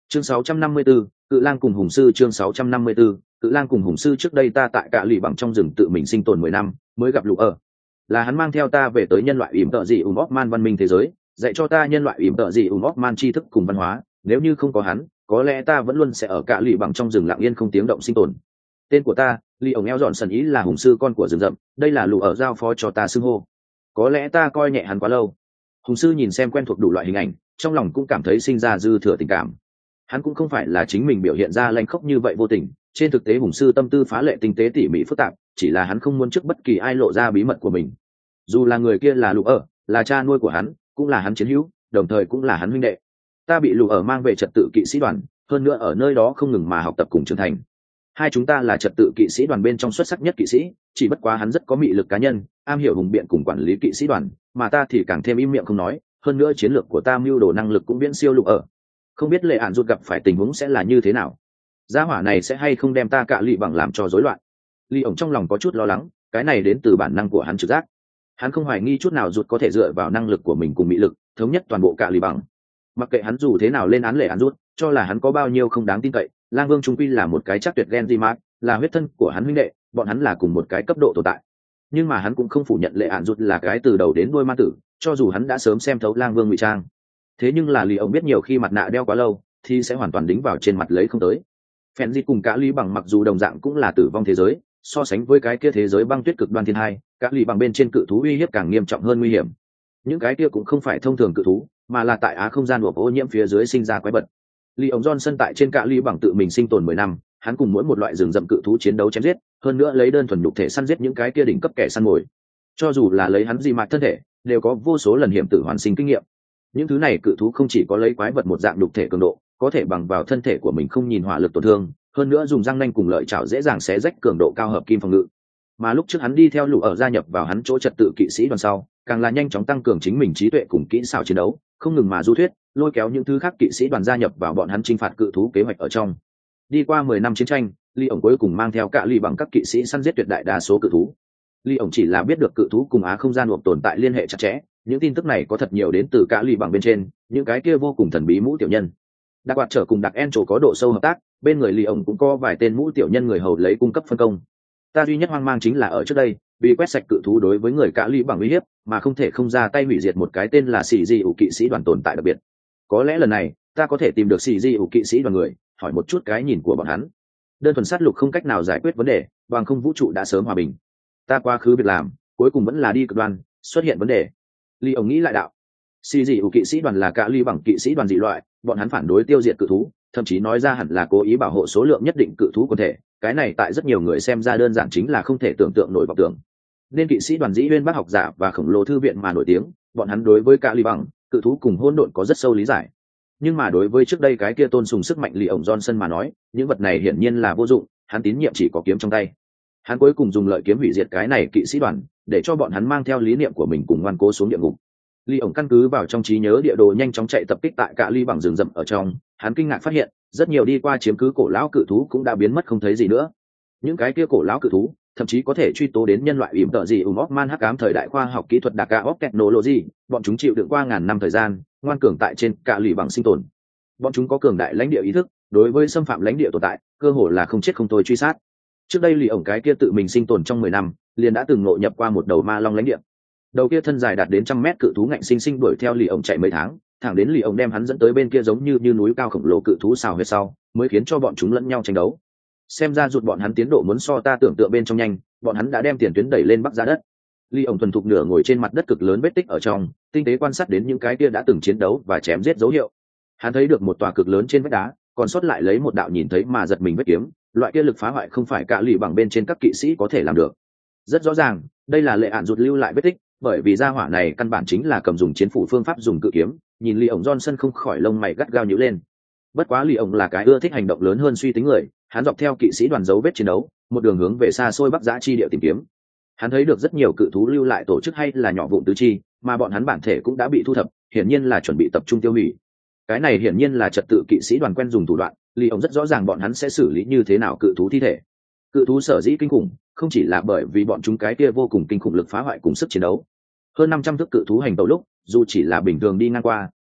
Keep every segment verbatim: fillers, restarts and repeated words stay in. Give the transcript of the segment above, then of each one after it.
Chương sáu trăm năm mươi tư, Cự Lang cùng Hùng sư. Chương sáu trăm năm mươi tư, Cự Lang cùng Hùng sư. Trước đây ta tại Cạ Lụy bằng trong rừng tự mình sinh tồn mười năm, mới gặp Lũ ở. Là hắn mang theo ta về tới nhân loại ỉm tợ dị ùm man văn minh thế giới, dạy cho ta nhân loại ỉm tợ dị ùm man tri thức cùng văn hóa. Nếu như không có hắn, có lẽ ta vẫn luôn sẽ ở Cạ Lụy bằng trong rừng lặng yên không tiếng động sinh tồn. Tên của ta, Lee ổng eo dọn sần ý là Hùng sư con của rừng rậm, đây là Lũ ở giao phó cho ta xưng hô. Có lẽ ta coi nhẹ hắn quá lâu. Hùng sư nhìn xem quen thuộc đủ loại hình ảnh, trong lòng cũng cảm thấy sinh ra dư thừa tình cảm. Hắn cũng không phải là chính mình biểu hiện ra lanh khốc như vậy vô tình, trên thực tế Hùng sư tâm tư phá lệ tinh tế tỉ mỉ phức tạp, chỉ là hắn không muốn trước bất kỳ ai lộ ra bí mật của mình. Dù là người kia là Lũ ở, là cha nuôi của hắn, cũng là hắn chiến hữu, đồng thời cũng là hắn huynh đệ. Ta bị Lũ ở mang về trật tự kỵ sĩ đoàn, hơn nữa ở nơi đó không ngừng mà học tập cùng trưởng thành. Hai chúng ta là trật tự kỵ sĩ đoàn bên trong xuất sắc nhất kỵ sĩ, chỉ bất quá hắn rất có mị lực cá nhân, am hiểu hùng biện cùng quản lý kỵ sĩ đoàn, mà ta thì càng thêm im miệng không nói, hơn nữa chiến lược của ta mưu đồ năng lực cũng viễn siêu Lũ ở. Không biết Lệ Ản Rụt gặp phải tình huống sẽ là như thế nào, gia hỏa này sẽ hay không đem ta Cạ Lụy bằng làm cho rối loạn. Lee ổng trong lòng có chút lo lắng, cái này đến từ bản năng của hắn trực giác. Hắn không hoài nghi chút nào Rụt có thể dựa vào năng lực của mình cùng mị lực thống nhất toàn bộ Cạ Lụy bằng. Mặc kệ hắn dù thế nào lên án Lệ Ản Rụt, cho là hắn có bao nhiêu không đáng tin cậy, Lang Vương trung quy là một cái chắc tuyệt gen di mát, là huyết thân của hắn huynh đệ, bọn hắn là cùng một cái cấp độ tồn tại. Nhưng mà hắn cũng không phủ nhận Lệ Ản Rụt là cái từ đầu đến đuôi ma tử, cho dù hắn đã sớm xem thấu Lang Vương ngụy trang. Thế nhưng là Lee ổng biết nhiều khi mặt nạ đeo quá lâu thì sẽ hoàn toàn đính vào trên mặt lấy không tới. Phèn Di cùng Cạ Lụy bằng mặc dù đồng dạng cũng là tử vong thế giới, so sánh với cái kia thế giới băng tuyết cực đoan thiên hai, Cạ Lụy bằng bên trên cự thú uy hiếp càng nghiêm trọng hơn nguy hiểm. Những cái kia cũng không phải thông thường cự thú, mà là tại á không gian của ô nhiễm phía dưới sinh ra quái vật. Lee ổng Johnson tại trên Cạ Lụy bằng tự mình sinh tồn mười năm, hắn cùng mỗi một loại rừng rậm cự thú chiến đấu chém giết, hơn nữa lấy đơn thuần nhục thể săn giết những cái kia đỉnh cấp kẻ săn mồi. Cho dù là lấy hắn gì mạt thân thể, đều có vô số lần hiểm tử hoàn sinh kinh nghiệm. Những thứ này cự thú không chỉ có lấy quái vật một dạng nhục thể cường độ, có thể bằng vào thân thể của mình không nhìn hỏa lực tổn thương, hơn nữa dùng răng nanh cùng lợi chảo dễ dàng xé rách cường độ cao hợp kim phòng ngự. Mà lúc trước hắn đi theo Lũ ở gia nhập vào hắn chỗ trật tự kỵ sĩ đoàn sau, càng là nhanh chóng tăng cường chính mình trí tuệ cùng kỹ xảo chiến đấu, không ngừng mà du thuyết, lôi kéo những thứ khác kỵ sĩ đoàn gia nhập vào bọn hắn chinh phạt cự thú kế hoạch ở trong. Đi qua mười năm chiến tranh, Lee ổng cuối cùng mang theo Cạ Lụy bằng các kỵ sĩ săn giết tuyệt đại đa số cự thú. Lee ổng chỉ là biết được cự thú cùng á không gian buộc tồn tại liên hệ chặt chẽ, những tin tức này có thật nhiều đến từ Cạ Lụy bằng bên trên, những cái kia vô cùng thần bí mũ tiểu nhân. Đặc Quạt trở cùng Đặc En Trổ có độ sâu hợp tác, bên người Lee ổng cũng có vài tên mũ tiểu nhân người hầu lấy cung cấp phân công. Ta duy nhất hoang mang chính là ở trước đây, vì quét sạch cự thú đối với người Cạ Lụy bằng uy hiếp, mà không thể không ra tay hủy diệt một cái tên là Xì Di ủ kỵ sĩ đoàn tồn tại đặc biệt. Có lẽ lần này, ta có thể tìm được Xì Di ủ kỵ sĩ đoàn người, hỏi một chút cái nhìn của bọn hắn. Đơn thuần sát lục không cách nào giải quyết vấn đề, bằng không vũ trụ đã sớm hòa bình. Ta quá khứ việc làm, cuối cùng vẫn là đi cực đoan, xuất hiện vấn đề. Lee ổng nghĩ lại đạo, Xì Di ủ kỵ sĩ đoàn là Cạ Lụy bằng kỵ sĩ đoàn dị loại, bọn hắn phản đối tiêu diệt cự thú, thậm chí nói ra hẳn là cố ý bảo hộ số lượng nhất định cự thú quần thể. Cái này tại rất nhiều người xem ra đơn giản chính là không thể tưởng tượng nổi vọng tưởng. Nên kỵ sĩ đoàn dĩ uyên bác học giả và khổng lồ thư viện mà nổi tiếng, bọn hắn đối với Cạ Lụy bằng cự thú cùng hỗn độn có rất sâu lý giải. Nhưng mà đối với trước đây cái kia tôn sùng sức mạnh Lee ổng Johnson mà nói, những vật này hiển nhiên là vô dụng, hắn tín nhiệm chỉ có kiếm trong tay. Hắn cuối cùng dùng lợi kiếm hủy diệt cái này kỵ sĩ đoàn, để cho bọn hắn mang theo lý niệm của mình cùng ngoan cố xuống địa ngục. Lee ổng căn cứ vào trong trí nhớ địa đồ nhanh chóng chạy tập kích tại Cạ Lụy bằng rừng rậm ở trong, hắn kinh ngạc phát hiện, rất nhiều đi qua chiếm cứ cổ lão cự thú cũng đã biến mất không thấy gì nữa. Những cái kia cổ lão cự thú, thậm chí có thể truy tố đến nhân loại ỉm tợ gì ủng man hắc ám thời đại khoa học kỹ thuật Dakar of Technology, bọn chúng chịu đựng qua ngàn năm thời gian, ngoan cường tại trên Cạ Lụy bằng sinh tồn. Bọn chúng có cường đại lãnh địa ý thức, đối với xâm phạm lãnh địa tồn tại, cơ hồ là không chết không thôi truy sát. Trước đây Lee ổng cái kia tự mình sinh tồn trong mười năm, liền đã từng ngộ nhập qua một đầu ma long lãnh địa. Đầu kia thân dài đạt đến trăm mét cự thú ngạnh sinh sinh đuổi theo Lee ổng chạy mấy tháng, thẳng đến Lee ổng đem hắn dẫn tới bên kia giống như như núi cao khổng lồ cự thú xào huyệt sau, mới khiến cho bọn chúng lẫn nhau tranh đấu. Xem ra rụt bọn hắn tiến độ muốn so ta tưởng tượng bên trong nhanh, bọn hắn đã đem tiền tuyến đẩy lên bắc ra đất. Lee ổng thuần thục nửa ngồi trên mặt đất cực lớn vết tích ở trong, tinh tế quan sát đến những cái kia đã từng chiến đấu và chém giết dấu hiệu. Hắn thấy được một tòa cực lớn trên vách đá, còn sót lại lấy một đạo nhìn thấy mà giật mình vết kiếm, loại kia lực phá hoại không phải Cạ Lụy bằng bên trên các kỵ sĩ có thể làm được. Rất rõ ràng, đây là Lệ Ản Rụt lưu lại vết tích, bởi vì gia hỏa này căn bản chính là cầm dùng chiến phủ phương pháp dùng cự kiếm. Nhìn Lee ổng Johnson không khỏi lông mày gắt gao nhíu lên. Bất quá Lee ổng là cái ưa thích hành động lớn hơn suy tính người, hắn dọc theo kỵ sĩ đoàn dấu vết chiến đấu, một đường hướng về xa xôi bắc giã chi địa tìm kiếm. Hắn thấy được rất nhiều cự thú lưu lại tổ chức hay là nhỏ vụn tứ chi, mà bọn hắn bản thể cũng đã bị thu thập, hiển nhiên là chuẩn bị tập trung tiêu hủy. Cái này hiển nhiên là trật tự kỵ sĩ đoàn quen dùng thủ đoạn, Lee ổng rất rõ ràng bọn hắn sẽ xử lý như thế nào cự thú thi thể. Cự thú sở dĩ kinh khủng, không chỉ là bởi vì bọn chúng cái kia vô cùng kinh khủng lực phá hoại cùng sức chiến đấu. Hơn năm trăm thước cự thú hành tẩu lúc, dù chỉ là bình thường đi ngang qua,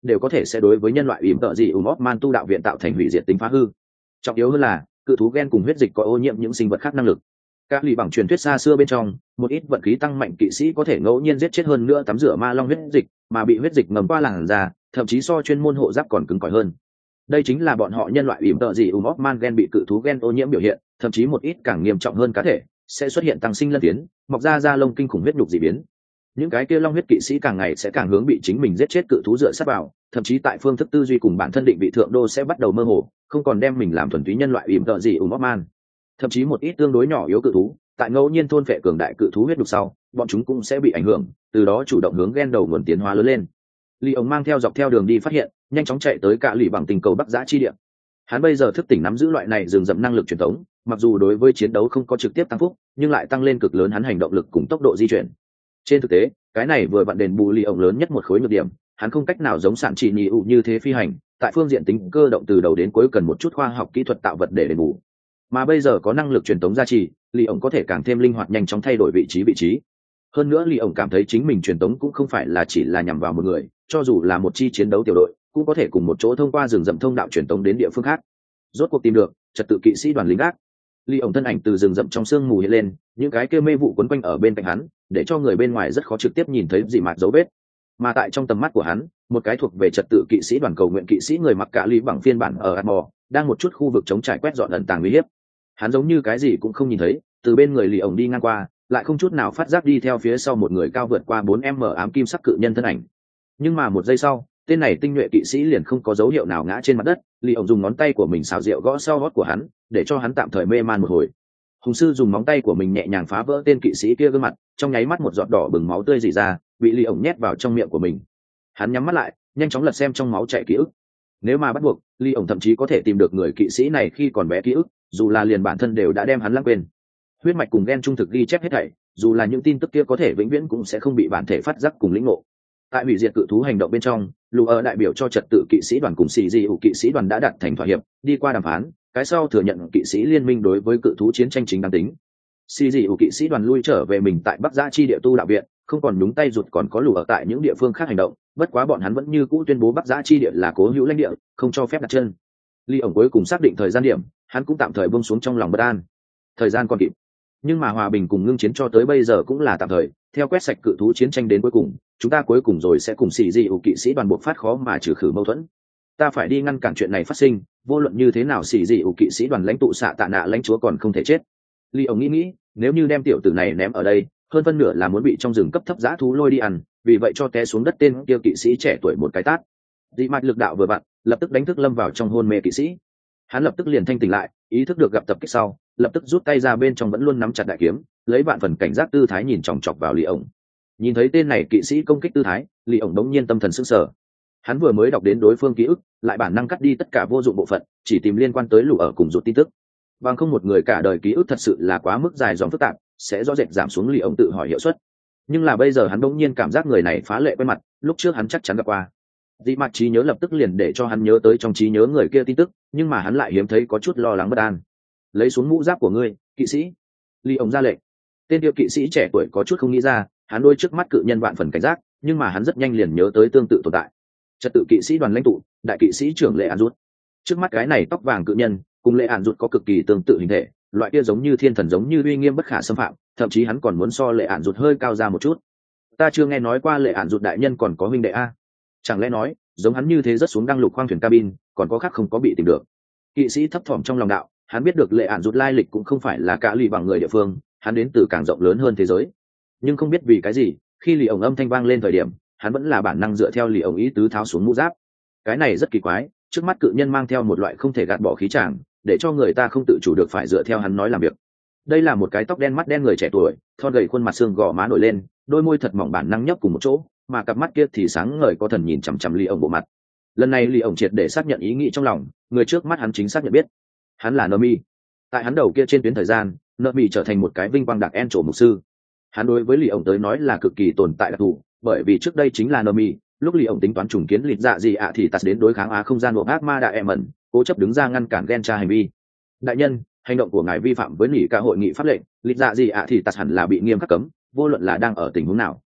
đều có thể sẽ đối với nhân loại ỉm tợ gì ùm man tu đạo viện tạo thành hủy diệt tính phá hư. Trọng yếu hơn là cự thú gen cùng huyết dịch có ô nhiễm những sinh vật khác năng lực. Các lì bằng truyền thuyết xa xưa bên trong, một ít vận khí tăng mạnh kỵ sĩ có thể ngẫu nhiên giết chết hơn nữa tắm rửa ma long huyết dịch, mà bị huyết dịch ngầm qua làn da, thậm chí so chuyên môn hộ giáp còn cứng cỏi hơn. Đây chính là bọn họ nhân loại ỉm tợ gì ùm man gen bị cự thú gen ô nhiễm biểu hiện, thậm chí một ít càng nghiêm trọng hơn cá thể sẽ xuất hiện tăng sinh lân tiến, mọc ra da lông kinh khủng huyết nhục dị biến. Những cái kia long huyết kỵ sĩ càng ngày sẽ càng hướng bị chính mình giết chết cự thú dựa sát vào, thậm chí tại phương thức tư duy cùng bản thân định vị thượng đô sẽ bắt đầu mơ hồ, không còn đem mình làm thuần túy nhân loại ỉm tợ gì ùm man. Thậm chí một ít tương đối nhỏ yếu cự thú, tại ngẫu nhiên thôn phệ cường đại cự thú huyết nhục sau, bọn chúng cũng sẽ bị ảnh hưởng, từ đó chủ động hướng gen đầu nguồn tiến hóa lớn lên. Lý ổng mang theo dọc theo đường đi phát hiện, nhanh chóng chạy tới Cạ Lì bằng tình cầu Bắc Giã chi địa. Hắn bây giờ thức tỉnh nắm giữ loại này rừng rậm năng lực truyền thống, mặc dù đối với chiến đấu không có trực tiếp tăng phúc, nhưng lại tăng lên cực lớn hắn hành động lực cùng tốc độ di chuyển. Trên thực tế, cái này vừa vặn đền bù Lý ổng lớn nhất một khối nhược điểm, hắn không cách nào giống sản chỉ nhị ụ như thế phi hành, tại phương diện tính cơ động từ đầu đến cuối cần một chút khoa học kỹ thuật tạo vật để đền bù. Mà bây giờ có năng lực truyền tống gia trì, Lý ổng có thể càng thêm linh hoạt nhanh chóng thay đổi vị trí vị trí. Hơn nữa Lý ổng cảm thấy chính mình truyền tống cũng không phải là chỉ là nhằm vào một người, cho dù là một chi chiến đấu tiểu đội, cũng có thể cùng một chỗ thông qua rừng rậm thông đạo truyền tống đến địa phương khác. Rốt cuộc tìm được trật tự kỵ sĩ đoàn lính gác. Lý ổng thân ảnh từ rừng rậm trong sương mù hiện lên, những cái kia mê vụ quấn quanh ở bên cạnh hắn, để cho người bên ngoài rất khó trực tiếp nhìn thấy dị mạt dấu vết. Mà tại trong tầm mắt của hắn, một cái thuộc về trật tự kỵ sĩ đoàn cầu nguyện kỵ sĩ người mặc cả lý bằng phiên bản ở Atmore, đang một chút khu vực chống trải quét dọn ẩn tàng nguy hiểm. Hắn giống như cái gì cũng không nhìn thấy, từ bên người Lý ổng đi ngang qua, lại không chút nào phát giác đi theo phía sau một người cao vượt qua bốn mét ám kim sắc cự nhân thân ảnh. Nhưng mà một giây sau, tên này tinh nhuệ kỵ sĩ liền không có dấu hiệu nào ngã trên mặt đất. Lý ổng dùng ngón tay của mình xào rượu gõ sau gót của hắn, để cho hắn tạm thời mê man một hồi. Hùng sư dùng móng tay của mình nhẹ nhàng phá vỡ tên kỵ sĩ kia gương mặt, trong nháy mắt một giọt đỏ bừng máu tươi rỉ ra, bị Lý ổng nhét vào trong miệng của mình. Hắn nhắm mắt lại, nhanh chóng lật xem trong máu chảy ký ức. Nếu mà bắt buộc, Lý ổng thậm chí có thể tìm được người kỵ sĩ này khi còn bé ký ức, dù là liền bản thân đều đã đem hắn lãng quên. Huyết mạch cùng gen trung thực ghi chép hết thảy, dù là những tin tức kia có thể vĩnh viễn cũng sẽ không bị bản thể phát giác cùng lĩnh ngộ. Tại hủy diệt cự thú hành động bên trong, lù ở đại biểu cho trật tự kỵ sĩ đoàn cùng xì dị ủ kỵ sĩ đoàn đã đạt thành thỏa hiệp, đi qua đàm phán, cái sau thừa nhận kỵ sĩ liên minh đối với cự thú chiến tranh chính đáng tính. Xì dị ủ kỵ sĩ đoàn lui trở về mình tại Bắc Giã chi địa tu đạo viện, không còn nhúng tay rụt còn có lù ở tại những địa phương khác hành động, bất quá bọn hắn vẫn như cũ tuyên bố Bắc Giã chi địa là cố hữu lãnh địa, không cho phép đặt chân. Lý ổng cuối cùng xác định thời gian điểm, hắn cũng tạm thời buông xuống trong lòng bất an. Thời gian còn kịp, nhưng mà hòa bình cùng ngưng chiến cho tới bây giờ cũng là tạm thời, theo quét sạch cự thú chiến tranh đến cuối cùng, chúng ta cuối cùng rồi sẽ cùng xì dị ủ kỵ sĩ đoàn buộc phát khó mà trừ khử mâu thuẫn. Ta phải đi ngăn cản chuyện này phát sinh, vô luận như thế nào xì dị ủ kỵ sĩ đoàn lãnh tụ xạ tạ nạ lãnh chúa còn không thể chết. Lý ổng nghĩ nghĩ, nếu như đem tiểu tử này ném ở đây, hơn phân nửa là muốn bị trong rừng cấp thấp dã thú lôi đi ăn, vì vậy cho té xuống đất tên kia kỵ sĩ trẻ tuổi một cái tát. Dị mạch lực đạo vừa vặn, lập tức đánh thức lâm vào trong hôn mê kỵ sĩ. Hắn lập tức liền thanh tỉnh lại, ý thức được gặp tập kích sau, lập tức rút tay ra bên trong vẫn luôn nắm chặt đại kiếm, lấy vạn phần cảnh giác tư thái nhìn chòng chọc vào Lý ổng. Nhìn thấy tên này kỵ sĩ công kích tư thái, Lý ổng đống nhiên tâm thần sững sờ. Hắn vừa mới đọc đến đối phương ký ức, lại bản năng cắt đi tất cả vô dụng bộ phận, chỉ tìm liên quan tới lũ ở cùng rụt tin tức. Bằng không một người cả đời ký ức thật sự là quá mức dài dòng phức tạp, sẽ rõ rệt giảm xuống Lý ổng tự hỏi hiệu suất. Nhưng là bây giờ hắn đống nhiên cảm giác người này phá lệ quen mặt, lúc trước hắn chắc chắn gặp qua. Dị mặt trí nhớ lập tức liền để cho hắn nhớ tới trong trí nhớ người kia tin tức, nhưng mà hắn lại hiếm thấy có chút lo lắng bất an. Lấy xuống mũ giáp của ngươi, kỵ sĩ. Lý ổng ra lệnh. Tên kia kỵ sĩ trẻ tuổi có chút không nghĩ ra, hắn đôi trước mắt cự nhân vạn phần cảnh giác, nhưng mà hắn rất nhanh liền nhớ tới tương tự tồn tại. Trật tự kỵ sĩ đoàn lãnh tụ, đại kỵ sĩ trưởng Lệ An Rút. Trước mắt cái này tóc vàng cự nhân, cùng Lệ An Rút có cực kỳ tương tự hình thể, loại kia giống như thiên thần giống như uy nghiêm bất khả xâm phạm, thậm chí hắn còn muốn so Lệ An Rút hơi cao ra một chút. Ta chưa nghe nói qua Lệ An Rút đại nhân còn có huynh đệ a. Chẳng lẽ nói, giống hắn như thế rất xuống đăng lục khoang thuyền cabin, còn có khác không có bị tìm được. Kỵ sĩ thấp thỏm trong lòng đạo, hắn biết được Lệ An Rút lai lịch cũng không phải là Cạ Lì bằng người địa phương, hắn đến từ càng rộng lớn hơn thế giới. Nhưng không biết vì cái gì, khi Lý ổng âm thanh vang lên thời điểm, hắn vẫn là bản năng dựa theo Lý ổng ý tứ tháo xuống mũ giáp. Cái này rất kỳ quái, trước mắt cự nhân mang theo một loại không thể gạt bỏ khí tràng, để cho người ta không tự chủ được phải dựa theo hắn nói làm việc. Đây là một cái tóc đen mắt đen người trẻ tuổi, thon gầy khuôn mặt xương gò má nổi lên, đôi môi thật mỏng bản năng nhấp cùng một chỗ, mà cặp mắt kia thì sáng ngời có thần nhìn chằm chằm Lý ổng bộ mặt. Lần này Lý ổng triệt để xác nhận ý nghĩ trong lòng, người trước mắt hắn chính xác nhận biết, hắn là Nomi. Tại hắn đầu kia trên tuyến thời gian, Nomi trở thành một cái vinh quang đặc en trổ mục sư. Hắn đối với Lý ổng tới nói là cực kỳ tồn tại đặc thù, bởi vì trước đây chính là Nomi, lúc Lý ổng tính toán trùng kiến lịch dạ gì ạ thì tạt đến đối kháng á không gian buộc ác ma đại em ẩn, cố chấp đứng ra ngăn cản Gencha hành vi. Đại nhân, hành động của ngài vi phạm với nỉ cả hội nghị pháp lệnh, lịch dạ gì ạ thì tạt hẳn là bị nghiêm khắc cấm, vô luận là đang ở tình huống nào.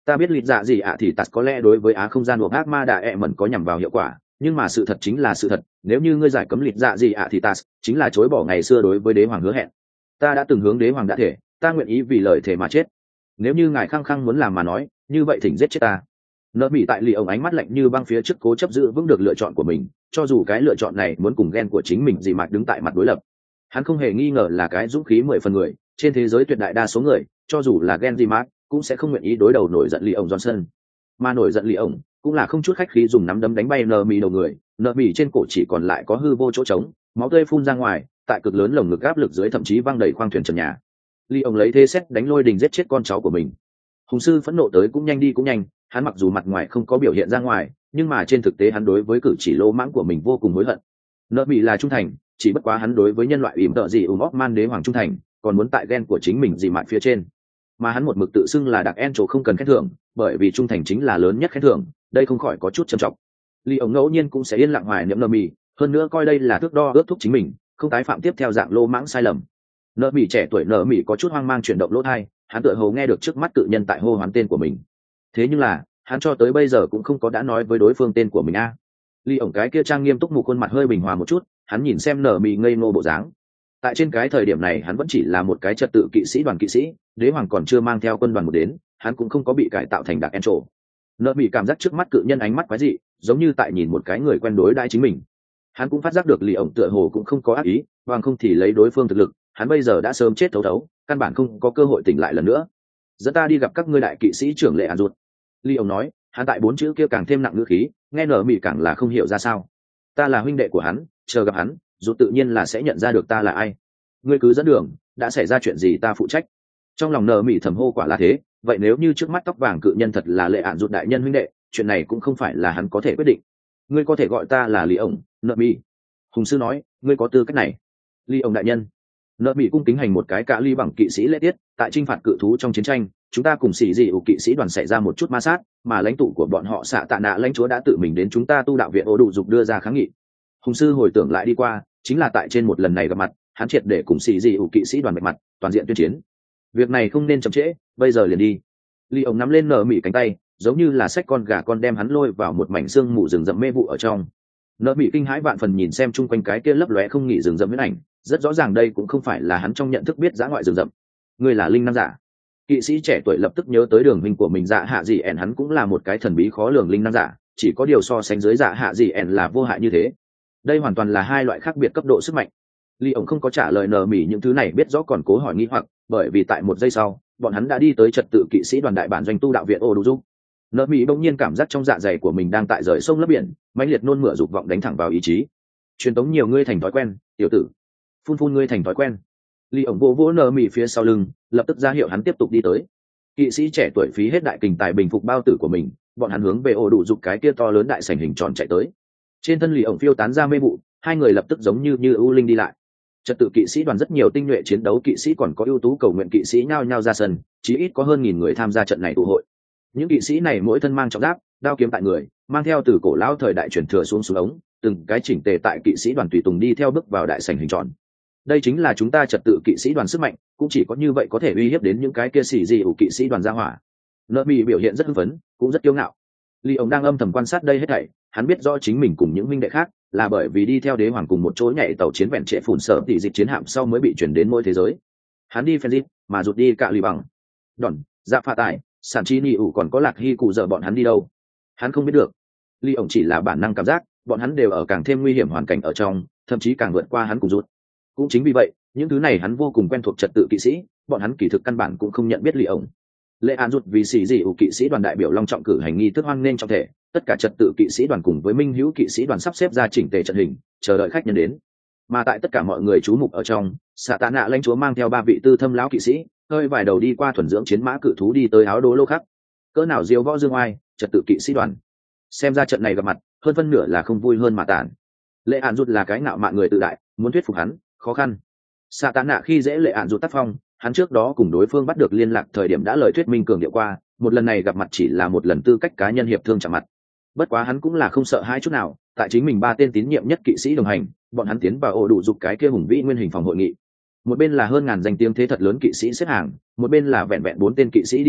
Ta biết lịch dạ gì ạ thì tạt có lẽ đối với á không gian buộc ác ma đạ ẹ mẩn có nhằm vào hiệu quả, nhưng mà sự thật chính là sự thật, nếu như ngươi giải cấm lịch dạ gì ạ thì tạt chính là chối bỏ ngày xưa đối với đế hoàng hứa hẹn. Ta đã từng hướng đế hoàng đã thể, ta nguyện ý vì lời thể mà chết. Nếu như ngài khăng khăng muốn làm mà nói, như vậy thỉnh giết chết ta. Nợ bị tại lì ông ánh mắt lạnh như băng phía trước cố chấp giữ vững được lựa chọn của mình, cho dù cái lựa chọn này muốn cùng ghen của chính mình gì mạc đứng tại mặt đối lập. Hắn không hề nghi ngờ là cái dũng khí mười phần người, trên thế giới tuyệt đại đa số người, cho dù là ghen gì mạc cũng sẽ không nguyện ý đối đầu nổi giận lì ông Johnson. Mà nổi giận lì ông cũng là không chút khách khí dùng nắm đấm đánh bay nợ mì đầu người, nợ mì trên cổ chỉ còn lại có hư vô chỗ trống, máu tươi phun ra ngoài, tại cực lớn lồng ngực áp lực dưới thậm chí văng đầy khoang thuyền trần nhà. Lì ông lấy thế xét đánh lôi đình giết chết con cháu của mình. Hùng sư phẫn nộ tới cũng nhanh đi cũng nhanh, hắn mặc dù mặt ngoài không có biểu hiện ra ngoài, nhưng mà trên thực tế hắn đối với cử chỉ lỗ mãng của mình vô cùng hối hận. Nợ bị là trung thành, chỉ bất quá hắn đối với nhân loại ỉm tợ gì ùm óc man đế hoàng trung thành, còn muốn tại ghen của chính mình gì mạn phía trên. Mà hắn một mực tự xưng là đặc en trổ không cần khen thưởng, bởi vì trung thành chính là lớn nhất khen thưởng, đây không khỏi có chút trầm trọng. Lý ổng ngẫu nhiên cũng sẽ yên lặng hoài niệm nợ mì, hơn nữa coi đây là thước đo ước thúc chính mình, không tái phạm tiếp theo dạng lô mãng sai lầm. Nợ mì trẻ tuổi nợ mì có chút hoang mang chuyển động lỗ tai, hắn tựa hồ nghe được trước mắt cự nhân tại hô hoán tên của mình. Thế nhưng là hắn cho tới bây giờ cũng không có đã nói với đối phương tên của mình a. Ly ổng cái kia trang nghiêm túc mục khuôn mặt hơi bình hòa một chút, hắn nhìn xem nở mì ngây ngô bộ dáng. Tại trên cái thời điểm này hắn vẫn chỉ là một cái trật tự kỵ sĩ đoàn kỵ sĩ, đế hoàng còn chưa mang theo quân đoàn một đến, hắn cũng không có bị cải tạo thành đặc en trổ. Nở mì cảm giác trước mắt cự nhân ánh mắt quái dị, giống như tại nhìn một cái người quen đối đãi chính mình. Hắn cũng phát giác được Ly ổng tựa hồ cũng không có ác ý, bằng không thì lấy đối phương thực lực, hắn bây giờ đã sớm chết thấu thấu, căn bản không có cơ hội tỉnh lại lần nữa. Dẫn ta đi gặp các ngươi đại kỵ sĩ trưởng lệ an ruột. Ly ông nói, hắn tại bốn chữ kia càng thêm nặng ngữ khí, nghe nở mỉ càng là không hiểu ra sao. Ta là huynh đệ của hắn, chờ gặp hắn, dù tự nhiên là sẽ nhận ra được ta là ai. Ngươi cứ dẫn đường, đã xảy ra chuyện gì ta phụ trách. Trong lòng nở mỉ thầm hô quả là thế, vậy nếu như trước mắt tóc vàng cự nhân thật là lệ ạn ruột đại nhân huynh đệ, chuyện này cũng không phải là hắn có thể quyết định. Ngươi có thể gọi ta là Lý ông, nở mỉ. Hùng sư nói, ngươi có tư cách này. Lý ông đại nhân. Nợ bị cung kính hành một cái cả ly bằng kỵ sĩ lễ tiết, tại chinh phạt cự thú trong chiến tranh, chúng ta cùng xì dị ủ kỵ sĩ đoàn xảy ra một chút ma sát, mà lãnh tụ của bọn họ xạ tạ nạ lãnh chúa đã tự mình đến chúng ta tu đạo viện ô đủ dục đưa ra kháng nghị. Hùng sư hồi tưởng lại đi qua, chính là tại trên một lần này gặp mặt, hắn triệt để cùng xì dị ủ kỵ sĩ đoàn bạch mặt, toàn diện tuyên chiến. Việc này không nên chậm trễ, bây giờ liền đi. Ly ông nắm lên nở mỉ cánh tay, giống như là xách con gà con đem hắn lôi vào một mảnh xương mù rừng rậm mê vụ ở trong. Nở mỉ kinh hãi vạn phần nhìn xem chung quanh cái kia lấp lóe không nghỉ rừng rậm huyễn ảnh, rất rõ ràng đây cũng không phải là hắn trong nhận thức biết dã ngoại rừng rậm. Ngươi là linh năng giả. Kỵ sĩ trẻ tuổi lập tức nhớ tới đường huynh của mình Dạ Hạ Dị ẻn, hắn cũng là một cái thần bí khó lường linh năng giả, chỉ có điều so sánh dưới Dạ Hạ Dị ẻn là vô hại như thế. Đây hoàn toàn là hai loại khác biệt cấp độ sức mạnh. Ly ổng không có trả lời nở mỉ những thứ này biết rõ còn cố hỏi nghi hoặc, bởi vì tại một giây sau, bọn hắn đã đi tới trật tự kỵ sĩ đoàn đại bản doanh tu đạo viện ô đủ dục. Nở mỉ bỗng nhiên cảm giác trong dạ dày của mình đang tại rời sông lấp biển, mãnh liệt nôn mửa dục vọng đánh thẳng vào ý chí. Truyền tống nhiều ngươi thành thói quen, tiểu tử. Phun phun ngươi thành thói quen. Ly ổng vô vỗ nở mỉ phía sau lưng, lập tức ra hiệu hắn tiếp tục đi tới. Kỵ sĩ trẻ tuổi phí hết đại kình tài bình phục bao tử của mình, bọn hắn hướng về ô đủ dục cái kia to lớn đại sảnh hình tròn chạy tới. Trên thân Ly ổng phiêu tán ra mê vụ, hai người lập tức giống như như ưu linh đi lại. Trật tự kỵ sĩ đoàn rất nhiều tinh nhuệ chiến đấu kỵ sĩ còn có ưu tú cầu nguyện kỵ sĩ nhao nhao ra sân, chí ít có hơn nghìn người tham gia trận này tụ hội. Những kỵ sĩ này mỗi thân mang trọng giáp, đao kiếm tại người, mang theo từ cổ lão thời đại truyền thừa xuống xuống ống, từng cái chỉnh tề tại kỵ sĩ đoàn tùy tùng đi theo bước vào đại sảnh hình tròn. Đây chính là chúng ta trật tự kỵ sĩ đoàn sức mạnh, cũng chỉ có như vậy có thể uy hiếp đến những cái kia xì gì ủ kỵ sĩ đoàn gia hỏa. Nợ bị biểu hiện rất hưng phấn, cũng rất kiêu ngạo. Ly ông đang âm thầm quan sát đây hết thảy, hắn biết rõ chính mình cùng những huynh đệ khác là bởi vì đi theo đế hoàng cùng một chỗ nhảy tàu chiến vẹn trệ phủn sở tỷ dịch chiến hạm sau mới bị chuyển đến mỗi thế giới. Hắn đi Fenzit, mà rụt đi cả lì bằng. Đòn, dạ pha tài, sản chi nị ủ còn có lạc hy cụ giờ bọn hắn đi đâu? Hắn không biết được. Ly ông chỉ là bản năng cảm giác, bọn hắn đều ở càng thêm nguy hiểm hoàn cảnh ở trong, thậm chí càng vượt qua hắn cùng rút. Cũng chính vì vậy, những thứ này hắn vô cùng quen thuộc trật tự kỵ sĩ, bọn hắn kỳ thực căn bản cũng không nhận biết Ly ông. Lệ An rút vì xì dị ủ kỵ sĩ đoàn đại biểu long trọng cử hành nghi thức hoan nghênh trong thể, tất cả trật tự kỵ sĩ đoàn cùng với minh hữu kỵ sĩ đoàn sắp xếp ra chỉnh tề trận hình, chờ đợi khách nhân đến. Mà tại tất cả mọi người chú mục ở trong, xạ tạ nạ lãnh chúa mang theo ba vị tư thâm lão kỵ sĩ, hơi vài đầu đi qua thuần dưỡng chiến mã cự thú đi tới áo đố lô khắc. Cỡ nào diêu võ dương oai, trật tự kỵ sĩ đoàn. Xem ra trận này gặp mặt, hơn phân nửa là không vui hơn mà tàn. Lệ An rút là cái ngạo mạn người tự đại, muốn thuyết phục hắn, khó khăn. Xạ tạ nạ khi dễ Lệ An rút tác phong, hắn trước đó cùng đối phương bắt được liên lạc thời điểm đã lời thuyết minh cường điệu qua, một lần này gặp mặt chỉ là một lần tư cách cá nhân hiệp thương chạm mặt. Bất quá hắn cũng là không sợ hãi chút nào, tại chính mình ba tên tín nhiệm nhất kỵ sĩ đồng hành, bọn hắn tiến vào ổ đủ dục cái kia hùng vĩ nguyên hình phòng hội nghị. Một bên là hơn ngàn danh tiếng thế thật lớn kỵ sĩ xếp hàng, một bên là vẹn vẹn bốn tên kỵ sĩ đi theo,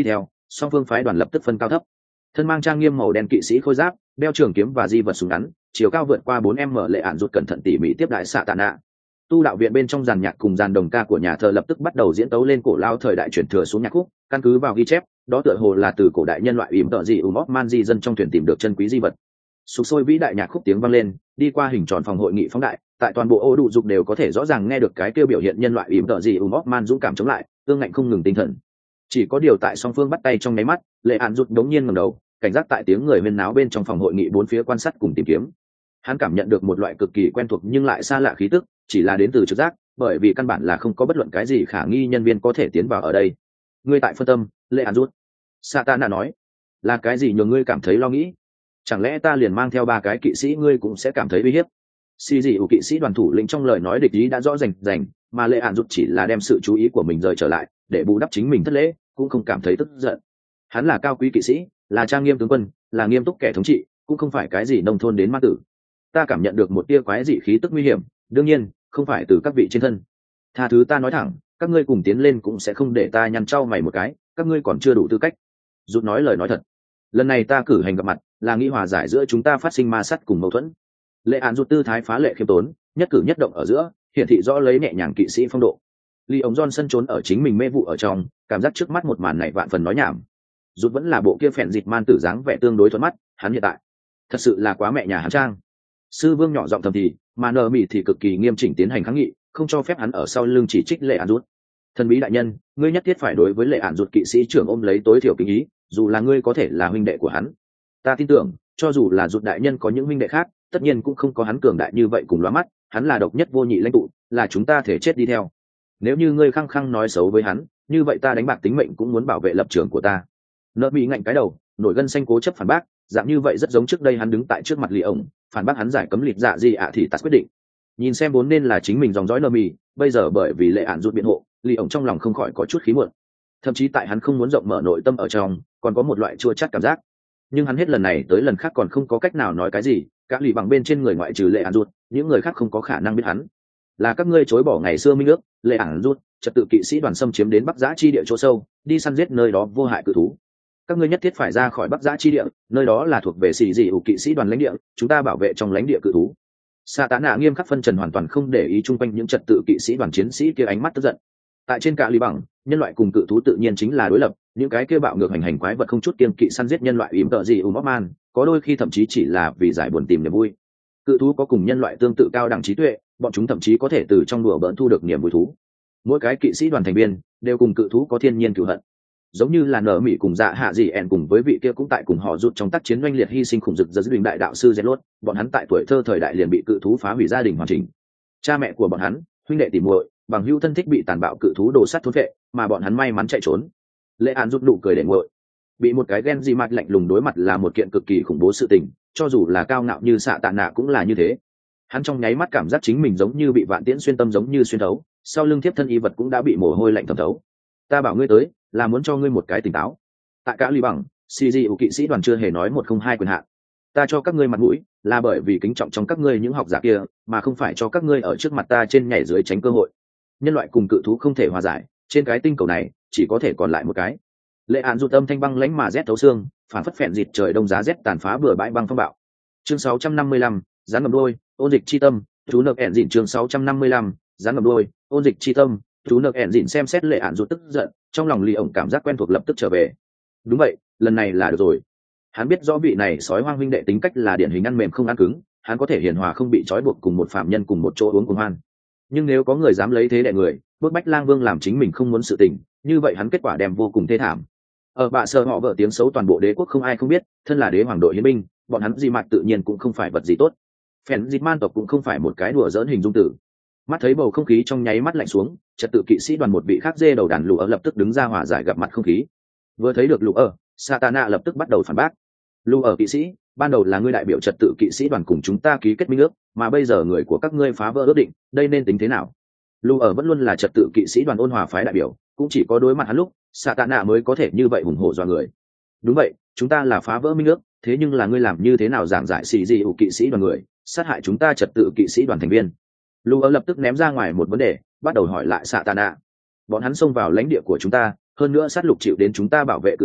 song phương phái đoàn lập tức phân cao thấp. Thân mang trang nghiêm màu đen kỵ sĩ khôi giáp, đeo trường kiếm và di vật súng ngắn, chiều cao vượt qua bốn m lệ ạn rụt cẩn thận tỉ mỉ tiếp đại xạ tạ nạ. Tu đạo viện bên trong dàn nhạc cùng dàn đồng ca của nhà thờ lập tức bắt đầu diễn tấu lên cổ lao thời đại truyền thừa xuống nhạc khúc, căn cứ vào ghi chép, đó tựa hồ là từ cổ đại nhân loại ỉm tợ dị ùm man di dân trong thuyền tìm được chân quý di vật. Sục sôi vĩ đại nhạc khúc tiếng vang lên, đi qua hình tròn phòng hội nghị phóng đại, tại toàn bộ ô đủ dục đều có thể rõ ràng nghe được cái kêu biểu hiện nhân loại ỉm tợ dị ùm man dũng cảm chống lại, tương ngạnh không ngừng tinh thần. Chỉ có điều tại song phương bắt tay trong nháy mắt, lệ ạn rụt đống nhiên ngẩng đầu, cảnh giác tại tiếng người huyên náo bên trong phòng hội nghị bốn phía quan sát cùng tìm kiếm. Hắn cảm nhận được một loại cực kỳ quen thuộc nhưng lại xa lạ khí tức, chỉ là đến từ trực giác, bởi vì căn bản là không có bất luận cái gì khả nghi nhân viên có thể tiến vào ở đây. Ngươi tại phân tâm, lệ ạn rút. Satana nói, là cái gì nhường ngươi cảm thấy lo nghĩ? Chẳng lẽ ta liền mang theo ba cái kỵ sĩ ngươi cũng sẽ cảm thấy uy hiếp? Xì dị ủ kỵ sĩ đoàn thủ lĩnh trong lời nói địch ý đã rõ rành rành, mà lệ ạn rút chỉ là đem sự chú ý của mình rời trở lại, để bù đắp chính mình thất lễ, cũng không cảm thấy tức giận. Hắn là cao quý kỵ sĩ, là trang nghiêm tướng quân, là nghiêm túc kẻ thống trị, cũng không phải cái gì nông thôn đến ma tử. Ta cảm nhận được một tia quái dị khí tức nguy hiểm, đương nhiên không phải từ các vị trên thân. Tha thứ ta nói thẳng, các ngươi cùng tiến lên cũng sẽ không để ta nhăn trao mày một cái, các ngươi còn chưa đủ tư cách. Rút nói lời nói thật, lần này ta cử hành gặp mặt là nghĩ hòa giải giữa chúng ta phát sinh ma sát cùng mâu thuẫn. Lệ án rút tư thái phá lệ khiêm tốn, nhất cử nhất động ở giữa hiển thị rõ lấy nhẹ nhàng kỵ sĩ phong độ. Lee ống Johnson trốn ở chính mình mê vụ ở trong, cảm giác trước mắt một màn này vạn phần nói nhảm. Rút vẫn là bộ kia phèn dịch man tử dáng vẻ tương đối thuận mắt, hắn hiện tại thật sự là quá mẹ nhà hắn trang. Sư vương nhỏ giọng thầm thì, mà nờ mỉ thì cực kỳ nghiêm chỉnh tiến hành kháng nghị, không cho phép hắn ở sau lưng chỉ trích lệ án rút. Thần bí đại nhân, ngươi nhất thiết phải đối với lệ án rút kỵ sĩ trưởng ôm lấy tối thiểu kính ý, dù là ngươi có thể là huynh đệ của hắn. Ta tin tưởng, cho dù là rút đại nhân có những huynh đệ khác, tất nhiên cũng không có hắn cường đại như vậy cùng lóa mắt, hắn là độc nhất vô nhị lãnh tụ, là chúng ta thể chết đi theo. Nếu như ngươi khăng khăng nói xấu với hắn, như vậy ta đánh bạc tính mệnh cũng muốn bảo vệ lập trường của ta. Nợ bị ngạnh cái đầu, nổi gân xanh cố chấp phản bác, dạng như vậy rất giống trước đây hắn đứng tại trước mặt Lý ổng, phản bác hắn giải cấm lịt dạ gì ạ thì tắt quyết định. Nhìn xem vốn nên là chính mình dòng dõi nợ mì, bây giờ bởi vì lệ ạn rút biện hộ, Lý ổng trong lòng không khỏi có chút khí muộn. Thậm chí tại hắn không muốn rộng mở nội tâm ở trong, còn có một loại chua chát cảm giác. Nhưng hắn hết lần này tới lần khác còn không có cách nào nói cái gì, các lì bằng bên trên người ngoại trừ lệ ạn rút, những người khác không có khả năng biết hắn. Là các ngươi chối bỏ ngày xưa minh ước, lệ ạn rút, trật tự kỵ sĩ đoàn xâm chiếm đến Bắc Giã chi địa chỗ sâu, đi săn giết nơi đó vô hại cự thú. Các ngươi nhất thiết phải ra khỏi Bắc Giã chi địa, nơi đó là thuộc về xì dị ủ kỵ sĩ đoàn lãnh địa, chúng ta bảo vệ trong lãnh địa cự thú. Satana nghiêm khắc phân trần hoàn toàn không để ý chung quanh những trật tự kỵ sĩ đoàn chiến sĩ kia ánh mắt tức giận. Tại trên cả lý bằng, nhân loại cùng cự thú tự nhiên chính là đối lập, những cái kia bạo ngược hành hành quái vật không chút kiêng kỵ săn giết nhân loại ỉm tợ gì ùm man, có đôi khi thậm chí chỉ là vì giải buồn tìm niềm vui. Cự thú có cùng nhân loại tương tự cao đẳng trí tuệ, bọn chúng thậm chí có thể từ trong đùa bỡn thu được niềm vui thú. Mỗi cái kỵ sĩ đoàn thành viên đều cùng cự thú có thiên nhiên cửu hận, giống như là nở mỹ cùng dạ hạ dị ẻn cùng với vị kia cũng tại cùng họ rút trong tác chiến oanh liệt hy sinh khủng dực giật đình đại đạo sư Zenlot, bọn hắn tại tuổi thơ thời đại liền bị cự thú phá hủy gia đình hoàn chỉnh. Cha mẹ của bọn hắn, huynh đệ tỉ muội, bằng hữu thân thích bị tàn bạo cự thú đổ sát thôn vệ, mà bọn hắn may mắn chạy trốn. Lệ Án rút nụ cười để nguội. Bị một cái ghen di mạch lạnh lùng đối mặt là một kiện cực kỳ khủng bố sự tình, cho dù là cao ngạo như xạ tạ nạ cũng là như thế. Hắn trong nháy mắt cảm giác chính mình giống như bị vạn tiễn xuyên tâm giống như xuyên thấu, sau lưng thiếp thân y vật cũng đã bị mồ hôi lạnh thấm thấu. Ta bảo ngươi tới, là muốn cho ngươi một cái tỉnh táo. Tại cả ly bằng, xì dị ủ kỵ sĩ đoàn chưa hề nói một không hai quyền hạn. Ta cho các ngươi mặt mũi, là bởi vì kính trọng trong các ngươi những học giả kia, mà không phải cho các ngươi ở trước mặt ta trên nhảy dưới tránh cơ hội. Nhân loại cùng cự thú không thể hòa giải, trên cái tinh cầu này chỉ có thể còn lại một cái. Lệ Án rút âm thanh băng lãnh mà rét thấu xương, phản phất phèn dịt trời đông giá rét tàn phá bừa bãi băng phong bạo. Chương sáu trăm năm mươi lăm, gián ngầm đôi, ôn dịch chi tâm, chú nợ ẻn dịn chương sáu trăm năm mươi lăm, gián ngầm đôi, ôn dịch chi tâm, chú nợ ẻn dịn xem xét Lệ Án rút tức giận, trong lòng Lý ổng cảm giác quen thuộc lập tức trở về. Đúng vậy, lần này là được rồi. Hắn biết rõ vị này sói hoang huynh đệ tính cách là điển hình ăn mềm không ăn cứng, hắn có thể hiền hòa không bị trói buộc cùng một phạm nhân cùng một chỗ uống cùng hoan. Nhưng nếu có người dám lấy thế đè người, bức bách lang vương làm chính mình không muốn sự tình, như vậy hắn kết quả đem vô cùng thê thảm. Ở bạ sơ họ vợ tiếng xấu toàn bộ đế quốc không ai không biết, thân là đế hoàng đội hiến binh, bọn hắn di mạch tự nhiên cũng không phải vật gì tốt. Phèn dịch man tộc cũng không phải một cái đùa dỡn hình dung tử. Mắt thấy bầu không khí trong nháy mắt lạnh xuống, trật tự kỵ sĩ đoàn một vị khác dê đầu đàn lũ ở lập tức đứng ra hòa giải gặp mặt không khí. Vừa thấy được lũ ở, Satana lập tức bắt đầu phản bác. Lũ ở kỵ sĩ, ban đầu là ngươi đại biểu trật tự kỵ sĩ đoàn cùng chúng ta ký kết minh ước, mà bây giờ người của các ngươi phá vỡ ước định, đây nên tính thế nào? Lũ ở vẫn luôn là trật tự kỵ sĩ đoàn ôn hòa phái đại biểu, cũng chỉ có đối mặt hắn lúc, Satana mới có thể như vậy hùng hổ dọa người. Đúng vậy, chúng ta là phá vỡ minh ước, thế nhưng là ngươi làm như thế nào giảng giải xì gì ủ kỵ sĩ đoàn người, sát hại chúng ta trật tự kỵ sĩ đoàn thành viên? Lũ ở lập tức ném ra ngoài một vấn đề, bắt đầu hỏi lại Satana. Bọn hắn xông vào lãnh địa của chúng ta, hơn nữa sát lục chịu đến chúng ta bảo vệ cự thú,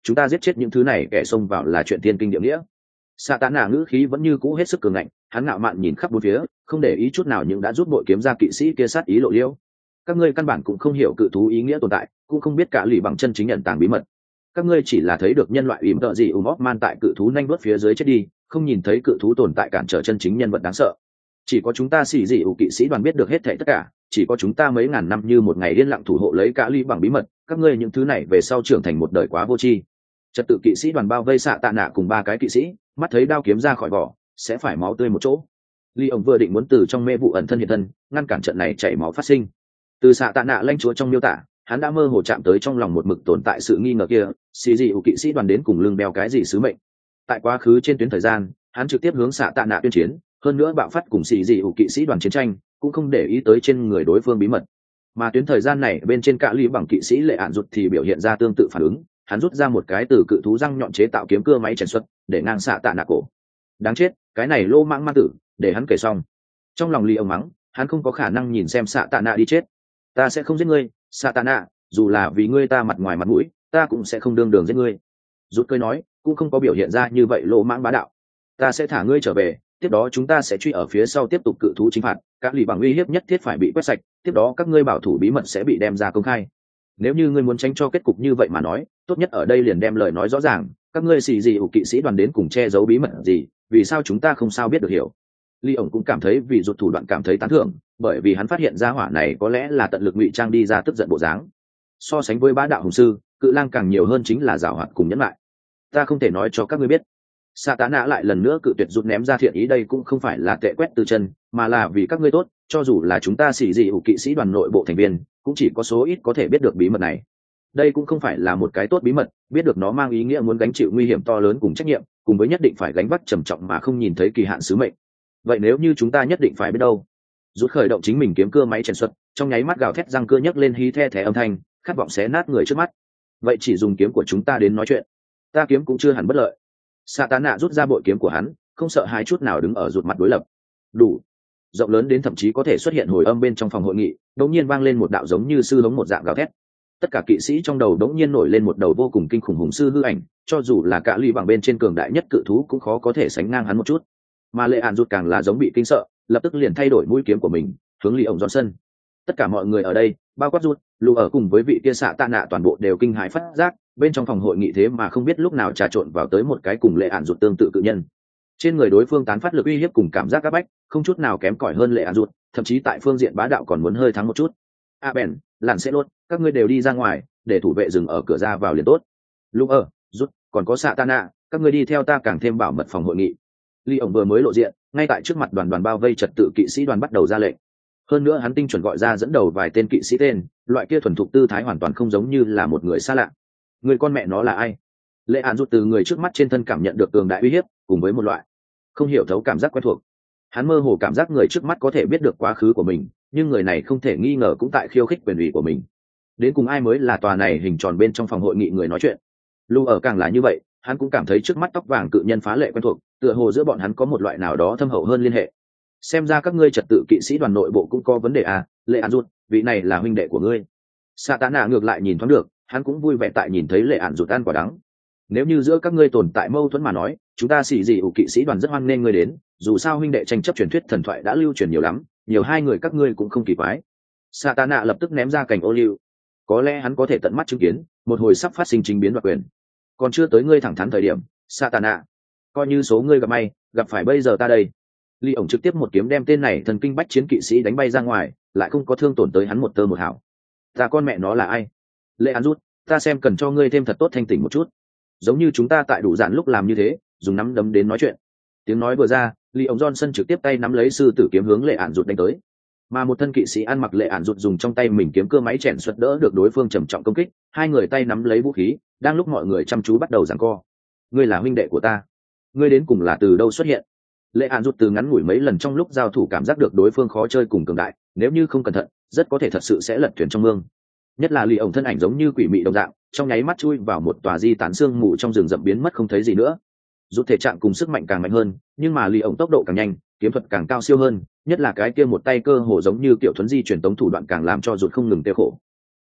chúng ta giết chết những thứ này kẻ xông vào là chuyện tiên kinh địa nghĩa. Xạ tạ nạ ngữ khí vẫn như cũ hết sức cường ngạnh, hắn ngạo mạn nhìn khắp bốn phía, không để ý chút nào những đã rút bội kiếm ra kỵ sĩ kia sát ý lộ liễu. Các ngươi căn bản cũng không hiểu cự thú ý nghĩa tồn tại, cũng không biết cả lì bằng chân chính nhận tàng bí mật. Các ngươi chỉ là thấy được nhân loại ỉm tợ gì ùm óc man tại cự thú nhanh đuốt phía dưới chết đi, không nhìn thấy cự thú tồn tại cản trở chân chính nhân vật đáng sợ. Chỉ có chúng ta xì dị ủ kỵ sĩ đoàn biết được hết thảy tất cả, chỉ có chúng ta mấy ngàn năm như một ngày yên lặng thủ hộ lấy cả lì bằng bí mật, các ngươi những thứ này về sau trưởng thành một đời quá vô tri. Trật tự kỵ sĩ đoàn bao vây xạ tạ nạ cùng ba cái kỵ sĩ, mắt thấy đao kiếm ra khỏi vỏ sẽ phải máu tươi một chỗ. Ly ông vừa định muốn từ trong mê vụ ẩn thân hiện thân, ngăn cản trận này chảy máu phát sinh. Từ xạ tạ nạ lanh chúa trong miêu tả, hắn đã mơ hồ chạm tới trong lòng một mực tồn tại sự nghi ngờ kia, xì dị ủ kỵ sĩ đoàn đến cùng lưng đeo cái gì sứ mệnh. Tại quá khứ trên tuyến thời gian, hắn trực tiếp hướng xạ tạ nạ tuyên chiến, hơn nữa bạo phát cùng xì dị ủ kỵ sĩ đoàn chiến tranh, cũng không để ý tới trên người đối phương bí mật. Mà tuyến thời gian này bên trên cạ ly bằng kỵ sĩ lệ ạn rụt thì biểu hiện ra tương tự phản ứng, hắn rút ra một cái từ cự thú răng nhọn chế tạo kiếm cưa máy chèn xuất để ngang xạ tạ nạ cổ. Đáng chết, cái này lô mãng ma tử, để hắn kể xong. Trong lòng ly ông mắng, hắn không có khả năng nhìn xem xạ tạ nạ đi chết. Ta sẽ không giết ngươi, xạ tạ nạ, dù là vì ngươi ta mặt ngoài mặt mũi, ta cũng sẽ không đương đường giết ngươi. Rút cười nói, cũng không có biểu hiện ra như vậy lô mãng bá đạo. Ta sẽ thả ngươi trở về, tiếp đó chúng ta sẽ truy ở phía sau tiếp tục cự thú chính phạt, các lì bằng uy hiếp nhất thiết phải bị quét sạch, tiếp đó các ngươi bảo thủ bí mật sẽ bị đem ra công khai. Nếu như ngươi muốn tránh cho kết cục như vậy mà nói, tốt nhất ở đây liền đem lời nói rõ ràng, các ngươi xì gì ủ kỵ sĩ đoàn đến cùng che giấu bí mật gì, vì sao chúng ta không sao biết được hiểu. Ly ổng cũng cảm thấy vì rụt thủ đoạn cảm thấy tán thưởng, bởi vì hắn phát hiện ra hỏa này có lẽ là tận lực ngụy trang đi ra tức giận bộ dáng. So sánh với bá đạo hùng sư, cự lang càng nhiều hơn chính là giảo hoạt cùng nhẫn lại. Ta không thể nói cho các ngươi biết. Sa tá nạ lại lần nữa cự tuyệt rút ném ra thiện ý, đây cũng không phải là tệ quét từ chân, mà là vì các ngươi tốt, cho dù là chúng ta xì dị ủ kỵ sĩ đoàn nội bộ thành viên, cũng chỉ có số ít có thể biết được bí mật này. Đây cũng không phải là một cái tốt bí mật, biết được nó mang ý nghĩa muốn gánh chịu nguy hiểm to lớn cùng trách nhiệm, cùng với nhất định phải gánh vác trầm trọng mà không nhìn thấy kỳ hạn sứ mệnh. Vậy nếu như chúng ta nhất định phải biết đâu? Rút khởi động chính mình kiếm cưa máy chèn xuất, trong nháy mắt gào thét răng cưa nhấc lên hí the thé âm thanh, khát vọng xé nát người trước mắt. Vậy chỉ dùng kiếm của chúng ta đến nói chuyện. Ta kiếm cũng chưa hẳn bất lợi. Sa tá nạ rút ra bội kiếm của hắn, không sợ hãi chút nào đứng ở rụt mặt đối lập. Đủ rộng lớn đến thậm chí có thể xuất hiện hồi âm bên trong phòng hội nghị, đột nhiên vang lên một đạo giống như sư hống một dạng gào thét. Tất cả kỵ sĩ trong đầu đột nhiên nổi lên một đầu vô cùng kinh khủng hùng sư hư ảnh, cho dù là cả lì bằng bên trên cường đại nhất cự thú cũng khó có thể sánh ngang hắn một chút. Mà lệ ạn rụt càng là giống bị kinh sợ, lập tức liền thay đổi mũi kiếm của mình, hướng Lý ổng Johnson. Tất cả mọi người ở đây, bao quát rụt, lù ở cùng với vị kia xạ tạ nạ toàn bộ đều kinh hãi phát giác, bên trong phòng hội nghị thế mà không biết lúc nào trà trộn vào tới một cái cùng lệ ạn rụt tương tự cự nhân. Trên người đối phương tán phát lực uy hiếp cùng cảm giác áp bách, không chút nào kém cỏi hơn lệ ạn rụt, thậm chí tại phương diện bá đạo còn muốn hơi thắng một chút. A bèn, lặn sẽ lốt, các ngươi đều đi ra ngoài, để thủ vệ dừng ở cửa ra vào liền tốt. Lúc ở, rút, còn có xạ tạ nạ, các ngươi đi theo ta càng thêm bảo mật phòng hội nghị. Ly ổng vừa mới lộ diện, ngay tại trước mặt đoàn đoàn bao vây trật tự kỵ sĩ đoàn bắt đầu ra lệnh. Hơn nữa hắn tinh chuẩn gọi ra dẫn đầu vài tên kỵ sĩ tên, loại kia thuần thục tư thái hoàn toàn không giống như là một người xa lạ. Người con mẹ nó là ai? Lệ Án rút từ người trước mắt trên thân cảm nhận được cường đại uy hiếp, cùng với một loại không hiểu thấu cảm giác quen thuộc. Hắn mơ hồ cảm giác người trước mắt có thể biết được quá khứ của mình, nhưng người này không thể nghi ngờ cũng tại khiêu khích quyền ủy của mình. Đến cùng ai mới là tòa này hình tròn bên trong phòng hội nghị người nói chuyện? Lu ở càng là như vậy, hắn cũng cảm thấy trước mắt tóc vàng cự nhân phá lệ quen thuộc, tựa hồ giữa bọn hắn có một loại nào đó thâm hậu hơn liên hệ. Xem ra các ngươi trật tự kỵ sĩ đoàn nội bộ cũng có vấn đề à? Lệ Án rút, vị này là huynh đệ của ngươi. Satana ngược lại nhìn thoáng được, hắn cũng vui vẻ tại nhìn thấy Lệ Án rút ăn quả đắng. Nếu như giữa các ngươi tồn tại mâu thuẫn mà nói, chúng ta xì dị ủ kỵ sĩ đoàn rất hoan nghênh ngươi đến, dù sao huynh đệ tranh chấp truyền thuyết thần thoại đã lưu truyền nhiều lắm, nhiều hai người các ngươi cũng không kỳ quái. Satana lập tức ném ra cành ô liu. Có lẽ hắn có thể tận mắt chứng kiến một hồi sắp phát sinh chính biến đoạt quyền. Còn chưa tới ngươi thẳng thắn thời điểm, Satana, coi như số ngươi gặp may, gặp phải bây giờ ta đây. Ly ổng trực tiếp một kiếm đem tên này thần kinh bách chiến kỵ sĩ đánh bay ra ngoài, lại không có thương tổn tới hắn một tơ một hào. Ta con mẹ nó là ai? Lệ Án rút, ta xem cần cho ngươi thêm thật tốt thanh tỉnh một chút. Giống như chúng ta tại đủ dạn lúc làm như thế, dùng nắm đấm đến nói chuyện. Tiếng nói vừa ra, Lee ổng Johnson trực tiếp tay nắm lấy sư tử kiếm hướng Lệ Án rút đánh tới. Mà một thân kỵ sĩ ăn mặc Lệ Án rút dùng trong tay mình kiếm cưa máy chèn xuất đỡ được đối phương trầm trọng công kích, hai người tay nắm lấy vũ khí, đang lúc mọi người chăm chú bắt đầu giằng co. Ngươi là huynh đệ của ta, ngươi đến cùng là từ đâu xuất hiện? Lệ Án rút từ ngắn ngủi mấy lần trong lúc giao thủ cảm giác được đối phương khó chơi cùng cường đại, nếu như không cẩn thận, rất có thể thật sự sẽ lật thuyền trong mương. Nhất là Lee ổng thân ảnh giống như quỷ mị đồng dạng, trong nháy mắt chui vào một tòa di tán xương mù trong rừng rậm biến mất không thấy gì nữa. Rút thể trạng cùng sức mạnh càng mạnh hơn, nhưng mà Lee ổng tốc độ càng nhanh, kiếm thuật càng cao siêu hơn, nhất là cái kia một tay cơ hồ giống như kiểu thuấn di truyền tống thủ đoạn càng làm cho rút không ngừng tiêu khổ.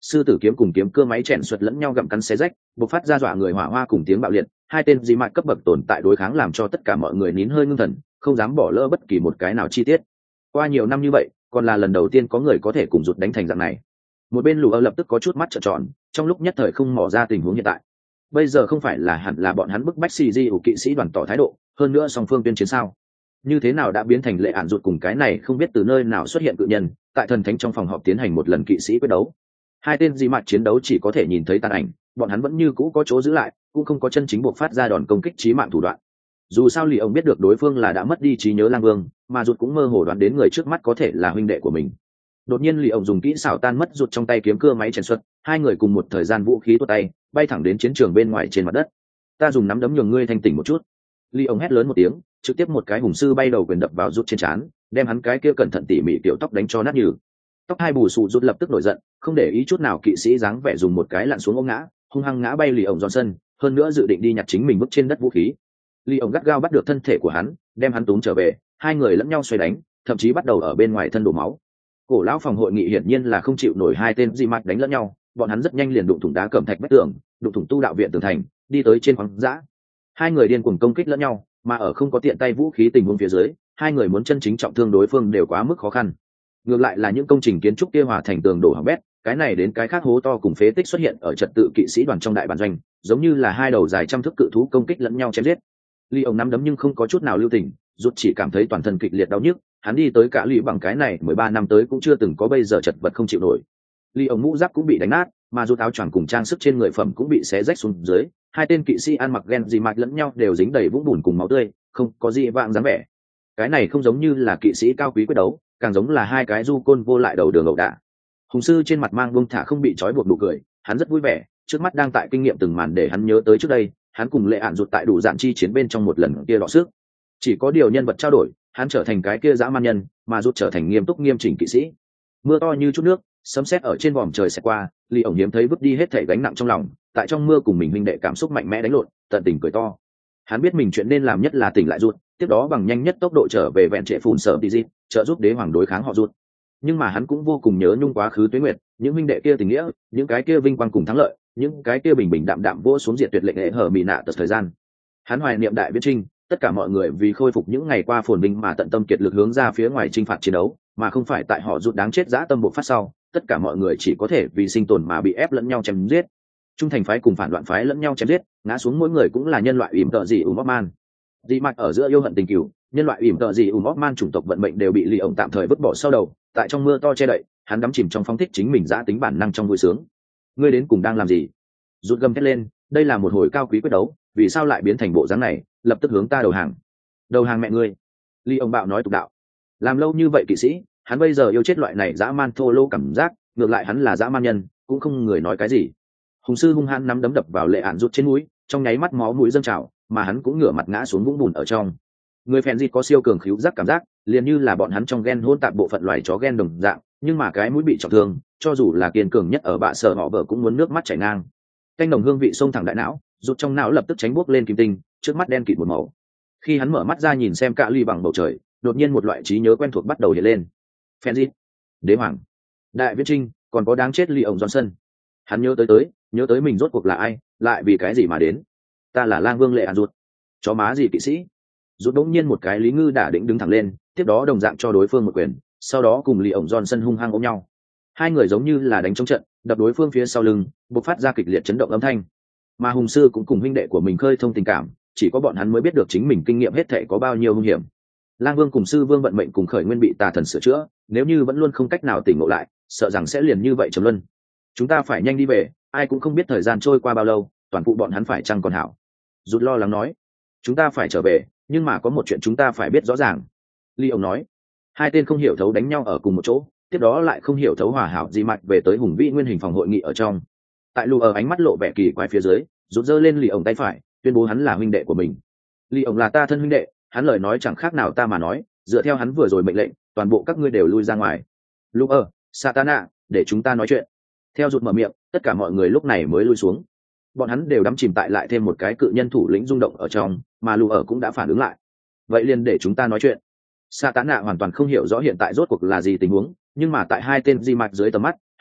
sư tử kiếm cùng kiếm cưa máy chèn xuất lẫn nhau gặm cắn xé rách, bộc phát ra dọa người hỏa hoa cùng tiếng bạo liệt. Hai tên dị mạch cấp bậc tồn tại đối kháng làm cho tất cả mọi người nín hơi ngưng thần, không dám bỏ lỡ bất kỳ một cái nào chi tiết. Qua nhiều năm như vậy, còn là lần đầu tiên có người có thể cùng rụt đánh thành dạng này. Một bên lù ơ lập tức có chút mắt trợn tròn, trong lúc nhất thời không mò ra tình huống hiện tại. Bây giờ không phải là hẳn là bọn hắn bức bách xì di ủ kỵ sĩ đoàn tỏ thái độ, hơn nữa song phương tuyên chiến sao? Như thế nào đã biến thành lệ ản rụt cùng cái này không biết từ nơi nào xuất hiện cự nhân, tại thần thánh trong phòng họp tiến hành một lần kỵ sĩ quyết đấu. Hai tên dị mạch chiến đấu chỉ có thể nhìn thấy tàn ảnh, bọn hắn vẫn như cũ có chỗ giữ lại, cũng không có chân chính buộc phát ra đòn công kích chí mạng thủ đoạn. Dù sao lì ông biết được đối phương là đã mất đi trí nhớ lang vương, mà rụt cũng mơ hồ đoán đến người trước mắt có thể là huynh đệ của mình. Đột nhiên lì ông dùng kỹ xảo tan mất rụt trong tay kiếm cưa máy chèn xuất, hai người cùng một thời gian vũ khí tuột tay, bay thẳng đến chiến trường bên ngoài trên mặt đất. Ta dùng nắm đấm nhường ngươi thanh tỉnh một chút. Lì ông hét lớn một tiếng, trực tiếp một cái hùng sư bay đầu quyền đập vào rụt trên trán, đem hắn cái kia cẩn thận tỉ mỉ tiểu tóc đánh cho nát nhừ. Tóc hai bù xù rụt lập tức nổi giận, không để ý chút nào kỵ sĩ dáng vẻ dùng một cái lặn xuống ôm ngã, hung hăng ngã bay lì ông Johnson, hơn nữa dự định đi nhặt chính mình bước trên đất vũ khí. Lì ông gắt gao bắt được thân thể của hắn, đem hắn túm trở về, hai người lẫn nhau xoay đánh, thậm chí bắt đầu ở bên ngoài thân đổ máu. Cổ lão phòng hội nghị hiển nhiên là không chịu nổi hai tên dị mạch đánh lẫn nhau, bọn hắn rất nhanh liền đụng thủng đá cẩm thạch vách tường, đụng thủng tu đạo viện tường thành, đi tới trên khoáng dã. Hai người điên cuồng công kích lẫn nhau, mà ở không có tiện tay vũ khí tình huống phía dưới, hai người muốn chân chính trọng thương đối phương đều quá mức khó khăn. Ngược lại là những công trình kiến trúc kia hòa thành tường đổ hỏng bét, cái này đến cái khác hố to cùng phế tích xuất hiện ở trật tự kỵ sĩ đoàn trong đại bản doanh, giống như là hai đầu dài trăm thước cự thú công kích lẫn nhau chém giết. Ly ông nắm đấm nhưng không có chút nào lưu tình, rút chỉ cảm thấy toàn thân kịch liệt đau nhức, hắn đi tới cả lì bằng cái này mười ba năm tới cũng chưa từng có bây giờ chật vật không chịu nổi. Ly ông mũ giáp cũng bị đánh nát, mà rút áo choàng cùng trang sức trên người phẩm cũng bị xé rách xuống dưới, hai tên kỵ sĩ ăn mặc gen dị mạch lẫn nhau đều dính đầy vũng bùn cùng máu tươi, không có gì vạng dáng vẻ. Cái này không giống như là kỵ sĩ cao quý quyết đấu, càng giống là hai cái du côn vô lại đầu đường ẩu đả. Hùng sư trên mặt mang buông thả không bị trói buộc nụ cười, hắn rất vui vẻ, trước mắt đang tại kinh nghiệm từng màn để hắn nhớ tới trước đây, hắn cùng lệ ạn rụt tại đủ dạn chi chiến bên trong một lần kia đọ sức. Chỉ có điều nhân vật trao đổi, hắn trở thành cái kia dã man nhân, mà rụt trở thành nghiêm túc nghiêm chỉnh kỵ sĩ. Mưa to như chút nước, sấm sét ở trên vòm trời xẹt qua, Lý ổng hiếm thấy vứt đi hết thảy gánh nặng trong lòng, tại trong mưa cùng mình huynh đệ cảm xúc mạnh mẽ đánh lộn, tận tình cười to. Hắn biết mình chuyện nên làm nhất là tỉnh lại rụt, tiếp đó bằng nhanh nhất tốc độ trở về vẹn trệ phùn sở Tizit, trợ giúp đế hoàng đối kháng họ rụt. Nhưng mà hắn cũng vô cùng nhớ nhung quá khứ tuế nguyệt, những huynh đệ kia tình nghĩa, những cái kia vinh quang cùng thắng lợi, những cái kia bình bình đạm đạm vô xuống diệt tuyệt lệnh hệ hở mì nạ tật thời gian. Hắn hoài niệm đại viễn trinh, tất cả mọi người vì khôi phục những ngày qua phồn vinh mà tận tâm kiệt lực hướng ra phía ngoài chinh phạt chiến đấu, mà không phải tại họ rụt đáng chết dã tâm bộc phát sau, tất cả mọi người chỉ có thể vì sinh tồn mà bị ép lẫn nhau chém giết. Trung thành phái cùng phản loạn phái lẫn nhau chém giết, ngã xuống mỗi người cũng là nhân loại ỉm tợ gì ùm man. Dị mạch ở giữa yêu hận tình cừu, nhân loại ỉm tợ gì ùm man chủng tộc vận mệnh đều bị Lý ổng tạm thời vứt bỏ sau đầu, tại trong mưa to che đậy, hắn đắm chìm trong phóng thích chính mình dã tính bản năng trong vui sướng. Ngươi đến cùng đang làm gì? Rụt gầm thét lên, đây là một hồi cao quý quyết đấu, vì sao lại biến thành bộ dáng này, lập tức hướng ta đầu hàng. Đầu hàng mẹ ngươi. Lý ông bạo nói tục đạo. Làm lâu như vậy kỵ sĩ, hắn bây giờ yêu chết loại này dã man thô lỗ cảm giác, ngược lại hắn là dã man nhân, cũng không người nói cái gì. Hùng sư hung hăng nắm đấm đập vào lệ ản rút trên mũi, trong nháy mắt máu mũi dâng trào, mà hắn cũng ngửa mặt ngã xuống vũng bùn ở trong. Người phèn dịt có siêu cường khứu giác cảm giác, liền như là bọn hắn trong gen hỗn tạp bộ phận loài chó gen đồng dạng, nhưng mà cái mũi bị trọng thương, cho dù là kiên cường nhất ở bạ sở họ vợ cũng muốn nước mắt chảy ngang. Canh đồng hương vị xông thẳng đại não, rút trong não lập tức tránh buốc lên kim tinh, trước mắt đen kịt một màu. Khi hắn mở mắt ra nhìn xem cạ ly bằng bầu trời, đột nhiên một loại trí nhớ quen thuộc bắt đầu hiện lên. Phèn dịt, đế hoàng, đại viễn trinh, còn có đáng chết Lý ổng Johnson. Hắn nhớ tới tới, nhớ tới mình rốt cuộc là ai, lại vì cái gì mà đến. Ta là lang vương lệ ạn rụt, chó má gì kỵ sĩ. Rút đống nhiên một cái lý ngư đả định đứng thẳng lên, tiếp đó đồng dạng cho đối phương một quyền, sau đó cùng Lý ổng Johnson hung hăng ôm nhau. Hai người giống như là đánh trong trận, đập đối phương phía sau lưng, bộc phát ra kịch liệt chấn động âm thanh. Mà hùng sư cũng cùng huynh đệ của mình khơi thông tình cảm, chỉ có bọn hắn mới biết được chính mình kinh nghiệm hết thảy có bao nhiêu hung hiểm. Lang vương cùng sư vương vận mệnh cùng khởi nguyên bị tà thần sửa chữa, nếu như vẫn luôn không cách nào tỉnh ngộ lại, sợ rằng sẽ liền như vậy trầm luân. Chúng ta phải nhanh đi về, ai cũng không biết thời gian trôi qua bao lâu, toàn phụ bọn hắn phải chăng còn hảo. Rút lo lắng nói, chúng ta phải trở về, nhưng mà có một chuyện chúng ta phải biết rõ ràng. Ly ông nói, hai tên không hiểu thấu đánh nhau ở cùng một chỗ, tiếp đó lại không hiểu thấu hòa hảo gì mạch về tới hùng vĩ nguyên hình phòng hội nghị ở trong. Tại lù ở ánh mắt lộ vẻ kỳ quái phía dưới, rút giơ lên Ly ông tay phải, tuyên bố hắn là huynh đệ của mình. Ly ông là ta thân huynh đệ, hắn lời nói chẳng khác nào ta mà nói, dựa theo hắn vừa rồi mệnh lệnh, toàn bộ các ngươi đều lui ra ngoài. Lù ở, Satana, để chúng ta nói chuyện. Theo rụt mở miệng, tất cả mọi người lúc này mới lui xuống. Bọn hắn đều đắm chìm tại lại thêm một cái cự nhân thủ lĩnh rung động ở trong, mà lù ở cũng đã phản ứng lại. Vậy liền để chúng ta nói chuyện. Satana hoàn toàn không hiểu rõ hiện tại rốt cuộc là gì tình huống, nhưng mà tại hai tên di mạch dưới tầm mắt,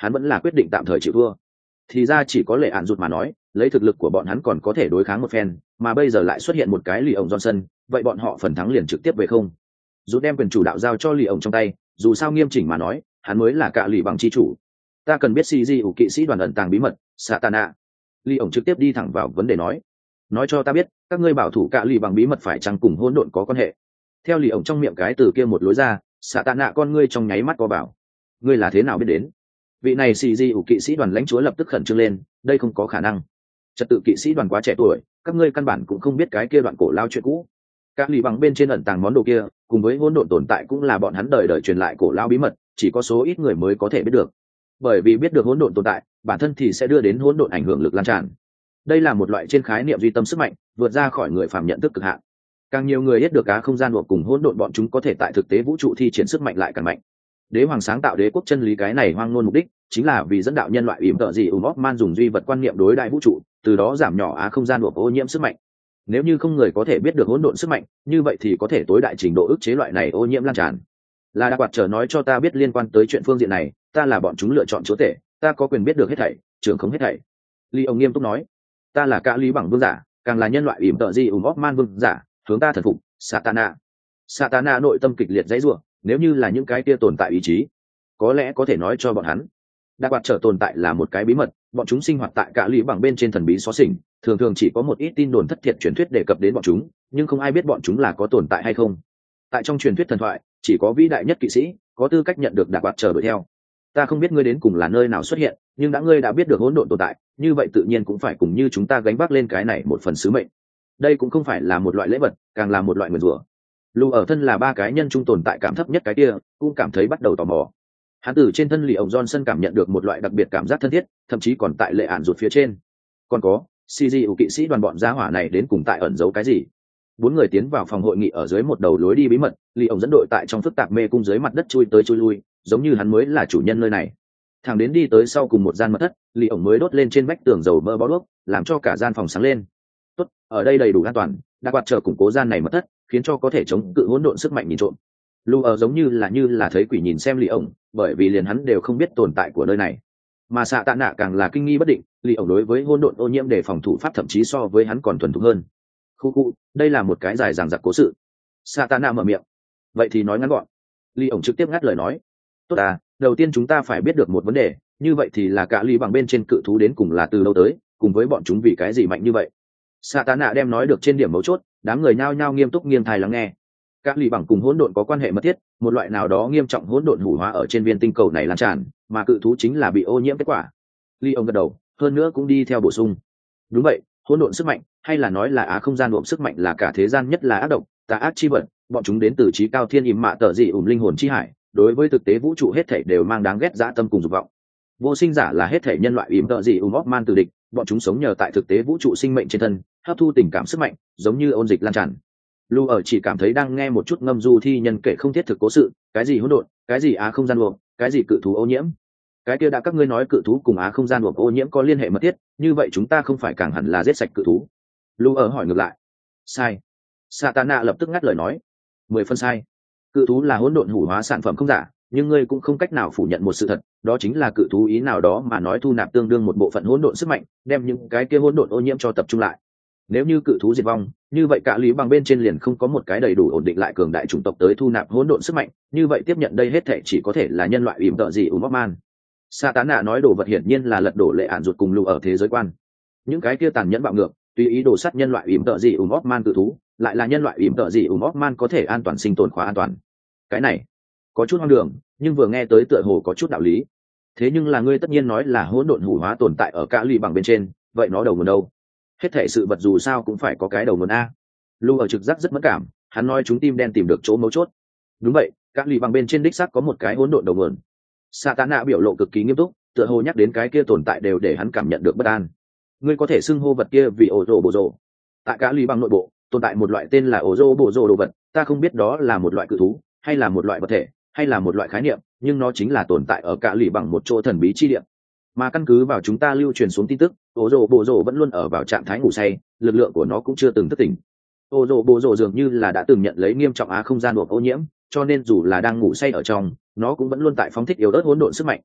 hắn vẫn là quyết định tạm thời chịu thua. Thì ra chỉ có lệ ạn rụt mà nói, lấy thực lực của bọn hắn còn có thể đối kháng một phen, mà bây giờ lại xuất hiện một cái lì ổng Johnson, vậy bọn họ phần thắng liền trực tiếp về không. Rút đem quyền chủ đạo giao cho lì ổng trong tay, dù sao nghiêm chỉnh mà nói, hắn mới là cạ lì bằng chi chủ. Ta cần biết xì di ủ kỵ sĩ đoàn ẩn tàng bí mật, Satana. Lì ổng trực tiếp đi thẳng vào vấn đề nói. Nói cho ta biết, các ngươi bảo thủ cạ lì bằng bí mật phải chăng cùng hỗn độn có quan hệ? Theo lì ổng trong miệng cái từ kia một lối ra, Satana con ngươi trong nháy mắt co bảo. Ngươi là thế nào biết đến? Vị này xì di ủ kỵ sĩ đoàn lãnh chúa lập tức khẩn trương lên, đây không có khả năng. Trật tự kỵ sĩ đoàn quá trẻ tuổi, các ngươi căn bản cũng không biết cái kia đoạn cổ lao chuyện cũ. Các lì bằng bên trên ẩn tàng món đồ kia, cùng với hỗn độn tồn tại cũng là bọn hắn đời đời truyền lại cổ lao bí mật, chỉ có số ít người mới có thể biết được. Bởi vì biết được hỗn độn tồn tại, bản thân thì sẽ đưa đến hỗn độn ảnh hưởng lực lan tràn. Đây là một loại trên khái niệm duy tâm sức mạnh, vượt ra khỏi người phàm nhận thức cực hạn. Càng nhiều người biết được cá không gian buộc cùng hỗn độn bọn chúng có thể tại thực tế vũ trụ thi triển sức mạnh lại càng mạnh. Đế hoàng sáng tạo đế quốc chân lý cái này hoang ngôn mục đích chính là vì dẫn đạo nhân loại ỉm tợ gì ùm óc man dùng duy vật quan niệm đối đại vũ trụ, từ đó giảm nhỏ á không gian buộc ô nhiễm sức mạnh. Nếu như không người có thể biết được hỗn độn sức mạnh, như vậy thì có thể tối đại trình độ ức chế loại này ô nhiễm lan tràn. Là Đa Quạt Trở nói cho ta biết liên quan tới chuyện phương diện này, ta là bọn chúng lựa chọn chúa tể, ta có quyền biết được hết thảy, trưởng không hết thảy. Lý ông nghiêm túc nói, ta là cả lý bằng vương giả, càng là nhân loại ỉm tợ gì ùm óc man vương giả, hướng ta thần phục. Satana. Satana nội tâm kịch liệt dãy rủa, nếu như là những cái kia tồn tại ý chí, có lẽ có thể nói cho bọn hắn. Đa Quạt Trở tồn tại là một cái bí mật, bọn chúng sinh hoạt tại cả lý bằng bên trên thần bí xó xỉnh, thường thường chỉ có một ít tin đồn thất thiệt truyền thuyết đề cập đến bọn chúng, nhưng không ai biết bọn chúng là có tồn tại hay không. Tại trong truyền thuyết thần thoại, chỉ có vĩ đại nhất kỵ sĩ có tư cách nhận được Đa Quạt Trở đuổi theo. Ta không biết ngươi đến cùng là nơi nào xuất hiện, nhưng đã ngươi đã biết được hỗn độn tồn tại, như vậy tự nhiên cũng phải cùng như chúng ta gánh vác lên cái này một phần sứ mệnh. Đây cũng không phải là một loại lễ vật, càng là một loại nguyền rủa. Lù ở thân là ba cái nhân trung tồn tại cảm thấp nhất cái kia, cũng cảm thấy bắt đầu tò mò. Hắn từ trên thân Lý ông Johnson cảm nhận được một loại đặc biệt cảm giác thân thiết, thậm chí còn tại lệ ản rụt phía trên. Còn có, xê giê u kỵ sĩ đoàn bọn gia hỏa này đến cùng tại ẩn giấu cái gì? Bốn người tiến vào phòng hội nghị ở dưới một đầu lối đi bí mật, Lý ông dẫn đội tại trong phức tạp mê cung dưới mặt đất chui tới chui lui, giống như hắn mới là chủ nhân nơi này. Thằng đến đi tới sau cùng một gian mật thất, Lý ông mới đốt lên trên vách tường dầu mỡ bó đuốc, làm cho cả gian phòng sáng lên. Tốt, ở đây đầy đủ an toàn, Đa Quạt Trở củng cố gian này mật thất, khiến cho có thể chống cự hỗn độn sức mạnh nhìn trộm. Lu ở giống như là như là thấy quỷ nhìn xem Lý ông, bởi vì liền hắn đều không biết tồn tại của nơi này. Mà xạ tạ nạ càng là kinh nghi bất định, Lý ông đối với hỗn độn ô nhiễm để phòng thủ pháp thậm chí so với hắn còn thuần thục hơn. Khu khu, đây là một cái dài dằng dặc cố sự. Xạ tạ nạ mở miệng. Vậy thì nói ngắn gọn. Lý ông trực tiếp ngắt lời nói. Tốt à, đầu tiên chúng ta phải biết được một vấn đề, như vậy thì là cả Lý bằng bên trên cự thú đến cùng là từ đâu tới, cùng với bọn chúng vì cái gì mạnh như vậy. Xạ tạ nạ đem nói được trên điểm mấu chốt, đám người nhao nhao nghiêm túc nghiêng thai lắng nghe. Các lì bằng cùng hỗn độn có quan hệ mật thiết, một loại nào đó nghiêm trọng hỗn độn hủ hóa ở trên viên tinh cầu này lan tràn, mà cự thú chính là bị ô nhiễm kết quả. Ly ông gật đầu, hơn nữa cũng đi theo bổ sung. Đúng vậy, hỗn độn sức mạnh, hay là nói là á không gian độn sức mạnh là cả thế gian nhất là ác độc, tà ác chi vật, bọn chúng đến từ trí cao thiên ìm mạ tở dị ủm linh hồn chi hải, đối với thực tế vũ trụ hết thảy đều mang đáng ghét dã tâm cùng dục vọng. Vô sinh giả là hết thảy nhân loại ìm tở dị ủm óc man từ địch, bọn chúng sống nhờ tại thực tế vũ trụ sinh mệnh trên thân, hấp thu tình cảm sức mạnh, giống như ôn dịch lan tràn. Lu ở chỉ cảm thấy đang nghe một chút ngâm du thi nhân kể không thiết thực cố sự, cái gì hỗn độn, cái gì á không gian luộc, cái gì cự thú ô nhiễm. Cái kia đã các ngươi nói cự thú cùng á không gian luộc ô nhiễm có liên hệ mật thiết, như vậy chúng ta không phải càng hẳn là giết sạch cự thú? Lu ở hỏi ngược lại. Sai. Satana lập tức ngắt lời nói. Mười phân sai. Cự thú là hỗn độn hủ hóa sản phẩm không giả, nhưng ngươi cũng không cách nào phủ nhận một sự thật, đó chính là cự thú ý nào đó mà nói thu nạp tương đương một bộ phận hỗn độn sức mạnh, đem những cái kia hỗn độn ô nhiễm cho tập trung lại. Nếu như cự thú diệt vong, như vậy cả lý bằng bên trên liền không có một cái đầy đủ ổn định lại cường đại chủng tộc tới thu nạp hỗn độn sức mạnh, như vậy tiếp nhận đây hết thảy chỉ có thể là nhân loại ỉm tợ gì ùm man. Satana nói đồ vật hiển nhiên là lật đổ lệ ản ruột cùng Lu ở thế giới quan. Những cái kia tàn nhẫn bạo ngược, tùy ý đổ sát nhân loại ỉm tợ gì ùm man cự thú, lại là nhân loại ỉm tợ gì ùm man có thể an toàn sinh tồn khóa an toàn. Cái này có chút hoang đường, nhưng vừa nghe tới tựa hồ có chút đạo lý. Thế nhưng là ngươi tất nhiên nói là hỗn độn hủ hóa tồn tại ở cả lý bằng bên trên, vậy nó đầu nguồn đâu? Hết thể sự vật dù sao cũng phải có cái đầu nguồn a. Lu ở trực giác rất mất cảm, hắn nói chúng tim đen tìm được chỗ mấu chốt. Đúng vậy, các lì bằng bên trên đích xác có một cái hỗn độn đầu nguồn. Satana biểu lộ cực kỳ nghiêm túc, tựa hồ nhắc đến cái kia tồn tại đều để hắn cảm nhận được bất an. Ngươi có thể xưng hô vật kia vì ổ rồ bộ rồ. Tại các lì bằng nội bộ, tồn tại một loại tên là ổ rồ bộ rồ đồ vật, ta không biết đó là một loại cự thú, hay là một loại vật thể, hay là một loại khái niệm, nhưng nó chính là tồn tại ở cả lì bằng một chỗ thần bí chi địa. Mà căn cứ vào chúng ta lưu truyền xuống tin tức, ổ rồ bộ rồ vẫn luôn ở vào trạng thái ngủ say, lực lượng của nó cũng chưa từng thức tỉnh. Ổ rồ bộ rồ dường như là đã từng nhận lấy nghiêm trọng á không gian buộc ô nhiễm, cho nên dù là đang ngủ say ở trong, nó cũng vẫn luôn tại phóng thích yếu ớt hỗn độn sức mạnh.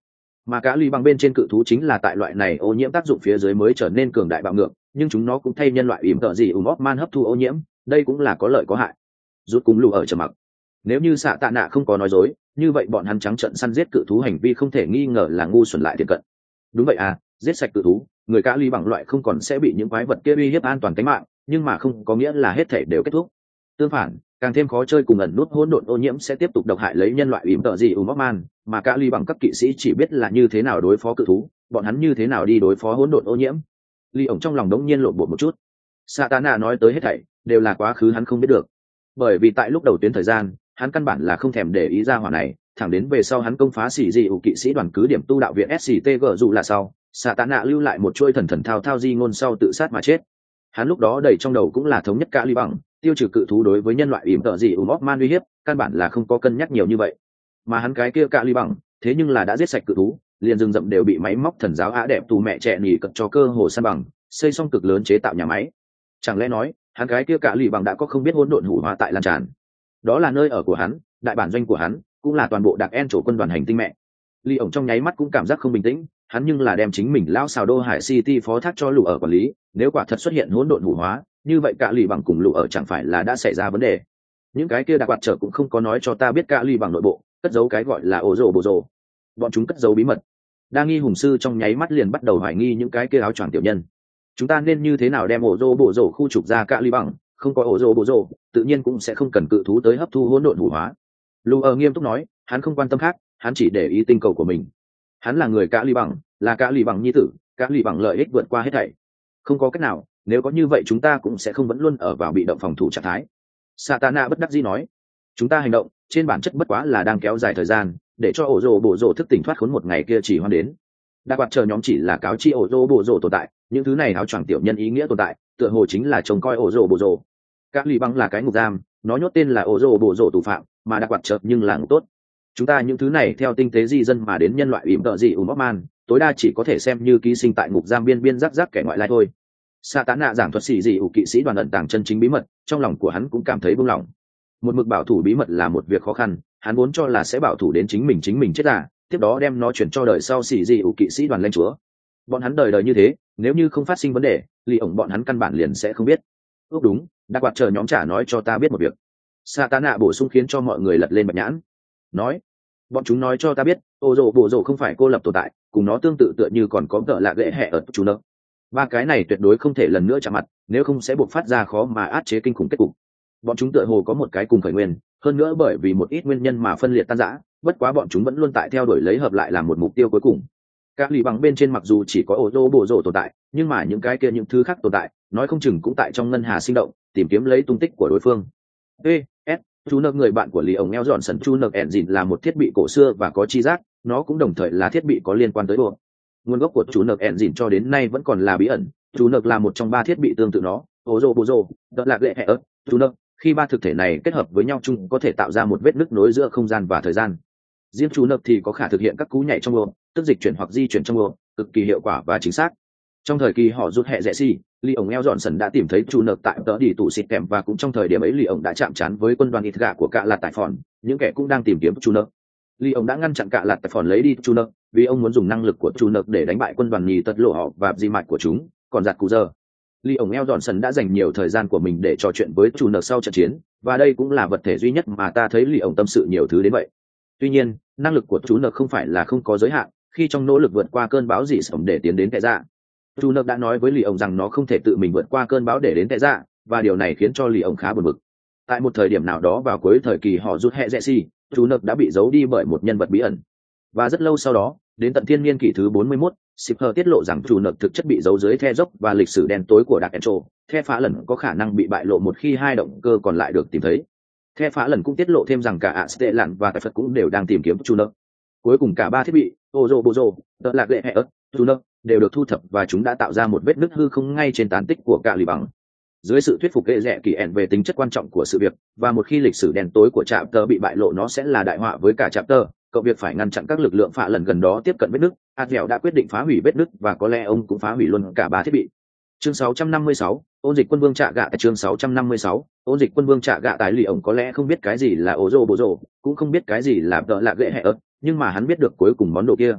mà cá ly bằng bên trên cự thú chính là tại loại này ô nhiễm tác dụng phía dưới mới trở nên cường đại bạo ngược, nhưng chúng nó cũng thay nhân loại ỉm tợ gì ùm óp man hấp thu ô nhiễm, đây cũng là có lợi có hại. Rút cùng lù ở trầm mặc. Nếu như xạ tạ nạ không có nói dối, như vậy bọn hắn trắng trợn săn giết cự thú hành vi không thể nghi ngờ là ngu xuẩn lại thiệt cận. Đúng vậy à, giết sạch cự thú, người cá ly bằng loại không còn sẽ bị những quái vật kia uy hiếp an toàn tính mạng, nhưng mà không có nghĩa là hết thể đều kết thúc. Tương phản, càng thêm khó chơi cùng ẩn nút hỗn độn ô nhiễm sẽ tiếp tục độc hại lấy nhân loại ỉm tợ gì ùm óp man, mà cá ly bằng các kỵ sĩ chỉ biết là như thế nào đối phó cự thú, bọn hắn như thế nào đi đối phó hỗn độn ô nhiễm. Ly ổng trong lòng đống nhiên lộn bột một chút. Satana nói tới hết thảy đều là quá khứ hắn không biết được, bởi vì tại lúc đầu tuyến thời gian hắn căn bản là không thèm để ý ra hỏa này, thẳng đến về sau hắn công phá xỉ dị ủ kỵ sĩ đoàn cứ điểm tu đạo viện ét xê tê giê dù là sau Satana lưu lại một chuôi thần thần thao thao di ngôn sau tự sát mà chết. Hắn lúc đó đầy trong đầu cũng là thống nhất cả ly bằng, tiêu trừ cự thú đối với nhân loại ỉm tợ gì ùm óp man uy hiếp, căn bản là không có cân nhắc nhiều như vậy. Mà hắn cái kia cả ly bằng, thế nhưng là đã giết sạch cự thú, liền rừng rậm đều bị máy móc thần giáo á đẹp tù mẹ trẻ nhỉ cật cho cơ hồ san bằng, xây xong cực lớn chế tạo nhà máy. Chẳng lẽ nói hắn cái kia cả ly bằng đã có không biết hỗn độn hủ hóa tại lan tràn? Đó là nơi ở của hắn, đại bản doanh của hắn, cũng là toàn bộ đặc en chỗ quân đoàn hành tinh mẹ. Ly ổng trong nháy mắt cũng cảm giác không bình tĩnh, hắn nhưng là đem chính mình lao xào đô hải city phó thác cho lũ ở quản lý, nếu quả thật xuất hiện hỗn độn hủ hóa, như vậy cả lì bằng cùng lũ ở chẳng phải là đã xảy ra vấn đề? Những cái kia đặc quạt trở cũng không có nói cho ta biết cả lì bằng nội bộ cất giấu cái gọi là ổ rồ bồ rồ, bọn chúng cất giấu bí mật. Đa nghi hùng sư trong nháy mắt liền bắt đầu hoài nghi những cái kia áo choàng tiểu nhân. Chúng ta nên như thế nào đem ổ rồ bồ rồ khu trục ra cả lì bằng? Không có ổ rồ bồ rồ, tự nhiên cũng sẽ không cần cự thú tới hấp thu hỗn độn hủ hóa. Lũ ở nghiêm túc nói, hắn không quan tâm khác, hắn chỉ để ý tinh cầu của mình. Hắn là người cả lì bằng, là cả lì bằng nhi tử, cả lì bằng lợi ích vượt qua hết thảy. Không có cách nào, nếu có như vậy chúng ta cũng sẽ không vẫn luôn ở vào bị động phòng thủ trạng thái. Satana bất đắc dĩ nói, chúng ta hành động trên bản chất bất quá là đang kéo dài thời gian, để cho ổ rồ bổ rồ thức tỉnh thoát khốn một ngày kia chỉ hoan đến. Đa quạt chờ nhóm chỉ là cáo chi ổ rồ bổ rồ tồn tại, những thứ này áo choàng tiểu nhân ý nghĩa tồn tại, tựa hồ chính là trông coi ổ rồ bổ rồ. Các lì bằng là cái ngục giam, nó nhốt tên là ổ rồ bổ rồ tù phạm, mà đa quạt chợt nhưng là ngục tốt. Chúng ta những thứ này theo tinh tế di dân mà đến nhân loại ỉm tợ gì ùm óp man, tối đa chỉ có thể xem như ký sinh tại ngục giam biên biên rắc rắc kẻ ngoại lai thôi. Satana giảng thuật xì gì ủ kỵ sĩ đoàn ẩn tàng chân chính bí mật, trong lòng của hắn cũng cảm thấy buông lỏng. Một mực bảo thủ bí mật là một việc khó khăn, hắn vốn cho là sẽ bảo thủ đến chính mình chính mình chết giả, tiếp đó đem nó chuyển cho đời sau xì gì ủ kỵ sĩ đoàn lãnh chúa. Bọn hắn đời đời như thế, nếu như không phát sinh vấn đề, lì ổng bọn hắn căn bản liền sẽ không biết. Ước đúng, đặc quạt chờ nhóm trả nói cho ta biết một việc. Satana bổ sung khiến cho mọi người lật lên bạch nhãn. Nói, bọn chúng nói cho ta biết, ô rồ bộ rồ không phải cô lập tồn tại, cùng nó tương tự tựa như còn có tợ lạ gệ hẹ ở chú nợ. Ba cái này tuyệt đối không thể lần nữa chạm mặt, nếu không sẽ buộc phát ra khó mà át chế kinh khủng kết cục. Bọn chúng tựa hồ có một cái cùng khởi nguyên, hơn nữa bởi vì một ít nguyên nhân mà phân liệt tan rã, bất quá bọn chúng vẫn luôn tại theo đuổi lấy hợp lại làm một mục tiêu cuối cùng. Các lì bằng bên trên mặc dù chỉ có ô rồ bộ rồ tồn tại, nhưng mà những cái kia những thứ khác tồn tại, nói không chừng cũng tại trong ngân hà sinh động, tìm kiếm lấy tung tích của đối phương. E, S, chú nợ người bạn của Lý ổng eo dọn sần chú nợ engine là một thiết bị cổ xưa và có chi giác, nó cũng đồng thời là thiết bị có liên quan tới bộ. Nguồn gốc của chú nợ engine cho đến nay vẫn còn là bí ẩn, chú nợ là một trong ba thiết bị tương tự nó, Ozo Bozo, đó là lệ hệ ớt, chú nợ. Khi ba thực thể này kết hợp với nhau chung có thể tạo ra một vết nứt nối giữa không gian và thời gian. Riêng chú nợ thì có khả thực hiện các cú nhảy trong bộ, tức dịch chuyển hoặc di chuyển trong bộ, cực kỳ hiệu quả và chính xác. Trong thời kỳ họ rút hệ rẽ si, Lý ổng eo dọn sần đã tìm thấy chú nợ tại tớ đi tụ xịt kèm, và cũng trong thời điểm ấy Lý ổng đã chạm trán với quân đoàn ít gạ của cả lạt tại phòn, những kẻ cũng đang tìm kiếm chú nợ. Lý ổng đã ngăn chặn cả lạt tại phòn lấy đi chú nợ, vì ông muốn dùng năng lực của chú nợ để đánh bại quân đoàn nhì tật lộ họ và di mạch của chúng. Còn giặt cù giờ, Lý ổng eo dọn sần đã dành nhiều thời gian của mình để trò chuyện với chú nợ sau trận chiến, và đây cũng là vật thể duy nhất mà ta thấy Lý ổng tâm sự nhiều thứ đến vậy. Tuy nhiên, năng lực của chú nợ không phải là không có giới hạn, khi trong nỗ lực vượt qua cơn bão dị sổng để tiến đến tệ dạ. Chú nợ đã nói với Lý ổng rằng nó không thể tự mình vượt qua cơn bão để đến tệ dạ, và điều này khiến cho Lý ổng khá buồn bực. Tại một thời điểm nào đó vào cuối thời kỳ họ rút hệ rẽ si, chú nợ đã bị giấu đi bởi một nhân vật bí ẩn. Và rất lâu sau đó, đến tận thiên niên kỷ thứ bốn mươi mốt, Shipper tiết lộ rằng chủ nợ thực chất bị giấu dưới the dốc và lịch sử đen tối của Dark Angel, the phá lần có khả năng bị bại lộ một khi hai động cơ còn lại được tìm thấy. The phá lần cũng tiết lộ thêm rằng cả Astelan và Tài Phật cũng đều đang tìm kiếm chủ nợ. Cuối cùng cả ba thiết bị, Ozo Bozo, Tợ Lạc Lệ Hệ chủ nợ, đều được thu thập và chúng đã tạo ra một vết nứt hư không ngay trên tán tích của cả lì bằng. Dưới sự thuyết phục ghệ rẻ kỳ ẻn về tính chất quan trọng của sự việc, và một khi lịch sử đen tối của trạm tơ bị bại lộ nó sẽ là đại họa với cả trạm tơ, cậu việc phải ngăn chặn các lực lượng phạ lần gần đó tiếp cận vết nứt. Advèo đã quyết định phá hủy vết nứt và có lẽ ông cũng phá hủy luôn cả ba thiết bị. Chương sáu trăm năm mươi sáu, ôn dịch quân vương trạ gạ. Chương sáu trăm năm mươi sáu, ôn dịch quân vương trạ gạ. Tài lì ông có lẽ không biết cái gì là Ozo Bozo, cũng không biết cái gì là Tợ Lạc Lệ Hệ ớt, nhưng mà hắn biết được cuối cùng món đồ kia.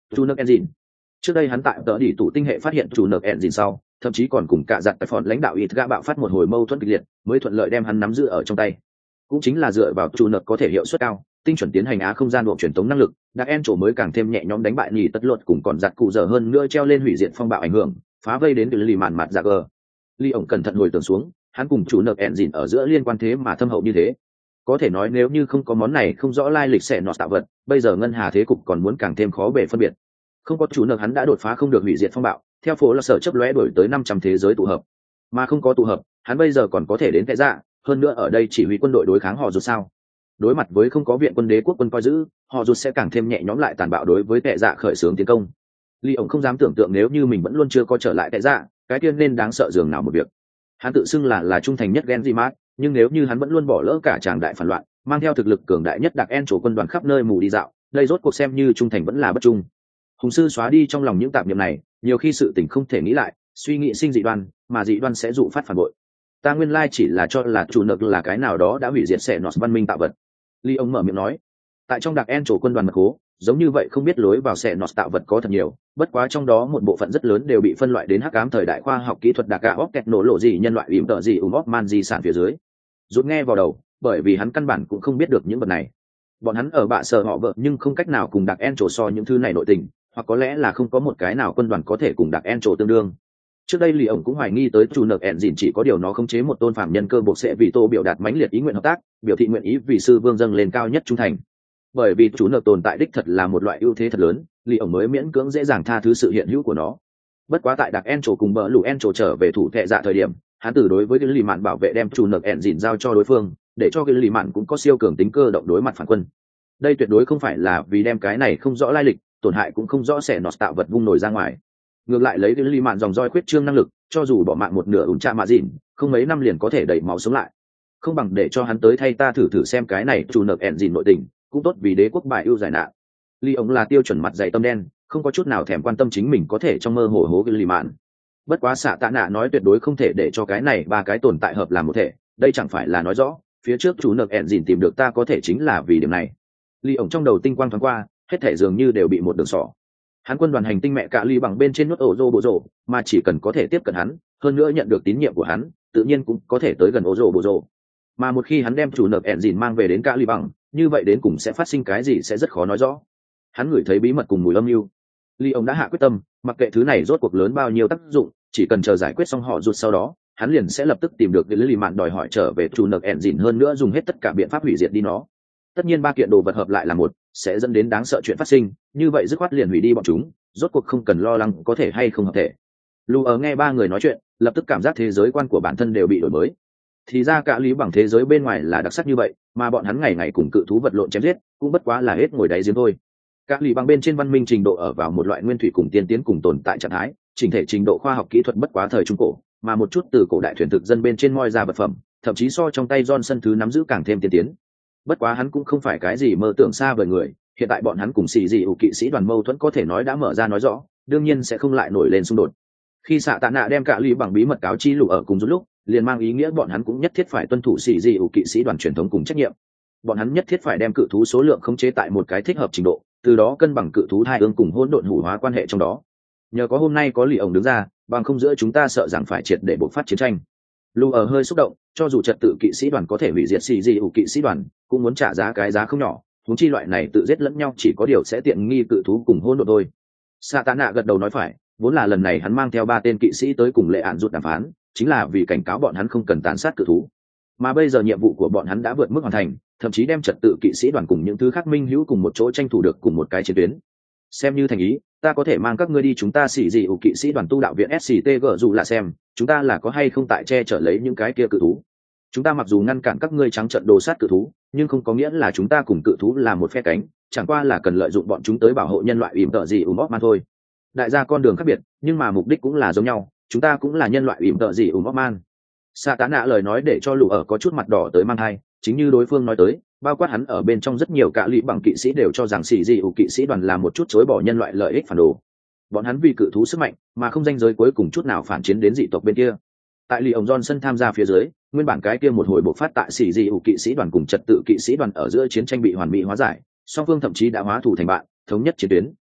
chủ nợ engine. Trước đây hắn tại tờ đỉ tụ tinh hệ phát hiện chủ nợ engine sau, thậm chí còn cùng cả giặt tại phòn lãnh đạo ít gã bạo phát một hồi mâu thuẫn kịch liệt, mới thuận lợi đem hắn nắm giữ ở trong tay. Cũng chính là dựa vào chủ nợ có thể hiệu suất cao, tinh chuẩn tiến hành á không gian độ truyền tống năng lực, đặc en chỗ mới càng thêm nhẹ nhõm đánh bại nhì tất luật cùng còn giặt cụ dở hơn nữa treo lên hủy diệt phong bạo ảnh hưởng, phá vây đến từ lì màn mặt dạ gờ. Ly ổng cẩn thận hồi tưởng xuống, hắn cùng chủ nợ engine ở giữa liên quan thế mà thâm hậu như thế. Có thể nói nếu như không có món này không rõ lai lịch sẽ nọ tạo vật, bây giờ ngân hà thế cục còn muốn càng thêm khó bề phân biệt. Không có chủ nợ hắn đã đột phá không được hủy diệt phong bạo, theo phố là sở chấp lóe đổi tới năm trăm thế giới tụ hợp, mà không có tụ hợp, hắn bây giờ còn có thể đến cái dạ, hơn nữa ở đây chỉ huy quân đội đối kháng họ dù sao. Đối mặt với không có viện quân đế quốc quân coi giữ, họ rút sẽ càng thêm nhẹ nhõm lại tàn bạo đối với tệ dạ khởi xướng tiến công. Ly ổng không dám tưởng tượng nếu như mình vẫn luôn chưa có trở lại tệ dạ, cái tiên nên đáng sợ dường nào một việc. Hắn tự xưng là là trung thành nhất Genjimat, nhưng nếu như hắn vẫn luôn bỏ lỡ cả tràng đại phản loạn, mang theo thực lực cường đại nhất đặc en chỗ quân đoàn khắp nơi mù đi dạo, đây rốt cuộc xem như trung thành vẫn là bất trung. Hùng sư xóa đi trong lòng những tạp niệm này, nhiều khi sự tình không thể nghĩ lại, suy nghĩ sinh dị đoan, mà dị đoan sẽ dụ phát phản bội. Ta nguyên lai chỉ là cho là chủ nợ là cái nào đó đã hủy diệt sẽ nọ văn minh tạo vật. Ly ông mở miệng nói, tại trong đặc en chỗ quân đoàn mật khố, giống như vậy không biết lối vào sẽ nọ tạo vật có thật nhiều, bất quá trong đó một bộ phận rất lớn đều bị phân loại đến hắc ám thời đại khoa học kỹ thuật đặc cả óc kẹt nổ lộ gì nhân loại ỉm tợ gì ùm óc man di sản phía dưới. Rút nghe vào đầu, bởi vì hắn căn bản cũng không biết được những vật này. Bọn hắn ở bạ sở họ vợ nhưng không cách nào cùng đặc en chỗ so những thứ này nội tình, hoặc có lẽ là không có một cái nào quân đoàn có thể cùng đặc en chỗ tương đương. Trước đây Lý ổng cũng hoài nghi tới chủ nợ ẹn dìn chỉ có điều nó khống chế một tôn phạm nhân cơ bộ sẽ vì tô biểu đạt mãnh liệt ý nguyện hợp tác, biểu thị nguyện ý vì sư vương dâng lên cao nhất trung thành. Bởi vì chủ nợ tồn tại đích thật là một loại ưu thế thật lớn, Lý ổng mới miễn cưỡng dễ dàng tha thứ sự hiện hữu của nó. Bất quá tại đặc en chỗ cùng bờ lũ en chỗ trở về thủ thệ dạ thời điểm, hắn từ đối với cái lì mạn bảo vệ đem chủ nợ ẹn dìn giao cho đối phương, để cho cái lì mạn cũng có siêu cường tính cơ động đối mặt phản quân. Đây tuyệt đối không phải là vì đem cái này không rõ lai lịch, tổn hại cũng không rõ sẽ nọt tạo vật vung nổi ra ngoài. Ngược lại lấy cái lì mạn dòng roi khuyết trương năng lực, cho dù bỏ mạng một nửa ủn tra mạ dìn, không mấy năm liền có thể đẩy máu sống lại. Không bằng để cho hắn tới thay ta thử thử xem cái này chủ nợ ẹn dìn nội tình, cũng tốt vì đế quốc bài ưu giải nạn. Ly ống là tiêu chuẩn mặt dày tâm đen, không có chút nào thèm quan tâm chính mình có thể trong mơ hồ hố cái lì mạn. Bất quá xạ tạ nạ nói tuyệt đối không thể để cho cái này ba cái tồn tại hợp làm một thể, đây chẳng phải là nói rõ phía trước chủ nợ ẹn dìn tìm được ta có thể chính là vì điểm này. Ly ổng trong đầu tinh quang thoáng qua, hết thể dường như đều bị một đường sỏ. Hắn quân đoàn hành tinh mẹ cạ ly bằng bên trên nuốt ổ rô bộ rô, mà chỉ cần có thể tiếp cận hắn, hơn nữa nhận được tín nhiệm của hắn, tự nhiên cũng có thể tới gần ổ rô bộ rô. Mà một khi hắn đem chủ nợ ẹn dìn mang về đến cạ ly bằng, như vậy đến cùng sẽ phát sinh cái gì sẽ rất khó nói rõ. Hắn ngửi thấy bí mật cùng mùi âm mưu. Ly ông đã hạ quyết tâm, mặc kệ thứ này rốt cuộc lớn bao nhiêu tác dụng, chỉ cần chờ giải quyết xong họ rụt sau đó, hắn liền sẽ lập tức tìm được cái lì mạn đòi hỏi trở về chủ nợ ẹn dìn, hơn nữa dùng hết tất cả biện pháp hủy diệt đi nó. Tất nhiên ba kiện đồ vật hợp lại là một, sẽ dẫn đến đáng sợ chuyện phát sinh, như vậy dứt khoát liền hủy đi bọn chúng, rốt cuộc không cần lo lắng có thể hay không hợp thể. Lu ở nghe ba người nói chuyện, lập tức cảm giác thế giới quan của bản thân đều bị đổi mới. Thì ra cả lý bằng thế giới bên ngoài là đặc sắc như vậy, mà bọn hắn ngày ngày cùng cự thú vật lộn chém giết, cũng bất quá là hết ngồi đáy giếng thôi. Cả lý bằng bên trên văn minh trình độ ở vào một loại nguyên thủy cùng tiên tiến cùng tồn tại trạng thái, chỉnh thể trình độ khoa học kỹ thuật bất quá thời trung cổ, mà một chút từ cổ đại thuyền thực dân bên trên moi ra vật phẩm, thậm chí so trong tay Johnson thứ nắm giữ càng thêm tiên tiến. Bất quá hắn cũng không phải cái gì mơ tưởng xa vời người, hiện tại bọn hắn cùng xì dị ủ kỵ sĩ đoàn mâu thuẫn có thể nói đã mở ra nói rõ, đương nhiên sẽ không lại nổi lên xung đột. Khi xạ tạ nạ đem cả lý bằng bí mật cáo chi lũ ở cùng lúc, liền mang ý nghĩa bọn hắn cũng nhất thiết phải tuân thủ xì dị ủ kỵ sĩ đoàn truyền thống cùng trách nhiệm. Bọn hắn nhất thiết phải đem cự thú số lượng khống chế tại một cái thích hợp trình độ, từ đó cân bằng cự thú hai ương cùng hỗn độn hủ hóa quan hệ trong đó. Nhờ có hôm nay có lì ổng đứng ra, bằng không giữa chúng ta sợ rằng phải triệt để bộc phát chiến tranh. Lũ ở hơi xúc động, cho dù trật tự kỵ sĩ đoàn có thể hủy diệt xì dị ủ kỵ sĩ đoàn, cũng muốn trả giá cái giá không nhỏ. Huống chi loại này tự giết lẫn nhau chỉ có điều sẽ tiện nghi cự thú cùng hỗn độn thôi. Sa tạ nạ gật đầu nói phải, vốn là lần này hắn mang theo ba tên kỵ sĩ tới cùng lệ ạn rụt đàm phán, chính là vì cảnh cáo bọn hắn không cần tàn sát cự thú. Mà bây giờ nhiệm vụ của bọn hắn đã vượt mức hoàn thành, thậm chí đem trật tự kỵ sĩ đoàn cùng những thứ khác minh hữu cùng một chỗ tranh thủ được cùng một cái chiến tuyến. Xem như thành ý, ta có thể mang các ngươi đi chúng ta xỉ dị ủ kỵ sĩ đoàn tu đạo viện ét xê tê giê dù là xem, chúng ta là có hay không tại che chở lấy những cái kia cự thú. Chúng ta mặc dù ngăn cản các ngươi trắng trợn đồ sát cự thú, nhưng không có nghĩa là chúng ta cùng cự thú là một phe cánh, chẳng qua là cần lợi dụng bọn chúng tới bảo hộ nhân loại ỉm tợ gì ùm óp man thôi. Đại gia con đường khác biệt, nhưng mà mục đích cũng là giống nhau, chúng ta cũng là nhân loại ỉm tợ gì ùm óp man. Sa tá nạ lời nói để cho lũ ở có chút mặt đỏ tới mang hai, chính như đối phương nói tới, bao quát hắn ở bên trong rất nhiều cả lũ bằng kỵ sĩ đều cho rằng xì dị ủ kỵ sĩ đoàn là một chút chối bỏ nhân loại lợi ích phản đồ. Bọn hắn vì cự thú sức mạnh, mà không danh giới cuối cùng chút nào phản chiến đến dị tộc bên kia. Tại Lý ông Johnson tham gia phía dưới, nguyên bản cái kia một hồi bộc phát tại xỉ dị ủ kỵ sĩ đoàn cùng trật tự kỵ sĩ đoàn ở giữa chiến tranh bị hoàn mỹ hóa giải, song phương thậm chí đã hóa thủ thành bạn, thống nhất chiến tuyến.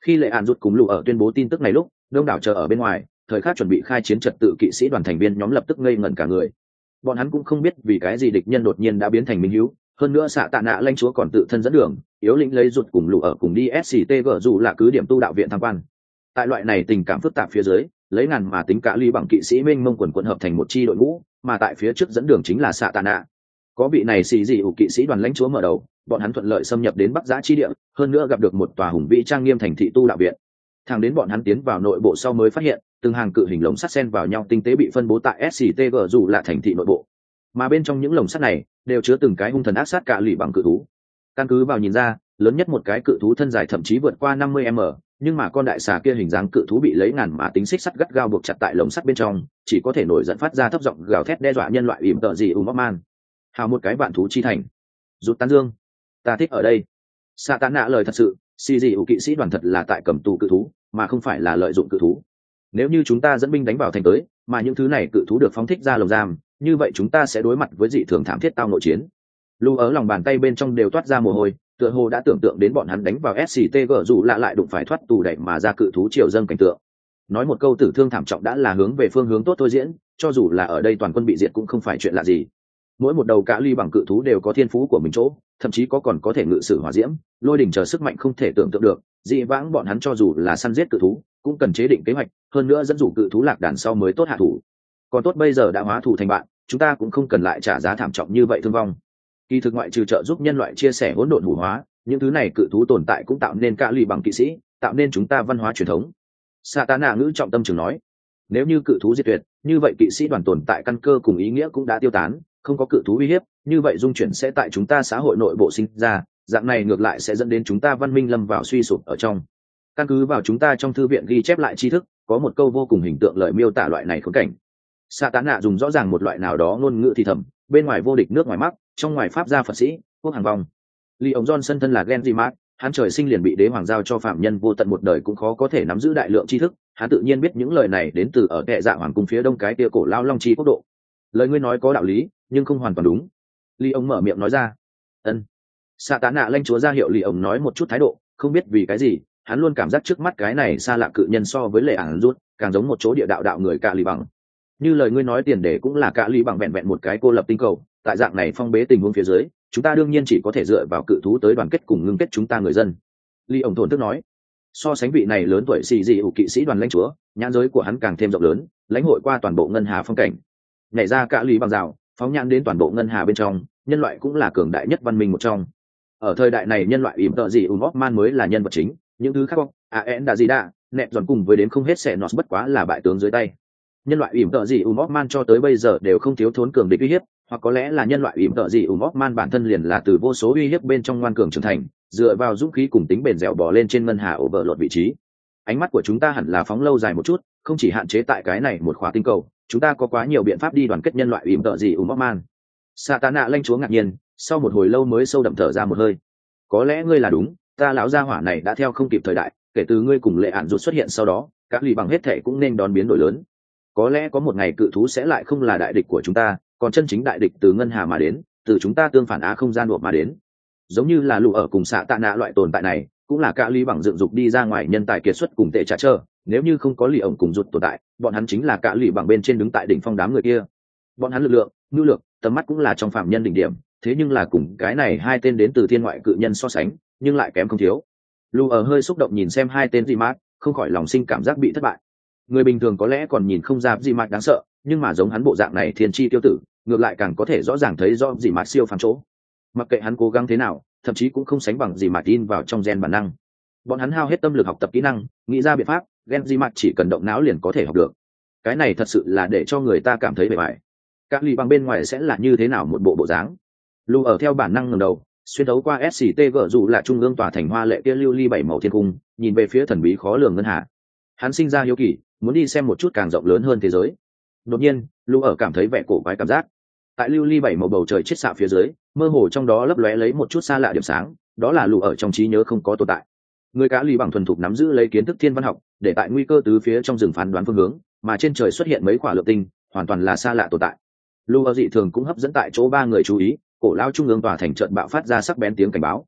Khi lệ ạn rút cùng lù ở tuyên bố tin tức này lúc, đông đảo chờ ở bên ngoài, thời khắc chuẩn bị khai chiến trật tự kỵ sĩ đoàn thành viên nhóm lập tức ngây ngẩn cả người. Bọn hắn cũng không biết vì cái gì địch nhân đột nhiên đã biến thành minh hữu, hơn nữa xạ tạ nạ lãnh chúa còn tự thân dẫn đường, yếu lĩnh lấy rụt cùng lù ở cùng đi ét xê tê giê dù là cứ điểm tu đạo viện tham quan. Tại loại này tình cảm phức tạp phía dưới, lấy ngàn mà tính cả ly bằng kỵ sĩ mênh mông quần quần hợp thành một chi đội ngũ, mà tại phía trước dẫn đường chính là xạ tạ nạ. Có vị này xì dị ủ kỵ sĩ đoàn lãnh chúa mở đầu, bọn hắn thuận lợi xâm nhập đến Bắc Giã chi địa, hơn nữa gặp được một tòa hùng vĩ trang nghiêm thành thị tu đạo viện. Thẳng đến bọn hắn tiến vào nội bộ sau mới phát hiện, từng hàng cự hình lồng sắt xen vào nhau tinh tế bị phân bố tại ét xê tê giê dù là thành thị nội bộ. Mà bên trong những lồng sắt này đều chứa từng cái hung thần ác sát cả lì bằng cự thú. Căn cứ vào nhìn ra, lớn nhất một cái cự thú thân dài thậm chí vượt qua năm mươi mét, nhưng mà con đại xà kia hình dáng cự thú bị lấy ngàn mã tính xích sắt gắt gao buộc chặt tại lồng sắt bên trong, chỉ có thể nổi giận phát ra thấp giọng gào thét đe dọa nhân loại ỉm tợ gì Umman. Hào một cái vạn thú chi thành. Rút tán dương. Ta thích ở đây. Sa tán nạ lời thật sự, xì dị ủ kỵ sĩ đoàn thật là tại cầm tù cự thú, mà không phải là lợi dụng cự thú. Nếu như chúng ta dẫn binh đánh vào thành tới, mà những thứ này cự thú được phóng thích ra lồng giam, như vậy chúng ta sẽ đối mặt với dị thường thảm thiết tao nội chiến. Lưu ở lòng bàn tay bên trong đều toát ra mồ hôi, tựa hồ đã tưởng tượng đến bọn hắn đánh vào ét xê tê giê dù lạ lại đụng phải thoát tù đẩy mà ra cự thú triều dâng cảnh tượng. Nói một câu tử thương thảm trọng đã là hướng về phương hướng tốt thôi diễn, cho dù là ở đây toàn quân bị diệt cũng không phải chuyện lạ gì. Mỗi một đầu cá ly bằng cự thú đều có thiên phú của mình chỗ, thậm chí có còn có thể ngự sử hỏa diễm, lôi đỉnh chờ sức mạnh không thể tưởng tượng được. Dị vãng bọn hắn cho dù là săn giết cự thú, cũng cần chế định kế hoạch, hơn nữa dẫn dụ cự thú lạc đàn sau mới tốt hạ thủ. Còn tốt bây giờ đã hóa thù thành bạn, chúng ta cũng không cần lại trả giá thảm trọng như vậy thương vong. Kỳ thực ngoại trừ trợ giúp nhân loại chia sẻ hỗn độn hủ hóa, những thứ này cự thú tồn tại cũng tạo nên cả lì bằng kỵ sĩ, tạo nên chúng ta văn hóa truyền thống. Satana ngữ trọng tâm trường nói, nếu như cự thú diệt tuyệt, như vậy kỵ sĩ đoàn tồn tại căn cơ cùng ý nghĩa cũng đã tiêu tán, không có cự thú uy hiếp, như vậy dung chuyển sẽ tại chúng ta xã hội nội bộ sinh ra, dạng này ngược lại sẽ dẫn đến chúng ta văn minh lâm vào suy sụp ở trong. Căn cứ vào chúng ta trong thư viện ghi chép lại tri thức, có một câu vô cùng hình tượng lời miêu tả loại này khốn cảnh. Satana dùng rõ ràng một loại nào đó ngôn ngữ thì thầm, bên ngoài vô địch nước ngoài mắc, trong ngoài pháp gia Phật sĩ, quốc hàng vong. Lee ông Johnson thân là Genji Mark, hắn trời sinh liền bị đế hoàng giao cho phạm nhân vô tận một đời cũng khó có thể nắm giữ đại lượng tri thức, hắn tự nhiên biết những lời này đến từ ở kệ dạ hoàng cung phía đông cái tia cổ lao long chi quốc độ. Lời ngươi nói có đạo lý, nhưng không hoàn toàn đúng. Lee ông mở miệng nói ra. Ân. Satana lãnh chúa ra hiệu Lee ông nói một chút thái độ, không biết vì cái gì, hắn luôn cảm giác trước mắt cái này xa lạ cự nhân so với lệ ảng rút, càng giống một chỗ địa đạo đạo người cả lì bằng. Như lời ngươi nói tiền đề cũng là cả lì bằng vẹn vẹn một cái cô lập tinh cầu, tại dạng này phong bế tình huống phía dưới, chúng ta đương nhiên chỉ có thể dựa vào cự thú tới đoàn kết cùng ngưng kết chúng ta người dân. Lee ổng thổn thức nói, so sánh vị này lớn tuổi xì dị ủ kỵ sĩ đoàn lãnh chúa, nhãn giới của hắn càng thêm rộng lớn, lãnh hội qua toàn bộ ngân hà phong cảnh. Nhảy ra cả lì bằng rào, phóng nhãn đến toàn bộ ngân hà bên trong, nhân loại cũng là cường đại nhất văn minh một trong. Ở thời đại này nhân loại ỉm tợ gì Umman mới là nhân vật chính, những thứ khác không, an đã gì đã, nẹp giòn cùng với đến không hết sẽ nọt bất quá là bại tướng dưới tay. Nhân loại ỉm tợ gì Umman cho tới bây giờ đều không thiếu thốn cường địch uy hiếp, hoặc có lẽ là nhân loại ỉm tợ gì Umman bản thân liền là từ vô số uy hiếp bên trong ngoan cường trưởng thành, dựa vào dũng khí cùng tính bền dẻo bò lên trên ngân hà ổ vợ lột vị trí. Ánh mắt của chúng ta hẳn là phóng lâu dài một chút, không chỉ hạn chế tại cái này một khóa tinh cầu, chúng ta có quá nhiều biện pháp đi đoàn kết nhân loại ỉm tợ gì Umman. Satana lãnh chúa ngạc nhiên, sau một hồi lâu mới sâu đậm thở ra một hơi. Có lẽ ngươi là đúng, ta lão gia hỏa này đã theo không kịp thời đại, kể từ ngươi cùng lệ ạn rụt xuất hiện sau đó, các lì bằng hết thể cũng nên đón biến đổi lớn. Có lẽ có một ngày cự thú sẽ lại không là đại địch của chúng ta, còn chân chính đại địch từ ngân hà mà đến, từ chúng ta tương phản á không gian đột mà đến. Giống như là lũ ở cùng xạ tạ nạ loại tồn tại này, cũng là cả lì bằng dựng dục đi ra ngoài nhân tài kiệt xuất cùng tệ trả trơ, nếu như không có lì ổng cùng rụt tồn tại, bọn hắn chính là cả lì bằng bên trên đứng tại đỉnh phong đám người kia. Bọn hắn lực lượng, nhu lược, tầm mắt cũng là trong phạm nhân đỉnh điểm, thế nhưng là cùng cái này hai tên đến từ thiên ngoại cự nhân so sánh, nhưng lại kém không thiếu. Lù ở hơi xúc động nhìn xem hai tên gì mát, không khỏi lòng sinh cảm giác bị thất bại. Người bình thường có lẽ còn nhìn không ra gì mát đáng sợ, nhưng mà giống hắn bộ dạng này thiên chi tiêu tử, ngược lại càng có thể rõ ràng thấy rõ gì mát siêu phàm chỗ. Mặc kệ hắn cố gắng thế nào, thậm chí cũng không sánh bằng gì mát tin vào trong gen bản năng. Bọn hắn hao hết tâm lực học tập kỹ năng, nghĩ ra biện pháp, gen gì mát chỉ cần động não liền có thể học được. Cái này thật sự là để cho người ta cảm thấy bề bại. Các lì bằng bên ngoài sẽ là như thế nào một bộ bộ dáng? Lù ở theo bản năng ngẩng đầu, xuyên thấu qua ét xê tê giê dù là trung ương tòa thành hoa lệ kia lưu ly bảy màu thiên cung, nhìn về phía thần bí khó lường ngân hà. Hắn sinh ra hiếu kỳ, muốn đi xem một chút càng rộng lớn hơn thế giới. Đột nhiên, Lù ở cảm thấy vẻ cổ quái cảm giác. Tại lưu ly bảy màu bầu trời chiết xạ phía dưới, mơ hồ trong đó lấp lóe lấy một chút xa lạ điểm sáng, đó là Lù ở trong trí nhớ không có tồn tại. Người cá lì bằng thuần thục nắm giữ lấy kiến thức thiên văn học, để tại nguy cơ tứ phía trong rừng phán đoán phương hướng, mà trên trời xuất hiện mấy quả lượng tinh, hoàn toàn là xa lạ tồn tại. Lù ở dị thường cũng hấp dẫn tại chỗ ba người chú ý, cổ lao trung ương tòa thành trận bạo phát ra sắc bén tiếng cảnh báo.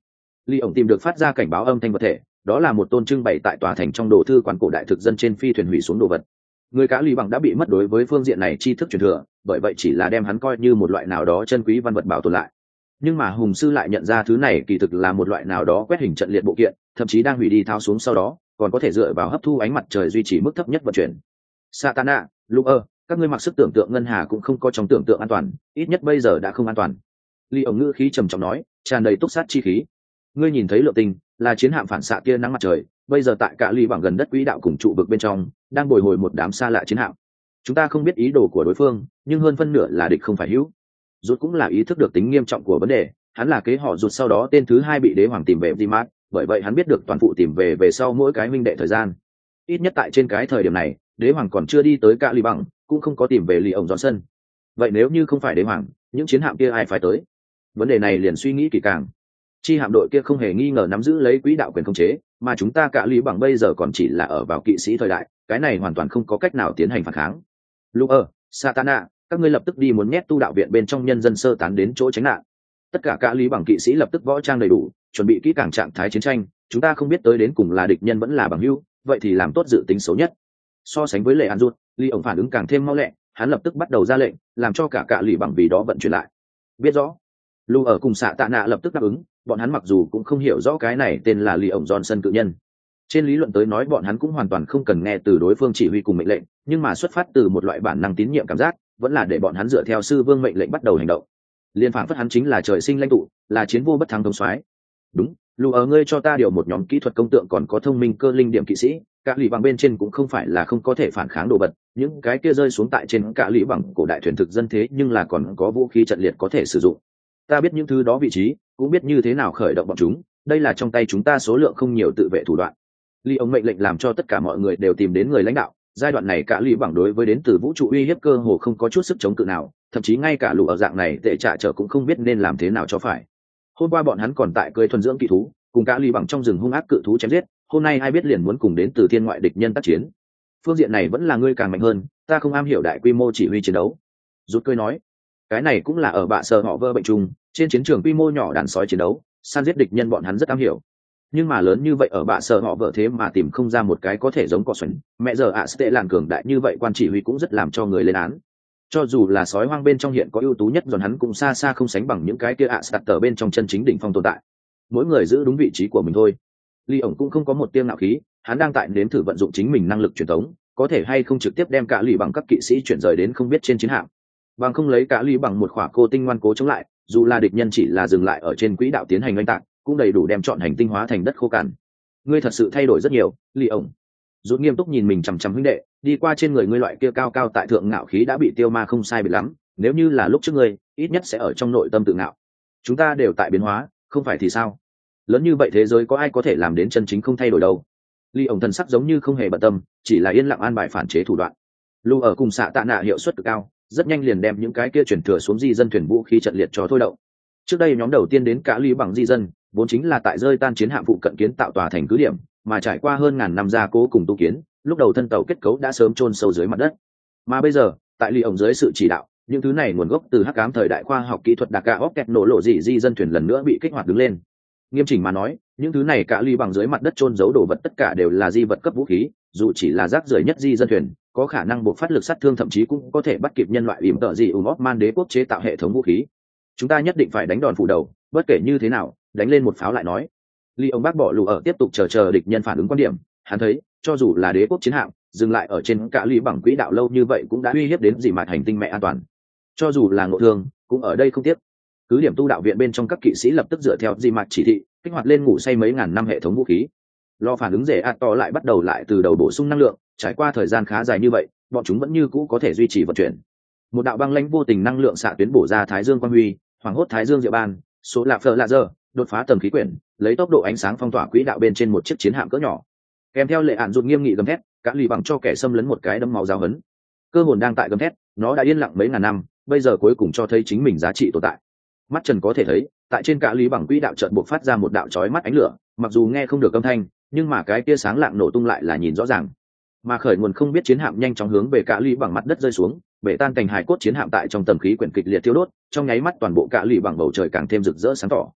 Ly ổng tìm được phát ra cảnh báo âm thanh vật thể, đó là một tôn trưng bày tại tòa thành trong đồ thư quán cổ đại thực dân trên phi thuyền hủy xuống đồ vật. Người cá Ly bằng đã bị mất đối với phương diện này tri thức truyền thừa, bởi vậy chỉ là đem hắn coi như một loại nào đó chân quý văn vật bảo tồn lại. Nhưng mà hùng sư lại nhận ra thứ này kỳ thực là một loại nào đó quét hình trận liệt bộ kiện, thậm chí đang hủy đi tháo xuống sau đó còn có thể dựa vào hấp thu ánh mặt trời duy trì mức thấp nhất vận chuyển. Satana, Luger, các ngươi mặc sức tưởng tượng ngân hà cũng không có trong tưởng tượng an toàn, ít nhất bây giờ đã không an toàn. Ly ổng ngữ khí trầm trọng nói, tràn đầy túc sát chi khí. Ngươi nhìn thấy lượng tinh là chiến hạm phản xạ tia nắng mặt trời, bây giờ tại cả ly bằng gần đất quỹ đạo cùng trụ vực bên trong đang bồi hồi một đám xa lạ chiến hạm. Chúng ta không biết ý đồ của đối phương, nhưng hơn phân nửa là địch không phải hữu. Rút cũng là ý thức được tính nghiêm trọng của vấn đề, hắn là kế họ rụt sau đó tên thứ hai bị đế hoàng tìm về Dimat, bởi vậy hắn biết được toàn phụ tìm về về sau mỗi cái minh đệ thời gian. Ít nhất tại trên cái thời điểm này, đế hoàng còn chưa đi tới cả ly bằng, cũng không có tìm về lì ổng Johnson. Vậy nếu như không phải đế hoàng, những chiến hạm kia ai phải tới? Vấn đề này liền suy nghĩ kỹ càng. Chi hạm đội kia không hề nghi ngờ nắm giữ lấy quỹ đạo quyền khống chế, mà chúng ta cả lý bằng bây giờ còn chỉ là ở vào kỵ sĩ thời đại, cái này hoàn toàn không có cách nào tiến hành phản kháng. Luger, Satana, các ngươi lập tức đi muốn nhét tu đạo viện bên trong nhân dân sơ tán đến chỗ tránh nạn. Tất cả cả lý bằng kỵ sĩ lập tức võ trang đầy đủ, chuẩn bị kỹ càng trạng thái chiến tranh. Chúng ta không biết tới đến cùng là địch nhân vẫn là bằng hữu, vậy thì làm tốt dự tính xấu nhất. So sánh với lệ an rút, Ly ổng phản ứng càng thêm mau lẹ, hắn lập tức bắt đầu ra lệnh, làm cho cả cả lý bằng vì đó vận chuyển lại. Biết rõ. Lu ở cùng xạ tạ nạ lập tức đáp ứng, bọn hắn mặc dù cũng không hiểu rõ cái này tên là Ly ổng Johnson cự nhân. Trên lý luận tới nói bọn hắn cũng hoàn toàn không cần nghe từ đối phương chỉ huy cùng mệnh lệnh, nhưng mà xuất phát từ một loại bản năng tín nhiệm cảm giác, vẫn là để bọn hắn dựa theo sư vương mệnh lệnh bắt đầu hành động. Liên phảng phất hắn chính là trời sinh lãnh tụ, là chiến vô bất thắng thống soái. Đúng, Lu ở ngươi cho ta điều một nhóm kỹ thuật công tượng còn có thông minh cơ linh điểm kỵ sĩ, cả lì bằng bên trên cũng không phải là không có thể phản kháng đồ vật, những cái kia rơi xuống tại trên cả lì bằng cổ đại thuyền thực dân thế nhưng là còn có vũ khí trận liệt có thể sử dụng. Ta biết những thứ đó vị trí, cũng biết như thế nào khởi động bọn chúng, đây là trong tay chúng ta số lượng không nhiều tự vệ thủ đoạn. Ly ông mệnh lệnh làm cho tất cả mọi người đều tìm đến người lãnh đạo, giai đoạn này cả lì bằng đối với đến từ vũ trụ uy hiếp cơ hồ không có chút sức chống cự nào, thậm chí ngay cả lũ ở dạng này tệ trả trở cũng không biết nên làm thế nào cho phải. Hôm qua bọn hắn còn tại cưới thuần dưỡng kỵ thú, cùng cả lì bằng trong rừng hung ác cự thú chém giết, hôm nay ai biết liền muốn cùng đến từ thiên ngoại địch nhân tác chiến. Phương diện này vẫn là ngươi càng mạnh hơn, ta không am hiểu đại quy mô chỉ huy chiến đấu. Rút cười nói, cái này cũng là ở bạ sở họ vơ bệnh trùng, trên chiến trường quy mô nhỏ đàn sói chiến đấu, săn giết địch nhân bọn hắn rất am hiểu. Nhưng mà lớn như vậy ở bạ sở họ vợ thế mà tìm không ra một cái có thể giống cỏ xoắn, mẹ giờ ạ sẽ làn cường đại như vậy quan chỉ huy cũng rất làm cho người lên án. Cho dù là sói hoang bên trong hiện có ưu tú nhất dọn hắn cũng xa xa không sánh bằng những cái kia ạ sạt tờ bên trong chân chính đỉnh phong tồn tại. Mỗi người giữ đúng vị trí của mình thôi. Ly ổng cũng không có một tiêm nạo khí, hắn đang tại nếm thử vận dụng chính mình năng lực truyền thống, có thể hay không trực tiếp đem cả lì bằng các kỵ sĩ chuyển rời đến không biết trên chiến hạm, bằng không lấy cả lì bằng một khỏa cô tinh ngoan cố chống lại, dù là địch nhân chỉ là dừng lại ở trên quỹ đạo tiến hành oanh tạc, cũng đầy đủ đem chọn hành tinh hóa thành đất khô cằn. Ngươi thật sự thay đổi rất nhiều, Ly ổng. Rút nghiêm túc nhìn mình chằm chằm huynh đệ, đi qua trên người ngươi loại kia cao cao tại thượng ngạo khí đã bị tiêu ma không sai biệt lắm, nếu như là lúc trước ngươi, ít nhất sẽ ở trong nội tâm tự ngạo. Chúng ta đều tại biến hóa, không phải thì sao? Lớn như vậy thế giới có ai có thể làm đến chân chính không thay đổi đâu. Ly ổng thần sắc giống như không hề bận tâm, chỉ là yên lặng an bài phản chế thủ đoạn. Lu ở cùng xạ tạ nạ hiệu suất cực cao, rất nhanh liền đem những cái kia chuyển thừa xuống di dân thuyền vũ khí trận liệt cho thôi động. Trước đây nhóm đầu tiên đến cả ly bằng di dân, vốn chính là tại rơi tan chiến hạm phụ cận kiến tạo tòa thành cứ điểm, mà trải qua hơn ngàn năm gia cố cùng tu kiến, lúc đầu thân tàu kết cấu đã sớm chôn sâu dưới mặt đất. Mà bây giờ, tại Ly ổng dưới sự chỉ đạo, những thứ này nguồn gốc từ hắc ám thời đại khoa học kỹ thuật đặc cả óc kẹt nổ lộ dị di dân thuyền lần nữa bị kích hoạt đứng lên. Nghiêm chỉnh mà nói, những thứ này cả ly bằng dưới mặt đất chôn giấu đồ vật tất cả đều là di vật cấp vũ khí, dù chỉ là rác rưởi nhất di dân thuyền, có khả năng buộc phát lực sát thương thậm chí cũng có thể bắt kịp nhân loại ỉm tợ gì ùm man đế quốc chế tạo hệ thống vũ khí. Chúng ta nhất định phải đánh đòn phủ đầu, bất kể như thế nào, đánh lên một pháo lại nói. Ly ông bác bỏ lù ở tiếp tục chờ chờ địch nhân phản ứng quan điểm, hắn thấy, cho dù là đế quốc chiến hạm, dừng lại ở trên cả ly bằng quỹ đạo lâu như vậy cũng đã uy hiếp đến dị mạt hành tinh mẹ an toàn. Cho dù là ngộ thương, cũng ở đây không tiếc. Cứ điểm tu đạo viện bên trong các kỵ sĩ lập tức dựa theo dị mạt chỉ thị, kích hoạt lên ngủ say mấy ngàn năm hệ thống vũ khí. Lo phản ứng rể a to lại bắt đầu lại từ đầu bổ sung năng lượng, trải qua thời gian khá dài như vậy, bọn chúng vẫn như cũ có thể duy trì vận chuyển. Một đạo băng lãnh vô tình năng lượng xạ tuyến bổ ra thái dương quang huy, hoàng hốt thái dương diệu ban, số lạp phở lạ giờ, đột phá tầng khí quyển, lấy tốc độ ánh sáng phong tỏa quỹ đạo bên trên một chiếc chiến hạm cỡ nhỏ. Kèm theo lệ ạn rụt nghiêm nghị gầm thét, cả lì bằng cho kẻ xâm lấn một cái đấm máu giáo hấn. Cơ hồn đang tại gầm thét, nó đã yên lặng mấy ngàn năm, bây giờ cuối cùng cho thấy chính mình giá trị tồn tại. Mắt trần có thể thấy, tại trên cả lý bằng quỹ đạo chợt bộc phát ra một đạo chói mắt ánh lửa, mặc dù nghe không được âm thanh, nhưng mà cái tia sáng lạng nổ tung lại là nhìn rõ ràng. Mà khởi nguồn không biết chiến hạm nhanh chóng hướng về cả lý bằng mặt đất rơi xuống, bể tan thành hài cốt chiến hạm tại trong tầng khí quyển kịch liệt thiêu đốt, trong nháy mắt toàn bộ cả lý bằng bầu trời càng thêm rực rỡ sáng tỏ.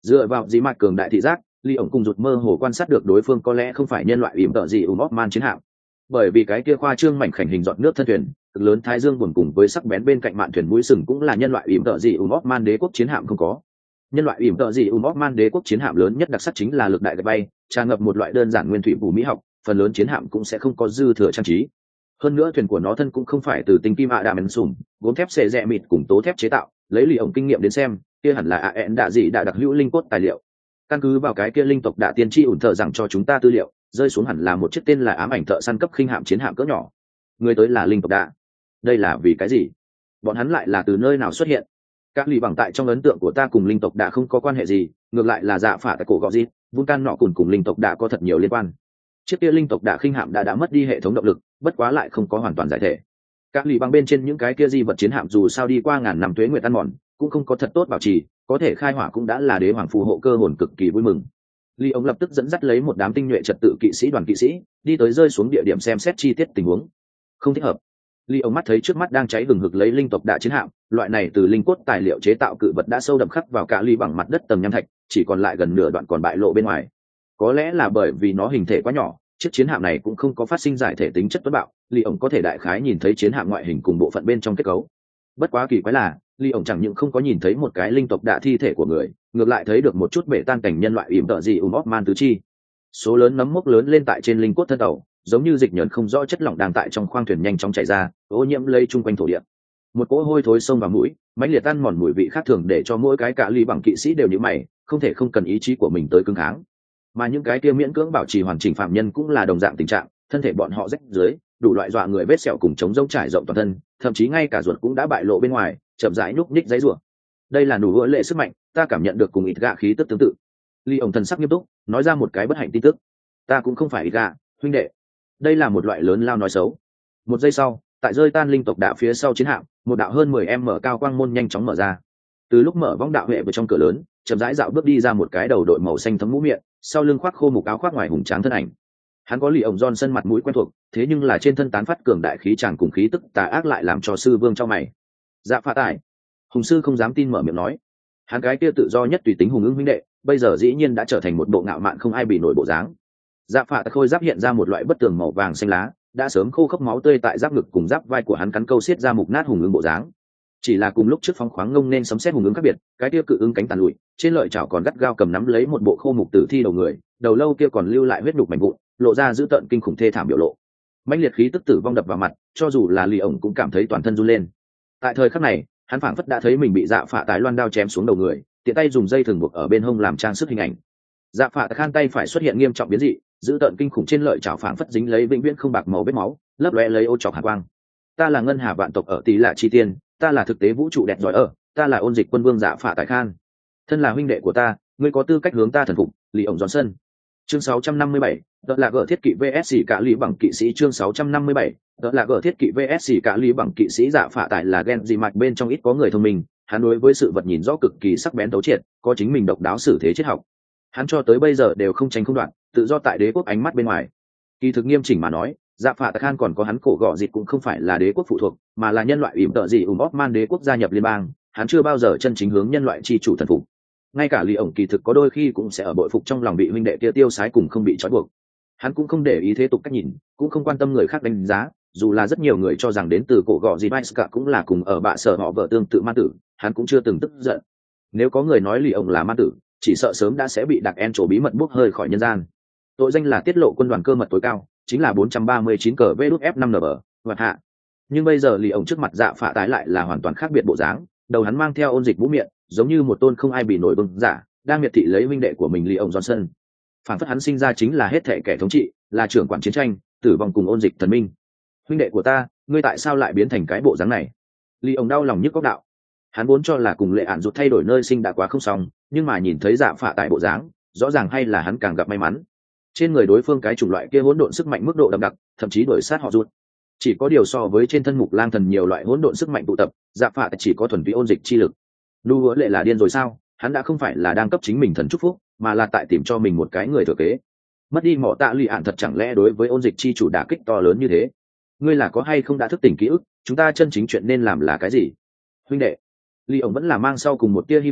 Dựa vào dị mạch cường đại thị giác, Lý ổng cùng rụt mơ hồ quan sát được đối phương có lẽ không phải nhân loại ỉm tợ gì ùm man chiến hạm, bởi vì cái kia khoa trương mảnh khảnh hình giọt nước thân thuyền cực lớn thái dương buồn cùng với sắc bén bên cạnh mạn thuyền mũi sừng cũng là nhân loại ỉm tợ gì ùm man đế quốc chiến hạm không có. Nhân loại ỉm tợ gì ùm man đế quốc chiến hạm lớn nhất đặc sắc chính là lực đại gạch bay, tràn ngập một loại đơn giản nguyên thủy phù mỹ học, phần lớn chiến hạm cũng sẽ không có dư thừa trang trí. Hơn nữa thuyền của nó thân cũng không phải từ tinh kim ạ đà mεν sùm gốm thép xệ rẽ mịt cùng tố thép chế tạo, lấy Lý ổng kinh nghiệm đến xem kia hẳn là ạ ẹn đạ gì đã đặc hữu linh cốt tài liệu. Căn cứ vào cái kia linh tộc đạ tiên tri ủn thợ rằng cho chúng ta tư liệu, rơi xuống hẳn là một chiếc tên là ám ảnh thợ săn cấp khinh hạm chiến hạm cỡ nhỏ. Người tới là linh tộc đạ, đây là vì cái gì? Bọn hắn lại là từ nơi nào xuất hiện? Các lì bằng tại trong ấn tượng của ta cùng linh tộc đạ không có quan hệ gì, ngược lại là dạ phả tại cổ gọ gì vulcan nọ cùng cùng linh tộc đạ có thật nhiều liên quan. Chiếc kia linh tộc đạ khinh hạm đã đã mất đi hệ thống động lực, bất quá lại không có hoàn toàn giải thể. Các lì bằng bên trên những cái kia di vật chiến hạm dù sao đi qua ngàn năm tuế nguyệt ăn mòn, cũng không có thật tốt bảo trì, có thể khai hỏa cũng đã là đế hoàng phù hộ cơ hồn cực kỳ vui mừng. Lý ông lập tức dẫn dắt lấy một đám tinh nhuệ trật tự kỵ sĩ đoàn kỵ sĩ đi tới rơi xuống địa điểm xem xét chi tiết tình huống. Không thích hợp. Lý ông mắt thấy trước mắt đang cháy hừng hực lấy linh tộc đạ chiến hạm, loại này từ linh cốt tài liệu chế tạo cự vật đã sâu đậm khắc vào cả ly bằng mặt đất tầng nham thạch, chỉ còn lại gần nửa đoạn còn bại lộ bên ngoài. Có lẽ là bởi vì nó hình thể quá nhỏ, chiếc chiến hạm này cũng không có phát sinh giải thể tính chất tuấn bạo, Lý ông có thể đại khái nhìn thấy chiến hạm ngoại hình cùng bộ phận bên trong kết cấu. Bất quá kỳ quái là Lý ổng chẳng những không có nhìn thấy một cái linh tộc đạ thi thể của người, ngược lại thấy được một chút bể tan cảnh nhân loại ỉm tợ gì ùm man tứ chi. Số lớn nấm mốc lớn lên tại trên linh cốt thân tàu, giống như dịch nhờn không rõ chất lỏng đang tại trong khoang thuyền nhanh chóng chảy ra, ô nhiễm lây chung quanh thổ địa. Một cỗ hôi thối xông vào mũi, mãnh liệt ăn mòn mùi vị khác thường để cho mỗi cái cả ly bằng kỵ sĩ đều như mày, không thể không cần ý chí của mình tới cứng kháng. Mà những cái kia miễn cưỡng bảo trì hoàn chỉnh phạm nhân cũng là đồng dạng tình trạng, thân thể bọn họ rách dưới, đủ loại dọa người vết sẹo cùng chống rông trải rộng toàn thân, thậm chí ngay cả ruột cũng đã bại lộ bên ngoài, chậm rãi nhúc nhích giấy rủa. Đây là nụ hứa lệ sức mạnh, ta cảm nhận được cùng ít gạ khí tức tương tự. Lý ổng thần sắc nghiêm túc, nói ra một cái bất hạnh tin tức. Ta cũng không phải ít gạ, huynh đệ. Đây là một loại lớn lao nói xấu. Một giây sau, tại rơi tan linh tộc đạo phía sau chiến hạm, một đạo hơn mười em mở cao quang môn nhanh chóng mở ra. Từ lúc mở vong đạo hệ vào trong cửa lớn, chậm rãi dạo bước đi ra một cái đầu đội màu xanh thấm mũ miệng, sau lưng khoác khô mục áo khoác ngoài hùng tráng thân ảnh. Hắn có Lý ổng Johnson mặt mũi quen thuộc, thế nhưng là trên thân tán phát cường đại khí tràn cùng khí tức tà ác lại làm cho sư vương trong mày. Dạ phá tải. Hùng sư không dám tin mở miệng nói. Hắn cái kia tự do nhất tùy tính hùng ưng huynh đệ, bây giờ dĩ nhiên đã trở thành một bộ ngạo mạn không ai bị nổi bộ dáng. Dạ phá khôi giáp hiện ra một loại bất tường màu vàng xanh lá, đã sớm khô khốc máu tươi tại giáp ngực cùng giáp vai của hắn cắn câu xiết ra mục nát hùng ưng bộ dáng. Chỉ là cùng lúc trước phóng khoáng ngông nên sấm sét hùng ưng khác biệt, cái kia cự ưng cánh tàn lụi, trên lợi chảo còn gắt gao cầm nắm lấy một bộ khô mục tử thi đầu người, đầu lâu kia còn lưu lại huyết nhục mảnh vụn, lộ ra dữ tợn kinh khủng thê thảm biểu lộ. Mãnh liệt khí tức tử vong đập vào mặt, cho dù là Lý ổng cũng cảm thấy toàn thân run lên. Tại thời khắc này, hắn phảng phất đã thấy mình bị dạ phạ tải loan đao chém xuống đầu người, tiện tay dùng dây thừng buộc ở bên hông làm trang sức hình ảnh. Dạ phạ khan tay phải xuất hiện nghiêm trọng biến dị, dữ tợn kinh khủng trên lợi chảo phảng phất dính lấy vĩnh viễn không bạc màu vết máu, lấp lóe lấy ô chọc hàn quang. Ta là ngân hà vạn tộc ở tỷ lạ chi tiên, ta là thực tế vũ trụ đẹp giỏi ở, ta là ôn dịch quân vương dạ phạ tải khan. Thân là huynh đệ của ta, ngươi có tư cách hướng ta thần phục. Lý ổng Johnson. Chương sáu trăm năm mươi bảy, đó là gỡ thiết kỵ vê ét cả lý bằng kỵ sĩ. Chương sáu trăm năm mươi bảy, đó là gỡ thiết kỵ vê ét cả lý bằng kỵ sĩ. Dạ phạ tải là gen gì mạch bên trong ít có người thông minh, hắn đối với sự vật nhìn rõ cực kỳ sắc bén thấu triệt, có chính mình độc đáo xử thế triết học. Hắn cho tới bây giờ đều không tranh không đoạn, tự do tại đế quốc ánh mắt bên ngoài. Kỳ thực nghiêm chỉnh mà nói, dạ phạ tải khan còn có hắn cổ gọ dịt cũng không phải là đế quốc phụ thuộc, mà là nhân loại ỉm tợ gì ùm man đế quốc gia nhập liên bang, hắn chưa bao giờ chân chính hướng nhân loại chi chủ thần phục. Ngay cả Lý ổng kỳ thực có đôi khi cũng sẽ ở bội phục trong lòng bị huynh đệ kia tiêu sái cùng không bị trói buộc. Hắn cũng không để ý thế tục cách nhìn, cũng không quan tâm người khác đánh giá, dù là rất nhiều người cho rằng đến từ cổ gọ gì Vice cũng là cùng ở bạ sở họ vợ tương tự ma tử, hắn cũng chưa từng tức giận. Nếu có người nói Lý ổng là ma tử, chỉ sợ sớm đã sẽ bị đặc en trổ bí mật bốc hơi khỏi nhân gian. Tội danh là tiết lộ quân đoàn cơ mật tối cao, chính là bốn trăm ba mươi chín cờ vê đút ép năm nb hoặc hạ. Nhưng bây giờ Lý ổng trước mặt dạ phạ tái lại là hoàn toàn khác biệt bộ dáng, đầu hắn mang theo ôn dịch mũ miệng, giống như một tôn không ai bị nổi bưng giả đang miệt thị lấy huynh đệ của mình Lý ổng Johnson. Phản phất hắn sinh ra chính là hết thệ kẻ thống trị, là trưởng quản chiến tranh, tử vong cùng ôn dịch thần minh. Huynh đệ của ta, ngươi tại sao lại biến thành cái bộ dáng này? Lý ổng đau lòng nhức góc đạo. Hắn vốn cho là cùng lệ ản rụt thay đổi nơi sinh đã quá không xong, nhưng mà nhìn thấy dạ phạ tại bộ dáng, rõ ràng hay là hắn càng gặp may mắn. Trên người đối phương cái chủng loại kia hỗn độn sức mạnh mức độ đậm đặc, thậm chí đuổi sát họ rụt. Chỉ có điều so với trên thân mục lang thần nhiều loại hỗn độn sức mạnh tụ tập, dạ phạ chỉ có thuần túy ôn dịch chi lực. Nu hứa lệ là điên rồi sao? Hắn đã không phải là đang cấp chính mình thần chúc phúc, mà là tại tìm cho mình một cái người thừa kế. Mất đi mỏ tạ lì ạn thật chẳng lẽ đối với ôn dịch chi chủ đả kích to lớn như thế? Ngươi là có hay không đã thức tỉnh ký ức? Chúng ta chân chính chuyện nên làm là cái gì? Huynh đệ, Lý ổng vẫn là mang sau cùng một tia hy vọng,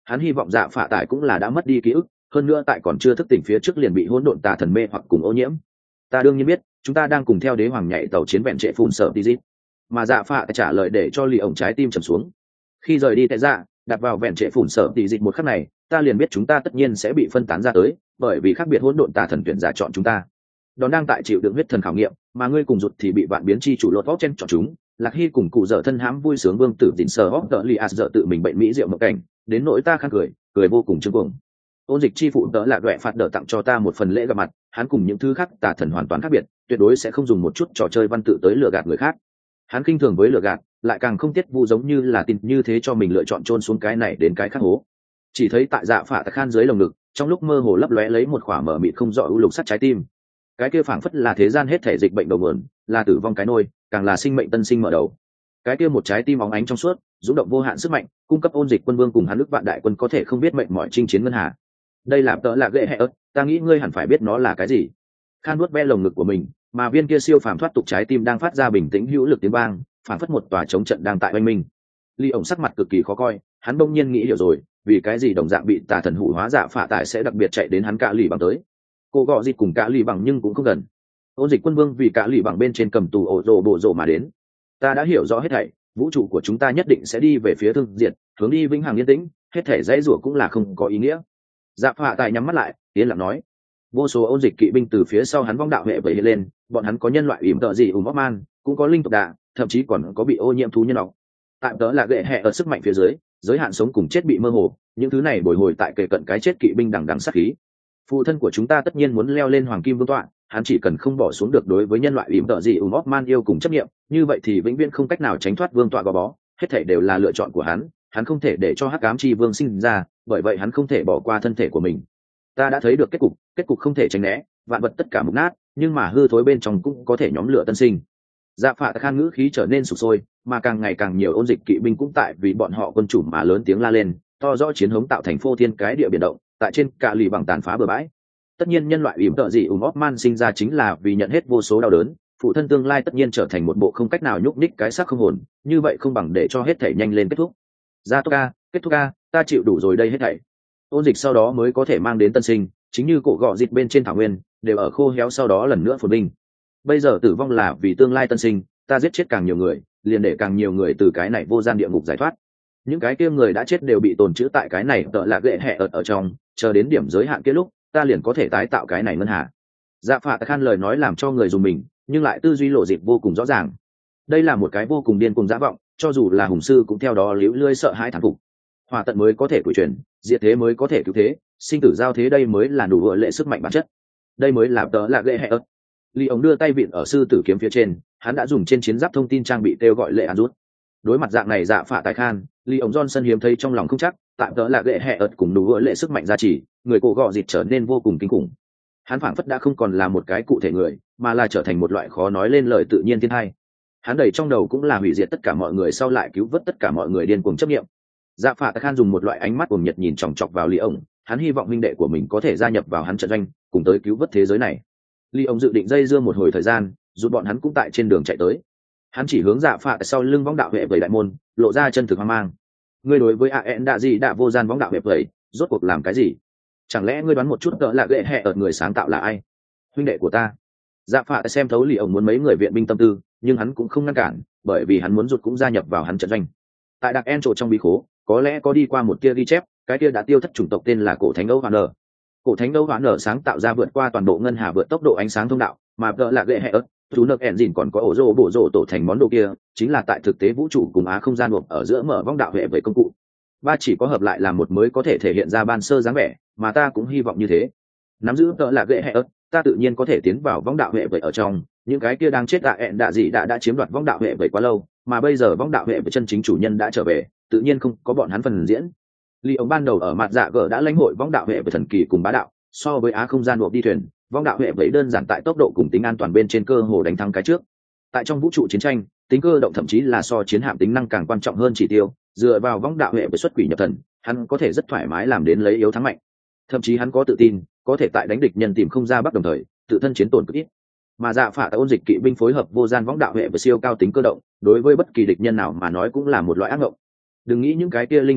hắn hy vọng dạ phạ tại cũng là đã mất đi ký ức, hơn nữa tại còn chưa thức tỉnh phía trước liền bị hỗn độn tà thần mê hoặc cùng ô nhiễm. Ta đương nhiên biết chúng ta đang cùng theo đế hoàng nhảy tàu chiến vẹn trệ phun sợ đi dít. Mà dạ phạ trả lời để cho lì ổng trái tim trầm xuống. Khi rời đi tại dạ đặt vào vẹn trệ phun sợ đi dít một khắc này, ta liền biết chúng ta tất nhiên sẽ bị phân tán ra tới, bởi vì khác biệt hỗn độn tà thần tuyển giả chọn chúng ta. Đón đang tại chịu đựng huyết thần khảo nghiệm, mà ngươi cùng rụt thì bị vạn biến chi chủ lột vóc chen chọn chúng. Lạc Hy cùng cụ dở thân hãm vui sướng vương tử dịn sờ hóc đỡ li as dở tự mình bệnh mỹ rượu mộng cảnh, đến nỗi ta khang cười, cười vô cùng chương cuồng. Ôn dịch chi phụ đỡ là đoẹ phạt đỡ tặng cho ta một phần lễ gặp mặt, hắn cùng những thứ khác tà thần hoàn toàn khác biệt, tuyệt đối sẽ không dùng một chút trò chơi văn tự tới lừa gạt người khác. Hắn kinh thường với lừa gạt, lại càng không tiết vu giống như là tin như thế cho mình lựa chọn chôn xuống cái này đến cái khác hố. Chỉ thấy tại dạ phạ tạc khan dưới lồng ngực, trong lúc mơ hồ lấp lóe lấy một khỏa mở mịt không rõ ưu lục sắt trái tim. Cái kia phảng phất là thế gian hết thể dịch bệnh đầu nguồn, là tử vong cái nôi, càng là sinh mệnh tân sinh mở đầu. Cái kia một trái tim óng ánh trong suốt, dũng động vô hạn sức mạnh, cung cấp ôn dịch quân vương cùng hắn nước vạn đại quân có thể không biết mệnh mọi chinh chiến ngân hà. Đây là tớ là ghệ hệ ớt, ta nghĩ ngươi hẳn phải biết nó là cái gì. Khan nuốt ve lồng ngực của mình, mà viên kia siêu phàm thoát tục trái tim đang phát ra bình tĩnh hữu lực tiếng vang, phảng phất một tòa chống trận đang tại oanh minh. Ly ổng sắc mặt cực kỳ khó coi, hắn bỗng nhiên nghĩ hiểu rồi, vì cái gì đồng dạng bị tà thần hủ hóa dạ phạ tại sẽ đặc biệt chạy đến hắn cả lì bằng tới. Cô gọ dịch cùng cả lì bằng nhưng cũng không gần. Ôn dịch quân vương vì cả lì bằng bên trên cầm tù ổ rồ bộ rồ mà đến. Ta đã hiểu rõ hết thảy, vũ trụ của chúng ta nhất định sẽ đi về phía thương diệt, hướng đi vĩnh hằng yên tĩnh, hết thảy dãy rủa cũng là không có ý nghĩa. Dạ phạ tại nhắm mắt lại, yên lặng nói. Vô số ôn dịch kỵ binh từ phía sau hắn vong đạo hệ vẩy lên, bọn hắn có nhân loại ỉm tợ gì ùm óc man, cũng có linh tộc đạ, thậm chí còn có bị ô nhiễm thú nhân ọc. Tạm tớ là gệ hệ ở sức mạnh phía dưới, giới hạn sống cùng chết bị mơ hồ, những thứ này bồi hồi tại kề cận cái chết kỵ binh đằng đằng sát khí. Phụ thân của chúng ta tất nhiên muốn leo lên hoàng kim vương tọa, hắn chỉ cần không bỏ xuống được đối với nhân loại ỉm tợ gì ùm óc man yêu cùng chấp nghiệm, như vậy thì vĩnh viễn không cách nào tránh thoát vương tọa gò bó, hết thảy đều là lựa chọn của hắn, hắn không thể để cho hắc ám chi vương sinh ra, bởi vậy hắn không thể bỏ qua thân thể của mình. Ta đã thấy được kết cục, kết cục không thể tránh né, vạn vật tất cả mục nát, nhưng mà hư thối bên trong cũng có thể nhóm lửa tân sinh. Dạ phạ khan ngữ khí trở nên sục sôi, mà càng ngày càng nhiều ôn dịch kỵ binh cũng tại vì bọn họ quân chủ mà lớn tiếng la lên, to rõ chiến hống tạo thành phô thiên cái địa biển động, tại trên cả lì bằng tàn phá bờ bãi. Tất nhiên nhân loại ỉm tợ gì ùm óc man sinh ra chính là vì nhận hết vô số đau đớn, phụ thân tương lai tất nhiên trở thành một bộ không cách nào nhúc nhích cái xác không hồn, như vậy không bằng để cho hết thể nhanh lên kết thúc. Ra tốt ca, kết thúc ca, ta chịu đủ rồi đây hết thảy. Ôn dịch sau đó mới có thể mang đến tân sinh, chính như cổ gọ dịch bên trên thảo nguyên đều ở khô héo sau đó lần nữa phồn binh. Bây giờ tử vong là vì tương lai tân sinh, ta giết chết càng nhiều người, liền để càng nhiều người từ cái này vô gian địa ngục giải thoát. Những cái kia người đã chết đều bị tồn trữ tại cái này tợ là gệ hẹ ở ở trong, chờ đến điểm giới hạn kia lúc, ta liền có thể tái tạo cái này ngân hà. Dạ phạ khan lời nói làm cho người dùng mình, nhưng lại tư duy lộ dịp vô cùng rõ ràng. Đây là một cái vô cùng điên cuồng dã vọng, cho dù là hùng sư cũng theo đó liễu lươi sợ hãi thán phục. Hòa tận mới có thể cửu truyền, diệt thế mới có thể cứu thế, sinh tử giao thế đây mới là đủ gợi lệ sức mạnh bản chất. Đây mới là tớ là gệ hẹ ớt. Lý ống đưa tay vịn ở sư tử kiếm phía trên, hắn đã dùng trên chiến giáp thông tin trang bị kêu gọi lệ an rút. Đối mặt dạng này dạ phạ tài khan, Lý ống Johnson hiếm thấy trong lòng không chắc, tạm tớ là gệ hẹ ớt cùng đủ gợi lệ sức mạnh gia trì, người cổ gọ dịt trở nên vô cùng kinh khủng. Hắn phảng phất đã không còn là một cái cụ thể người, mà là trở thành một loại khó nói lên lời tự nhiên thiên hai. Hắn đầy trong đầu cũng là hủy diệt tất cả mọi người sau lại cứu vớt tất cả mọi người điên cuồng chấp nghiệm. Dạ phạ tài khan dùng một loại ánh mắt cuồng nhiệt nhìn chòng chọc vào Lý ống, hắn hy vọng huynh đệ của mình có thể gia nhập vào hắn trận doanh, cùng tới cứu vớt thế giới này. Lý ống dự định dây dưa một hồi thời gian, dù bọn hắn cũng tại trên đường chạy tới. Hắn chỉ hướng dạ phạ sau lưng võng đạo vệ vầy đại môn, lộ ra chân thực hoang mang. Ngươi đối với a en đã gì đã vô gian võng đạo vệ vầy, rốt cuộc làm cái gì? Chẳng lẽ ngươi đoán một chút cỡ là gệ hẹ ở người sáng tạo là ai? Huynh đệ của ta. Dạ phạ xem thấu Lý ống muốn mấy người viện binh tâm tư, nhưng hắn cũng không ngăn cản, bởi vì hắn muốn rụt cũng gia nhập vào hắn trận doanh. Tại đặc en trổ trong bí khố, có lẽ có đi qua một tia ghi chép, cái kia đã tiêu thất chủng tộc tên là cổ thánh âu hoàn nở. Cổ thánh âu hoàn nở sáng tạo ra vượt qua toàn bộ ngân hà vượt tốc độ ánh sáng thông đạo, mà cỡ là gệ hẹ ớt, chú nợ ẻn dìn còn có ổ rô bổ rô tổ thành món đồ kia, chính là tại thực tế vũ trụ cùng á không gian buộc ở giữa mở vong đạo hệ về công cụ. Ba chỉ có hợp lại làm một mới có thể thể hiện ra ban sơ dáng vẻ, mà ta cũng hy vọng như thế. Nắm giữ cỡ là gệ hẹ ớt, ta tự nhiên có thể tiến vào vong đạo hệ vậy ở trong, những cái kia đang chết đã ẹn đã gì đã đã chiếm đoạt vong đạo hệ vậy quá lâu, mà bây giờ vong đạo hệ với chân chính chủ nhân đã trở về, tự nhiên không có bọn hắn phần diễn. Lý ống ban đầu ở mặt dạ gở đã lãnh hội vong đạo hệ với thần kỳ cùng bá đạo, so với á không gian buộc đi thuyền, vong đạo hệ vậy đơn giản tại tốc độ cùng tính an toàn bên trên cơ hồ đánh thắng cái trước. Tại trong vũ trụ chiến tranh, tính cơ động thậm chí là so chiến hạm tính năng càng quan trọng hơn chỉ tiêu, dựa vào vong đạo hệ với xuất quỷ nhập thần, hắn có thể rất thoải mái làm đến lấy yếu thắng mạnh. Thậm chí hắn có tự tin, có thể tại đánh địch nhân tìm không ra bắc đồng thời, tự thân chiến tổn cực ít. Mà dạ phạ tại ôn dịch kỵ binh phối hợp vô gian võng đạo hệ với siêu cao tính cơ động, đối với bất kỳ địch nhân nào mà nói cũng là một loại ác ngộng. Đừng nghĩ những cái kia linh tộc đạ,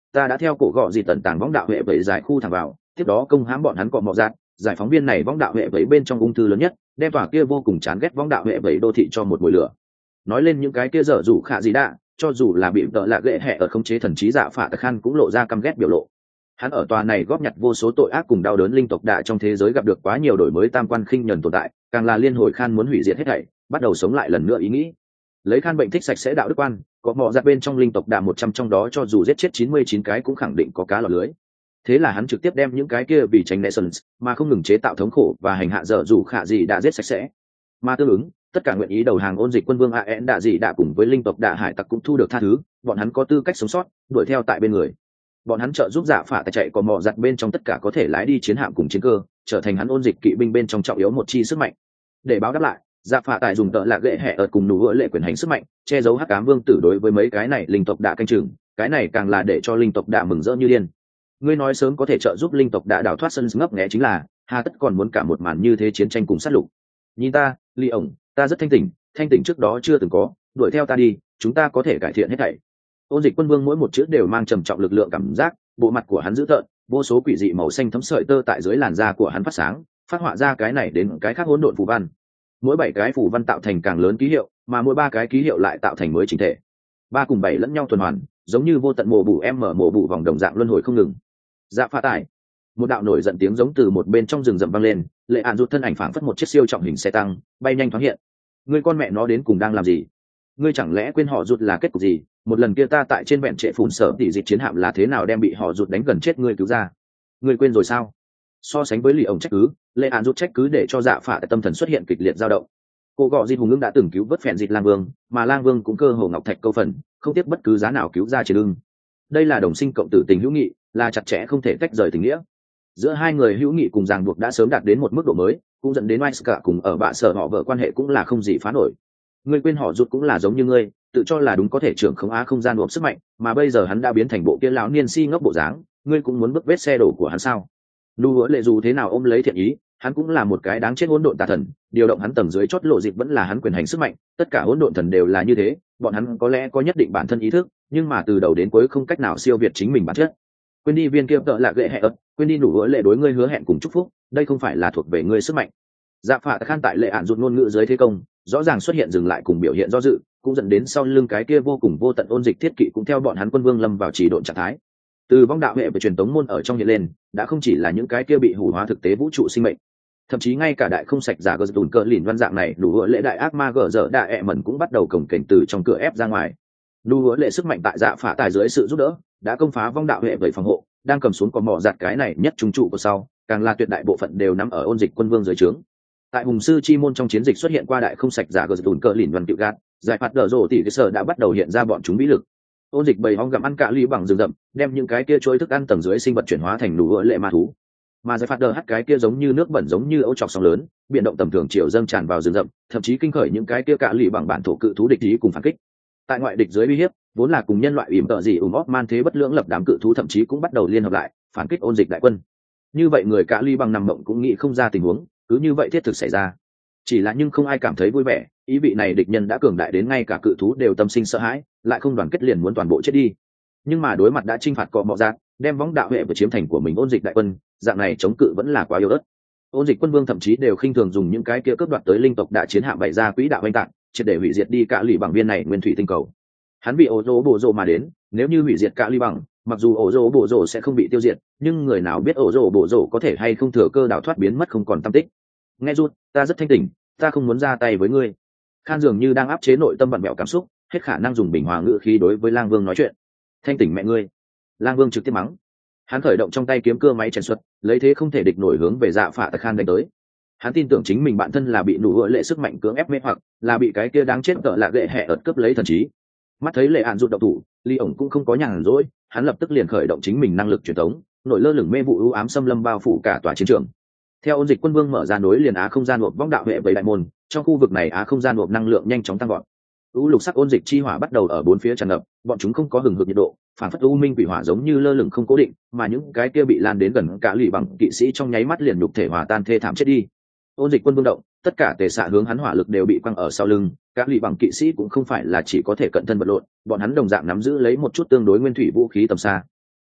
ta đã theo cổ gọ gì tận tàng võng đạo hệ bảy giải khu thẳng vào, tiếp đó công hãm bọn hắn cọ mọ giạt, giải phóng viên này võng đạo hệ bảy bên trong ung thư lớn nhất, đem tòa kia vô cùng chán ghét võng đạo hệ bảy đô thị cho một mùi lửa. Nói lên những cái kia dở dụ khả gì đã, cho dù là bị tợ lạ gệ hẹ ở khống chế thần trí dạ phạ tạc khăn cũng lộ ra căm ghét biểu lộ. Hắn ở tòa này góp nhặt vô số tội ác cùng đau đớn linh tộc đạ trong thế giới gặp được quá nhiều đổi mới tam quan khinh nhẫn tồn tại, càng là liên hồi khan muốn hủy diệt hết thảy, bắt đầu sống lại lần nữa ý nghĩ. Lấy khan bệnh thích sạch sẽ đạo đức quan, có mọ giặt bên trong linh tộc đạ một trăm trong đó cho dù giết chết chín mươi chín cái cũng khẳng định có cá lọt lưới. Thế là hắn trực tiếp đem những cái kia vì tránh Nexus mà không ngừng chế tạo thống khổ và hành hạ dở dù khả gì đã giết sạch sẽ. Mà tương ứng, tất cả nguyện ý đầu hàng ôn dịch quân vương a en đạ gì đã cùng với linh tộc đạ hải tặc cũng thu được tha thứ, bọn hắn có tư cách sống sót, đuổi theo tại bên người. Bọn hắn trợ giúp dạ phả tại chạy có mọ giặt bên trong tất cả có thể lái đi chiến hạm cùng chiến cơ, trở thành hắn ôn dịch kỵ binh bên trong trọng yếu một chi sức mạnh. Để báo đáp lại, dạ phả tại dùng tợ lạc gệ hẹ ở cùng nụ gỡ lệ quyền hành sức mạnh, che giấu hắc ám vương tử đối với mấy cái này linh tộc đạ canh chừng, cái này càng là để cho linh tộc đạ mừng rỡ như điên. Ngươi nói sớm có thể trợ giúp linh tộc đạ đào thoát sân ngấp nghé chính là, hà tất còn muốn cả một màn như thế chiến tranh cùng sát lục. Nhìn ta, Ly ổng, ta rất thanh tỉnh, thanh tỉnh trước đó chưa từng có, đuổi theo ta đi, chúng ta có thể cải thiện hết thảy. Ôn dịch quân vương mỗi một chữ đều mang trầm trọng lực lượng cảm giác, bộ mặt của hắn dữ tợn, vô số quỷ dị màu xanh thấm sợi tơ tại dưới làn da của hắn phát sáng, phát họa ra cái này đến cái khác hỗn độn phù văn. Mỗi bảy cái phù văn tạo thành càng lớn ký hiệu, mà mỗi ba cái ký hiệu lại tạo thành mới chỉnh thể. Ba cùng bảy lẫn nhau tuần hoàn, giống như vô tận mồ bù em mở mồ bù vòng đồng dạng luân hồi không ngừng. Dạ pha tải. Một đạo nổi giận tiếng giống từ một bên trong rừng rậm vang lên, Lệ Án rút thân ảnh phảng phất một chiếc siêu trọng hình xe tăng, bay nhanh thoáng hiện. Ngươi con mẹ nó đến cùng đang làm gì? Ngươi chẳng lẽ quên họ rút là kết cục gì? Một lần kia ta tại trên vẹn trệ phủn sở tỷ dịch chiến hạm là thế nào đem bị họ rút đánh gần chết ngươi cứu ra? Ngươi quên rồi sao? So sánh với lì ổng trách cứ, Lệ Án rút trách cứ để cho dạ phả tâm thần xuất hiện kịch liệt dao động. Cô gọ di hùng ngưng đã từng cứu vớt phèn dịch lang vương, mà lang vương cũng cơ hồ ngọc thạch câu phần, không tiếc bất cứ giá nào cứu ra trên lưng. Đây là đồng sinh cộng tử tình hữu nghị, là chặt chẽ không thể tách rời tình nghĩa. Giữa hai người hữu nghị cùng ràng buộc đã sớm đạt đến một mức độ mới, cũng dẫn đến Wesker cùng ở bạ sở họ vợ quan hệ cũng là không gì phá nổi. Ngươi quên họ rút cũng là giống như ngươi, tự cho là đúng có thể trưởng không á không gian buộc sức mạnh, mà bây giờ hắn đã biến thành bộ kia lão niên si ngốc bộ dáng, ngươi cũng muốn bước vết xe đổ của hắn sao? Lu hứa lệ dù thế nào ôm lấy thiện ý, hắn cũng là một cái đáng chết hỗn độn tà thần, điều động hắn tầng dưới chót lộ dịch vẫn là hắn quyền hành sức mạnh, tất cả hỗn độn thần đều là như thế, bọn hắn có lẽ có nhất định bản thân ý thức, nhưng mà từ đầu đến cuối không cách nào siêu việt chính mình bản chất. Quên đi viên kia tợ là gệ hẹ ấp, quên đi nụ hứa lệ đối ngươi hứa hẹn cùng chúc phúc, đây không phải là thuộc về ngươi sức mạnh. Dạ phạ khan tại Lệ Án rút ngôn ngữ dưới thế công, rõ ràng xuất hiện dừng lại cùng biểu hiện do dự, cũng dẫn đến sau lưng cái kia vô cùng vô tận ôn dịch thiết kỵ cũng theo bọn hắn quân vương lâm vào trì độn trạng thái. Từ vong đạo hệ về truyền tống môn ở trong hiện lên, đã không chỉ là những cái kia bị hủ hóa thực tế vũ trụ sinh mệnh, thậm chí ngay cả đại không sạch giả gờ tùn cờ lìn văn dạng này đủ hứa lệ đại ác ma gờ dở đại ẹ mẩn cũng bắt đầu cổng kềnh từ trong cửa ép ra ngoài. Đủ hứa lệ sức mạnh tại dạ phả tài dưới sự giúp đỡ đã công phá vong đạo hệ về phòng hộ, đang cầm xuống còn mò giặt cái này nhất trung trụ của sau, càng là tuyệt đại bộ phận đều nằm ở ôn dịch quân vương dưới trướng. Tại hùng sư chi môn trong chiến dịch xuất hiện qua đại không sạch giả gờ tùn cờ lìn văn cựu gạt, giải phạt đờ rộ tỷ cái sở đã bắt đầu hiện ra bọn chúng vĩ lực. Ôn dịch bầy hong gặm ăn cạ ly bằng rừng rậm, đem những cái kia trôi thức ăn tầng dưới sinh vật chuyển hóa thành đủ hứa lệ ma thú. Mà giải phạt đờ hắt cái kia giống như nước bẩn giống như ấu chọc sóng lớn, biển động tầm thường chiều dâng tràn vào rừng rậm, thậm chí kinh khởi những cái kia cạ ly bằng bản thổ cự thú địch ý cùng phản kích. Tại ngoại địch dưới uy hiếp, vốn là cùng nhân loại ỉm tợ gì ùm óp man thế bất lưỡng lập đám cự thú thậm chí cũng bắt đầu liên hợp lại phản kích ôn dịch đại quân. Như vậy người cạ ly bằng nằm mộng cũng nghĩ không ra tình huống, cứ như vậy thiết thực xảy ra. Chỉ là nhưng không ai cảm thấy vui vẻ, ý vị này địch nhân đã cường đại đến ngay cả cự thú đều tâm sinh sợ hãi, lại không đoàn kết liền muốn toàn bộ chết đi. Nhưng mà đối mặt đã chinh phạt cọ bọ giác, đem võng đạo hệ và chiếm thành của mình ôn dịch đại quân, dạng này chống cự vẫn là quá yếu ớt. Ôn dịch quân vương thậm chí đều khinh thường dùng những cái kia cướp đoạt tới linh tộc đại chiến hạm bày ra quỹ đạo oanh tạc, triệt để hủy diệt đi cả lì bằng viên này nguyên thủy tinh cầu. Hắn bị ổ rỗ bộ rỗ mà đến, nếu như hủy diệt cả lì bằng, mặc dù ổ rỗ bộ rỗ sẽ không bị tiêu diệt, nhưng người nào biết ổ rỗ bộ rỗ có thể hay không thừa cơ đào thoát biến mất không còn tâm tích. Nghe rút, ta rất thanh tỉnh, ta không muốn ra tay với ngươi. Khan dường như đang áp chế nội tâm bận bẹo cảm xúc, hết khả năng dùng bình hòa ngữ khí đối với Lang Vương nói chuyện. Thanh tỉnh mẹ ngươi! Lang Vương trực tiếp mắng. Hắn khởi động trong tay kiếm cưa máy chèn xuất, lấy thế không thể địch nổi hướng về Dạ Phạ Tạc Khan đánh tới. Hắn tin tưởng chính mình bản thân là bị nụ hựa lệ sức mạnh cưỡng ép mê hoặc, là bị cái kia đáng chết cỡ lạ gệ hẹ ợt cướp lấy thần trí. Mắt thấy Lệ Án rụt động thủ, Ly ổng cũng không có nhàn rỗi, hắn lập tức liền khởi động chính mình năng lực truyền thống, nổi lơ lửng mê vụ u ám xâm lâm bao phủ cả tòa chiến trường. Theo ôn dịch quân vương mở ra nối liền á không gian nộp vong đạo hệ với đại môn, trong khu vực này á không gian nộp năng lượng nhanh chóng tăng gọn. U lục sắc ôn dịch chi hỏa bắt đầu ở bốn phía tràn ngập, bọn chúng không có hừng hực nhiệt độ, phản phất u minh quỷ hỏa giống như lơ lửng không cố định, mà những cái kia bị lan đến gần cả lì bằng kỵ sĩ trong nháy mắt liền nhục thể hòa tan thê thảm chết đi. Ôn dịch quân vương động, tất cả tề xạ hướng hắn hỏa lực đều bị quăng ở sau lưng, các lì bằng kỵ sĩ cũng không phải là chỉ có thể cận thân vật lộn, bọn hắn đồng dạng nắm giữ lấy một chút tương đối nguyên thủy vũ khí tầm xa.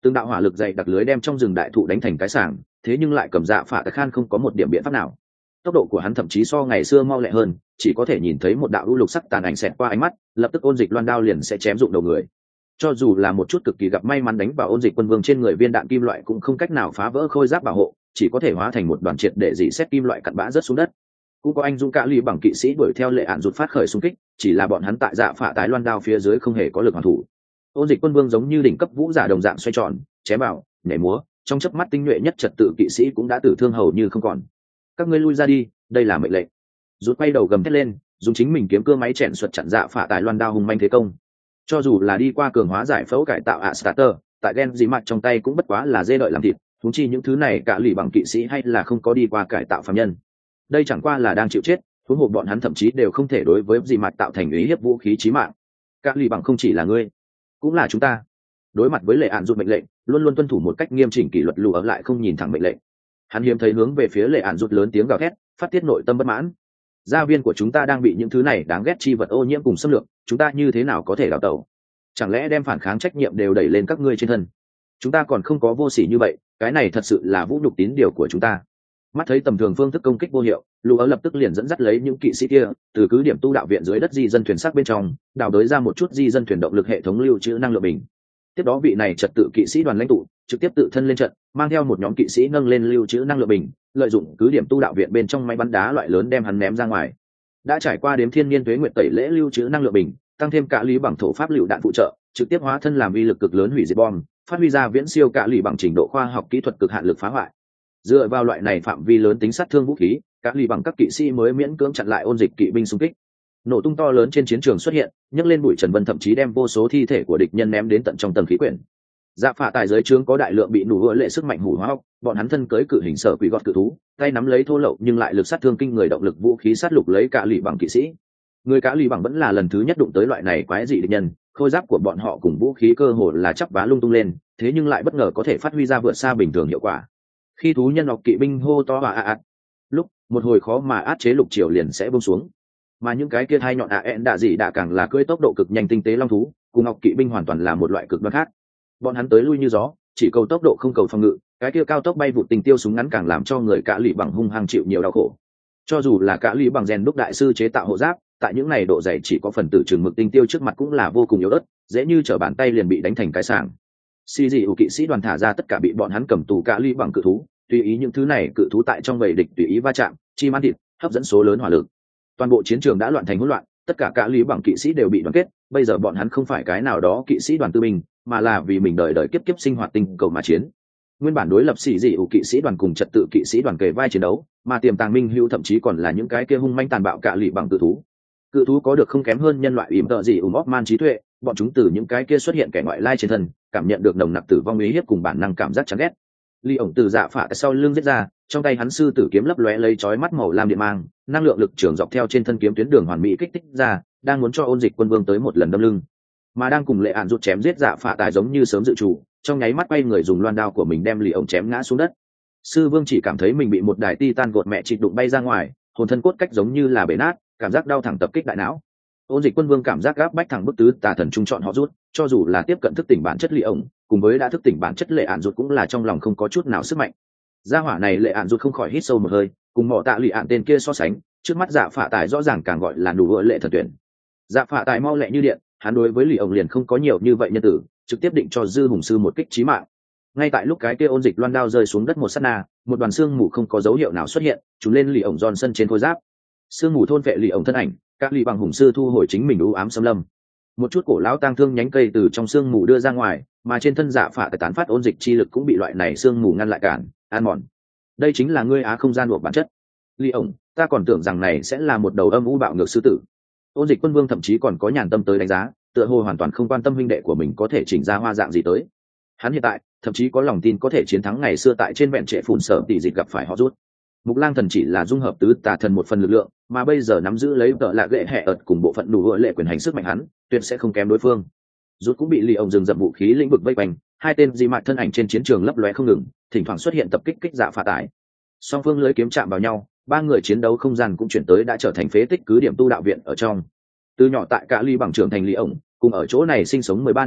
Từng đạo hỏa lực dày đặc lưới đem trong rừng đại thụ đánh thành cái sảng, thế nhưng lại cầm dạ phạ tặc khan không có một điểm biện pháp nào. Tốc độ của hắn thậm chí so ngày xưa mau lẹ hơn, chỉ có thể nhìn thấy một đạo u lục sắc tàn ảnh xẹt qua ánh mắt, lập tức ôn dịch loan đao liền sẽ chém dụng đầu người. Cho dù là một chút cực kỳ gặp may mắn đánh vào ôn dịch quân vương trên người viên đạn kim loại cũng không cách nào phá vỡ khôi giáp bảo hộ, chỉ có thể hóa thành một đoàn triệt để dỉ xét kim loại cặn bã rớt xuống đất. Cũng có anh dũng cả lì bằng kỵ sĩ đuổi theo lệ ạn rụt phát khởi xung kích, chỉ là bọn hắn tại dạ phạ tái loan đao phía dưới không hề có lực hoàn thủ. Ôn dịch quân vương giống như đỉnh cấp vũ giả đồng dạng xoay tròn, chém vào, nhảy múa, trong chớp mắt tinh nhuệ nhất trật tự kỵ sĩ cũng đã tử thương hầu như không còn. Các ngươi lui ra đi, đây là mệnh lệnh. Rút quay đầu gầm thét lên, dùng chính mình kiếm cưa máy chèn xuất chặn dạ phạ tái loan đao hùng manh thế công. Cho dù là đi qua cường hóa giải phẫu cải tạo ạ starter, tại gen gì mặt trong tay cũng bất quá là dê đợi làm thịt, huống chi những thứ này cả lì bằng kỵ sĩ hay là không có đi qua cải tạo phàm nhân. Đây chẳng qua là đang chịu chết, huống hồ bọn hắn thậm chí đều không thể đối với gì mặt tạo thành ý hiếp vũ khí chí mạng. Cả lì bằng không chỉ là ngươi, cũng là chúng ta. Đối mặt với lệ ạn rụt mệnh lệnh, luôn luôn tuân thủ một cách nghiêm chỉnh kỷ luật lù ở lại không nhìn thẳng mệnh lệnh. Hắn hiếm thấy hướng về phía lệ ạn rụt lớn tiếng gào thét, phát tiết nội tâm bất mãn. Gia viên của chúng ta đang bị những thứ này đáng ghét chi vật ô nhiễm cùng xâm lược, chúng ta như thế nào có thể đào tẩu? Chẳng lẽ đem phản kháng trách nhiệm đều đẩy lên các ngươi trên thân? Chúng ta còn không có vô sỉ như vậy, cái này thật sự là vũ nhục tín điều của chúng ta. Mắt thấy tầm thường phương thức công kích vô hiệu, lù ở lập tức liền dẫn dắt lấy những kỵ sĩ kia từ cứ điểm tu đạo viện dưới đất di dân thuyền xác bên trong đào đới ra một chút di dân thuyền động lực hệ thống lưu trữ năng lượng bình. Tiếp đó vị này trật tự kỵ sĩ đoàn lãnh tụ trực tiếp tự thân lên trận, mang theo một nhóm kỵ sĩ nâng lên lưu trữ năng lượng bình, lợi dụng cứ điểm tu đạo viện bên trong máy bắn đá loại lớn đem hắn ném ra ngoài. Đã trải qua đếm thiên niên tuế nguyệt tẩy lễ lưu trữ năng lượng bình, tăng thêm cả lý bằng thổ pháp lựu đạn phụ trợ, trực tiếp hóa thân làm uy lực cực lớn hủy diệt bom, phát huy ra viễn siêu cả lý bằng trình độ khoa học kỹ thuật cực hạn lực phá hoại. Dựa vào loại này phạm vi lớn tính sát thương vũ khí, cả lý bằng các kỵ sĩ mới miễn cưỡng chặn lại ôn dịch kỵ binh xung kích. Nổ tung to lớn trên chiến trường xuất hiện, nhấc lên bụi trần vân, thậm chí đem vô số thi thể của địch nhân ném đến tận trong tầng khí quyển. Dạ phạ tại dưới trướng có đại lượng bị nổ vỡ lệ sức mạnh hủ hóa ốc, bọn hắn thân cưới cự hình sở quỷ gọt cự thú, tay nắm lấy thô lậu nhưng lại lực sát thương kinh người động lực vũ khí sát lục lấy cả lì bằng kỵ sĩ. Người cả lì bằng vẫn là lần thứ nhất đụng tới loại này quái dị địch nhân, khôi giáp của bọn họ cùng vũ khí cơ hồ là chắp vá lung tung lên, thế nhưng lại bất ngờ có thể phát huy ra vượt xa bình thường hiệu quả. Khi thú nhân học kỵ binh hô to và a a, lúc một hồi khó mà áp chế lục triều liền sẽ buông xuống, mà những cái kia hai nhọn ạ ẹn đạ gì đã càng là cưỡi tốc độ cực nhanh tinh tế long thú, cùng học kỵ binh hoàn toàn là một loại cực đoan khác. Bọn hắn tới lui như gió, chỉ cầu tốc độ không cầu phòng ngự, cái kia cao tốc bay vụt tình tiêu súng ngắn càng làm cho người cả lì bằng hung hăng chịu nhiều đau khổ. Cho dù là cả lì bằng rèn đúc đại sư chế tạo hộ giáp, tại những này độ dày chỉ có phần tử trường mực tinh tiêu trước mặt cũng là vô cùng yếu ớt, dễ như trở bàn tay liền bị đánh thành cái sảng. Xì dị ủ kỵ sĩ đoàn thả ra tất cả bị bọn hắn cầm tù cả lì bằng cự thú, tùy ý những thứ này cự thú tại trong bầy địch tùy ý va chạm, chi ăn thịt, hấp dẫn số lớn hỏa lực. Toàn bộ chiến trường đã loạn thành hỗn loạn, tất cả cả lì bằng kỵ sĩ đều bị đoàn kết, bây giờ bọn hắn không phải cái nào đó kỵ sĩ đoàn tư binh, mà là vì mình đời đời kiếp kiếp sinh hoạt tinh cầu mà chiến. Nguyên bản đối lập xì dị ủ kỵ sĩ đoàn cùng trật tự kỵ sĩ đoàn kề vai chiến đấu, mà tiềm tàng minh hữu thậm chí còn là những cái kia hung manh tàn bạo cả lì bằng cự thú. Cự thú có được không kém hơn nhân loại ỉm tợ gì ủng óc man trí tuệ, bọn chúng từ những cái kia xuất hiện kẻ ngoại lai trên thân, cảm nhận được nồng nặc tử vong uy hiếp cùng bản năng cảm giác chán ghét. Ly ổng từ dạ phạ sau lưng giết ra, trong tay hắn sư tử kiếm lấp lóe lấy chói mắt màu lam điện mang, năng lượng lực trường dọc theo trên thân kiếm tuyến đường hoàn mỹ kích thích ra, đang muốn cho ôn dịch quân vương tới một lần đâm lưng. Mà đang cùng lệ ạn rút chém giết dạ phạ tài giống như sớm dự chủ, trong nháy mắt quay người dùng loan đao của mình đem Ly ổng chém ngã xuống đất. Sư vương chỉ cảm thấy mình bị một đài titan gột mẹ chịt đụng bay ra ngoài, hồn thân cốt cách giống như là bể nát, cảm giác đau thẳng tập kích đại não. Ôn dịch quân vương cảm giác gáp bách thẳng bức tứ tà thần trung chọn họ rút, cho dù là tiếp cận thức tỉnh bản chất Ly ổng, cùng với đã thức tỉnh bản chất lệ ạn rút cũng là trong lòng không có chút nào sức mạnh. Gia hỏa này lệ ạn rút không khỏi hít sâu một hơi, cùng mỏ tạ lì ạn tên kia so sánh, trước mắt dạ phạ tài rõ ràng càng gọi là đủ vỡ lệ thần tuyển. Dạ phạ tài mau lẹ như điện, hắn đối với Ly ổng liền không có nhiều như vậy nhân tử, trực tiếp định cho dư hùng sư một kích chí mạng. Ngay tại lúc cái kia ôn dịch loan đao rơi xuống đất một sát na, một đoàn xương mù không có dấu hiệu nào xuất hiện, chúng lên Ly ổng Johnson trên khôi giáp. Xương mù thôn vệ Ly ổng thân ảnh, các Ly bằng hùng sư thu hồi chính mình u ám xâm lâm. Một chút cổ lão tang thương nhánh cây từ trong xương mù đưa ra ngoài, mà trên thân dạ phạ tài tán phát ôn dịch chi lực cũng bị loại này xương mù ngăn lại cản, an mòn. Đây chính là ngươi á không gian buộc bản chất. Ly ổng, ta còn tưởng rằng này sẽ là một đầu âm u bạo ngược sư tử. Ôn dịch quân vương thậm chí còn có nhàn tâm tới đánh giá, tựa hồ hoàn toàn không quan tâm huynh đệ của mình có thể chỉnh ra hoa dạng gì tới. Hắn hiện tại thậm chí có lòng tin có thể chiến thắng ngày xưa tại trên vẹn trệ phùn sở tỷ dịch gặp phải họ rút. Mục lang thần chỉ là dung hợp tứ tà thần một phần lực lượng, mà bây giờ nắm giữ lấy tợ lạ gệ hẹ ợt cùng bộ phận đủ vỡ lệ quyền hành sức mạnh hắn, tuyệt sẽ không kém đối phương. Rút cũng bị Ly ổng dừng dậm vũ khí lĩnh vực vây quanh, hai tên di mạt thân ảnh trên chiến trường lấp lóe không ngừng, thỉnh thoảng xuất hiện tập kích kích dạ phạ tải. Song phương lưới kiếm chạm vào nhau, ba người chiến đấu không gian cũng chuyển tới đã trở thành phế tích cứ điểm tu đạo viện ở trong. Từ nhỏ tại cả Ly bằng trưởng thành Ly ổng, cùng ở chỗ này sinh sống mười ba năm rút,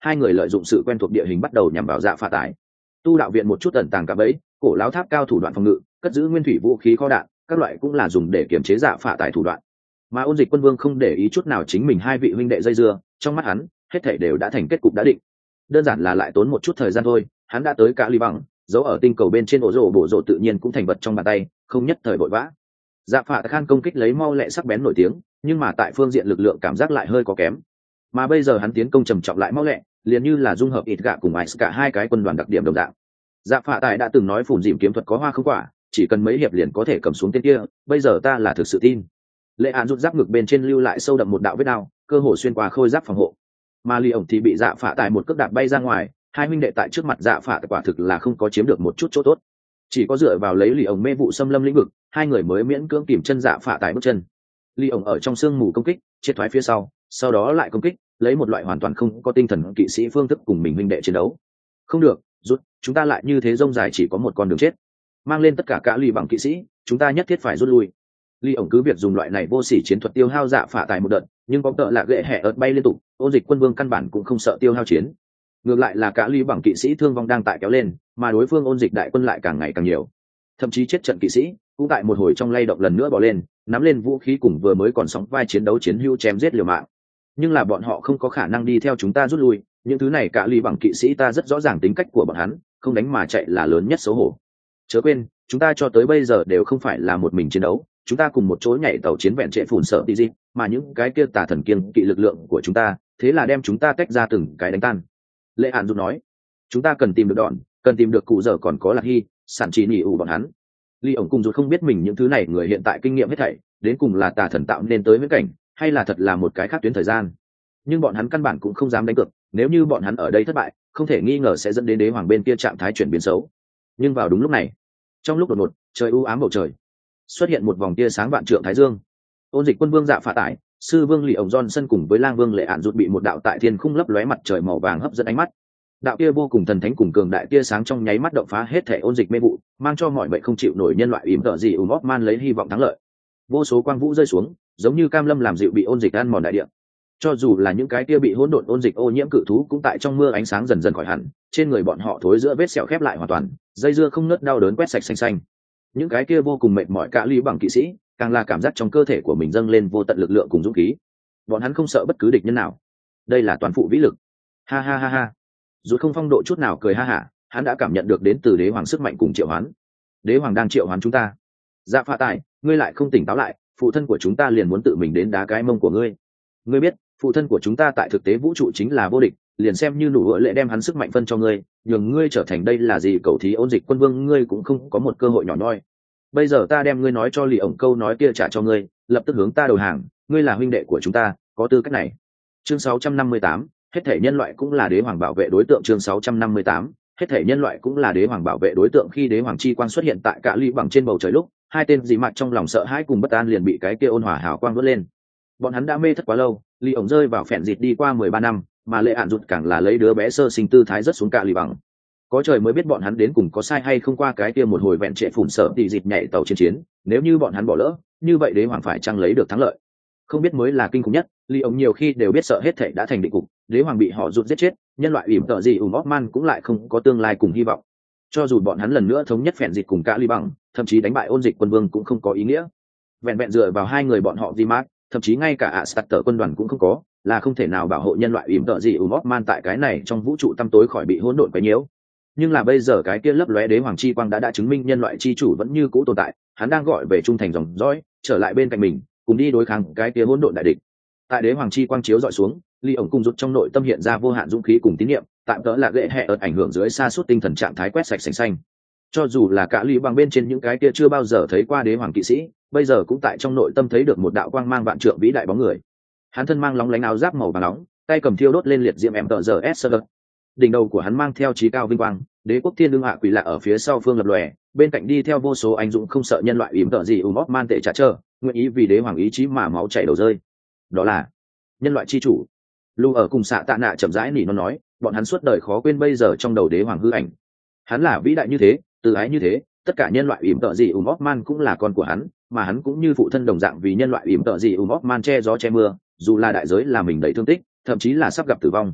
hai người lợi dụng sự quen thuộc địa hình bắt đầu nhằm vào dạ phạ tải. Tu đạo viện một chút ẩn tàng cả bẫy, cổ láo tháp cao thủ đoạn phòng ngự, cất giữ nguyên thủy vũ khí kho đạn, các loại cũng là dùng để kiểm chế dạ phạ tải thủ đoạn. Mà Ôn Dịch Quân Vương không để ý chút nào chính mình hai vị huynh đệ dây dưa, trong mắt hắn hết thảy đều đã thành kết cục đã định, đơn giản là lại tốn một chút thời gian thôi. Hắn đã tới cả ly bằng, dấu ở tinh cầu bên trên ổ rổ bổ rổ tự nhiên cũng thành vật trong bàn tay, không nhất thời vội vã. Dạ phạ khan công kích lấy mau lẹ sắc bén nổi tiếng, nhưng mà tại phương diện lực lượng cảm giác lại hơi có kém. Mà bây giờ hắn tiến công trầm trọng lại mau lẹ, liền như là dung hợp ít gạ cùng Ice cả hai cái quân đoàn đặc điểm đồng dạng. Dạ phạ tài đã từng nói phủn dìm kiếm thuật có hoa không quả, chỉ cần mấy hiệp liền có thể cầm xuống tên kia, bây giờ ta là thực sự tin. Lệ Án rút giáp ngực bên trên lưu lại sâu đậm một đạo vết đao, cơ hồ xuyên qua khôi giáp phòng hộ. Mà Ly ổng thì bị dạ phạ tài một cước đạp bay ra ngoài, hai huynh đệ tại trước mặt dạ phạ quả thực là không có chiếm được một chút chỗ tốt, chỉ có dựa vào lấy Ly ổng mê vụ xâm lâm lĩnh vực, hai người mới miễn cưỡng kìm chân dạ phạ tài bước chân. Ly ổng ở trong sương mù công kích, triệt thoái phía sau, sau đó lại công kích, lấy một loại hoàn toàn không có tinh thần kỵ sĩ phương thức cùng mình huynh đệ chiến đấu. Không được, rút, chúng ta lại như thế rông dài chỉ có một con đường chết. Mang lên tất cả cả Ly bằng kỵ sĩ, chúng ta nhất thiết phải rút lui. Ly ổng cứ việc dùng loại này vô sỉ chiến thuật tiêu hao dạ phạ tài một đợt, nhưng có tợ là gệ hẹ ợt bay liên tục, Ôn Dịch Quân Vương căn bản cũng không sợ tiêu hao chiến. Ngược lại là cả Ly bằng kỵ sĩ thương vong đang tại kéo lên, mà đối phương Ôn Dịch đại quân lại càng ngày càng nhiều. Thậm chí chết trận kỵ sĩ cũng tại một hồi trong lay động lần nữa bỏ lên, nắm lên vũ khí cùng vừa mới còn sóng vai chiến đấu chiến hữu chém giết liều mạng. Nhưng là bọn họ không có khả năng đi theo chúng ta rút lui, những thứ này cả Ly bằng kỵ sĩ ta rất rõ ràng tính cách của bọn hắn, không đánh mà chạy là lớn nhất xấu hổ. Chớ quên, chúng ta cho tới bây giờ đều không phải là một mình chiến đấu, chúng ta cùng một chỗ nhảy tàu chiến vẹn trệ phủn sợ tí gì, mà những cái kia tà thần kiên kỵ lực lượng của chúng ta, thế là đem chúng ta tách ra từng cái đánh tan. Lệ Hạn Dụ nói, chúng ta cần tìm được đòn, cần tìm được cụ dở còn có Lạc Hy, sản chỉ nỉ ủ bọn hắn. Ly ổng cùng Dụ không biết mình những thứ này người hiện tại kinh nghiệm hết thảy, đến cùng là tà thần tạo nên tới viễn cảnh, hay là thật là một cái khác tuyến thời gian. Nhưng bọn hắn căn bản cũng không dám đánh cược, nếu như bọn hắn ở đây thất bại, không thể nghi ngờ sẽ dẫn đến đế hoàng bên kia trạng thái chuyển biến xấu. Nhưng vào đúng lúc này, trong lúc đột ngột, trời u ám bầu trời, xuất hiện một vòng tia sáng vạn trượng thái dương. Ôn Dịch Quân Vương dạ phạ tải, sư vương Lì ổng Johnson cùng với lang vương Lệ Ản rụt bị một đạo tại thiên khung lấp lóe mặt trời màu vàng hấp dẫn ánh mắt. Đạo kia vô cùng thần thánh cùng cường đại tia sáng trong nháy mắt động phá hết thể ôn dịch mê vụ, mang cho mọi mệnh không chịu nổi nhân loại ỉm tợ gì ùm óp man lấy hy vọng thắng lợi. Vô số quang vũ rơi xuống, giống như cam lâm làm dịu bị ôn dịch ăn mòn đại địa. Cho dù là những cái kia bị hỗn độn ôn dịch ô nhiễm cự thú cũng tại trong mưa ánh sáng dần dần khỏi hẳn, trên người bọn họ thối giữa vết sẹo khép lại hoàn toàn, dây dưa không nứt đau đớn quét sạch xanh xanh. Những cái kia vô cùng mệt mỏi cả Ly bằng kỵ sĩ, càng là cảm giác trong cơ thể của mình dâng lên vô tận lực lượng cùng dũng khí. Bọn hắn không sợ bất cứ địch nhân nào. Đây là toàn phụ vĩ lực. Ha ha ha ha. Dù không phong độ chút nào cười ha hả, hắn đã cảm nhận được đến từ đế hoàng sức mạnh cùng triệu hoán. Đế hoàng đang triệu hoán chúng ta. Dạ phạ tài, ngươi lại không tỉnh táo lại, phụ thân của chúng ta liền muốn tự mình đến đá cái mông của ngươi. Ngươi biết, phụ thân của chúng ta tại thực tế vũ trụ chính là vô địch, liền xem như nụ hựa lệ đem hắn sức mạnh phân cho ngươi, nhường ngươi trở thành đây là gì cầu thí Ôn Dịch Quân Vương, ngươi cũng không có một cơ hội nhỏ nhoi. Bây giờ ta đem ngươi nói cho Lì ổng câu nói kia trả cho ngươi, lập tức hướng ta đầu hàng, ngươi là huynh đệ của chúng ta, có tư cách này. Chương sáu trăm năm mươi tám, hết thể nhân loại cũng là đế hoàng bảo vệ đối tượng. Chương sáu trăm năm mươi tám, hết thể nhân loại cũng là đế hoàng bảo vệ đối tượng. Khi đế hoàng chi quang xuất hiện tại cả Ly bằng trên bầu trời lúc, hai tên dị mặt trong lòng sợ hãi cùng bất an liền bị cái kia ôn hòa hào quang vớt lên. Bọn hắn đã mê thất quá lâu, Lì ổng rơi vào phèn dịt đi qua mười ba năm, mà Lệ Ản rụt càng là lấy đứa bé sơ sinh tư thái rất xuống cả Ly bằng. Có trời mới biết bọn hắn đến cùng có sai hay không qua cái kia một hồi vẹn trệ phủn sợ tỉ dịt nhảy tàu chiến chiến, nếu như bọn hắn bỏ lỡ, như vậy đế hoàng phải chăng lấy được thắng lợi? Không biết mới là kinh khủng nhất. Ly ổng nhiều khi đều biết sợ hết thảy đã thành định cục, đế hoàng bị họ rụt giết chết, nhân loại ỉm tợ gì ùm óp man cũng lại không có tương lai cùng hy vọng. Cho dù bọn hắn lần nữa thống nhất phèn dịt cùng cả Ly bằng, thậm chí đánh bại Ôn Dịch Quân Vương cũng không có ý nghĩa. Vẹn vẹn dựa vào hai người bọn họ di mát, thậm chí ngay cả ạ sạt tờ quân đoàn cũng không có, là không thể nào bảo hộ nhân loại ỉm tợ gì ùm óp man tại cái này trong vũ trụ tăm tối khỏi bị hỗn độn quấy nhiễu. Nhưng là bây giờ cái kia lấp lóe đế hoàng chi quang đã đã chứng minh nhân loại chi chủ vẫn như cũ tồn tại, hắn đang gọi về trung thành dòng dõi trở lại bên cạnh mình, cùng đi đối kháng cái kia hỗn độn đại địch. Tại đế hoàng chi quang chiếu dọi xuống, Ly ổng cùng rút trong nội tâm hiện ra vô hạn dũng khí cùng tín nhiệm, tạm cỡ là gệ hệ ợt ảnh hưởng dưới sa sút tinh thần trạng thái quét sạch sành xanh. Cho dù là cả Ly bằng bên trên những cái kia chưa bao giờ thấy qua đế hoàng kỵ sĩ, bây giờ cũng tại trong nội tâm thấy được một đạo quang mang vạn trượng vĩ đại bóng người. Hắn thân mang lóng lánh áo giáp màu vàng nóng, tay cầm thiêu đốt lên liệt diệm em tợ giờ s đỉnh đầu của hắn mang theo trí cao vinh quang, đế quốc thiên đương hạ quỷ lạ ở phía sau phương lập lòe, bên cạnh đi theo vô số anh dũng không sợ nhân loại ỉm tợ gì ùm óp man tệ trả trơ, nguyện ý vì đế hoàng ý chí mà máu chảy đầu rơi. Đó là nhân loại chi chủ. Lu ở cùng xạ tạ nạ chậm rãi nỉ nó nói, bọn hắn suốt đời khó quên bây giờ trong đầu đế hoàng hư ảnh. Hắn là vĩ đại như thế, từ ái như thế, tất cả nhân loại ỉm tợ gì ùm óp man cũng là con của hắn, mà hắn cũng như phụ thân đồng dạng vì nhân loại ỉm tợ gì ùm óp man che gió che mưa, dù là đại giới là mình đầy thương tích, thậm chí là sắp gặp tử vong.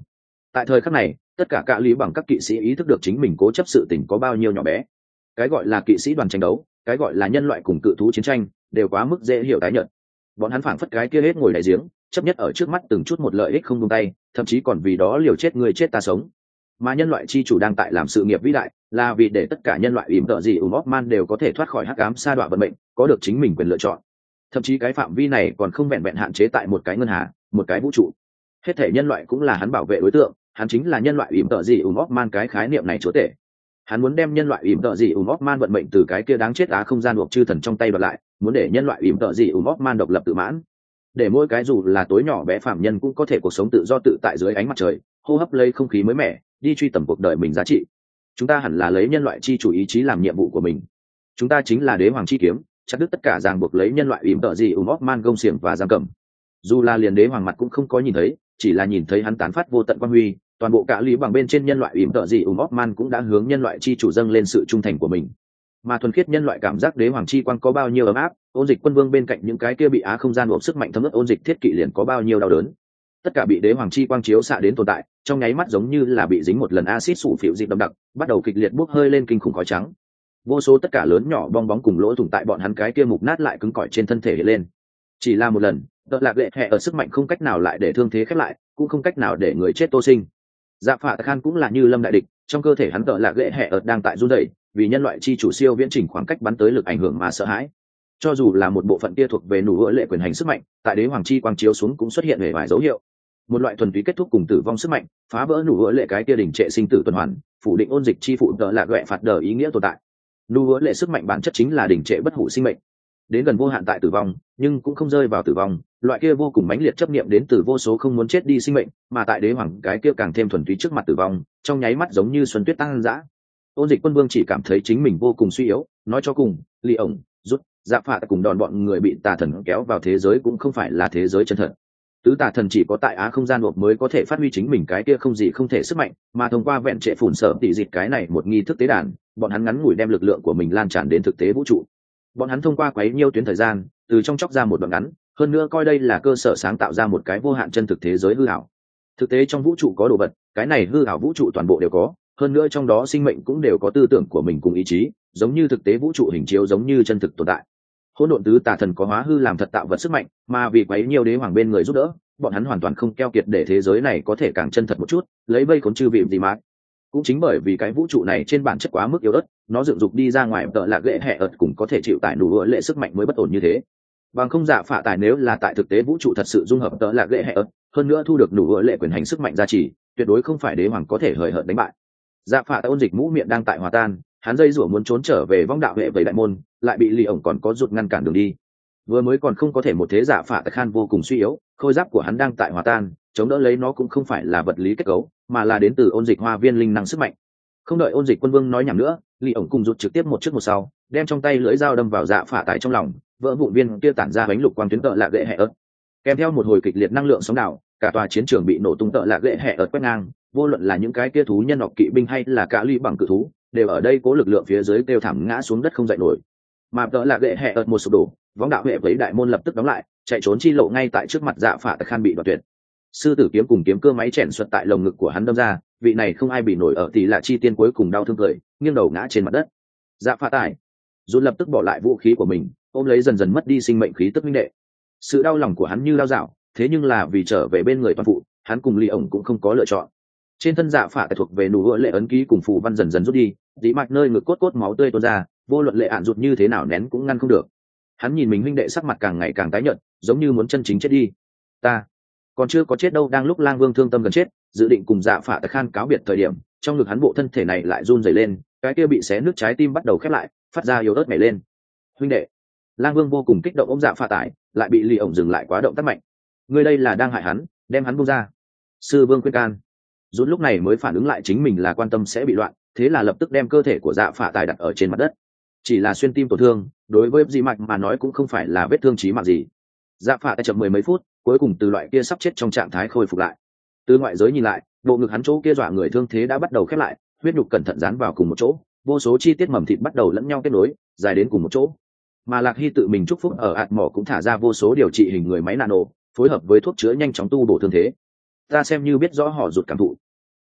Tại thời khắc này, tất cả cạ lý bằng các kỵ sĩ ý thức được chính mình cố chấp sự tình có bao nhiêu nhỏ bé. Cái gọi là kỵ sĩ đoàn tranh đấu, cái gọi là nhân loại cùng cự thú chiến tranh, đều quá mức dễ hiểu tái nhợt. Bọn hắn phảng phất cái kia hết ngồi đại giếng, chấp nhất ở trước mắt từng chút một lợi ích không buông tay, thậm chí còn vì đó liều chết người chết ta sống. Mà nhân loại chi chủ đang tại làm sự nghiệp vĩ đại, là vì để tất cả nhân loại ỉm tợ gì ùm Osman đều có thể thoát khỏi hắc ám sa đọa vận mệnh, có được chính mình quyền lựa chọn. Thậm chí cái phạm vi này còn không vẹn vẹn hạn chế tại một cái ngân hà, một cái vũ trụ. Hết thể nhân loại cũng là hắn bảo vệ đối tượng, hắn chính là nhân loại ỉm tợ gì ùm Osman cái khái niệm này chúa tể. Hắn muốn đem nhân loại ỉm tợ gì ùm Osman vận mệnh từ cái kia đáng chết á không gian buộc chư thần trong tay đoạt lại, muốn để nhân loại ỉm tợ gì ùm Osman độc lập tự mãn, để mỗi cái dù là tối nhỏ bé phạm nhân cũng có thể cuộc sống tự do tự tại dưới ánh mặt trời, hô hấp lấy không khí mới mẻ, đi truy tầm cuộc đời mình giá trị. Chúng ta hẳn là lấy nhân loại chi chủ ý chí làm nhiệm vụ của mình. Chúng ta chính là đế hoàng chi kiếm, chặt đứt tất cả ràng buộc lấy nhân loại ỉm tợ gì ùm Osman gông xiềng và giam cầm. Dù là liền đế hoàng mặt cũng không có nhìn thấy, chỉ là nhìn thấy hắn tán phát vô tận quang huy, toàn bộ cả lý bằng bên trên nhân loại ỉm tợ gì ùm Osman cũng đã hướng nhân loại chi chủ dâng lên sự trung thành của mình. Mà thuần khiết nhân loại cảm giác đế hoàng chi quang có bao nhiêu ấm áp, ôn dịch quân vương bên cạnh những cái kia bị á không gian buộc sức mạnh thấm ướt ôn dịch thiết kỵ liền có bao nhiêu đau đớn. Tất cả bị đế hoàng chi quang chiếu xạ đến tồn tại, trong nháy mắt giống như là bị dính một lần axit sụ phịu dịp đậm đặc, bắt đầu kịch liệt bốc hơi lên kinh khủng khói trắng. Vô số tất cả lớn nhỏ bong bóng cùng lỗ thủng tại bọn hắn cái kia mục nát lại cứng cỏi trên thân thể hiện lên. Chỉ là một lần, đợt lạc lệ hệ ở sức mạnh không cách nào lại để thương thế khép lại, cũng không cách nào để người chết tô sinh. Dạ Phạ Khan cũng là như lâm đại địch, trong cơ thể hắn đợt lạc lệ hệ ở đang tại run rẩy, vì nhân loại chi chủ siêu viễn trình khoảng cách bắn tới lực ảnh hưởng mà sợ hãi. Cho dù là một bộ phận kia thuộc về nụ hựa lệ quyền hành sức mạnh, tại đế hoàng chi quang chiếu xuống cũng xuất hiện vẻ vài dấu hiệu. Một loại thuần túy kết thúc cùng tử vong sức mạnh, phá vỡ nụ hựa lệ cái kia đỉnh trệ sinh tử tuần hoàn, phủ định ôn dịch chi phụ đợt lạc lệ phạt đờ ý nghĩa tồn tại. Nụ hựa lệ sức mạnh bản chất chính là đỉnh trệ bất hủ sinh mệnh, đến gần vô hạn tại tử vong, nhưng cũng không rơi vào tử vong, loại kia vô cùng mãnh liệt chấp niệm đến từ vô số không muốn chết đi sinh mệnh, mà tại đế hoàng cái kia càng thêm thuần túy trước mặt tử vong, trong nháy mắt giống như xuân tuyết tăng dã. Ôn dịch quân vương chỉ cảm thấy chính mình vô cùng suy yếu, nói cho cùng, Ly ổng, rút, Dạ Phạ cùng đòn bọn người bị tà thần kéo vào thế giới cũng không phải là thế giới chân thật. Tứ tà thần chỉ có tại á không gian buộc mới có thể phát huy chính mình cái kia không gì không thể sức mạnh, mà thông qua vẹn trệ phủn sở tỷ dịch cái này một nghi thức tế đàn, bọn hắn ngắn ngủi đem lực lượng của mình lan tràn đến thực tế vũ trụ. Bọn hắn thông qua quấy nhiêu tuyến thời gian, từ trong chốc ra một đoạn ngắn, hơn nữa coi đây là cơ sở sáng tạo ra một cái vô hạn chân thực thế giới hư ảo. Thực tế trong vũ trụ có đồ vật, cái này hư ảo vũ trụ toàn bộ đều có, hơn nữa trong đó sinh mệnh cũng đều có tư tưởng của mình cùng ý chí, giống như thực tế vũ trụ hình chiếu giống như chân thực tồn tại. Hỗn độn tứ tà thần có hóa hư làm thật tạo vật sức mạnh, mà vì quấy nhiều đế hoàng bên người giúp đỡ, bọn hắn hoàn toàn không keo kiệt để thế giới này có thể càng chân thật một chút, lấy vây khốn chư vị gì mà. Cũng chính bởi vì cái vũ trụ này trên bản chất quá mức yếu ớt, nó dựng dục đi ra ngoài tợ lạc lệ hệ ợt cũng có thể chịu tải đủ lệ sức mạnh mới bất ổn như thế. Bằng không Dạ Phạ tài nếu là tại thực tế vũ trụ thật sự dung hợp tợ lạc lệ hệ ợt, hơn nữa thu được đủ lệ quyền hành sức mạnh gia trì, tuyệt đối không phải đế hoàng có thể hời hợt đánh bại. Dạ Phạ tại ôn dịch mũ miệng đang tại hòa tan, hắn dây rủa muốn trốn trở về vong đạo hệ về đại môn, lại bị Lý ổng còn có rụt ngăn cản đường đi. Vừa mới còn không có thể một thế Dạ Phạ tại Khan vô cùng suy yếu, khôi giáp của hắn đang tại hòa tan, chống đỡ lấy nó cũng không phải là vật lý kết cấu, mà là đến từ ôn dịch hoa viên linh năng sức mạnh. Không đợi ôn dịch quân vương nói nhảm nữa, Lý ổng cùng rụt trực tiếp một trước một sau, đem trong tay lưỡi dao đâm vào Dạ Phạ tại trong lòng, vỡ vụn viên kia tản ra bánh lục quang tuyến tợ lạc lệ hệ ớt. Kèm theo một hồi kịch liệt năng lượng sóng đảo, cả tòa chiến trường bị nổ tung tợ lạc lệ hệ ớt quét ngang, vô luận là những cái kia thú nhân hoặc kỵ binh hay là cả ly bằng cự thú, đều ở đây cố lực lượng phía dưới đều thảm ngã xuống đất không dậy nổi. Mà tợ lạc lệ hệ ớt một sụp đổ, võng đạo hệ với đại môn lập tức đóng lại, chạy trốn chi lộ ngay tại trước mặt Dạ Phạ Khan bị đoạt tuyệt. Sư tử kiếm cùng kiếm cơ máy chèn xuất tại lồng ngực của hắn đâm ra, vị này không ai bị nổi ở tỷ lạ chi tiên cuối cùng đau thương cười, nghiêng đầu ngã trên mặt đất. Dạ Phạ tài, Dùn lập tức bỏ lại vũ khí của mình, ôm lấy dần dần mất đi sinh mệnh khí tức minh đệ. Sự đau lòng của hắn như lao dạo, thế nhưng là vì trở về bên người toàn phụ, hắn cùng Lý ổng cũng không có lựa chọn. Trên thân Dạ Phạ thuộc về nụ lệ ấn ký cùng phù văn dần dần rút đi, dĩ mạch nơi ngực cốt cốt máu tươi tuôn ra, vô luận lệ ạn rụt như thế nào nén cũng ngăn không được. Hắn nhìn mình huynh đệ sắc mặt càng ngày càng tái nhợt, giống như muốn chân chính chết đi. Ta còn chưa có chết đâu. Đang lúc Lang Vương thương tâm gần chết, dự định cùng Dạ Phạ Khan cáo biệt thời điểm, trong ngực hắn bộ thân thể này lại run rẩy lên, cái kia bị xé nước trái tim bắt đầu khép lại, phát ra yếu ớt nhảy lên. Huynh đệ. Lang Vương vô cùng kích động ôm Dạ Phạ tải, lại bị Lý ổng dừng lại quá động tác mạnh. Ngươi đây là đang hại hắn, đem hắn buông ra. Sư Vương khuyên can. Rút lúc này mới phản ứng lại chính mình là quan tâm sẽ bị loạn, thế là lập tức đem cơ thể của Dạ Phạ tải đặt ở trên mặt đất. Chỉ là xuyên tim tổn thương, đối với dị mạch mà nói cũng không phải là vết thương chí mạng gì. Dạ Phạ tải chậm mười mấy phút, cuối cùng từ loại kia sắp chết trong trạng thái khôi phục lại. Từ ngoại giới nhìn lại, bộ ngực hắn chỗ kia dọa người thương thế đã bắt đầu khép lại, huyết nhục cẩn thận dán vào cùng một chỗ, vô số chi tiết mầm thịt bắt đầu lẫn nhau kết nối, dài đến cùng một chỗ. Mà Lạc Hy tự mình chúc phúc ở ạt mỏ cũng thả ra vô số điều trị hình người máy nano, phối hợp với thuốc chữa nhanh chóng tu bổ thương thế. Ta xem như biết rõ họ rụt cảm thụ.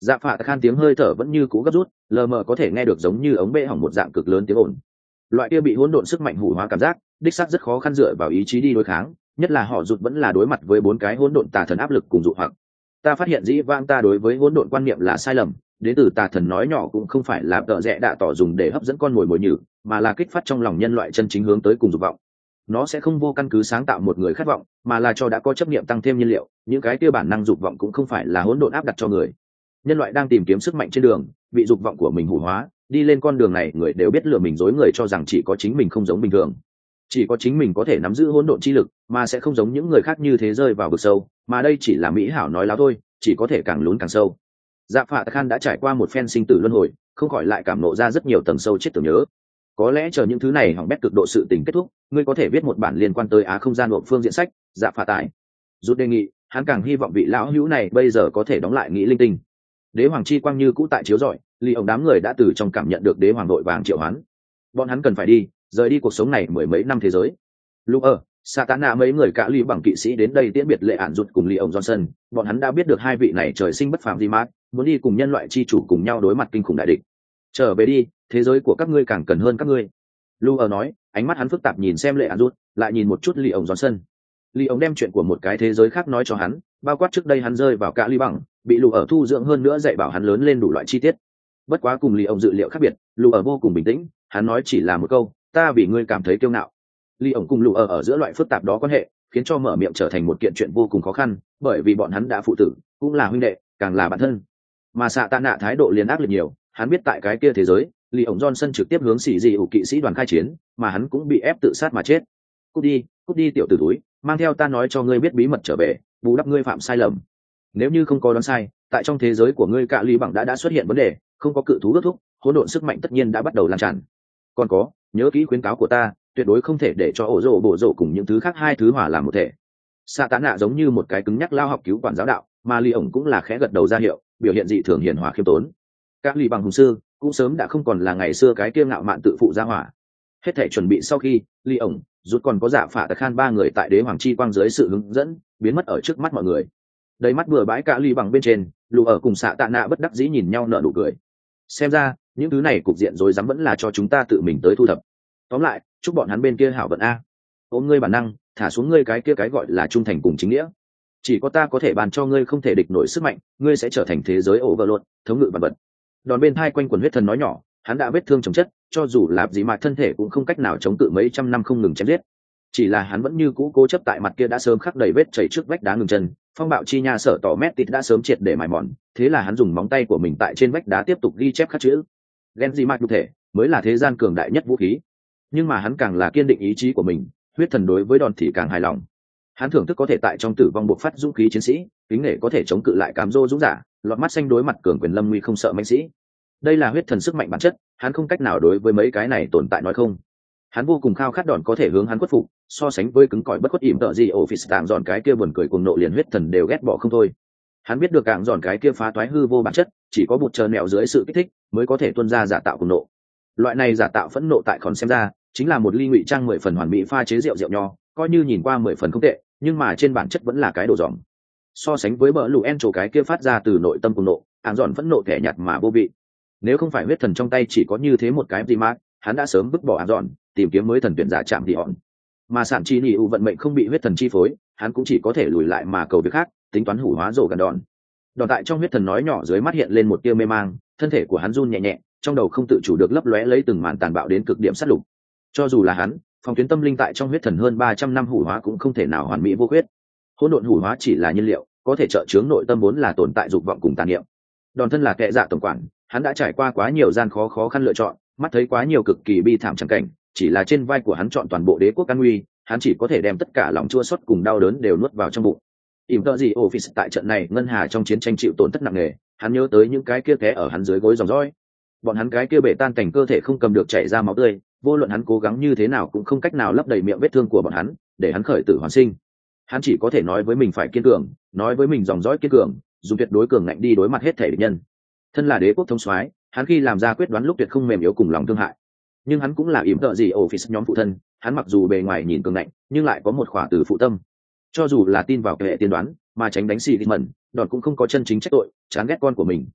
Dạ phạ khan tiếng hơi thở vẫn như cũ gấp rút, lờ mờ có thể nghe được giống như ống bê hỏng một dạng cực lớn tiếng ồn. Loại kia bị hỗn độn sức mạnh hủ hóa cảm giác, đích xác rất khó khăn dựa vào ý chí đi đối kháng, nhất là họ rụt vẫn là đối mặt với bốn cái hỗn độn tà thần áp lực cùng dụ hoặc. Ta phát hiện dĩ vãng ta đối với hỗn độn quan niệm là sai lầm, đến từ tà thần nói nhỏ cũng không phải là tợ rẽ đạ tỏ dùng để hấp dẫn con mồi mồi nhử, mà là kích phát trong lòng nhân loại chân chính hướng tới cùng dục vọng. Nó sẽ không vô căn cứ sáng tạo một người khát vọng, mà là cho đã có chấp niệm tăng thêm nhiên liệu, những cái kia bản năng dục vọng cũng không phải là hỗn độn áp đặt cho người. Nhân loại đang tìm kiếm sức mạnh trên đường, bị dục vọng của mình hủ hóa, đi lên con đường này người đều biết lừa mình dối người cho rằng chỉ có chính mình không giống bình thường, chỉ có chính mình có thể nắm giữ hỗn độn chi lực, mà sẽ không giống những người khác như thế rơi vào vực sâu, mà đây chỉ là mỹ hảo nói láo thôi, chỉ có thể càng lún càng sâu. Dạ phạ khan đã trải qua một phen sinh tử luân hồi, không khỏi lại cảm nộ ra rất nhiều tầng sâu chết tưởng nhớ. Có lẽ chờ những thứ này hỏng bét cực độ sự tình kết thúc, ngươi có thể viết một bản liên quan tới á không gian hoặc phương diện sách. Dạ phạ tại rút đề nghị, hắn càng hy vọng vị lão hữu này bây giờ có thể đóng lại nghĩ linh tinh. Đế hoàng chi quang như cũ tại chiếu rọi, ly ông đám người đã từ trong cảm nhận được đế hoàng đội vàng triệu hoán. Bọn hắn cần phải đi, rời đi cuộc sống này mười mấy năm thế giới. Lúc ở Satana mấy người cả ly bằng kỵ sĩ đến đây tiễn biệt lệ ản rụt cùng ly ông Johnson, bọn hắn đã biết được hai vị này trời sinh bất phàm gì mát, muốn đi cùng nhân loại chi chủ cùng nhau đối mặt kinh khủng đại địch. Trở về đi, thế giới của các ngươi càng cần hơn các ngươi. Lu ở nói, ánh mắt hắn phức tạp nhìn xem lệ ản rụt, lại nhìn một chút ly ông Johnson. Ly ông đem chuyện của một cái thế giới khác nói cho hắn, bao quát trước đây hắn rơi vào cả ly bằng, bị lù ở thu dưỡng hơn nữa dạy bảo hắn lớn lên đủ loại chi tiết. Bất quá cùng ly ông dự liệu khác biệt, lù ở vô cùng bình tĩnh, hắn nói chỉ là một câu, ta vì ngươi cảm thấy kiêu ngạo. Ly ổng cùng lù ở ở giữa loại phức tạp đó quan hệ, khiến cho mở miệng trở thành một kiện chuyện vô cùng khó khăn, bởi vì bọn hắn đã phụ tử, cũng là huynh đệ, càng là bạn thân. Mà xạ tạ nạ thái độ liền ác liệt nhiều, hắn biết tại cái kia thế giới, Ly ổng Johnson trực tiếp hướng xỉ dị ủ kỵ sĩ đoàn khai chiến, mà hắn cũng bị ép tự sát mà chết. Cút đi, cút đi tiểu tử túi, mang theo ta nói cho ngươi biết bí mật trở về, bù đắp ngươi phạm sai lầm. Nếu như không có đoán sai, tại trong thế giới của ngươi cạ ly bằng đã đã xuất hiện vấn đề, không có cự thú ước thúc, hỗn độn sức mạnh tất nhiên đã bắt đầu lan tràn. Còn có, nhớ kỹ khuyến cáo của ta, tuyệt đối không thể để cho ổ rổ bổ rổ cùng những thứ khác hai thứ hòa làm một thể. Sa tán nạ giống như một cái cứng nhắc lao học cứu quản giáo đạo, mà ly ổng cũng là khẽ gật đầu ra hiệu, biểu hiện dị thường hiền hòa khiêm tốn. Các ly bằng hùng sư cũng sớm đã không còn là ngày xưa cái kiêu ngạo mạn tự phụ ra hỏa. Hết thể chuẩn bị sau khi, ly ổng rút còn có giả phả tạc khan ba người tại đế hoàng chi quang dưới sự hướng dẫn, biến mất ở trước mắt mọi người. Đầy mắt bừa bãi cả ly bằng bên trên, lù ở cùng xạ tạ nạ bất đắc dĩ nhìn nhau nở nụ cười. Xem ra những thứ này cục diện rối rắm vẫn là cho chúng ta tự mình tới thu thập. Tóm lại, chúc bọn hắn bên kia hảo vận a. Ôm ngươi bản năng, thả xuống ngươi cái kia cái gọi là trung thành cùng chính nghĩa. Chỉ có ta có thể bàn cho ngươi không thể địch nổi sức mạnh, ngươi sẽ trở thành thế giới overlord, thống ngự bản vật. Đòn bên thai quanh quần huyết thần nói nhỏ, hắn đã vết thương chồng chất, cho dù là gì mà thân thể cũng không cách nào chống cự mấy trăm năm không ngừng chém giết. Chỉ là hắn vẫn như cũ cố chấp tại mặt kia đã sớm khắc đầy vết chảy trước vách đá ngừng chân, phong bạo chi nha sở tỏ mét tịt đã sớm triệt để mài mòn, thế là hắn dùng móng tay của mình tại trên vách đá tiếp tục ghi chép khắc chữ. Gen gì mạch đục thể mới là thế gian cường đại nhất vũ khí. Nhưng mà hắn càng là kiên định ý chí của mình, huyết thần đối với đòn thì càng hài lòng. Hắn thưởng thức có thể tại trong tử vong bộc phát dũng khí chiến sĩ, kính nể có thể chống cự lại cám dỗ dũng giả, lọt mắt xanh đối mặt cường quyền lâm nguy không sợ mãnh sĩ. Đây là huyết thần sức mạnh bản chất, hắn không cách nào đối với mấy cái này tồn tại nói không. Hắn vô cùng khao khát đòn có thể hướng hắn khuất phục, so sánh với cứng cỏi bất khuất ỉm tợ gì office tạm dọn cái kia buồn cười cuồng nộ liền huyết thần đều ghét bỏ không thôi. Hắn biết được cạng dọn cái kia phá toái hư vô bản chất, chỉ có bụt chờ nẹo dưới sự kích thích mới có thể tuôn ra giả tạo cuồng nộ. Loại này giả tạo phẫn nộ tại còn xem ra chính là một ly ngụy trang mười phần hoàn mỹ pha chế rượu rượu nho, coi như nhìn qua mười phần không tệ, nhưng mà trên bản chất vẫn là cái đồ dỏng. So sánh với bờ lù en trổ cái kia phát ra từ nội tâm cuồng nộ, ảng dọn phẫn nộ kẻ nhạt mà vô vị. Nếu không phải huyết thần trong tay chỉ có như thế một cái gì mà hắn đã sớm vứt bỏ ảng dọn, tìm kiếm mới thần tuyển giả chạm thì hòn. Mà sản chi nỉ u vận mệnh không bị huyết thần chi phối, hắn cũng chỉ có thể lùi lại mà cầu việc khác, tính toán hủ hóa rổ gần đòn. Đòn tại trong huyết thần nói nhỏ dưới mắt hiện lên một tia mê mang, thân thể của hắn run nhẹ nhẹ, trong đầu không tự chủ được lấp lóe lấy từng màn tàn bạo đến cực điểm sát lục. Cho dù là hắn, phòng tuyến tâm linh tại trong huyết thần hơn ba trăm năm hủ hóa cũng không thể nào hoàn mỹ vô khuyết. Hỗn độn hủ hóa chỉ là nhiên liệu, có thể trợ chướng nội tâm vốn là tồn tại dục vọng cùng tàn niệm. Đòn thân là kẻ dạ tổng quản, hắn đã trải qua quá nhiều gian khó khó khăn lựa chọn, mắt thấy quá nhiều cực kỳ bi thảm chẳng cảnh, chỉ là trên vai của hắn chọn toàn bộ đế quốc an nguy, hắn chỉ có thể đem tất cả lòng chua xót cùng đau đớn đều nuốt vào trong bụng. Ỉm tợ gì office tại trận này ngân hà trong chiến tranh chịu tổn thất nặng nề, hắn nhớ tới những cái kia té ở hắn dưới gối dòng dõi. Bọn hắn cái kia bể tan cảnh cơ thể không cầm được chảy ra máu tươi, vô luận hắn cố gắng như thế nào cũng không cách nào lấp đầy miệng vết thương của bọn hắn, để hắn khởi tử hoàn sinh. Hắn chỉ có thể nói với mình phải kiên cường, nói với mình dòng dõi kiên cường, dùng tuyệt đối cường ngạnh đi đối mặt hết thể địch nhân. Thân là đế quốc thống soái, hắn khi làm ra quyết đoán lúc tuyệt không mềm yếu cùng lòng thương hại. Nhưng hắn cũng là ỉm tợ gì office nhóm phụ thân, hắn mặc dù bề ngoài nhìn cường ngạnh, nhưng lại có một khỏa từ phụ tâm. Cho dù là tin vào hệ tiên đoán, mà tránh đánh xì đi mẩn, đòn cũng không có chân chính trách tội, chán ghét con của mình.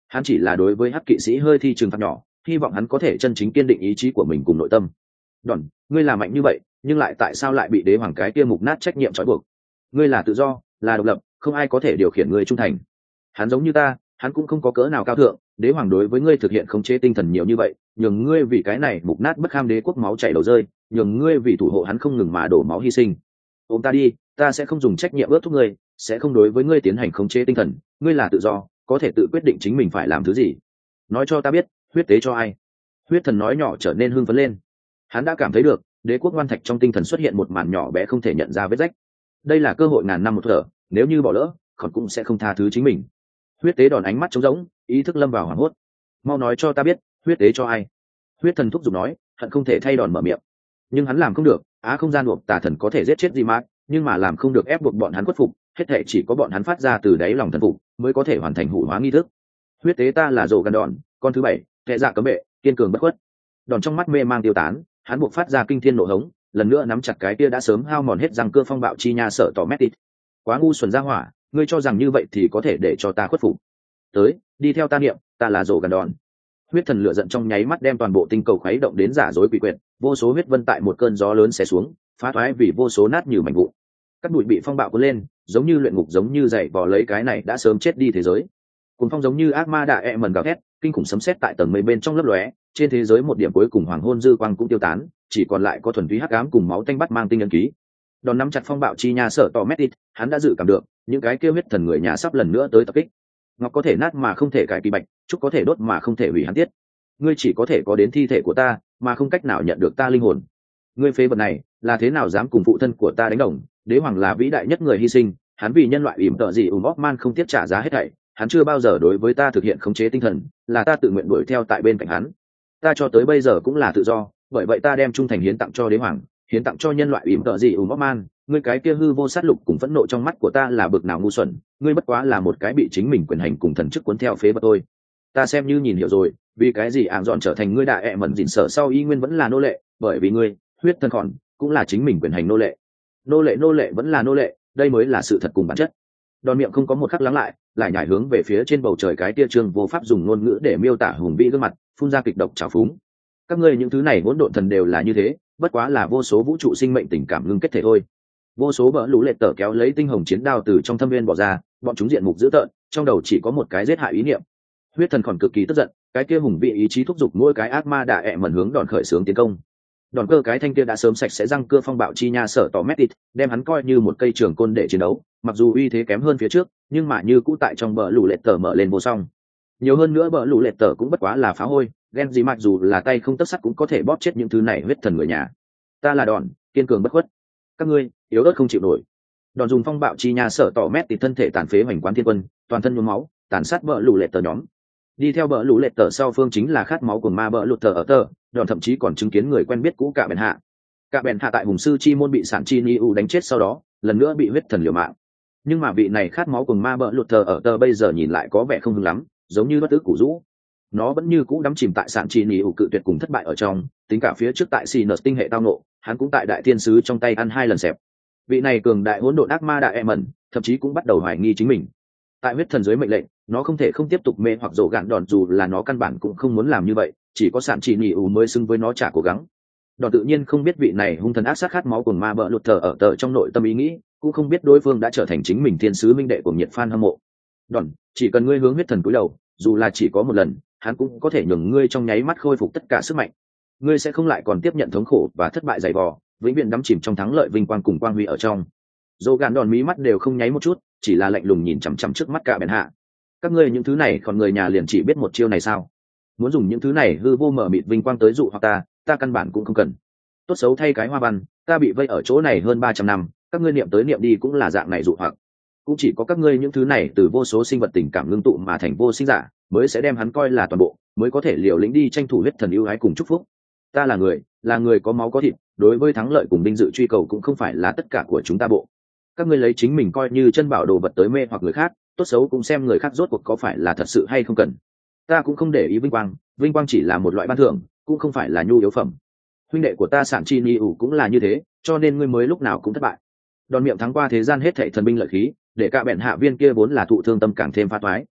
hắn chỉ là đối với hắc kỵ sĩ hơi thi trừng phạt nhỏ, hy vọng hắn có thể chân chính kiên định ý chí của mình cùng nội tâm. Đòn, ngươi là mạnh như vậy, nhưng lại tại sao lại bị đế hoàng cái kia mục nát trách nhiệm trói buộc? Ngươi là tự do, là độc lập, không ai có thể điều khiển ngươi trung thành. Hắn giống như ta, hắn cũng không có cỡ nào cao thượng, đế hoàng đối với ngươi thực hiện khống chế tinh thần nhiều như vậy, nhường ngươi vì cái này mục nát bất kham đế quốc máu chảy đầu rơi, nhường ngươi vì thủ hộ hắn không ngừng mà đổ máu hy sinh. Ôm ta đi, ta sẽ không dùng trách nhiệm ước thúc ngươi, sẽ không đối với ngươi tiến hành khống chế tinh thần, ngươi là tự do, có thể tự quyết định chính mình phải làm thứ gì. Nói cho ta biết, huyết tế cho ai? Huyết thần nói nhỏ trở nên hưng phấn lên. Hắn đã cảm thấy được, đế quốc ngoan thạch trong tinh thần xuất hiện một màn nhỏ bé không thể nhận ra vết rách. Đây là cơ hội ngàn năm một thở, nếu như bỏ lỡ, còn cũng sẽ không tha thứ chính mình. Huyết tế đòn ánh mắt trống rỗng, ý thức lâm vào hoảng hốt. Mau nói cho ta biết, huyết tế cho ai? Huyết thần thúc giục nói, hận không thể thay đòn mở miệng, nhưng hắn làm không được. Á không gian buộc tà thần có thể giết chết di mát, nhưng mà làm không được ép buộc bọn hắn khuất phục, hết thể chỉ có bọn hắn phát ra từ đáy lòng thần phục mới có thể hoàn thành hủ hóa nghi thức. Huyết tế ta là rổ gần đòn, con thứ bảy, kệ dạ cấm bệ, kiên cường bất khuất. Đòn trong mắt mê mang tiêu tán, hắn buộc phát ra kinh thiên nộ hống, lần nữa nắm chặt cái kia đã sớm hao mòn hết răng cưa phong bạo chi nha sợ tỏ mét tít. Quá ngu xuẩn ra hỏa, ngươi cho rằng như vậy thì có thể để cho ta khuất phục? Tới, đi theo ta niệm, ta là rổ gần đòn. Huyết thần lửa giận trong nháy mắt đem toàn bộ tinh cầu khuấy động đến giả dối quỷ quyệt, vô số huyết vân tại một cơn gió lớn xé xuống, phá toái vì vô số nát như mảnh vụn. Các bụi bị phong bạo cuốn lên, giống như luyện ngục, giống như dậy vò lấy cái này đã sớm chết đi thế giới. Cuồng phong giống như ác ma đạ e mần gào thét, kinh khủng sấm sét tại tầng mây bên trong lấp lóe, trên thế giới một điểm cuối cùng hoàng hôn dư quang cũng tiêu tán, chỉ còn lại có thuần túy hắc ám cùng máu tanh bắt mang tinh ấn ký. Đòn nắm chặt phong bạo chi nha sợ tỏ mét ít, hắn đã dự cảm được, những cái kêu huyết thần người nhà sắp lần nữa tới tập kích. Ngọc có thể nát mà không thể cải kỳ bạch, trúc có thể đốt mà không thể hủy hắn tiết. Ngươi chỉ có thể có đến thi thể của ta, mà không cách nào nhận được ta linh hồn. Ngươi phế vật này, là thế nào dám cùng phụ thân của ta đánh đồng? Đế hoàng là vĩ đại nhất người hy sinh, hắn vì nhân loại ỉm tợ gì ùm man không tiếc trả giá hết thảy, hắn chưa bao giờ đối với ta thực hiện khống chế tinh thần, là ta tự nguyện đuổi theo tại bên cạnh hắn. Ta cho tới bây giờ cũng là tự do, bởi vậy ta đem trung thành hiến tặng cho đế hoàng, hiến tặng cho nhân loại ỉm tợ gì ùm man. Ngươi cái kia hư vô sát lục cùng phẫn nộ trong mắt của ta là bực nào ngu xuẩn, ngươi bất quá là một cái bị chính mình quyền hành cùng thần chức cuốn theo phế vật thôi. Ta xem như nhìn hiểu rồi, vì cái gì ảng dọn trở thành ngươi đại ẹ mẩn dịn sở sau y nguyên vẫn là nô lệ, bởi vì ngươi huyết thân khòn cũng là chính mình quyền hành nô lệ. Nô lệ nô lệ vẫn là nô lệ, đây mới là sự thật cùng bản chất. Đòn miệng không có một khắc lắng lại, lại nhảy hướng về phía trên bầu trời cái tia trương vô pháp dùng ngôn ngữ để miêu tả hùng vĩ gương mặt, phun ra kịch độc trào phúng. Các ngươi những thứ này hỗn độn thần đều là như thế, bất quá là vô số vũ trụ sinh mệnh tình cảm ngưng kết thể thôi. Vô số bỡ lũ lệ tở kéo lấy tinh hồng chiến đao từ trong thâm viên bỏ ra, bọn chúng diện mục dữ tợn, trong đầu chỉ có một cái giết hại ý niệm. Huyết thần còn cực kỳ tức giận, cái kia hùng vĩ ý chí thúc giục mỗi cái ác ma đạ ẹ mẩn hướng đòn khởi xướng tiến công. Đòn cơ cái thanh kia đã sớm sạch sẽ răng cưa phong bạo chi nha sở tỏ mét ít, đem hắn coi như một cây trường côn để chiến đấu, mặc dù uy thế kém hơn phía trước, nhưng mà như cũ tại trong bờ lũ lệ tở mở lên vô song. Nhiều hơn nữa bờ lũ lệ tở cũng bất quá là phá hôi, ghen gì mặc dù là tay không tấc sắt cũng có thể bóp chết những thứ này huyết thần người nhà. Ta là đòn, kiên cường bất khuất. Các ngươi yếu ớt không chịu nổi. Đòn dùng phong bạo chi nha sở tỏ mét ít thân thể tàn phế hoành quán thiên quân, toàn thân nhuốm máu, tàn sát bờ lũ lệ tở nhóm. Đi theo bờ lũ lệ tở sau phương chính là khát máu của ma bờ lụt tở ở tờ, đòn thậm chí còn chứng kiến người quen biết cũ cả bèn hạ. Cả bèn hạ tại hùng sư chi môn bị sản chi ni u đánh chết sau đó, lần nữa bị huyết thần liều mạng. Nhưng mà vị này khát máu cùng ma bờ lụt tở ở tờ bây giờ nhìn lại có vẻ không hứng lắm, giống như bất tử củ rũ. Nó vẫn như cũ đắm chìm tại sản chi ni u cự tuyệt cùng thất bại ở trong, tính cả phía trước tại Sinus tinh hệ tao nộ, hắn cũng tại đại thiên sứ trong tay ăn hai lần xẹp. Vị này cường đại hỗn độn ác ma đại em ẩn, thậm chí cũng bắt đầu hoài nghi chính mình. Tại huyết thần dưới mệnh lệnh, nó không thể không tiếp tục mê hoặc dỗ gạn đòn, dù là nó căn bản cũng không muốn làm như vậy, chỉ có sản chỉ nhị ủ mới xứng với nó trả cố gắng. Đòn tự nhiên không biết vị này hung thần ác sát khát máu cùng ma bợ lụt thờ ở tờ trong nội tâm ý nghĩ, cũng không biết đối phương đã trở thành chính mình thiên sứ minh đệ của nhiệt fan hâm mộ. Đòn, chỉ cần ngươi hướng huyết thần cúi đầu, dù là chỉ có một lần, hắn cũng có thể nhường ngươi trong nháy mắt khôi phục tất cả sức mạnh. Ngươi sẽ không lại còn tiếp nhận thống khổ và thất bại dày vò, vĩnh viễn đắm chìm trong thắng lợi vinh quang cùng quang huy ở trong. Dỗ gạn đòn mí mắt đều không nháy một chút, chỉ là lạnh lùng nhìn chằm chằm trước mắt cả bèn hạ. Các ngươi những thứ này còn người nhà liền chỉ biết một chiêu này sao? Muốn dùng những thứ này hư vô mở mịt vinh quang tới dụ hoặc ta, ta căn bản cũng không cần. Tốt xấu thay cái hoa văn, ta bị vây ở chỗ này hơn ba trăm năm, các ngươi niệm tới niệm đi cũng là dạng này dụ hoặc. Cũng chỉ có các ngươi những thứ này từ vô số sinh vật tình cảm ngưng tụ mà thành vô sinh giả, mới sẽ đem hắn coi là toàn bộ, mới có thể liều lĩnh đi tranh thủ huyết thần ưu ái cùng chúc phúc. Ta là người, là người có máu có thịt, đối với thắng lợi cùng vinh dự truy cầu cũng không phải là tất cả của chúng ta bộ. Các ngươi lấy chính mình coi như chân bảo đồ vật tới mê hoặc người khác, tốt xấu cũng xem người khác rốt cuộc có phải là thật sự hay không cần. Ta cũng không để ý vinh quang, vinh quang chỉ là một loại ban thưởng, cũng không phải là nhu yếu phẩm. Huynh đệ của ta sản chi ni ủ cũng là như thế, cho nên ngươi mới lúc nào cũng thất bại. Đòn miệng thắng qua thế gian hết thảy thần binh lợi khí, để cả bèn hạ viên kia vốn là thụ thương tâm càng thêm phá toái.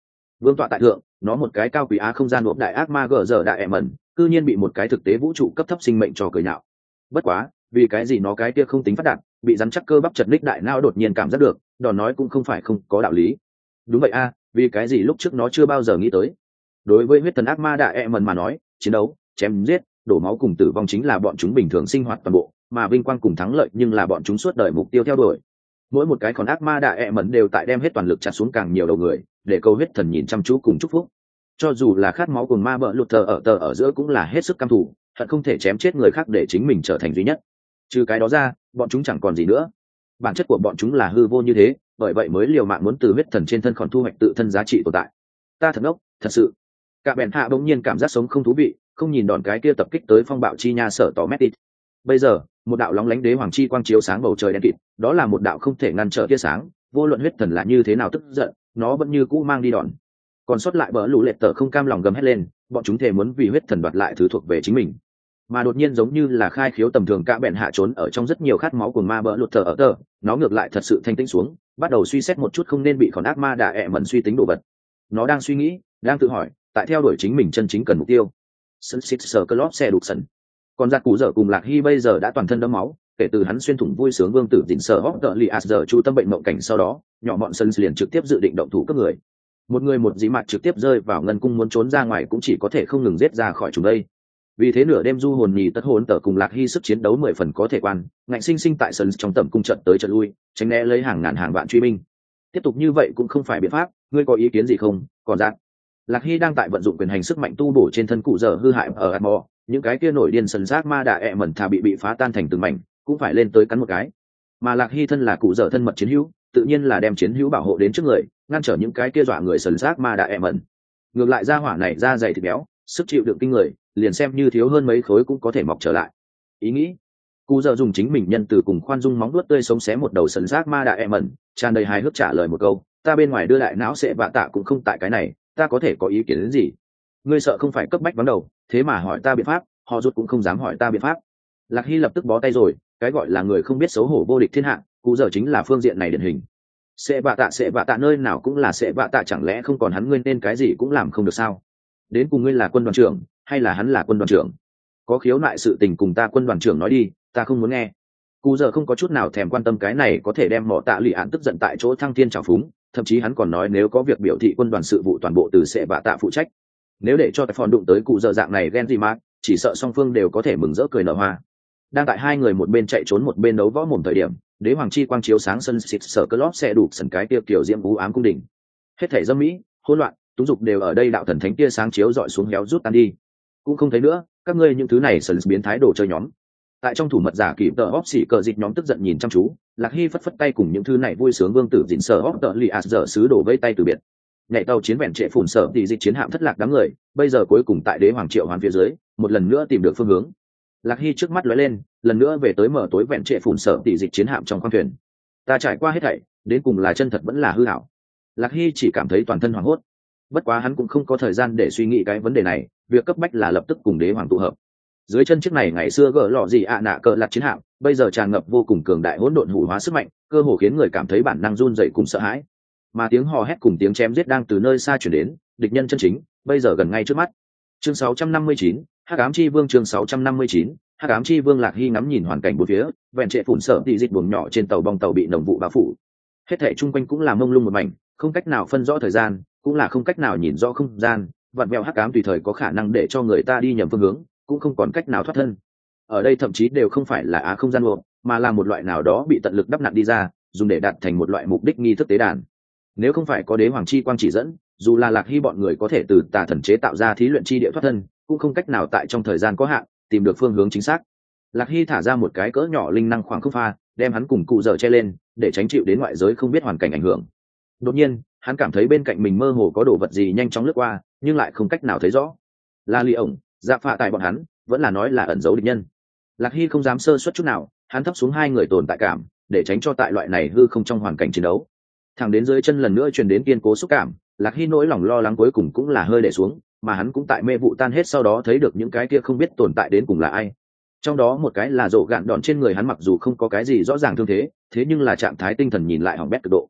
Vương tọa tại thượng, nó một cái cao quý á không gian nộp đại ác ma gờ giờ đại ẹ mẩn, cư nhiên bị một cái thực tế vũ trụ cấp thấp sinh mệnh cho cười nhạo. Bất quá, vì cái gì nó cái kia không tính phát đạt, bị rắn chắc cơ bắp chật ních đại não đột nhiên cảm giác được, đòn nói cũng không phải không có đạo lý. Đúng vậy a, vì cái gì lúc trước nó chưa bao giờ nghĩ tới. Đối với huyết thần ác ma đại ẹ mẩn mà nói, chiến đấu, chém giết, đổ máu cùng tử vong chính là bọn chúng bình thường sinh hoạt toàn bộ, mà vinh quang cùng thắng lợi nhưng là bọn chúng suốt đời mục tiêu theo đuổi. Mỗi một cái con ác ma đại ẹ mẩn đều tại đem hết toàn lực chặt xuống càng nhiều đầu người, để câu huyết thần nhìn chăm chú cùng chúc phúc. Cho dù là khát máu cùng ma bợ lụt thờ ở tờ ở giữa cũng là hết sức căm thù, hận không thể chém chết người khác để chính mình trở thành duy nhất. Trừ cái đó ra, bọn chúng chẳng còn gì nữa. Bản chất của bọn chúng là hư vô như thế, bởi vậy mới liều mạng muốn từ huyết thần trên thân còn thu hoạch tự thân giá trị tồn tại. Ta thật ngốc, thật sự. Cả bèn hạ bỗng nhiên cảm giác sống không thú vị, không nhìn đòn cái kia tập kích tới phong bạo chi nha sở tỏ mét tít. Bây giờ, một đạo lóng lánh đế hoàng chi quang chiếu sáng bầu trời đen kịt, đó là một đạo không thể ngăn trở tia sáng, vô luận huyết thần là như thế nào tức giận, nó vẫn như cũ mang đi đòn. Còn sót lại bỡ lũ lệ tờ không cam lòng gầm hét lên, bọn chúng thề muốn vì huyết thần đoạt lại thứ thuộc về chính mình. Mà đột nhiên giống như là khai khiếu tầm thường, cả bèn hạ trốn ở trong rất nhiều khát máu của ma bỡ lụt thờ ở tờ, nó ngược lại thật sự thanh tĩnh xuống, bắt đầu suy xét một chút không nên bị con ác ma đà ẹ mẩn suy tính đồ vật. Nó đang suy nghĩ, đang tự hỏi, tại theo đuổi chính mình chân chính cần mục tiêu. Sân xịt sờ cơ lót xe đục sần. Còn giặc cụ dở cùng lạc hy bây giờ đã toàn thân đẫm máu, kể từ hắn xuyên thủng vui sướng vương tử dịn sở hóc tợ li as giờ chu tâm bệnh mộng cảnh sau đó, nhỏ bọn sân liền trực tiếp dự định động thủ cấp người. Một người một dĩ mặt trực tiếp rơi vào ngân cung, muốn trốn ra ngoài cũng chỉ có thể không ngừng giết ra khỏi chúng đây. Vì thế nửa đêm du hồn nhì tất hồn tở cùng lạc hy sức chiến đấu mười phần có thể quan, ngạnh sinh sinh tại sân trong tầm cung trận tới trận lui, tránh né lấy hàng ngàn hàng vạn truy binh. Tiếp tục như vậy cũng không phải biện pháp, ngươi có ý kiến gì không? Còn dạng lạc hy đang tại vận dụng quyền hành sức mạnh tu bổ trên thân cụ dở hư hại ở Atmore, những cái kia nổi điên sần giác ma đà ẹ mẩn thà bị bị phá tan thành từng mảnh, cũng phải lên tới cắn một cái. Mà lạc hy thân là cụ dở thân mật chiến hữu, tự nhiên là đem chiến hữu bảo hộ đến trước người, ngăn trở những cái kia dọa người sần giác ma đà ẹ mẩn. Ngược lại ra hỏa này da dày thịt béo, sức chịu đựng kinh người, liền xem như thiếu hơn mấy khối cũng có thể mọc trở lại. Ý nghĩ cụ dở dùng chính mình nhân từ cùng khoan dung móng vuốt tươi sống xé một đầu sần giác ma đà ẹ mẩn, tràn đầy hài hước trả lời một câu, ta bên ngoài đưa lại não sẽ vạ tạ cũng không tại cái này, ta có thể có ý kiến đến gì? Ngươi sợ không phải cấp bách vắng đầu, thế mà hỏi ta biện pháp, họ rút cũng không dám hỏi ta biện pháp. Lạc hy lập tức bó tay rồi, cái gọi là người không biết xấu hổ vô địch thiên hạ, cụ dở chính là phương diện này điển hình. Sẽ vạ tạ sẽ vạ tạ nơi nào cũng là sẽ vạ tạ, chẳng lẽ không còn hắn, ngươi nên cái gì cũng làm không được sao? Đến cùng ngươi là quân đoàn trưởng hay là hắn là quân đoàn trưởng? Có khiếu nại sự tình cùng ta quân đoàn trưởng nói đi, ta không muốn nghe. Cụ dở không có chút nào thèm quan tâm cái này có thể đem mỏ tạ lụy án tức giận tại chỗ thăng thiên trào phúng, thậm chí hắn còn nói nếu có việc biểu thị quân đoàn sự vụ toàn bộ từ sẽ vạ tạ phụ trách. Nếu để cho tài phòn đụng tới cụ dở dạng này ghen gì mà, chỉ sợ song phương đều có thể mừng rỡ cười nở hoa. Đang tại hai người một bên chạy trốn một bên đấu võ mồm thời điểm, đế hoàng chi quang chiếu sáng sân xịt sở cơ lót xe đủ sần cái tiêu kiểu diễm vũ ám cung đỉnh. Hết thể dâm mỹ, hỗn loạn, túng dục đều ở đây đạo thần thánh tia sáng chiếu dọi xuống héo rút tan đi. Cũng không thấy nữa, các ngươi những thứ này sần biến thái đồ chơi nhóm. Tại trong thủ mật giả kỷ tờ óp xỉ cờ dịch nhóm tức giận nhìn chăm chú, lạc hy phất phất tay cùng những thứ này vui sướng vương tử dịn sở óp tờ li as giờ sứ đổ vây tay từ biệt. Nhảy tàu chiến vẹn trệ phủn sở thì dịch chiến hạm thất lạc đám người, bây giờ cuối cùng tại đế hoàng triệu hoàn phía dưới, một lần nữa tìm được phương hướng. Lạc hy trước mắt lóe lên, lần nữa về tới mở tối vẹn trệ phủn sở thì dịch chiến hạm trong khoang thuyền. Ta trải qua hết thảy, đến cùng là chân thật vẫn là hư ảo. Lạc hy chỉ cảm thấy toàn thân hoảng hốt. Bất quá hắn cũng không có thời gian để suy nghĩ cái vấn đề này, việc cấp bách là lập tức cùng đế hoàng tụ hợp. Dưới chân chiếc này ngày xưa gỡ lọ gì ạ nạ cờ lạc chiến hạm, bây giờ tràn ngập vô cùng cường đại hỗn độn hủ hóa sức mạnh, cơ hồ khiến người cảm thấy bản năng run rẩy cùng sợ hãi. Mà tiếng hò hét cùng tiếng chém giết đang từ nơi xa truyền đến, địch nhân chân chính bây giờ gần ngay trước mắt. Chương sáu trăm năm mươi chín, Hắc ám chi vương. Chương sáu trăm năm mươi chín, Hắc ám chi vương. Lạc hy ngắm nhìn hoàn cảnh bốn phía, vẹn trệ phủn sợ thì dịch buồng nhỏ trên tàu bong tàu bị nồng vụ bao phủ. Hết thảy chung quanh cũng là mông lung một mảnh, không cách nào phân rõ thời gian, cũng là không cách nào nhìn rõ không gian, vặn vẹo hắc ám tùy thời có khả năng để cho người ta đi nhầm phương hướng, cũng không còn cách nào thoát thân. Ở đây thậm chí đều không phải là á không gian buộc, mà là một loại nào đó bị tận lực đắp nặn đi ra, dùng để đạt thành một loại mục đích nghi thức tế đàn. Nếu không phải có đế hoàng chi quang chỉ dẫn, dù là lạc hy bọn người có thể từ tà thần chế tạo ra thí luyện chi địa thoát thân, cũng không cách nào tại trong thời gian có hạn tìm được phương hướng chính xác. Lạc hy thả ra một cái cỡ nhỏ linh năng khoảng không pha, đem hắn cùng cụ dở che lên, để tránh chịu đến ngoại giới không biết hoàn cảnh ảnh hưởng. Đột nhiên, hắn cảm thấy bên cạnh mình mơ hồ có đồ vật gì nhanh chóng lướt qua, nhưng lại không cách nào thấy rõ. Là Ly ổng, dạ phạ tại bọn hắn, vẫn là nói là ẩn giấu địch nhân. Lạc hy không dám sơ suất chút nào, hắn thấp xuống hai người tồn tại cảm, để tránh cho tại loại này hư không trong hoàn cảnh chiến đấu. Thẳng đến dưới chân lần nữa truyền đến kiên cố xúc cảm, Lạc hy nỗi lòng lo lắng cuối cùng cũng là hơi để xuống, mà hắn cũng tại mê vụ tan hết sau đó thấy được những cái kia không biết tồn tại đến cùng là ai. Trong đó một cái là rộ gạn đòn trên người hắn, mặc dù không có cái gì rõ ràng thương thế, thế nhưng là trạng thái tinh thần nhìn lại hỏng bét cực độ.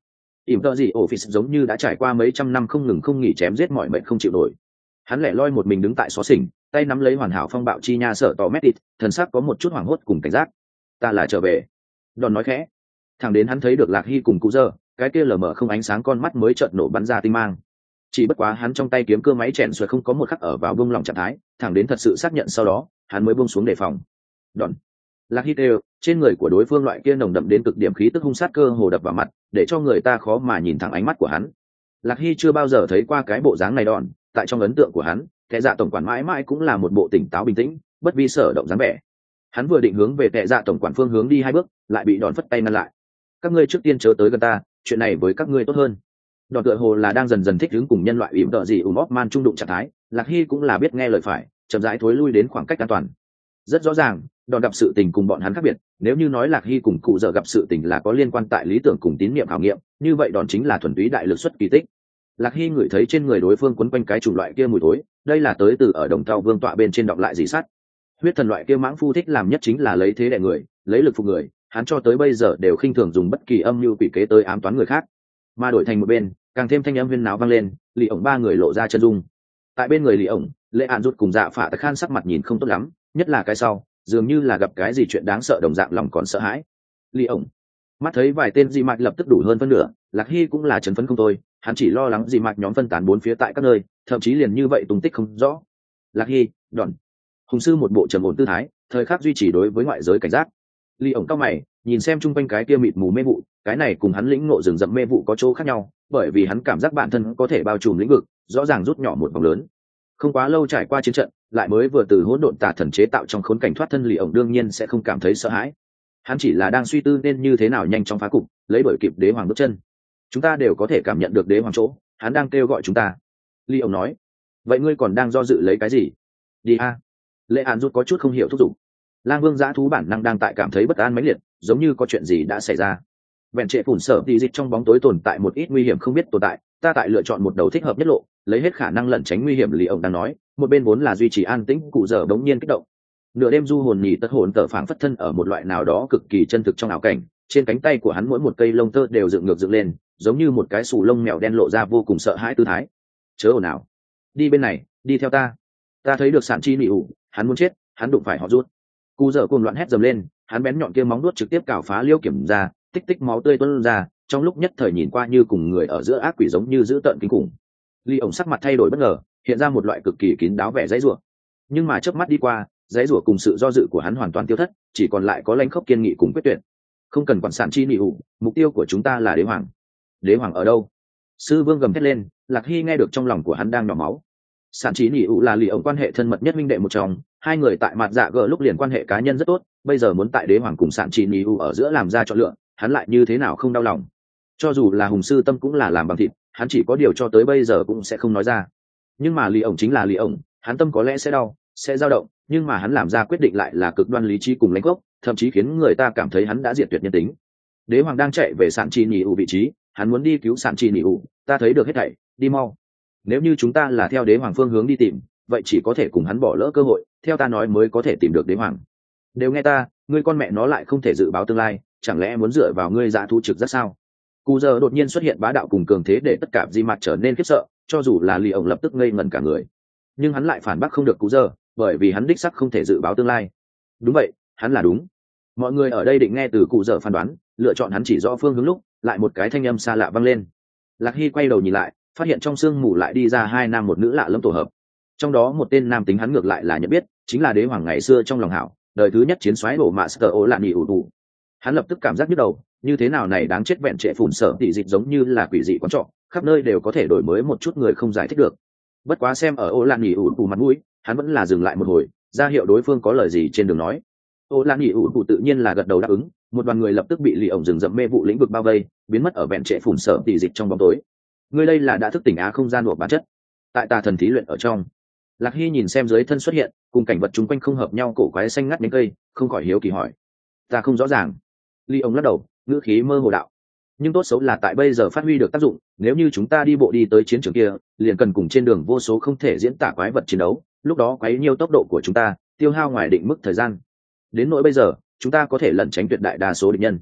ỉm tợ gì office giống như đã trải qua mấy trăm năm không ngừng không nghỉ chém giết mọi mệnh không chịu nổi. Hắn lẻ loi một mình đứng tại xó xỉnh, tay nắm lấy hoàn hảo phong bạo chi nha sợ tỏ mét ít, thần sắc có một chút hoảng hốt cùng cảnh giác. Ta là trở về. Đòn nói khẽ. Thằng đến hắn thấy được Lạc Hy cùng Cụ Dơ, cái kia lờ mờ không ánh sáng con mắt mới chợt nổ bắn ra tinh mang. Chỉ bất quá hắn trong tay kiếm cưa máy chèn xoẹt không có một khắc ở vào buông lỏng trạng thái, thẳng đến thật sự xác nhận sau đó, hắn mới buông xuống đề phòng. Đòn. Lạc Hy đều, trên người của đối phương loại kia nồng đậm đến cực điểm khí tức hung sát cơ hồ đập vào mặt, để cho người ta khó mà nhìn thẳng ánh mắt của hắn. Lạc Hy chưa bao giờ thấy qua cái bộ dáng này đòn, tại trong ấn tượng của hắn, kẻ dạ tổng quản mãi mãi cũng là một bộ tỉnh táo bình tĩnh, bất vi sở động dáng vẻ. Hắn vừa định hướng về kẻ dạ tổng quản phương hướng đi hai bước, lại bị đòn phất tay ngăn lại. Các ngươi trước tiên chớ tới gần ta, chuyện này với các ngươi tốt hơn. Đòn tựa hồ là đang dần dần thích ứng cùng nhân loại ỉm tợ gì ùm man trung đụng trạng thái, Lạc Hy cũng là biết nghe lời phải, chậm rãi thối lui đến khoảng cách an toàn. Rất rõ ràng, đòn gặp sự tình cùng bọn hắn khác biệt, nếu như nói Lạc Hy cùng cụ dở gặp sự tình là có liên quan tại lý tưởng cùng tín niệm khảo nghiệm, như vậy đòn chính là thuần túy đại lực xuất kỳ tích. Lạc Hy ngửi thấy trên người đối phương quấn quanh cái chủng loại kia mùi tối, đây là tới từ ở đồng thau vương tọa bên trên đọc lại dị sát. Huyết thần loại kia mãng phu thích làm nhất chính là lấy thế đè người, lấy lực phục người, hắn cho tới bây giờ đều khinh thường dùng bất kỳ âm mưu quỷ kế tới ám toán người khác. Mà đổi thành một bên, càng thêm thanh âm huyên náo vang lên, Lý ổng ba người lộ ra chân dung. Tại bên người Lý ổng, Lệ Án rút cùng Dạ Phạ Tắc Khan sắc mặt nhìn không tốt lắm, nhất là cái sau, dường như là gặp cái gì chuyện đáng sợ đồng dạng lòng còn sợ hãi. Lý ổng mắt thấy vài tên dị mạch lập tức đủ hơn phân nửa, Lạc Hy cũng là chấn phấn không thôi, hắn chỉ lo lắng dị mạch nhóm phân tán bốn phía tại các nơi, thậm chí liền như vậy tung tích không rõ. Lạc Hy, Đòn, Hùng sư một bộ trầm ổn tư thái, thời khắc duy trì đối với ngoại giới cảnh giác. Lý ổng cao mày, nhìn xem chung quanh cái kia mịt mù mê vụ, cái này cùng hắn lĩnh ngộ rừng rậm mê vụ có chỗ khác nhau, bởi vì hắn cảm giác bản thân có thể bao trùm lĩnh vực, rõ ràng rút nhỏ một vòng lớn. Không quá lâu trải qua chiến trận, lại mới vừa từ hỗn độn tà thần chế tạo trong khốn cảnh thoát thân, Lý ổng đương nhiên sẽ không cảm thấy sợ hãi. Hắn chỉ là đang suy tư nên như thế nào nhanh chóng phá cục, lấy đuổi kịp đế hoàng bước chân. Chúng ta đều có thể cảm nhận được đế hoàng chỗ, hắn đang kêu gọi chúng ta. Lý ổng nói. Vậy ngươi còn đang do dự lấy cái gì? Đi a. Lệ Án rút có chút không hiểu thúc giục. Lang Vương dã thú bản năng đang tại cảm thấy bất an mãnh liệt, giống như có chuyện gì đã xảy ra. Vẹn trệ phủn sở đi dịch trong bóng tối tồn tại một ít nguy hiểm không biết tồn tại, ta tại lựa chọn một đầu thích hợp nhất lộ, lấy hết khả năng lẩn tránh nguy hiểm. Lý ổng đang nói, một bên vốn là duy trì an tĩnh, cụ giờ bỗng nhiên kích động. Nửa đêm du hồn nhì tất hồn tở phảng phất thân ở một loại nào đó cực kỳ chân thực trong ảo cảnh, trên cánh tay của hắn mỗi một cây lông tơ đều dựng ngược dựng lên, giống như một cái sù lông mèo đen lộ ra vô cùng sợ hãi tư thái. Chớ ồn ào, đi bên này, đi theo ta. Ta thấy được sản chi nị ủ, hắn muốn chết, hắn đụng phải họ rút. Cụ dở cuồng loạn hét dầm lên, hắn bén nhọn kia móng vuốt trực tiếp cào phá liêu kiểm ra, tích tích máu tươi tuôn ra, trong lúc nhất thời nhìn qua như cùng người ở giữa ác quỷ, giống như dữ tợn kinh khủng. Lý ổng sắc mặt thay đổi bất ngờ, hiện ra một loại cực kỳ kín đáo vẻ dãy rủa. Nhưng mà chớp mắt đi qua, dãy rủa cùng sự do dự của hắn hoàn toàn tiêu thất, chỉ còn lại có lãnh khốc kiên nghị cùng quyết tuyệt. Không cần quản sản chi nị ủ, mục tiêu của chúng ta là đế hoàng. Đế hoàng ở đâu? Sư vương gầm thét lên, Lạc Hy nghe được trong lòng của hắn đang nhỏ máu. Sản chi nị ủ là Lý ổng quan hệ thân mật nhất minh đệ một trong, hai người tại mặt dạ gờ lúc liền quan hệ cá nhân rất tốt, bây giờ muốn tại đế hoàng cùng sản chi nị ủ ở giữa làm ra chọn lựa, hắn lại như thế nào không đau lòng. Cho dù là hùng sư tâm cũng là làm bằng thịt, hắn chỉ có điều cho tới bây giờ cũng sẽ không nói ra. Nhưng mà Lý ổng chính là Lý ổng, hắn tâm có lẽ sẽ đau, sẽ dao động, nhưng mà hắn làm ra quyết định lại là cực đoan lý trí cùng lãnh gốc, thậm chí khiến người ta cảm thấy hắn đã diệt tuyệt nhân tính. Đế hoàng đang chạy về sản chi nỉ ủ vị trí, hắn muốn đi cứu sản chi nỉ ủ, ta thấy được hết thảy, đi mau. Nếu như chúng ta là theo đế hoàng phương hướng đi tìm, vậy chỉ có thể cùng hắn bỏ lỡ cơ hội, theo ta nói mới có thể tìm được đế hoàng. Đều nghe ta, ngươi con mẹ nó lại không thể dự báo tương lai, chẳng lẽ muốn dựa vào ngươi dạ thu trực rất sao? Cú giờ đột nhiên xuất hiện bá đạo cùng cường thế để tất cả di mặt trở nên khiếp sợ, cho dù là Lý ổng lập tức ngây ngẩn cả người. Nhưng hắn lại phản bác không được Cú giờ, bởi vì hắn đích sắc không thể dự báo tương lai. Đúng vậy, hắn là đúng. Mọi người ở đây định nghe từ Cú giờ phán đoán, lựa chọn hắn chỉ rõ phương hướng lúc, lại một cái thanh âm xa lạ vang lên. Lạc Hy quay đầu nhìn lại, phát hiện trong sương mù lại đi ra hai nam một nữ lạ lẫm tổ hợp. Trong đó một tên nam tính hắn ngược lại là nhận biết, chính là đế hoàng ngày xưa trong lòng hảo, đời thứ nhất chiến soái bộ Master Ô Lạn Nhị ủ tụ. Hắn lập tức cảm giác nhức đầu, như thế nào này đáng chết, vẹn trệ phủn sở tỷ dịch giống như là quỷ dị quán trọ, khắp nơi đều có thể đổi mới một chút người không giải thích được. Bất quá xem ở Ô Lạn Nhị ủ tụ mặt mũi, hắn vẫn là dừng lại một hồi, ra hiệu đối phương có lời gì trên đường nói. Ô Lạn Nhị ủ tụ tự nhiên là gật đầu đáp ứng, một đoàn người lập tức bị Lý ổng rừng rậm mê vụ lĩnh vực bao vây, biến mất ở vẹn trệ phủn sở tỷ dịch trong bóng tối. Người đây là đã thức tỉnh á không gian buộc bản chất. Tại tà thần thí luyện ở trong, Lạc Hy nhìn xem dưới thân xuất hiện cùng cảnh vật chung quanh không hợp nhau cổ quái xanh ngắt nhánh cây, không khỏi hiếu kỳ hỏi. Ta không rõ ràng. Lý ổng lắc đầu, ngữ khí mơ hồ đạo. Nhưng tốt xấu là tại bây giờ phát huy được tác dụng, nếu như chúng ta đi bộ đi tới chiến trường kia, liền cần cùng trên đường vô số không thể diễn tả quái vật chiến đấu, lúc đó quấy nhiêu tốc độ của chúng ta, tiêu hao ngoài định mức thời gian. Đến nỗi bây giờ, chúng ta có thể lẩn tránh tuyệt đại đa số địch nhân.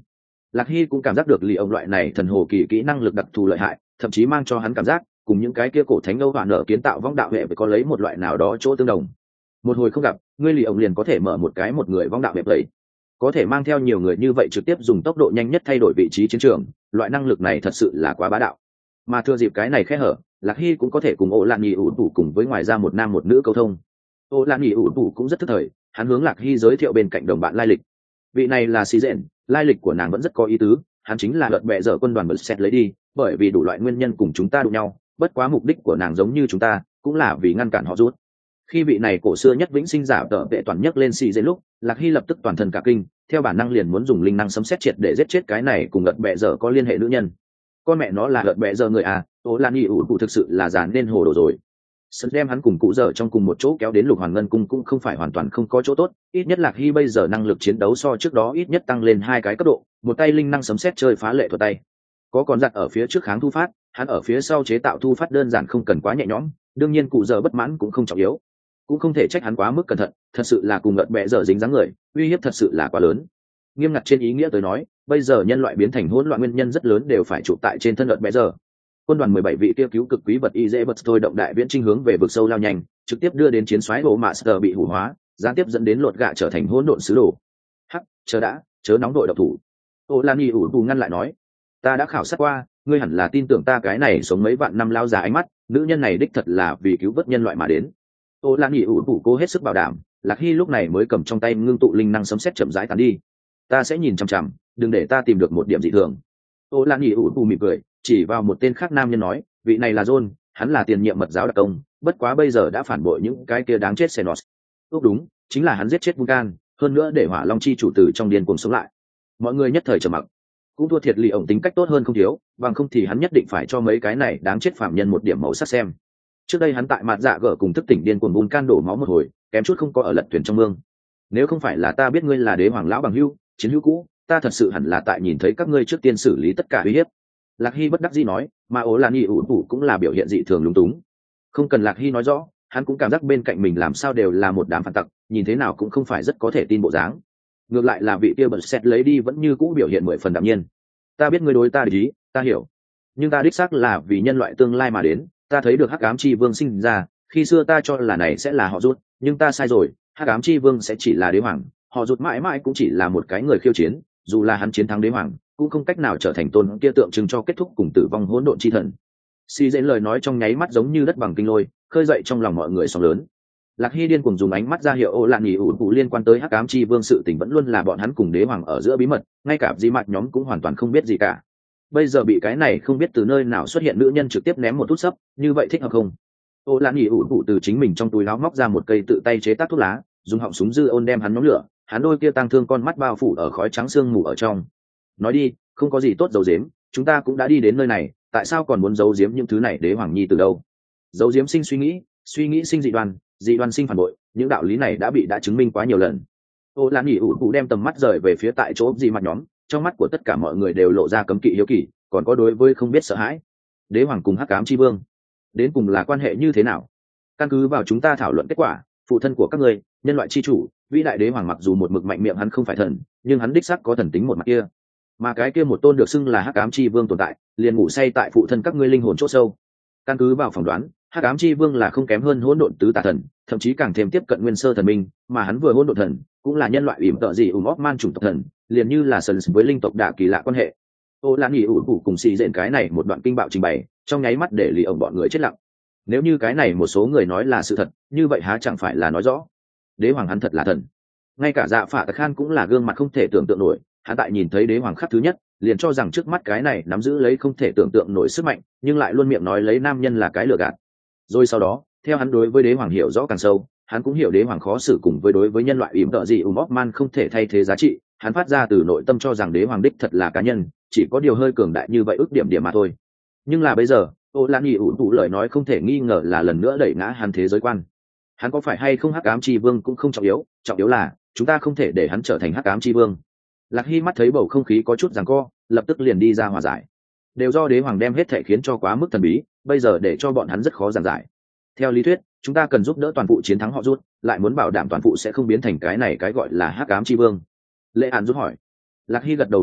Lạc Hy cũng cảm giác được lì ông loại này thần hồ kỳ kỹ năng lực đặc thù lợi hại, thậm chí mang cho hắn cảm giác cùng những cái kia cổ thánh âu hoạn nở kiến tạo vong đạo hệ phải có lấy một loại nào đó chỗ tương đồng. Một hồi không gặp, ngươi lì ông liền có thể mở một cái một người vong đạo hệ vậy, có thể mang theo nhiều người như vậy trực tiếp dùng tốc độ nhanh nhất thay đổi vị trí chiến trường, loại năng lực này thật sự là quá bá đạo. Mà thừa dịp cái này khẽ hở, Lạc Hy cũng có thể cùng Ô Lan Nghị ủ tủ cùng với ngoài ra một nam một nữ câu thông. Ô Lan Nghị ủ tủ cũng rất thức thời, hắn hướng Lạc Hy giới thiệu bên cạnh đồng bạn lai lịch. Vị này là Xí Dện, lai lịch của nàng vẫn rất có ý tứ, hắn chính là đợt bệ dở quân đoàn bật xét lấy đi, bởi vì đủ loại nguyên nhân cùng chúng ta đụng nhau, bất quá mục đích của nàng giống như chúng ta, cũng là vì ngăn cản họ rút. Khi vị này cổ xưa nhất vĩnh sinh giả tợ vệ toàn nhất lên Xí Dện lúc, Lạc Hy lập tức toàn thân cả kinh, theo bản năng liền muốn dùng linh năng sấm xét triệt để giết chết cái này cùng đợt bệ dở có liên hệ nữ nhân. Con mẹ nó là đợt bệ dở người à, Ô Lan Nghị ủ tủ thực sự là già nên hồ đồ rồi. Sân đem hắn cùng cụ dở trong cùng một chỗ kéo đến Lục Hoàng Ngân cung cũng không phải hoàn toàn không có chỗ tốt, ít nhất Lạc Hy bây giờ năng lực chiến đấu so trước đó ít nhất tăng lên hai cái cấp độ, một tay linh năng sấm sét chơi phá lệ thuật tay. Có còn giặt ở phía trước kháng thu phát, hắn ở phía sau chế tạo thu phát đơn giản không cần quá nhẹ nhõm, đương nhiên cụ dở bất mãn cũng không trọng yếu, cũng không thể trách hắn quá mức cẩn thận, thật sự là cùng ngợt bẹ dở dính dáng người, uy hiếp thật sự là quá lớn. Nghiêm ngặt trên ý nghĩa tới nói, bây giờ nhân loại biến thành hỗn loạn nguyên nhân rất lớn đều phải chụp tại trên thân ngợt bẹ dở. Quân đoàn mười bảy vị kia cứu cực quý vật y dễ bật thôi động đại viễn trinh hướng về vực sâu lao nhanh, trực tiếp đưa đến chiến soái bộ Master bị hủ hóa, gián tiếp dẫn đến lột gạ trở thành hỗn độn sứ đồ. Hắc, chờ đã, chớ nóng đội độc thủ. Ô Lan Nhi ủ tù ngăn lại nói, ta đã khảo sát qua, ngươi hẳn là tin tưởng ta cái này sống mấy vạn năm lao già ánh mắt, nữ nhân này đích thật là vì cứu vớt nhân loại mà đến. Ô Lan Nhi ủ tù cố hết sức bảo đảm, Lạc Hy lúc này mới cầm trong tay ngưng tụ linh năng sấm sét chậm rãi tán đi. Ta sẽ nhìn chằm chằm, đừng để ta tìm được một điểm dị thường. Ô Lan Nhi ủ tù mỉm cười, chỉ vào một tên khác nam nhân nói, vị này là John, hắn là tiền nhiệm mật giáo đặc công, bất quá bây giờ đã phản bội những cái kia đáng chết Xenos. Úc đúng, chính là hắn giết chết Vulcan, hơn nữa để Hỏa Long chi chủ tử trong điên cuồng sống lại. Mọi người nhất thời trầm mặc. Cũng thua thiệt lì ổng tính cách tốt hơn không thiếu, bằng không thì hắn nhất định phải cho mấy cái này đáng chết phạm nhân một điểm màu sắc xem. Trước đây hắn tại mặt dạ gở cùng thức tỉnh điên cuồng Vulcan đổ máu một hồi, kém chút không có ở lật thuyền trong mương. Nếu không phải là ta biết ngươi là đế hoàng lão bằng hữu, chiến hữu cũ, ta thật sự hẳn là tại nhìn thấy các ngươi trước tiên xử lý tất cả uy hiếp. Lạc Hy bất đắc dĩ nói, mà Ô Lan Nhi ủ tủ cũng là biểu hiện dị thường lúng túng. Không cần Lạc Hy nói rõ, hắn cũng cảm giác bên cạnh mình làm sao đều là một đám phản tặc, nhìn thế nào cũng không phải rất có thể tin bộ dáng. Ngược lại là vị kia bật xét lấy đi vẫn như cũ biểu hiện mười phần đạm nhiên. Ta biết ngươi đối ta để ý, ta hiểu, nhưng ta đích xác là vì nhân loại tương lai mà đến. Ta thấy được Hắc Ám Chi Vương sinh ra, khi xưa ta cho là này sẽ là họ rút, nhưng ta sai rồi, Hắc Ám Chi Vương sẽ chỉ là đế hoàng, họ rút mãi mãi cũng chỉ là một cái người khiêu chiến, dù là hắn chiến thắng đế hoàng cũng không cách nào trở thành tôn kia tượng trưng cho kết thúc cùng tử vong hỗn độn chi thần. Xì dễ lời nói trong nháy mắt giống như đất bằng kinh lôi, khơi dậy trong lòng mọi người sóng lớn. Lạc Hy điên cuồng dùng ánh mắt ra hiệu Ô Lan Nhi ủ tù liên quan tới Hắc Ám Chi Vương sự tình vẫn luôn là bọn hắn cùng đế hoàng ở giữa bí mật, ngay cả di mặt nhóm cũng hoàn toàn không biết gì cả. Bây giờ bị cái này không biết từ nơi nào xuất hiện nữ nhân trực tiếp ném một tút sấp, như vậy thích hợp không? Ô Lan Nhi ủ tù từ chính mình trong túi áo móc ra một cây tự tay chế tác thuốc lá, dùng họng súng dư ôn đem hắn nhóm lửa, hắn đôi kia tăng thương con mắt bao phủ ở khói trắng sương mù ở trong. Nói đi, không có gì tốt giấu giếm, chúng ta cũng đã đi đến nơi này, tại sao còn muốn giấu giếm những thứ này đế hoàng nhi từ đâu? Giấu giếm sinh suy nghĩ, suy nghĩ sinh dị đoan, dị đoan sinh phản bội, những đạo lý này đã bị đã chứng minh quá nhiều lần. Ô Lan Nhi ủ tù đem tầm mắt rời về phía tại chỗ dị mặt nhóm, trong mắt của tất cả mọi người đều lộ ra cấm kỵ hiếu kỳ, còn có đối với không biết sợ hãi. Đế hoàng cùng Hắc Ám Chi Vương, đến cùng là quan hệ như thế nào? Căn cứ vào chúng ta thảo luận kết quả, phụ thân của các ngươi, nhân loại chi chủ, vĩ đại đế hoàng mặc dù một mực mạnh miệng hắn không phải thần, nhưng hắn đích xác có thần tính một mặt kia. Mà cái kia một tôn được xưng là Hắc Ám Chi Vương tồn tại, liền ngủ say tại phụ thân các ngươi linh hồn chỗ sâu. Căn cứ vào phỏng đoán, Hắc Ám Chi Vương là không kém hơn hỗn độn tứ tà thần, thậm chí càng thêm tiếp cận nguyên sơ thần minh, mà hắn vừa hỗn độn thần, cũng là nhân loại ỉm tợ gì ùm óc man chủng tộc thần, liền như là sần với linh tộc đả kỳ lạ quan hệ. Ô Lan Nhi ủ tù cùng xì dện cái này một đoạn kinh bạo trình bày, trong nháy mắt để lì ổng bọn người chết lặng. Nếu như cái này một số người nói là sự thật, như vậy há chẳng phải là nói rõ đế hoàng hắn thật là thần? Ngay cả Dạ Phạ Tặc Khan cũng là gương mặt không thể tưởng tượng nổi, hắn tại nhìn thấy đế hoàng khắc thứ nhất, liền cho rằng trước mắt cái này nắm giữ lấy không thể tưởng tượng nổi sức mạnh, nhưng lại luôn miệng nói lấy nam nhân là cái lừa gạt. Rồi sau đó, theo hắn đối với đế hoàng hiểu rõ càng sâu, hắn cũng hiểu đế hoàng khó xử cùng với đối với nhân loại ỉm tợ gì ùm óc man không thể thay thế giá trị, hắn phát ra từ nội tâm cho rằng đế hoàng đích thật là cá nhân, chỉ có điều hơi cường đại như vậy ước điểm điểm mà thôi. Nhưng là bây giờ, Ô Lan Nhi ủ tù lời nói không thể nghi ngờ là lần nữa đẩy ngã hắn thế giới quan. Hắn có phải hay không Hắc Ám Chi Vương cũng không trọng yếu, trọng yếu là chúng ta không thể để hắn trở thành Hắc Ám Chi Vương. Lạc Hy mắt thấy bầu không khí có chút giằng co, lập tức liền đi ra hòa giải. Đều do đế hoàng đem hết thảy khiến cho quá mức thần bí, bây giờ để cho bọn hắn rất khó giảng giải. Theo lý thuyết, chúng ta cần giúp đỡ toàn phụ chiến thắng họ rút, lại muốn bảo đảm toàn phụ sẽ không biến thành cái này cái gọi là Hắc Ám Chi Vương. Lệ Hàn rút hỏi. Lạc Hy gật đầu một cái,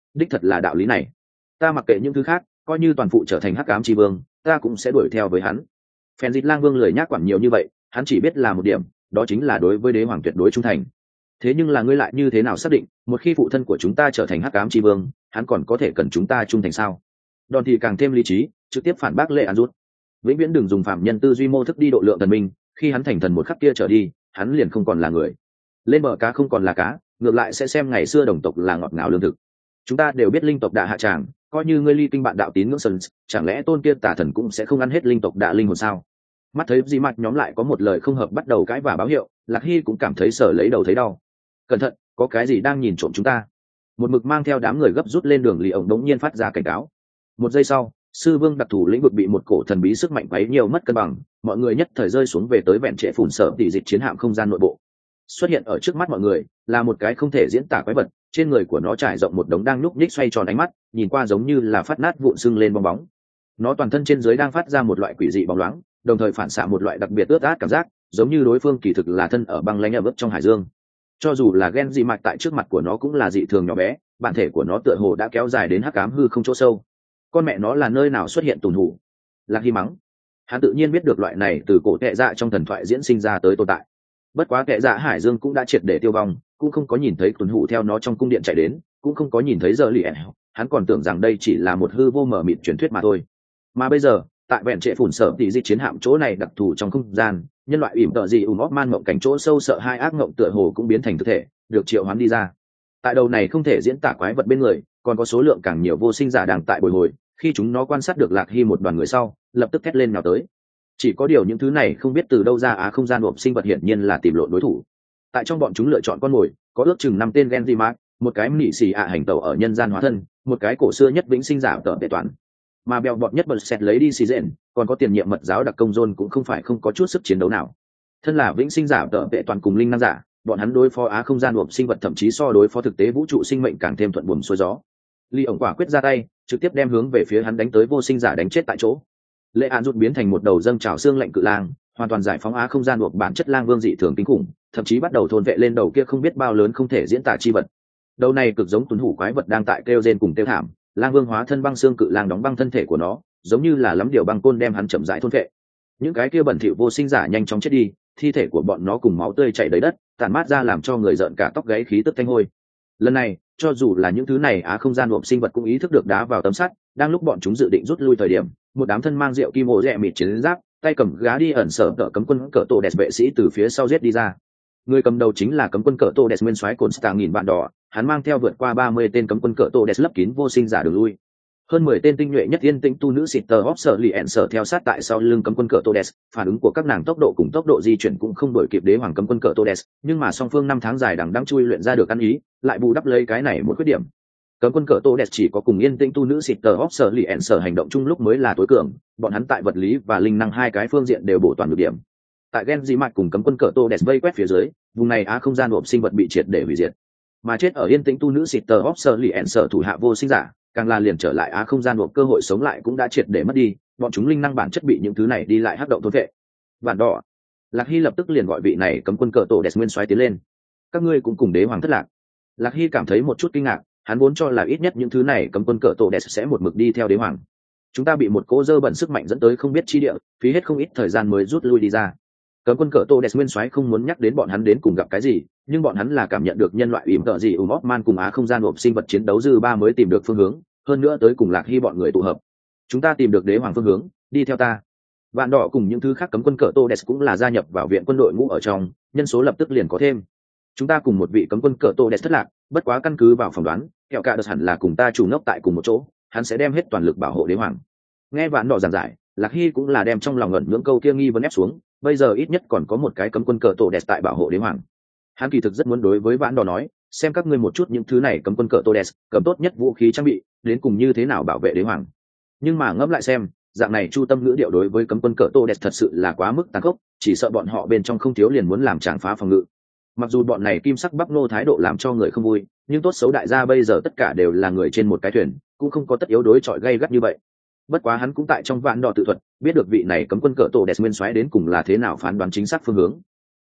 đích thật là đạo lý này. Ta mặc kệ những thứ khác, coi như toàn phụ trở thành hắc ám tri vương, ta cũng sẽ đuổi theo với hắn. Phèn Dịch Lang Vương lười nhác quản nhiều như vậy, hắn chỉ biết là một điểm, đó chính là đối với đế hoàng tuyệt đối trung thành. Thế nhưng là ngươi lại như thế nào xác định, một khi phụ thân của chúng ta trở thành hắc ám tri vương, hắn còn có thể cần chúng ta trung thành sao? Đòn thì càng thêm lý trí, trực tiếp phản bác Lệ An rút. Vĩnh viễn đừng dùng phạm nhân tư duy mô thức đi độ lượng thần minh, khi hắn thành thần một khắc kia trở đi, hắn liền không còn là người. Lên bờ cá không còn là cá, ngược lại sẽ xem ngày xưa đồng tộc là ngọt ngào lương thực. Chúng ta đều biết linh tộc đã hạ tràng, coi như ngươi ly kinh bạn đạo tín ngưỡng sân, chẳng lẽ tôn kia tà thần cũng sẽ không ăn hết linh tộc đạ linh hồn sao? Mắt thấy gì mặt nhóm lại có một lời không hợp bắt đầu cãi và báo hiệu, Lạc Hy cũng cảm thấy sở lấy đầu thấy đau. Cẩn thận, có cái gì đang nhìn trộm chúng ta. Một mực mang theo đám người gấp rút lên đường lì ổng đống nhiên phát ra cảnh cáo. Một giây sau, sư vương đặc thù lĩnh vực bị một cổ thần bí sức mạnh quấy nhiều mất cân bằng, mọi người nhất thời rơi xuống về tới vẹn trệ phủn sở tỷ dịch chiến hạm không gian nội bộ. Xuất hiện ở trước mắt mọi người là một cái không thể diễn tả quái vật, trên người của nó trải rộng một đống đang nhúc nhích xoay tròn ánh mắt, nhìn qua giống như là phát nát vụn sưng lên bong bóng. Nó toàn thân trên dưới đang phát ra một loại quỷ dị bóng loáng, đồng thời phản xạ một loại đặc biệt ướt át cảm giác, giống như đối phương kỳ thực là thân ở băng lãnh ở bước trong hải dương. Cho dù là gen dị mạch tại trước mặt của nó cũng là dị thường nhỏ bé, bản thể của nó tựa hồ đã kéo dài đến hắc ám hư không chỗ sâu. Con mẹ nó là nơi nào xuất hiện tùn hủ? Lạc Hy mắng. Hắn tự nhiên biết được loại này từ cổ kệ dạ trong thần thoại diễn sinh ra tới tồn tại. Bất quá kệ dạ hải dương cũng đã triệt để tiêu vong, cũng không có nhìn thấy tùn hủ theo nó trong cung điện chạy đến, cũng không có nhìn thấy giờ lì ẻn. Hắn còn tưởng rằng đây chỉ là một hư vô mờ mịt truyền thuyết mà thôi. Mà bây giờ, tại vẹn trệ phủn sở tỷ di chiến hạm chỗ này đặc thù trong không gian, nhân loại ỉm tợ gì ùm óp man mộng cảnh chỗ sâu sợ hai ác mộng tựa hồ cũng biến thành thực thể, được triệu hoán đi ra. Tại đầu này không thể diễn tả quái vật bên người, còn có số lượng càng nhiều vô sinh giả đang tại bồi hồi. Khi chúng nó quan sát được Lạc Hy một đoàn người sau, lập tức thét lên nào tới. Chỉ có điều những thứ này không biết từ đâu ra á không gian hộp sinh vật hiển nhiên là tìm lộn đối thủ. Tại trong bọn chúng lựa chọn con mồi, có ước chừng năm tên Genzimark, một cái nị xì ạ hành tẩu ở nhân gian hóa thân, một cái cổ xưa nhất vĩnh sinh giả tợ tệ toàn. Mà bèo bọt nhất bật xẹt lấy đi xì rện, còn có tiền nhiệm mật giáo đặc công John cũng không phải không có chút sức chiến đấu nào. Thân là vĩnh sinh giả tợ tệ toàn cùng linh năng giả, bọn hắn đối phó á không gian hộp sinh vật thậm chí so đối phó thực tế vũ trụ sinh mệnh càng thêm thuận buồm xuôi gió. Ly ổng quả quyết ra tay, trực tiếp đem hướng về phía hắn đánh tới vô sinh giả đánh chết tại chỗ. Lệ Án rút biến thành một đầu dâng trào xương lạnh cự lang, hoàn toàn giải phóng á không gian buộc bản chất lang vương dị thường kinh khủng, thậm chí bắt đầu thôn vệ lên đầu kia không biết bao lớn không thể diễn tả chi vật. Đầu này cực giống tuấn hủ quái vật đang tại kêu rên cùng kêu thảm, lang vương hóa thân băng xương cự lang đóng băng thân thể của nó, giống như là lắm điều băng côn đem hắn chậm rãi thôn vệ. Những cái kia bẩn thỉu vô sinh giả nhanh chóng chết đi, thi thể của bọn nó cùng máu tươi chảy đầy đất, tản mát ra làm cho người giận cả tóc gáy khí tức thanh hôi. Lần này, cho dù là những thứ này á không gian hộp sinh vật cũng ý thức được đá vào tấm sắt, đang lúc bọn chúng dự định rút lui thời điểm, một đám thân mang rượu kim ổ rẹ mịt chiến giáp, tay cầm gá đi ẩn sở cỡ cấm quân cỡ tổ đẹp vệ sĩ từ phía sau giết đi ra. Người cầm đầu chính là cấm quân cỡ tổ đẹp nguyên soái cồn stang nghìn bạn đỏ, hắn mang theo vượt qua ba mươi tên cấm quân cỡ tổ đẹp lấp kín vô sinh giả đường lui. Hơn mười tên tinh nhuệ nhất yên tĩnh tu nữ xịt tờ hóp sở lì ẹn sở theo sát tại sau lưng cấm quân cỡ tổ đẹp, phản ứng của các nàng tốc độ cùng tốc độ di chuyển cũng không đổi kịp đế hoàng cấm quân cỡ tổ đẹp, nhưng mà song phương năm tháng dài đằng đẵng chui luyện ra được ăn ý, lại bù đắp lấy cái này một khuyết điểm. Cấm quân cỡ tổ đẹp chỉ có cùng yên tĩnh tu nữ xịt tờ hóp sở lì ẹn sở hành động chung lúc mới là tối cường, bọn hắn tại vật lý và linh năng hai cái phương diện đều bổ toàn được điểm. Tại gen di mạch cùng cấm quân cỡ tổ đẹp vây quét phía dưới, vùng này á không gian hộp sinh vật bị triệt để hủy diệt, mà chết ở yên tĩnh tu nữ xịt tờ hóp sở lì ẹn sở thủ hạ vô sinh giả, càng là liền trở lại á không gian hộp cơ hội sống lại cũng đã triệt để mất đi, bọn chúng linh năng bản chất bị những thứ này đi lại hắc động thôn vệ. Vạn đỏ, Lạc Hy lập tức liền gọi vị này cấm quân cỡ tổ đẹp nguyên soái tiến lên. Các ngươi cũng cùng đế hoàng thất lạc. Lạc Hy cảm thấy một chút kinh ngạc, hắn vốn cho là ít nhất những thứ này cấm quân cỡ tổ đẹp sẽ một mực đi theo đế hoàng. Chúng ta bị một cỗ dơ bẩn sức mạnh dẫn tới không biết chi địa, phí hết không ít thời gian mới rút lui đi ra. Cấm quân cỡ tổ đẹp nguyên soái không muốn nhắc đến bọn hắn đến cùng gặp cái gì, nhưng bọn hắn là cảm nhận được nhân loại ỉm tợ gì ùm óp man cùng á không gian hộp sinh vật chiến đấu dư ba mới tìm được phương hướng, hơn nữa tới cùng Lạc Hy bọn người tụ hợp. Chúng ta tìm được đế hoàng phương hướng, đi theo ta. Vạn đỏ cùng những thứ khác cấm quân cỡ tổ đẹp cũng là gia nhập vào viện quân đội ngũ ở trong, nhân số lập tức liền có thêm. Chúng ta cùng một vị cấm quân cỡ tổ đẹp thất lạc, bất quá căn cứ vào phỏng đoán, kẹo cả đợt hẳn là cùng ta chủ nốc tại cùng một chỗ, hắn sẽ đem hết toàn lực bảo hộ đế hoàng. Nghe Vạn đỏ giảng giải, Lạc Hy cũng là đem trong lòng ngẩn ngưỡng câu kia nghi vấn ép xuống, bây giờ ít nhất còn có một cái cấm quân cỡ tổ đẹp tại bảo hộ đế hoàng. Hắn kỳ thực rất muốn đối với Vạn đỏ nói, xem các ngươi một chút những thứ này cấm quân cỡ tổ đẹp, cầm tốt nhất vũ khí trang bị, đến cùng như thế nào bảo vệ đế hoàng. Nhưng mà ngẫm lại xem, dạng này chu tâm ngữ điệu đối với cấm quân cỡ tổ đẹp thật sự là quá mức tàn khốc, chỉ sợ bọn họ bên trong không thiếu liền muốn làm tràng phá phòng ngự. Mặc dù bọn này kim sắc bắp nô thái độ làm cho người không vui, nhưng tốt xấu đại gia bây giờ tất cả đều là người trên một cái thuyền, cũng không có tất yếu đối chọi gay gắt như vậy. Bất quá hắn cũng tại trong Vạn đỏ tự thuật biết được vị này cấm quân cỡ tổ đẹp nguyên soái đến cùng là thế nào phán đoán chính xác phương hướng.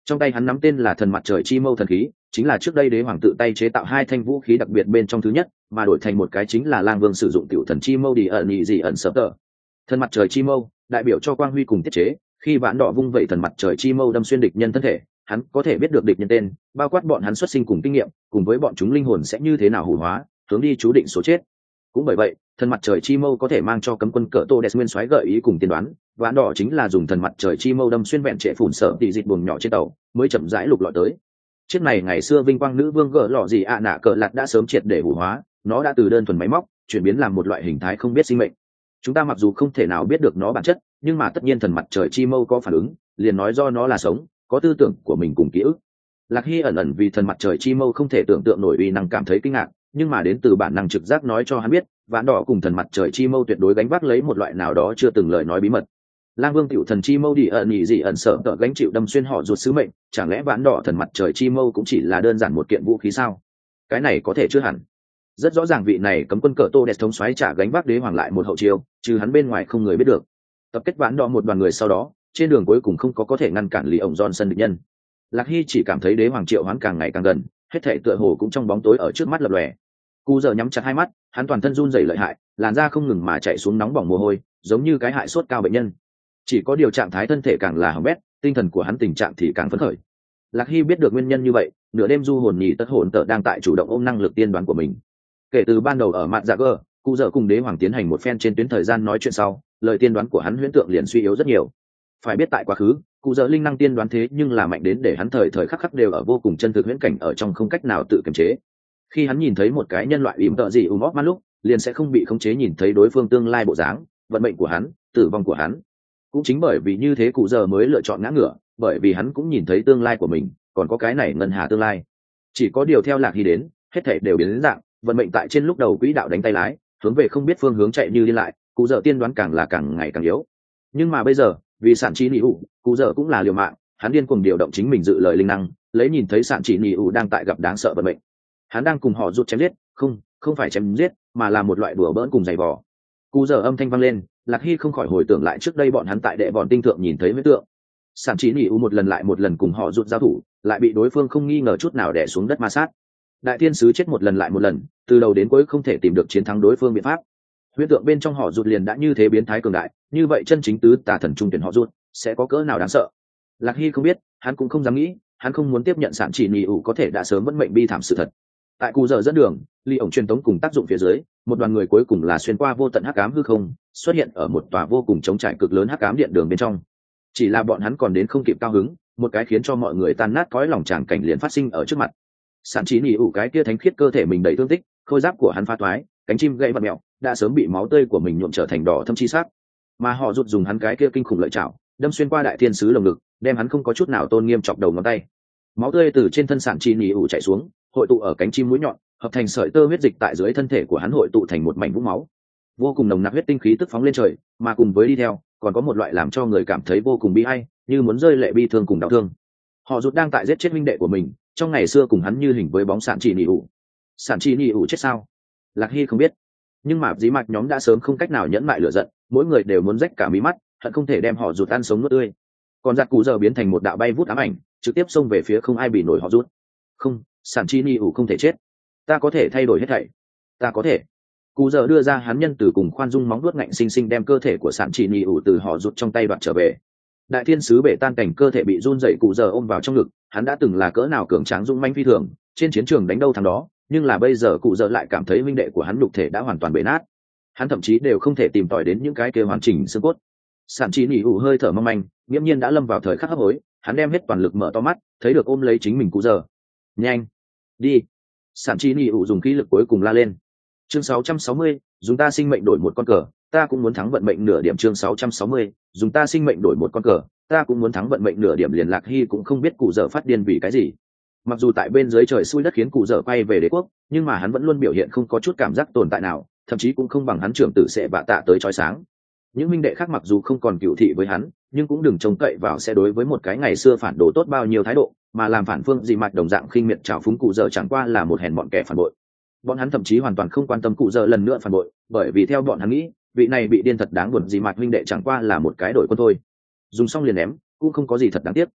Trong tay hắn nắm tên là thần mặt trời chi mâu thần khí, chính là trước đây đế hoàng tự tay chế tạo hai thanh vũ khí đặc biệt bên trong thứ nhất, mà đổi thành một cái chính là lang vương sử dụng tiểu thần chi mâu đi ẩn nhị gì ẩn sớm tờ. Thần mặt trời chi mâu đại biểu cho quang huy cùng tiết chế, khi ván đỏ vung vậy thần mặt trời chi mâu đâm xuyên địch nhân thân thể, hắn có thể biết được địch nhân tên, bao quát bọn hắn xuất sinh cùng kinh nghiệm, cùng với bọn chúng linh hồn sẽ như thế nào hủ hóa, hướng đi chú định số chết. Cũng bởi vậy, thần mặt trời chi mâu có thể mang cho cấm quân cỡ tô đẹp nguyên soái gợi ý cùng tiên đoán, ván đỏ chính là dùng thần mặt trời chi mâu đâm xuyên vẹn trệ phủn sợ tỷ dịch buồng nhỏ trên tàu, mới chậm rãi lục lọi tới. Chiếc này ngày xưa vinh quang nữ vương gỡ lọ gì ạ nạ cỡ lạt đã sớm triệt để hủ hóa, nó đã từ đơn thuần máy móc chuyển biến làm một loại hình thái không biết sinh mệnh. Chúng ta mặc dù không thể nào biết được nó bản chất, nhưng mà tất nhiên thần mặt trời chi mâu có phản ứng, liền nói do nó là sống, có tư tưởng của mình cùng ký ức. Lạc Hy ẩn ẩn vì thần mặt trời chi mâu không thể tưởng tượng nổi uy năng cảm thấy kinh ngạc, nhưng mà đến từ bản năng trực giác nói cho hắn biết, ván đỏ cùng thần mặt trời chi mâu tuyệt đối gánh vác lấy một loại nào đó chưa từng lời nói bí mật. Lang Vương tiểu thần chi mâu đi ẩn nhị gì ẩn sợ tợ gánh chịu đâm xuyên họ ruột sứ mệnh, chẳng lẽ ván đỏ thần mặt trời chi mâu cũng chỉ là đơn giản một kiện vũ khí sao? Cái này có thể chưa hẳn. Rất rõ ràng vị này cấm quân cờ tô đẹp thống xoáy trả gánh vác đế hoàng lại một hậu chiêu, trừ hắn bên ngoài không người biết được. Tập kết ván đỏ một đoàn người sau đó, trên đường cuối cùng không có có thể ngăn cản Lý ổng Johnson địch nhân. Lạc Hy chỉ cảm thấy đế hoàng triệu hoán càng ngày càng gần, hết thảy tựa hồ cũng trong bóng tối ở trước mắt lập lòe. Cú giờ nhắm chặt hai mắt, hắn toàn thân run rẩy lợi hại, làn da không ngừng mà chạy xuống nóng bỏng mồ hôi, giống như cái hại sốt cao bệnh nhân. Chỉ có điều trạng thái thân thể càng là hỏng bét, tinh thần của hắn tình trạng thì càng phấn khởi. Lạc Hy biết được nguyên nhân như vậy, nửa đêm du hồn nhì tất hồn tợ đang tại chủ động ôm năng lực tiên đoán của mình. Kể từ ban đầu ở mặt dạ gơ, cụ dở cùng đế hoàng tiến hành một phen trên tuyến thời gian nói chuyện sau, lời tiên đoán của hắn huyễn tượng liền suy yếu rất nhiều. Phải biết tại quá khứ, cụ dở linh năng tiên đoán thế nhưng là mạnh đến để hắn thời thời khắc khắc đều ở vô cùng chân thực huyễn cảnh ở trong không cách nào tự kiềm chế. Khi hắn nhìn thấy một cái nhân loại ỉm tợ gì ùm óp man lúc, liền sẽ không bị khống chế nhìn thấy đối phương tương lai bộ dáng, vận mệnh của hắn, tử vong của hắn. Cũng chính bởi vì như thế cụ dở mới lựa chọn ngã ngửa, bởi vì hắn cũng nhìn thấy tương lai của mình, còn có cái này ngân hà tương lai. Chỉ có điều theo Lạc Hy đến, hết thảy đều biến đến dạng, vận mệnh tại trên lúc đầu quỹ đạo đánh tay lái, hướng về không biết phương hướng chạy như đi lại, cụ dở tiên đoán càng là càng ngày càng yếu. Nhưng mà bây giờ, vì sản trí nỉ ủ, cụ dở cũng là liều mạng, hắn điên cuồng điều động chính mình dự lời linh năng, lấy nhìn thấy sản trí nỉ ủ đang tại gặp đáng sợ vận mệnh. Hắn đang cùng họ rút chém giết, không, không phải chém giết, mà là một loại đùa bỡn cùng giày vò. Cụ dở âm thanh vang lên, Lạc Hy không khỏi hồi tưởng lại trước đây bọn hắn tại đệ bọn tinh thượng nhìn thấy huyết tượng. Sản trí nỉ ủ một lần lại một lần cùng họ rút giao thủ, lại bị đối phương không nghi ngờ chút nào đè xuống đất ma sát. Đại thiên sứ chết một lần lại một lần, từ đầu đến cuối không thể tìm được chiến thắng đối phương biện pháp. Huyễn tượng bên trong họ rút liền đã như thế biến thái cường đại, như vậy chân chính tứ tà thần trung tuyển họ rút sẽ có cỡ nào đáng sợ. Lạc Hy không biết, hắn cũng không dám nghĩ, hắn không muốn tiếp nhận sản chỉ nỉ ủ có thể đã sớm vẫn mệnh bi thảm sự thật. Tại cù giờ dẫn đường, ly ổng truyền tống cùng tác dụng phía dưới, một đoàn người cuối cùng là xuyên qua vô tận hắc ám hư không, xuất hiện ở một tòa vô cùng trống trải cực lớn hắc ám điện đường bên trong. Chỉ là bọn hắn còn đến không kịp cao hứng, một cái khiến cho mọi người tan nát cõi lòng tràng cảnh liền phát sinh ở trước mặt. Sản trí nỉ ủ cái kia thánh khiết cơ thể mình đầy thương tích, khôi giáp của hắn phá toái, cánh chim gãy vặn mèo, đã sớm bị máu tươi của mình nhuộm trở thành đỏ thâm chi sắc. Mà họ rút dùng hắn cái kia kinh khủng lợi chảo, đâm xuyên qua đại thiên sứ lồng ngực, đem hắn không có chút nào tôn nghiêm chọc đầu ngón tay. Máu tươi từ trên thân sản trí nỉ ủ chảy xuống, hội tụ ở cánh chim mũi nhọn, hợp thành sợi tơ huyết dịch tại dưới thân thể của hắn hội tụ thành một mảnh vũng máu. Vô cùng nồng nặc huyết tinh khí tức phóng lên trời, mà cùng với đi theo, còn có một loại làm cho người cảm thấy vô cùng bi ai, như muốn rơi lệ bi thương cùng đau thương. Họ rút đang tại giết chết huynh đệ của mình, trong ngày xưa cùng hắn như hình với bóng sản chỉ nỉ ủ. Sản chỉ nỉ ủ chết sao? Lạc Hy không biết, nhưng mà dí mạch nhóm đã sớm không cách nào nhẫn mại lửa giận, mỗi người đều muốn rách cả mí mắt, hận không thể đem họ rút ăn sống nuốt tươi. Còn giặc cụ giờ biến thành một đạo bay vút ám ảnh, trực tiếp xông về phía không ai bị nổi họ rút. Không, sản chỉ nỉ ủ không thể chết, ta có thể thay đổi hết thảy, ta có thể. Cụ giờ đưa ra hắn nhân từ cùng khoan dung móng vuốt ngạnh sinh sinh đem cơ thể của sản chỉ nỉ ủ từ họ rút trong tay đoạt trở về. Đại thiên sứ bể tan cảnh cơ thể bị run dậy, cụ giờ ôm vào trong ngực, hắn đã từng là cỡ nào cường tráng dũng manh phi thường, trên chiến trường đánh đâu thắng đó, nhưng là bây giờ cụ giờ lại cảm thấy huynh đệ của hắn nhục thể đã hoàn toàn bể nát, hắn thậm chí đều không thể tìm tòi đến những cái kia hoàn chỉnh xương cốt. Sản chỉ nỉ ủ hơi thở mong manh, nghiễm nhiên đã lâm vào thời khắc hấp hối, hắn đem hết toàn lực mở to mắt, thấy được ôm lấy chính mình cụ giờ. Nhanh đi! Sản chỉ nỉ ủ dùng khí lực cuối cùng la lên. Chương sáu trăm sáu mươi, dùng ta sinh mệnh đổi một con cờ, ta cũng muốn thắng vận mệnh nửa điểm. Chương sáu trăm sáu mươi, dùng ta sinh mệnh đổi một con cờ, ta cũng muốn thắng vận mệnh nửa điểm. Liền Lạc Hy cũng không biết cụ dở phát điên vì cái gì. Mặc dù tại bên dưới trời xui đất khiến cụ dở quay về đế quốc, nhưng mà hắn vẫn luôn biểu hiện không có chút cảm giác tồn tại nào, thậm chí cũng không bằng hắn trưởng tử sẽ bạ tạ tới chói sáng. Những minh đệ khác mặc dù không còn cựu thị với hắn, nhưng cũng đừng trông cậy vào sẽ đối với một cái ngày xưa phản đồ tốt bao nhiêu thái độ, mà làm phản phương gì mạch đồng dạng khinh miệt trào phúng cụ dở chẳng qua là một hèn bọn kẻ phản bội. Bọn hắn thậm chí hoàn toàn không quan tâm cụ dở lần nữa phản bội, bởi vì theo bọn hắn nghĩ, vị này bị điên thật đáng buồn gì mạch huynh đệ chẳng qua là một cái đổi quân thôi, dùng xong liền ném, cũng không có gì thật đáng tiếc.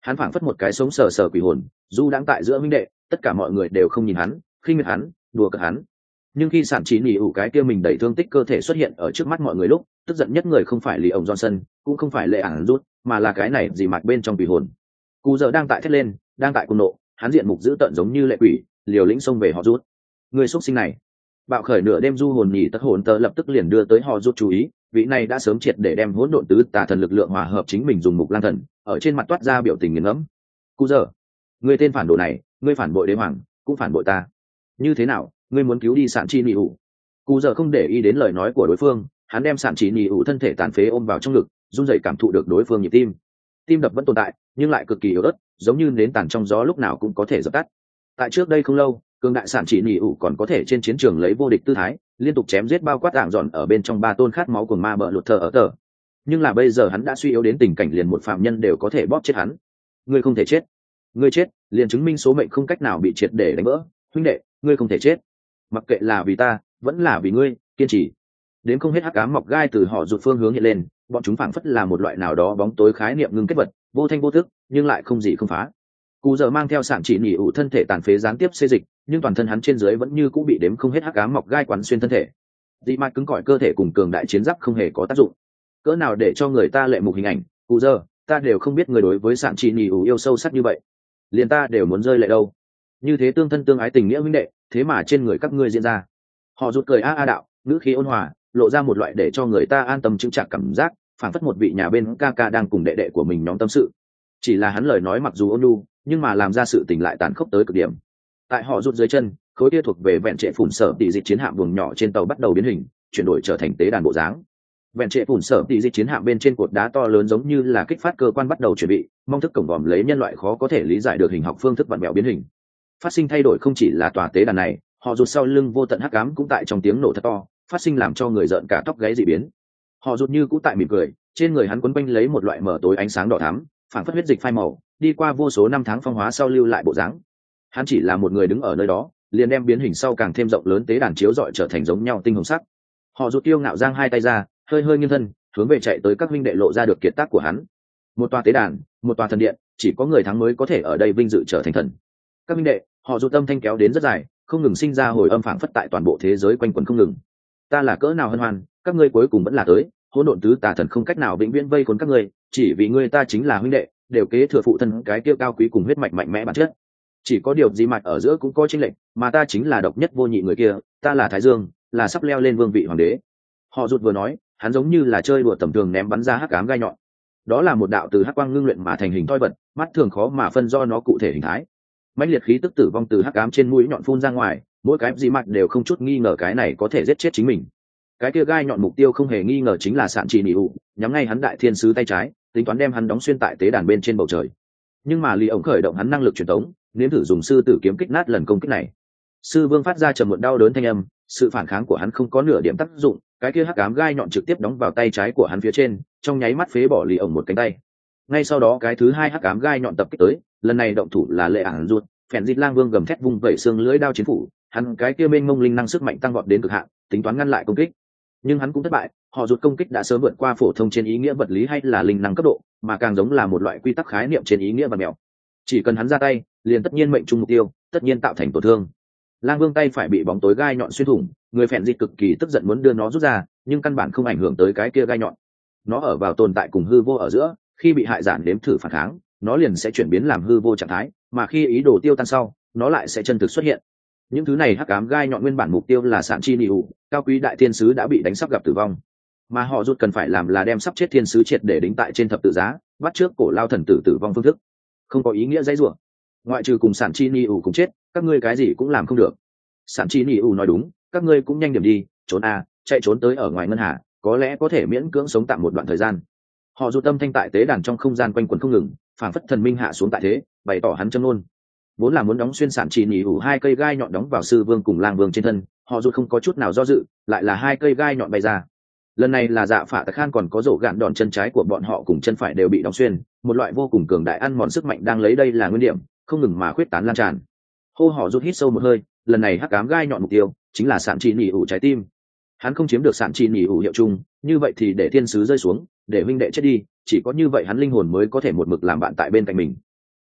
hắn phảng phất một cái sống sờ sờ quỷ hồn, du đang tại giữa huynh đệ, tất cả mọi người đều không nhìn hắn, khinh miệt hắn, đùa cợt hắn. Nhưng khi sản chỉ nỉ ủ cái kia mình đầy thương tích cơ thể xuất hiện ở trước mắt mọi người lúc, tức giận nhất người không phải Lý ổng Johnson, cũng không phải Lệ ảng rút, mà là cái này gì mạc bên trong quỷ hồn. Cú giờ đang tại thét lên, đang tại cuồng nộ, hắn diện mục dữ tợn giống như lệ quỷ, liều lĩnh xông về họ rút. Người xuất sinh này, bạo khởi nửa đêm du hồn nhì tất hồn tơ lập tức liền đưa tới họ rút chú ý, vị này đã sớm triệt để đem hỗn độn tứ tà thần lực lượng hòa hợp chính mình dùng mục lang thần, ở trên mặt toát ra biểu tình nghiền ngẫm. Cú giờ, người tên phản đồ này, ngươi phản bội đế hoàng, cũng phản bội ta. Như thế nào, ngươi muốn cứu đi sản chi nỉ ủ? Cú giờ không để ý đến lời nói của đối phương, hắn đem sản chỉ nỉ ủ thân thể tàn phế ôm vào trong ngực, run rẩy cảm thụ được đối phương nhịp tim. Tim đập vẫn tồn tại, nhưng lại cực kỳ yếu ớt, giống như nến tàn trong gió lúc nào cũng có thể dập tắt. Tại trước đây không lâu, cường đại sản chỉ nỉ ủ còn có thể trên chiến trường lấy vô địch tư thái, liên tục chém giết bao quát tảng dọn ở bên trong ba tôn khát máu của ma bợ lụt thờ ở tờ. Nhưng là bây giờ hắn đã suy yếu đến tình cảnh liền một phạm nhân đều có thể bóp chết hắn. Ngươi không thể chết. Ngươi chết, liền chứng minh số mệnh không cách nào bị triệt để đánh vỡ. Huynh đệ, ngươi không thể chết. Mặc kệ là vì ta, vẫn là vì ngươi, kiên trì. Đến không hết hắc ám mọc gai từ họ rụt phương hướng hiện lên, bọn chúng phảng phất là một loại nào đó bóng tối khái niệm ngưng kết vật, vô thanh vô tức, nhưng lại không gì không phá. Cú giờ mang theo sản chỉ nỉ ủ thân thể tàn phế gián tiếp xê dịch, nhưng toàn thân hắn trên dưới vẫn như cũng bị đếm không hết hắc ám mọc gai quán xuyên thân thể. Dị mạch cứng cỏi cơ thể cùng cường đại chiến giáp không hề có tác dụng. Cỡ nào để cho người ta lệ mục hình ảnh, Cú giờ, ta đều không biết người đối với sản chỉ nỉ ủ yêu sâu sắc như vậy, liền ta đều muốn rơi lệ đâu. Như thế tương thân tương ái tình nghĩa huynh đệ, thế mà trên người các ngươi diễn ra. Họ rụt cười a a đạo, ngữ khí ôn hòa, lộ ra một loại để cho người ta an tâm chững chạc cảm giác, phảng phất một vị nhà bên ca ca đang cùng đệ đệ của mình nhóm tâm sự. Chỉ là hắn lời nói mặc dù ôn nhu, nhưng mà làm ra sự tình lại tàn khốc tới cực điểm. Tại họ rụt dưới chân, khối kia thuộc về vẹn trệ phủn sở tỷ dịch chiến hạm buồng nhỏ trên tàu bắt đầu biến hình, chuyển đổi trở thành tế đàn bộ dáng. Vẹn trệ phủn sở tỷ dịch chiến hạm bên trên cột đá to lớn giống như là kích phát cơ quan bắt đầu chuẩn bị, mong thức cổng vòm lấy nhân loại khó có thể lý giải được hình học phương thức vặn vẹo biến hình. Phát sinh thay đổi không chỉ là tòa tế đàn này, họ rụt sau lưng vô tận hắc ám cũng tại trong tiếng nổ thật to, phát sinh làm cho người rợn cả tóc gáy dị biến. Họ rụt như cũ tại mỉm cười, trên người hắn quấn quanh lấy một loại mở tối ánh sáng đỏ thắm, phản phất huyết dịch phai màu, đi qua vô số năm tháng phong hóa sau lưu lại bộ dáng. Hắn chỉ là một người đứng ở nơi đó, liền đem biến hình sau càng thêm rộng lớn tế đàn chiếu rọi trở thành giống nhau tinh hồng sắc. Họ rụt tiêu ngạo giang hai tay ra, hơi hơi nghiêng thân, hướng về chạy tới các huynh đệ lộ ra được kiệt tác của hắn. Một tòa tế đàn, một tòa thần điện, chỉ có người thắng mới có thể ở đây vinh dự trở thành thần. Các huynh đệ, họ rụt tâm thanh kéo đến rất dài, không ngừng sinh ra hồi âm phảng phất tại toàn bộ thế giới quanh quẩn không ngừng. Ta là cỡ nào hân hoan, các ngươi cuối cùng vẫn là tới, hỗn độn tứ tà thần không cách nào vĩnh viễn vây khốn các ngươi, chỉ vì ngươi ta chính là huynh đệ, đều kế thừa phụ thân cái kia cao quý cùng huyết mạch mạnh mẽ bản chất. Chỉ có điều gì mạch ở giữa cũng có chênh lệch, mà ta chính là độc nhất vô nhị người kia, ta là Thái Dương, là sắp leo lên vương vị hoàng đế. Họ rụt vừa nói, hắn giống như là chơi đùa tầm thường ném bắn ra hắc ám gai nhọn. Đó là một đạo từ hắc quang ngưng luyện mà thành hình toi vật, mắt thường khó mà phân do nó cụ thể hình thái. Mãnh liệt khí tức tử vong từ hắc ám trên mũi nhọn phun ra ngoài, mỗi cái gì mặt đều không chút nghi ngờ cái này có thể giết chết chính mình. Cái kia gai nhọn mục tiêu không hề nghi ngờ chính là Sạn Chỉ Nỉ ủ, nhắm ngay hắn đại thiên sứ tay trái, tính toán đem hắn đóng xuyên tại tế đàn bên trên bầu trời. Nhưng mà Lý ổng khởi động hắn năng lực truyền tống, nếm thử dùng sư tử kiếm kích nát lần công kích này. Sư Vương phát ra trầm muộn đau đớn thanh âm, sự phản kháng của hắn không có nửa điểm tác dụng, cái kia hắc ám gai nhọn trực tiếp đóng vào tay trái của hắn phía trên, trong nháy mắt phế bỏ Lý ổng một cánh tay. Ngay sau đó cái thứ hai hắc ám gai nhọn tập kích tới, lần này động thủ là Lệ Ảng Ruột, phèn dịt lang vương gầm thét vung vẩy xương lưỡi đao chiến phủ, hắn cái kia mênh mông linh năng sức mạnh tăng vọt đến cực hạn, tính toán ngăn lại công kích. Nhưng hắn cũng thất bại, họ rụt công kích đã sớm vượt qua phổ thông trên ý nghĩa vật lý hay là linh năng cấp độ, mà càng giống là một loại quy tắc khái niệm trên ý nghĩa vật mèo. Chỉ cần hắn ra tay, liền tất nhiên mệnh trung mục tiêu, tất nhiên tạo thành tổn thương. Lang vương tay phải bị bóng tối gai nhọn xuyên thủng, người phèn dịt cực kỳ tức giận muốn đưa nó rút ra, nhưng căn bản không ảnh hưởng tới cái kia gai nhọn. Nó ở vào tồn tại cùng hư vô ở giữa, khi bị hại giản đếm thử phản kháng, nó liền sẽ chuyển biến làm hư vô trạng thái, mà khi ý đồ tiêu tan sau, nó lại sẽ chân thực xuất hiện. Những thứ này hắc ám gai nhọn nguyên bản mục tiêu là Sạn Chi Nỉ ủ, cao quý đại thiên sứ đã bị đánh sắp gặp tử vong, mà họ rút cần phải làm là đem sắp chết thiên sứ triệt để đính tại trên thập tự giá, bắt trước cổ lao thần tử tử vong phương thức, không có ý nghĩa dãy rủa. Ngoại trừ cùng Sạn Chi Nỉ ủ cùng chết, các ngươi cái gì cũng làm không được. Sạn Chi Nỉ ủ nói đúng, các ngươi cũng nhanh điểm đi, trốn a, chạy trốn tới ở ngoài ngân hà, có lẽ có thể miễn cưỡng sống tạm một đoạn thời gian. Họ rút tâm thanh tại tế đàn trong không gian quanh quẩn không ngừng, phảng phất thần minh hạ xuống tại thế, bày tỏ hắn châm ngôn. Vốn là muốn đóng xuyên Sạn Chỉ Nỉ ủ hai cây gai nhọn đóng vào sư vương cùng lang vương trên thân, họ rút không có chút nào do dự, lại là hai cây gai nhọn bay ra. Lần này là Dạ Phả Tặc Khan còn có rổ gạn đòn chân trái của bọn họ cùng chân phải đều bị đóng xuyên, một loại vô cùng cường đại ăn mòn sức mạnh đang lấy đây là nguyên điểm, không ngừng mà khuyết tán lan tràn. Hô họ rút hít sâu một hơi, lần này hắc ám gai nhọn mục tiêu chính là Sạn Chỉ Nỉ ủ trái tim. Hắn không chiếm được Sạn Chỉ Nỉ ủ hiệu chung, như vậy thì để thiên sứ rơi xuống, để huynh đệ chết đi, chỉ có như vậy hắn linh hồn mới có thể một mực làm bạn tại bên cạnh mình.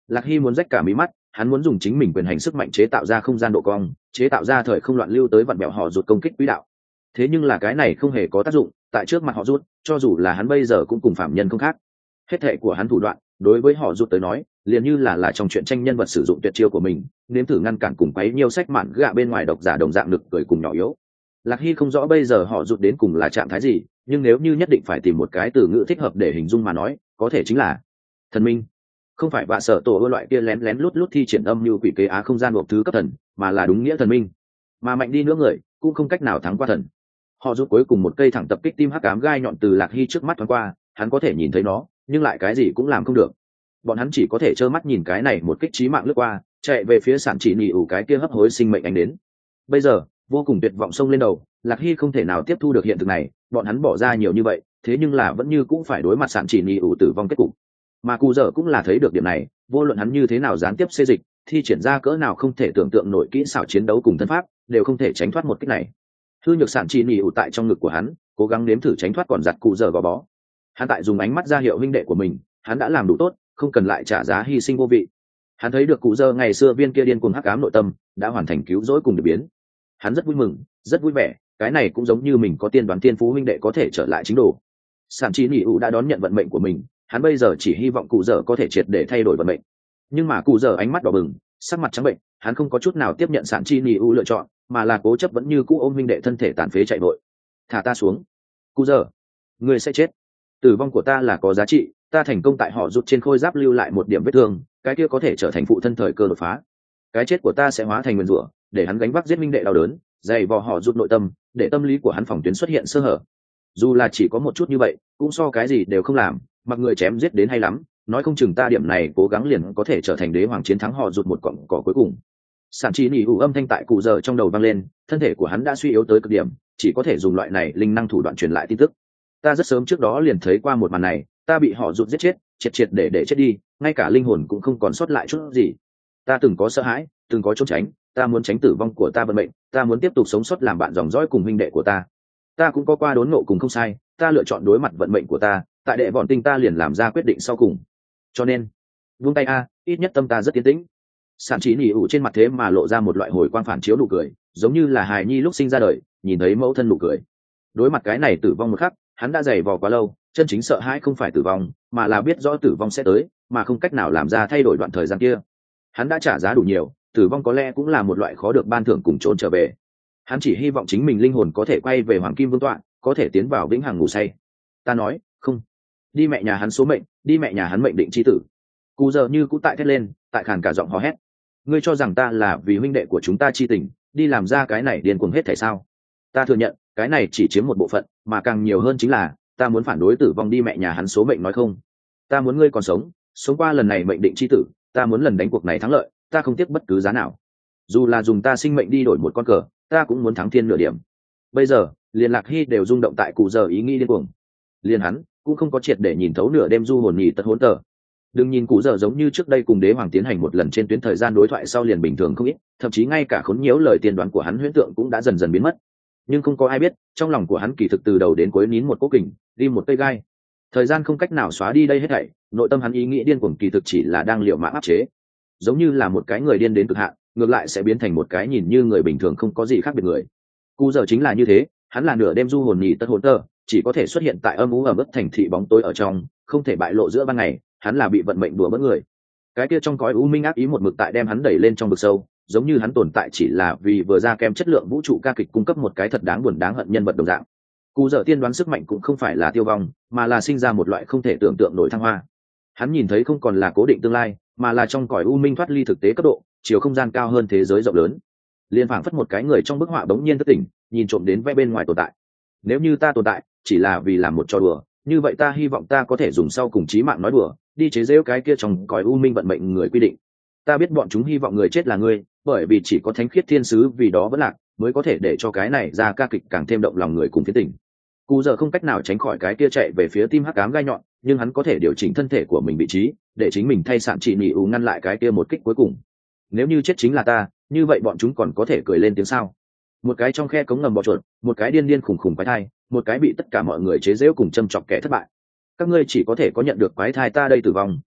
Lạc Hy muốn rách cả mí mắt, hắn muốn dùng chính mình quyền hành sức mạnh chế tạo ra không gian độ cong, chế tạo ra thời không loạn lưu tới vặn bẹo họ rụt công kích quỹ đạo. Thế nhưng là cái này không hề có tác dụng, tại trước mặt họ rụt, cho dù là hắn bây giờ cũng cùng phạm nhân không khác. Hết thệ của hắn thủ đoạn, đối với họ rụt tới nói, liền như là là trong truyện tranh nhân vật sử dụng tuyệt chiêu của mình, nếm thử ngăn cản cùng quấy nhiều sách mạn gạ bên ngoài độc giả đồng dạng lực cười cùng nhỏ yếu. Lạc Hy không rõ bây giờ họ rụt đến cùng là trạng thái gì, nhưng nếu như nhất định phải tìm một cái từ ngữ thích hợp để hình dung mà nói, có thể chính là thần minh. Không phải vạ sở tổ ưa loại kia lén lén lút lút thi triển âm như quỷ kế á không gian buộc thứ cấp thần, mà là đúng nghĩa thần minh. Mà mạnh đi nữa người cũng không cách nào thắng qua thần. Họ rút cuối cùng một cây thẳng tập kích tim hắc ám gai nhọn từ Lạc Hy trước mắt thoáng qua, hắn có thể nhìn thấy nó, nhưng lại cái gì cũng làm không được. Bọn hắn chỉ có thể trơ mắt nhìn cái này một kích chí mạng lướt qua, chạy về phía sản chỉ nỉ ủ cái kia hấp hối sinh mệnh anh đến. Bây giờ vô cùng tuyệt vọng xông lên đầu, Lạc Hy không thể nào tiếp thu được hiện thực này, bọn hắn bỏ ra nhiều như vậy, thế nhưng là vẫn như cũng phải đối mặt sản chỉ nỉ ủ tử vong kết cục. Mà cụ dở cũng là thấy được điểm này, vô luận hắn như thế nào gián tiếp xê dịch, thi triển ra cỡ nào không thể tưởng tượng nổi kỹ xảo chiến đấu cùng thân pháp, đều không thể tránh thoát một kích này. Hư nhược sản chỉ nỉ ủ tại trong ngực của hắn, cố gắng nếm thử tránh thoát còn giặt cụ dở gò bó. Hắn tại dùng ánh mắt ra hiệu huynh đệ của mình, hắn đã làm đủ tốt, không cần lại trả giá hy sinh vô vị. Hắn thấy được cụ dở ngày xưa viên kia điên cuồng hắc ám nội tâm đã hoàn thành cứu rỗi cùng được biến. Hắn rất vui mừng, rất vui vẻ, cái này cũng giống như mình có tiên đoán tiên phú huynh đệ có thể trở lại chính đồ. Sản chỉ nỉ ủ đã đón nhận vận mệnh của mình, hắn bây giờ chỉ hy vọng cụ dở có thể triệt để thay đổi vận mệnh. Nhưng mà cụ dở ánh mắt đỏ bừng, sắc mặt trắng bệnh, hắn không có chút nào tiếp nhận sản chi nỉ ủ lựa chọn, mà là cố chấp vẫn như cũ ôm huynh đệ thân thể tàn phế chạy vội. Thả ta xuống, cụ dở, ngươi sẽ chết. Tử vong của ta là có giá trị, ta thành công tại họ rút trên khôi giáp lưu lại một điểm vết thương, cái kia có thể trở thành phụ thân thời cơ đột phá. Cái chết của ta sẽ hóa thành nguyên rủa, để hắn gánh vác giết huynh đệ đau đớn, dày vò họ rút nội tâm, để tâm lý của hắn phòng tuyến xuất hiện sơ hở. Dù là chỉ có một chút như vậy, cũng so cái gì đều không làm, mặc người chém giết đến hay lắm, nói không chừng ta điểm này cố gắng liền có thể trở thành đế hoàng chiến thắng họ rụt một cọng cỏ cuối cùng. Sản chỉ nỉ ủ âm thanh tại cụ giờ trong đầu vang lên, thân thể của hắn đã suy yếu tới cực điểm, chỉ có thể dùng loại này linh năng thủ đoạn truyền lại tin tức. Ta rất sớm trước đó liền thấy qua một màn này, ta bị họ rụt giết chết, triệt triệt để để chết đi, ngay cả linh hồn cũng không còn sót lại chút gì. Ta từng có sợ hãi, từng có trốn tránh, ta muốn tránh tử vong của ta vận mệnh, ta muốn tiếp tục sống sót làm bạn dòng dõi cùng huynh đệ của ta. Ta cũng có qua đốn ngộ cùng không sai, ta lựa chọn đối mặt vận mệnh của ta, tại đệ bọn tinh ta liền làm ra quyết định sau cùng. Cho nên buông tay a, ít nhất tâm ta rất tiến tĩnh. Sản chỉ nỉ ủ trên mặt thế mà lộ ra một loại hồi quang phản chiếu nụ cười, giống như là hài nhi lúc sinh ra đời nhìn thấy mẫu thân nụ cười. Đối mặt cái này tử vong một khắc, hắn đã dày vò quá lâu, chân chính sợ hãi không phải tử vong, mà là biết rõ tử vong sẽ tới, mà không cách nào làm ra thay đổi đoạn thời gian kia. Hắn đã trả giá đủ nhiều, tử vong có lẽ cũng là một loại khó được ban thưởng cùng trốn trở về. Hắn chỉ hy vọng chính mình linh hồn có thể quay về hoàng kim vương tọa, có thể tiến vào vĩnh hằng ngủ say. Ta nói không, đi mẹ nhà hắn số mệnh, đi mẹ nhà hắn mệnh định chi tử. Cú giờ như cũ tại thét lên, tại khàn cả giọng hò hét. Ngươi cho rằng ta là vì huynh đệ của chúng ta chi tình đi làm ra cái này điên cuồng hết thể sao? Ta thừa nhận cái này chỉ chiếm một bộ phận, mà càng nhiều hơn chính là ta muốn phản đối tử vong đi mẹ nhà hắn số mệnh nói không. Ta muốn ngươi còn sống, sống qua lần này mệnh định chi tử, ta muốn lần đánh cuộc này thắng lợi, ta không tiếc bất cứ giá nào. Dù là dùng ta sinh mệnh đi đổi một con cờ, ta cũng muốn thắng thiên nửa điểm. Bây giờ liên Lạc Hy đều rung động tại cụ giờ ý nghĩ điên cuồng. Liên hắn cũng không có triệt để nhìn thấu nửa đêm du hồn nhì tật hỗn tờ. Đừng nhìn cụ giờ giống như trước đây cùng đế hoàng tiến hành một lần trên tuyến thời gian đối thoại sau liền bình thường không ít, thậm chí ngay cả khốn nhiễu lời tiên đoán của hắn huyễn tượng cũng đã dần dần biến mất. Nhưng không có ai biết, trong lòng của hắn kỳ thực từ đầu đến cuối nín một cố kình, đi một cây gai. Thời gian không cách nào xóa đi đây hết thảy, nội tâm hắn ý nghĩ điên cuồng kỳ thực chỉ là đang liều mạng áp chế. Giống như là một cái người điên đến cực hạn, ngược lại sẽ biến thành một cái nhìn như người bình thường không có gì khác biệt người. Cụ giờ chính là như thế, hắn là nửa đêm du hồn nhì tất hồn tơ, chỉ có thể xuất hiện tại âm u ẩm ướt thành thị bóng tối ở trong, không thể bại lộ giữa ban ngày, hắn là bị vận mệnh đùa bỡn người. Cái kia trong cõi u minh ác ý một mực tại đem hắn đẩy lên trong vực sâu, giống như hắn tồn tại chỉ là vì vừa ra kem chất lượng vũ trụ ca kịch cung cấp một cái thật đáng buồn đáng hận nhân vật đồng dạng. Cụ dở tiên đoán sức mạnh cũng không phải là tiêu vong, mà là sinh ra một loại không thể tưởng tượng nổi thăng hoa. Hắn nhìn thấy không còn là cố định tương lai, mà là trong cõi u minh thoát ly thực tế cấp độ, chiều không gian cao hơn thế giới rộng lớn. Liên phảng phất một cái người trong bức họa bỗng nhiên thức tỉnh, nhìn trộm đến vẻ bên ngoài tồn tại. Nếu như ta tồn tại chỉ là vì làm một trò đùa, như vậy ta hy vọng ta có thể dùng sau cùng chí mạng nói đùa, đi chế giễu cái kia trong cõi u minh vận mệnh người quy định. Ta biết bọn chúng hy vọng người chết là ngươi, bởi vì chỉ có thánh khiết thiên sứ vì đó vẫn lạc, mới có thể để cho cái này ra ca kịch càng thêm động lòng người cùng phiến tình. Cú giờ không cách nào tránh khỏi cái kia chạy về phía tim hắc ám gai nhọn, nhưng hắn có thể điều chỉnh thân thể của mình vị trí, để chính mình thay sản trị nỉ ủ ngăn lại cái kia một kích cuối cùng. Nếu như chết chính là ta, như vậy bọn chúng còn có thể cười lên tiếng sao? Một cái trong khe cống ngầm bò chuột, một cái điên điên khủng khủng quái thai, một cái bị tất cả mọi người chế giễu cùng châm chọc kẻ thất bại. Các ngươi chỉ có thể có nhận được quái thai ta đây tử vong,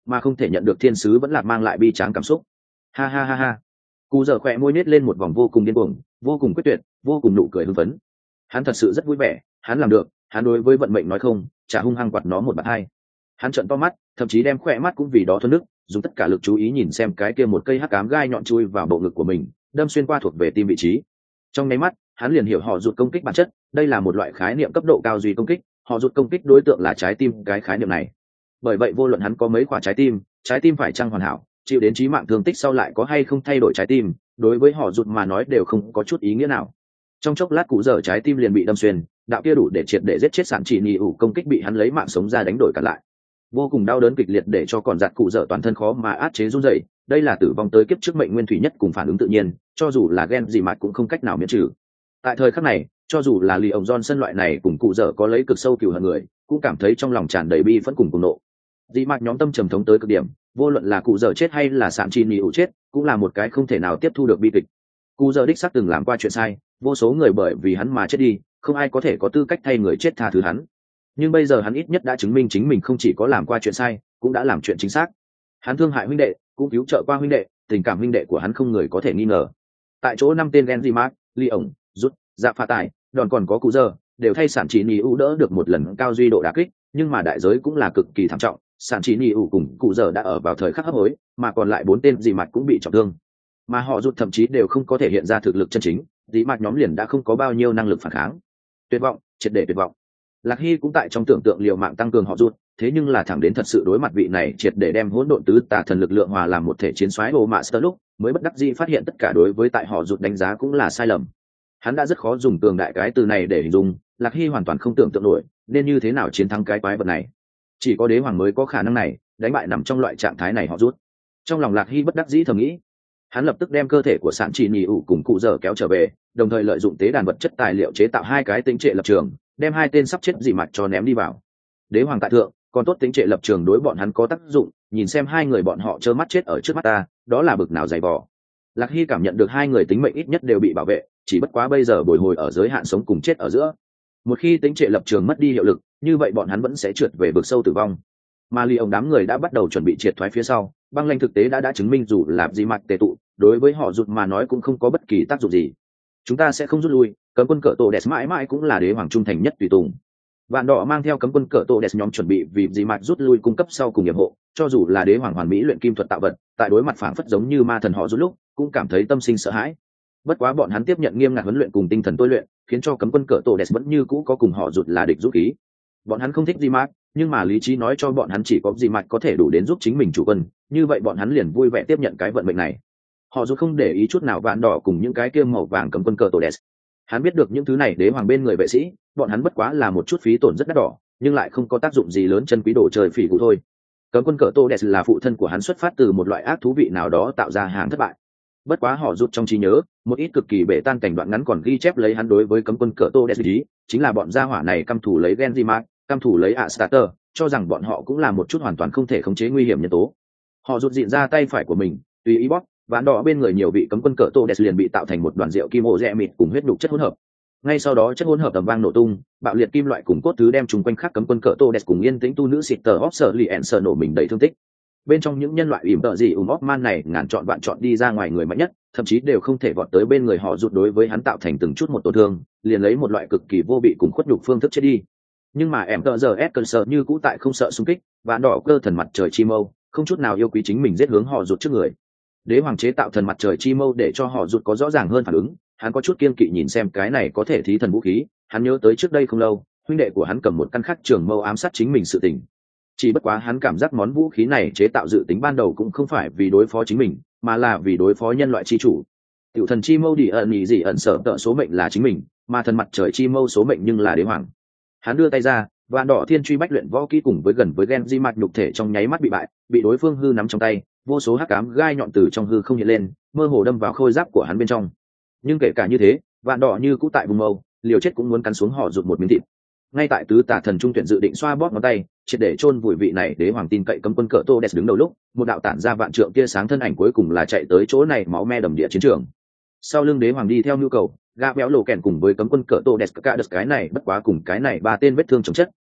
mà không thể nhận được thiên sứ vẫn lạc mang lại bi tráng cảm xúc. Ha ha ha ha. Cú giờ khỏe môi nết lên một vòng vô cùng điên cuồng, vô cùng quyết tuyệt, vô cùng nụ cười hưng phấn. Hắn thật sự rất vui vẻ, hắn làm được, hắn đối với vận mệnh nói không, trả hung hăng quạt nó một bạt hai. Hắn trợn to mắt, thậm chí đem khỏe mắt cũng vì đó thuần nước, dùng tất cả lực chú ý nhìn xem cái kia một cây hắc ám gai nhọn chui vào bộ ngực của mình, đâm xuyên qua thuộc về tim vị trí. Trong nháy mắt, hắn liền hiểu họ rụt công kích bản chất, đây là một loại khái niệm cấp độ cao duy công kích, họ rụt công kích đối tượng là trái tim cái khái niệm này. Bởi vậy vô luận hắn có mấy quả trái tim, trái tim phải chăng hoàn hảo, chịu đến chí mạng thương tích sau lại có hay không thay đổi trái tim, đối với họ rụt mà nói đều không có chút ý nghĩa nào. Trong chốc lát cụ giờ trái tim liền bị đâm xuyên, đạo kia đủ để triệt để giết chết sản chỉ nhị ủ công kích bị hắn lấy mạng sống ra đánh đổi cả lại. Vô cùng đau đớn kịch liệt để cho còn giặt cụ dở toàn thân khó mà át chế run rẩy, đây là tử vong tới kiếp trước mệnh nguyên thủy nhất cùng phản ứng tự nhiên, cho dù là ghen gì mặt cũng không cách nào miễn trừ. Tại thời khắc này, cho dù là Lý ông Johnson loại này cùng cụ dở có lấy cực sâu cừu hận người, cũng cảm thấy trong lòng tràn đầy bi phẫn cùng cùng nộ. Dị mặt nhóm tâm trầm thống tới cực điểm, vô luận là cụ dở chết hay là sản chi nhị chết, cũng là một cái không thể nào tiếp thu được bi kịch. Cụ dở đích xác từng làm qua chuyện sai, vô số người bởi vì hắn mà chết đi, không ai có thể có tư cách thay người chết tha thứ hắn. Nhưng bây giờ hắn ít nhất đã chứng minh chính mình không chỉ có làm qua chuyện sai, cũng đã làm chuyện chính xác. Hắn thương hại huynh đệ, cũng cứu trợ qua huynh đệ, tình cảm huynh đệ của hắn không người có thể nghi ngờ. Tại chỗ năm tên Genji Mark, Ly ổng, rút, dạ pha tài, đòn còn có cụ dở, đều thay sản chỉ nhị ưu đỡ được một lần cao duy độ đả kích, nhưng mà đại giới cũng là cực kỳ thảm trọng. Sản chỉ nhị ưu cùng cụ dở đã ở vào thời khắc hấp hối, mà còn lại bốn tên dị mặt cũng bị trọng thương, mà họ rút thậm chí đều không có thể hiện ra thực lực chân chính, dị mặt nhóm liền đã không có bao nhiêu năng lực phản kháng. Tuyệt vọng, triệt để tuyệt vọng. Lạc Hy cũng tại trong tưởng tượng liều mạng tăng cường họ rút, thế nhưng là thẳng đến thật sự đối mặt vị này triệt để đem hỗn độn tứ tà thần lực lượng hòa làm một thể chiến soái Ô Master lúc, mới bất đắc dĩ phát hiện tất cả đối với tại họ rút đánh giá cũng là sai lầm. Hắn đã rất khó dùng tường đại cái từ này để hình dung, Lạc Hy hoàn toàn không tưởng tượng nổi nên như thế nào chiến thắng cái quái vật này. Chỉ có đế hoàng mới có khả năng này, đánh bại nằm trong loại trạng thái này họ rút. Trong lòng Lạc Hy bất đắc dĩ thầm nghĩ, hắn lập tức đem cơ thể của sản trì nhì ủ cùng cụ dở kéo trở về, đồng thời lợi dụng tế đàn vật chất tài liệu chế tạo hai cái tính trệ lập trường, đem hai tên sắp chết dị mặt cho ném đi vào. Đế hoàng tại thượng, còn tốt tính trệ lập trường đối bọn hắn có tác dụng, nhìn xem hai người bọn họ trơ mắt chết ở trước mắt ta, đó là bực nào dày vò. Lạc Hy cảm nhận được hai người tính mệnh ít nhất đều bị bảo vệ, chỉ bất quá bây giờ bồi hồi ở giới hạn sống cùng chết ở giữa. Một khi tính trệ lập trường mất đi hiệu lực, như vậy bọn hắn vẫn sẽ trượt về vực sâu tử vong. Mà Ly ông đám người đã bắt đầu chuẩn bị triệt thoái phía sau, băng lãnh thực tế đã đã chứng minh dù là dị mặt tề tụ, đối với họ rụt mà nói cũng không có bất kỳ tác dụng gì. Chúng ta sẽ không rút lui, cấm quân cỡ tổ đẹp mãi mãi cũng là đế hoàng trung thành nhất tùy tùng. Vạn đỏ mang theo cấm quân cỡ tổ đẹp nhóm chuẩn bị vì dị mặt rút lui cung cấp sau cùng nhiệm hộ, cho dù là đế hoàng hoàn mỹ luyện kim thuật tạo vật, tại đối mặt phảng phất giống như ma thần họ rút lúc, cũng cảm thấy tâm sinh sợ hãi. Bất quá bọn hắn tiếp nhận nghiêm ngặt huấn luyện cùng tinh thần tôi luyện, khiến cho cấm quân cỡ tổ đẹp vẫn như cũ có cùng họ rụt là địch rút khí. Bọn hắn không thích dị mặt, nhưng mà lý trí nói cho bọn hắn chỉ có dị mặt có thể đủ đến giúp chính mình chủ quân, như vậy bọn hắn liền vui vẻ tiếp nhận cái vận mệnh này. Họ dù không để ý chút nào vạn đỏ cùng những cái kia màu vàng cấm quân cờ tổ đẹp. Hắn biết được những thứ này đế hoàng bên người vệ sĩ, bọn hắn bất quá là một chút phí tổn rất đắt đỏ, nhưng lại không có tác dụng gì lớn chân quý đồ trời phỉ vụ thôi. Cấm quân cờ tổ đẹp là phụ thân của hắn xuất phát từ một loại ác thú vị nào đó tạo ra hàng thất bại. Bất quá họ rút trong trí nhớ, một ít cực kỳ bể tan cảnh đoạn ngắn còn ghi chép lấy hắn đối với cấm quân cờ tổ đẹp ý, chính là bọn gia hỏa này căm thủ lấy Genji Mark, căm thủ lấy Astarter, cho rằng bọn họ cũng là một chút hoàn toàn không thể khống chế nguy hiểm nhân tố. Họ rút dịn ra tay phải của mình, tùy ý bóp, ván đỏ bên người nhiều vị cấm quân cỡ tô đẹp liền bị tạo thành một đoàn rượu kim ô rẽ mịt cùng huyết đục chất hỗn hợp. Ngay sau đó chất hỗn hợp tầm vang nổ tung, bạo liệt kim loại cùng cốt thứ đem chúng quanh khắc cấm quân cỡ tô đẹp cùng yên tĩnh tu nữ xịt tờ óp sợ lì ẹn sợ nổ mình đầy thương tích. Bên trong những nhân loại ỉm tợ gì ùm óp man này ngàn chọn vạn chọn đi ra ngoài người mạnh nhất, thậm chí đều không thể vọt tới bên người họ rụt đối với hắn tạo thành từng chút một tổn thương, liền lấy một loại cực kỳ vô bị cùng khuất nhục phương thức chết đi. Nhưng mà em tợ giờ s cơn sợ như cũ tại không sợ xung kích, ván đỏ cơ thần mặt trời chi mâu, không chút nào yêu quý chính mình giết hướng họ rụt trước người. Đế hoàng chế tạo thần mặt trời chi mâu để cho họ rụt có rõ ràng hơn phản ứng, hắn có chút kiên kỵ nhìn xem cái này có thể thí thần vũ khí, hắn nhớ tới trước đây không lâu, huynh đệ của hắn cầm một căn khắc trường mâu ám sát chính mình sự tình. Chỉ bất quá hắn cảm giác món vũ khí này chế tạo dự tính ban đầu cũng không phải vì đối phó chính mình, mà là vì đối phó nhân loại chi chủ. Tiểu thần chi mâu đi ẩn nhị gì ẩn sợ tợ số mệnh là chính mình, mà thần mặt trời chi mâu số mệnh nhưng là đế hoàng. Hắn đưa tay ra, vạn đỏ thiên truy bách luyện võ kỹ cùng với gần với Genji mặt nhục thể trong nháy mắt bị bại, bị đối phương hư nắm trong tay, vô số hắc ám gai nhọn từ trong hư không hiện lên, mơ hồ đâm vào khôi giáp của hắn bên trong. Nhưng kể cả như thế, vạn đỏ như cũ tại vùng mâu, liều chết cũng muốn cắn xuống họ rụt một miếng thịt. Ngay tại tứ tà thần trung tuyển dự định xoa bóp ngón tay, triệt để chôn vùi vị này đế hoàng tin cậy cấm quân cỡ tô đẹp đứng đầu lúc, một đạo tản ra vạn trượng tia sáng thân ảnh cuối cùng là chạy tới chỗ này máu me đầm địa chiến trường. Sau lưng đế hoàng đi theo nhu cầu, gã béo lộ kèn cùng với cấm quân cỡ tô đẹp cả đất cái này bất quá cùng cái này ba tên vết thương chồng chất,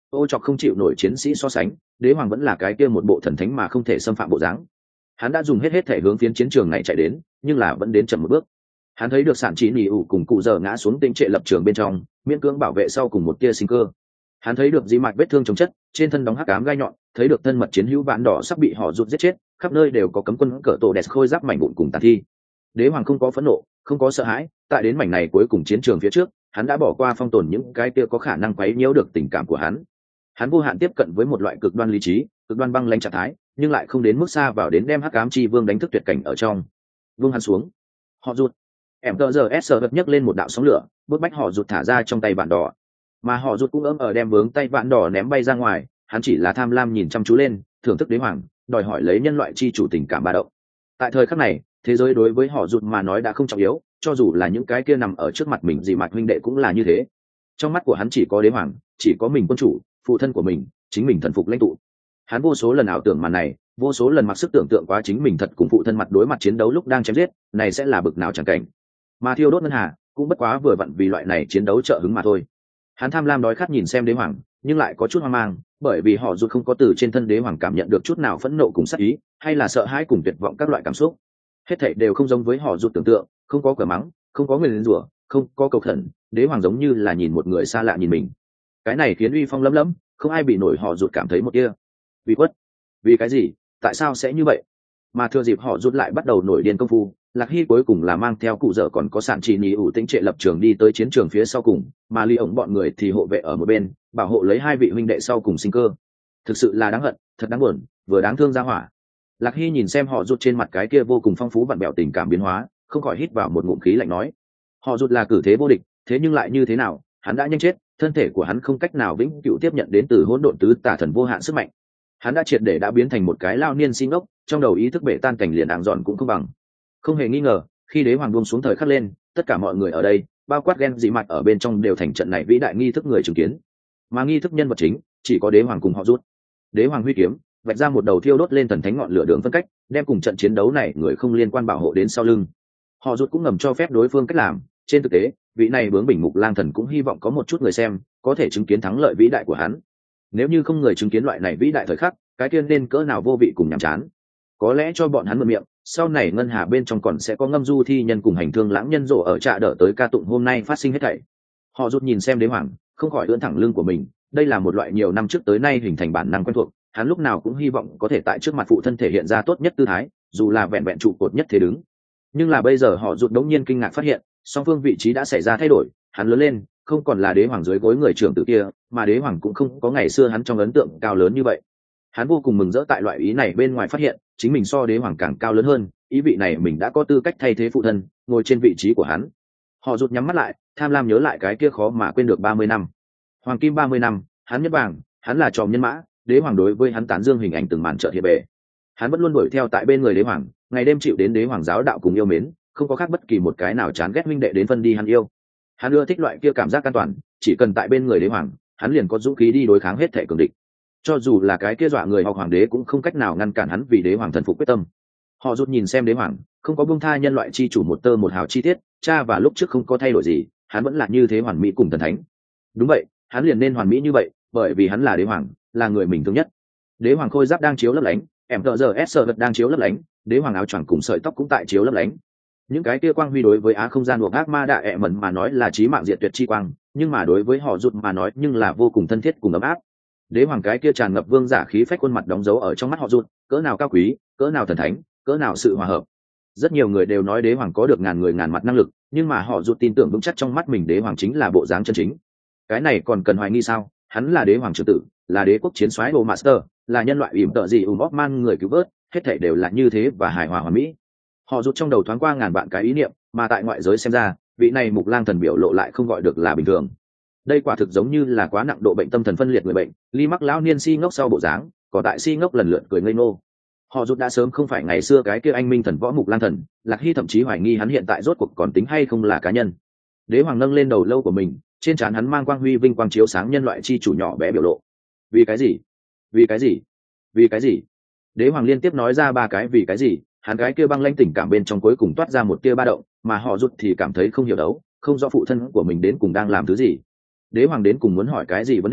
ô chọc không chịu nổi chiến sĩ so sánh, đế hoàng vẫn là cái kia một bộ thần thánh mà không thể xâm phạm bộ dáng. Hắn đã dùng hết hết thể hướng phiến chiến trường này chạy đến, nhưng là vẫn đến chậm một bước. Hắn thấy được sản trí nỉ ủ cùng cụ giờ ngã xuống tinh trệ lập trường bên trong, miễn cưỡng bảo vệ sau cùng một tia sinh cơ. Hắn thấy được dĩ mạch vết thương chống chất, trên thân đóng hắc ám gai nhọn, thấy được thân mật chiến hữu vạn đỏ sắp bị họ rụt giết chết, khắp nơi đều có cấm quân cỡ tổ đẹp khôi giáp mảnh vụn cùng tàn thi. Đế hoàng không có phẫn nộ, không có sợ hãi, tại đến mảnh này cuối cùng chiến trường phía trước, hắn đã bỏ qua phong tồn những cái kia có khả năng quấy nhiễu được tình cảm của hắn. Hắn vô hạn tiếp cận với một loại cực đoan lý trí, cực đoan băng lãnh trạng thái, nhưng lại không đến mức xa vào đến đem hắc ám chi vương đánh thức tuyệt cảnh ở trong. Vương hắn xuống, họ rụt, em tờ giờ s bật nhấc lên một đạo sóng lửa, bước bách họ rụt thả ra trong tay vạn đỏ, mà họ rụt cũng ấm ở đem vướng tay vạn đỏ ném bay ra ngoài. Hắn chỉ là tham lam nhìn chăm chú lên, thưởng thức đế hoàng, đòi hỏi lấy nhân loại chi chủ tình cảm ba động. Tại thời khắc này, thế giới đối với họ rụt mà nói đã không trọng yếu, cho dù là những cái kia nằm ở trước mặt mình dị mạch huynh đệ cũng là như thế. Trong mắt của hắn chỉ có đế hoàng, chỉ có mình quân chủ, phụ thân của mình, chính mình thần phục lãnh tụ. Hắn vô số lần ảo tưởng màn này, vô số lần mặc sức tưởng tượng quá chính mình thật cùng phụ thân mặt đối mặt chiến đấu lúc đang chém giết, này sẽ là bực nào chẳng cảnh. Mà thiêu đốt ngân hà cũng bất quá vừa vặn vì loại này chiến đấu trợ hứng mà thôi. Hắn tham lam đói khát nhìn xem đế hoàng, nhưng lại có chút hoang mang, bởi vì họ rụt không có từ trên thân đế hoàng cảm nhận được chút nào phẫn nộ cùng sát ý, hay là sợ hãi cùng tuyệt vọng các loại cảm xúc. Hết thảy đều không giống với họ rụt tưởng tượng, không có cửa mắng, không có người lên rủa, không có cầu khẩn, đế hoàng giống như là nhìn một người xa lạ nhìn mình. Cái này khiến uy phong lấm lấm, không ai bị nổi họ rụt cảm thấy một tia vì khuất. Vì cái gì? Tại sao sẽ như vậy? Mà thừa dịp họ rụt lại bắt đầu nổi điên công phu, Lạc Hy cuối cùng là mang theo cụ dở còn có sản trì nhì ủ tĩnh trệ lập trường đi tới chiến trường phía sau cùng, mà ly ổng bọn người thì hộ vệ ở một bên, bảo hộ lấy hai vị huynh đệ sau cùng sinh cơ. Thực sự là đáng hận, thật đáng buồn, vừa đáng thương ra hỏa. Lạc Hy nhìn xem họ rụt trên mặt cái kia vô cùng phong phú vặn bẹo tình cảm biến hóa, không khỏi hít vào một ngụm khí lạnh nói: họ rụt là cử thế vô địch, thế nhưng lại như thế nào? Hắn đã nhanh chết, thân thể của hắn không cách nào vĩnh cửu tiếp nhận đến từ hỗn độn tứ tà thần vô hạn sức mạnh. Hắn đã triệt để đã biến thành một cái lao niên si ngốc, trong đầu ý thức bể tan cảnh liền ảng dọn cũng không bằng. Không hề nghi ngờ, khi đế hoàng buông xuống thời khắc lên, tất cả mọi người ở đây, bao quát ghen dị mặt ở bên trong đều thành trận này vĩ đại nghi thức người chứng kiến. Mà nghi thức nhân vật chính chỉ có đế hoàng cùng họ rút. Đế hoàng huy kiếm, vạch ra một đầu thiêu đốt lên thần thánh ngọn lửa đường phân cách, đem cùng trận chiến đấu này người không liên quan bảo hộ đến sau lưng. Họ rút cũng ngầm cho phép đối phương cách làm. Trên thực tế, vị này bướng bỉnh mục lang thần cũng hy vọng có một chút người xem có thể chứng kiến thắng lợi vĩ đại của hắn. Nếu như không người chứng kiến loại này vĩ đại thời khắc, cái tiên nên cỡ nào vô vị cùng nhàm chán. Có lẽ cho bọn hắn mượn miệng, sau này ngân hà bên trong còn sẽ có ngâm du thi nhân cùng hành thương lãng nhân rộ ở trạ đỡ tới ca tụng hôm nay phát sinh hết thảy. Họ rút nhìn xem đế hoàng, không khỏi ưỡn thẳng lưng của mình. Đây là một loại nhiều năm trước tới nay hình thành bản năng quen thuộc, hắn lúc nào cũng hy vọng có thể tại trước mặt phụ thân thể hiện ra tốt nhất tư thái, dù là vẹn vẹn trụ cột nhất thế đứng. Nhưng là bây giờ họ rút đống nhiên kinh ngạc phát hiện, song phương vị trí đã xảy ra thay đổi. Hắn lớn lên, không còn là đế hoàng dưới gối người trưởng tử kia, mà đế hoàng cũng không có ngày xưa hắn trong ấn tượng cao lớn như vậy. Hắn vô cùng mừng rỡ tại loại ý này bên ngoài phát hiện chính mình so đế hoàng càng cao lớn hơn, ý vị này mình đã có tư cách thay thế phụ thân ngồi trên vị trí của hắn. Họ rụt nhắm mắt lại, tham lam nhớ lại cái kia khó mà quên được ba mươi năm hoàng kim ba mươi năm. Hắn nhất vàng, hắn là tròm nhân mã, đế hoàng đối với hắn tán dương hình ảnh từng màn trợ hiện bề. Hắn vẫn luôn đuổi theo tại bên người đế hoàng, ngày đêm chịu đến đế hoàng giáo đạo cùng yêu mến, không có khác bất kỳ một cái nào chán ghét huynh đệ đến phân đi hắn yêu. Hắn ưa thích loại kia cảm giác an toàn, chỉ cần tại bên người đế hoàng, hắn liền có dũng khí đi đối kháng hết thể cường địch. Cho dù là cái kia dọa người học hoàng đế cũng không cách nào ngăn cản hắn vì đế hoàng thần phục quyết tâm. Họ rút nhìn xem đế hoàng, không có buông tha nhân loại chi chủ một tơ một hào chi tiết, cha và lúc trước không có thay đổi gì, hắn vẫn là như thế hoàn mỹ cùng thần thánh. Đúng vậy, hắn liền nên hoàn mỹ như vậy, bởi vì hắn là đế hoàng, là người mình thương nhất. Đế hoàng khôi giáp đang chiếu lấp lánh, em tờ giờ s vật đang chiếu lấp lánh, đế hoàng áo choàng cùng sợi tóc cũng tại chiếu lấp lánh. Những cái kia quang huy đối với á không gian buộc ác ma đạ ẹ mẩn mà nói là chí mạng diệt tuyệt chi quang, nhưng mà đối với họ rút mà nói nhưng là vô cùng thân thiết cùng ấm áp. Đế hoàng cái kia tràn ngập vương giả khí phách khuôn mặt đóng dấu ở trong mắt họ rút, cỡ nào cao quý, cỡ nào thần thánh, cỡ nào sự hòa hợp. Rất nhiều người đều nói đế hoàng có được ngàn người ngàn mặt năng lực, nhưng mà họ rút tin tưởng vững chắc trong mắt mình đế hoàng chính là bộ dáng chân chính. Cái này còn cần hoài nghi sao? Hắn là đế hoàng trưởng tử, là đế quốc chiến soái Đồ Master, là nhân loại ỉm tợ gì ùm man người cứu vớt, hết thảy đều là như thế và hài hòa hòa mỹ. Họ rút trong đầu thoáng qua ngàn vạn cái ý niệm, mà tại ngoại giới xem ra, vị này mục lang thần biểu lộ lại không gọi được là bình thường. Đây quả thực giống như là quá nặng độ bệnh tâm thần phân liệt người bệnh, ly mắc lão niên si ngốc sau bộ dáng, còn tại si ngốc lần lượt cười ngây ngô. Họ rút đã sớm không phải ngày xưa cái kia anh minh thần võ mục lang thần, Lạc Hy thậm chí hoài nghi hắn hiện tại rốt cuộc còn tính hay không là cá nhân. Đế hoàng nâng lên đầu lâu của mình, trên trán hắn mang quang huy vinh quang chiếu sáng nhân loại chi chủ nhỏ bé biểu lộ. Vì cái gì? Vì cái gì? Vì cái gì? Đế hoàng liên tiếp nói ra ba cái vì cái gì, hắn cái kia băng lãnh tình cảm bên trong cuối cùng toát ra một tia ba động, mà họ rút thì cảm thấy không hiểu đấu, không rõ phụ thân của mình đến cùng đang làm thứ gì. Đế hoàng đến cùng muốn hỏi cái gì vấn đề,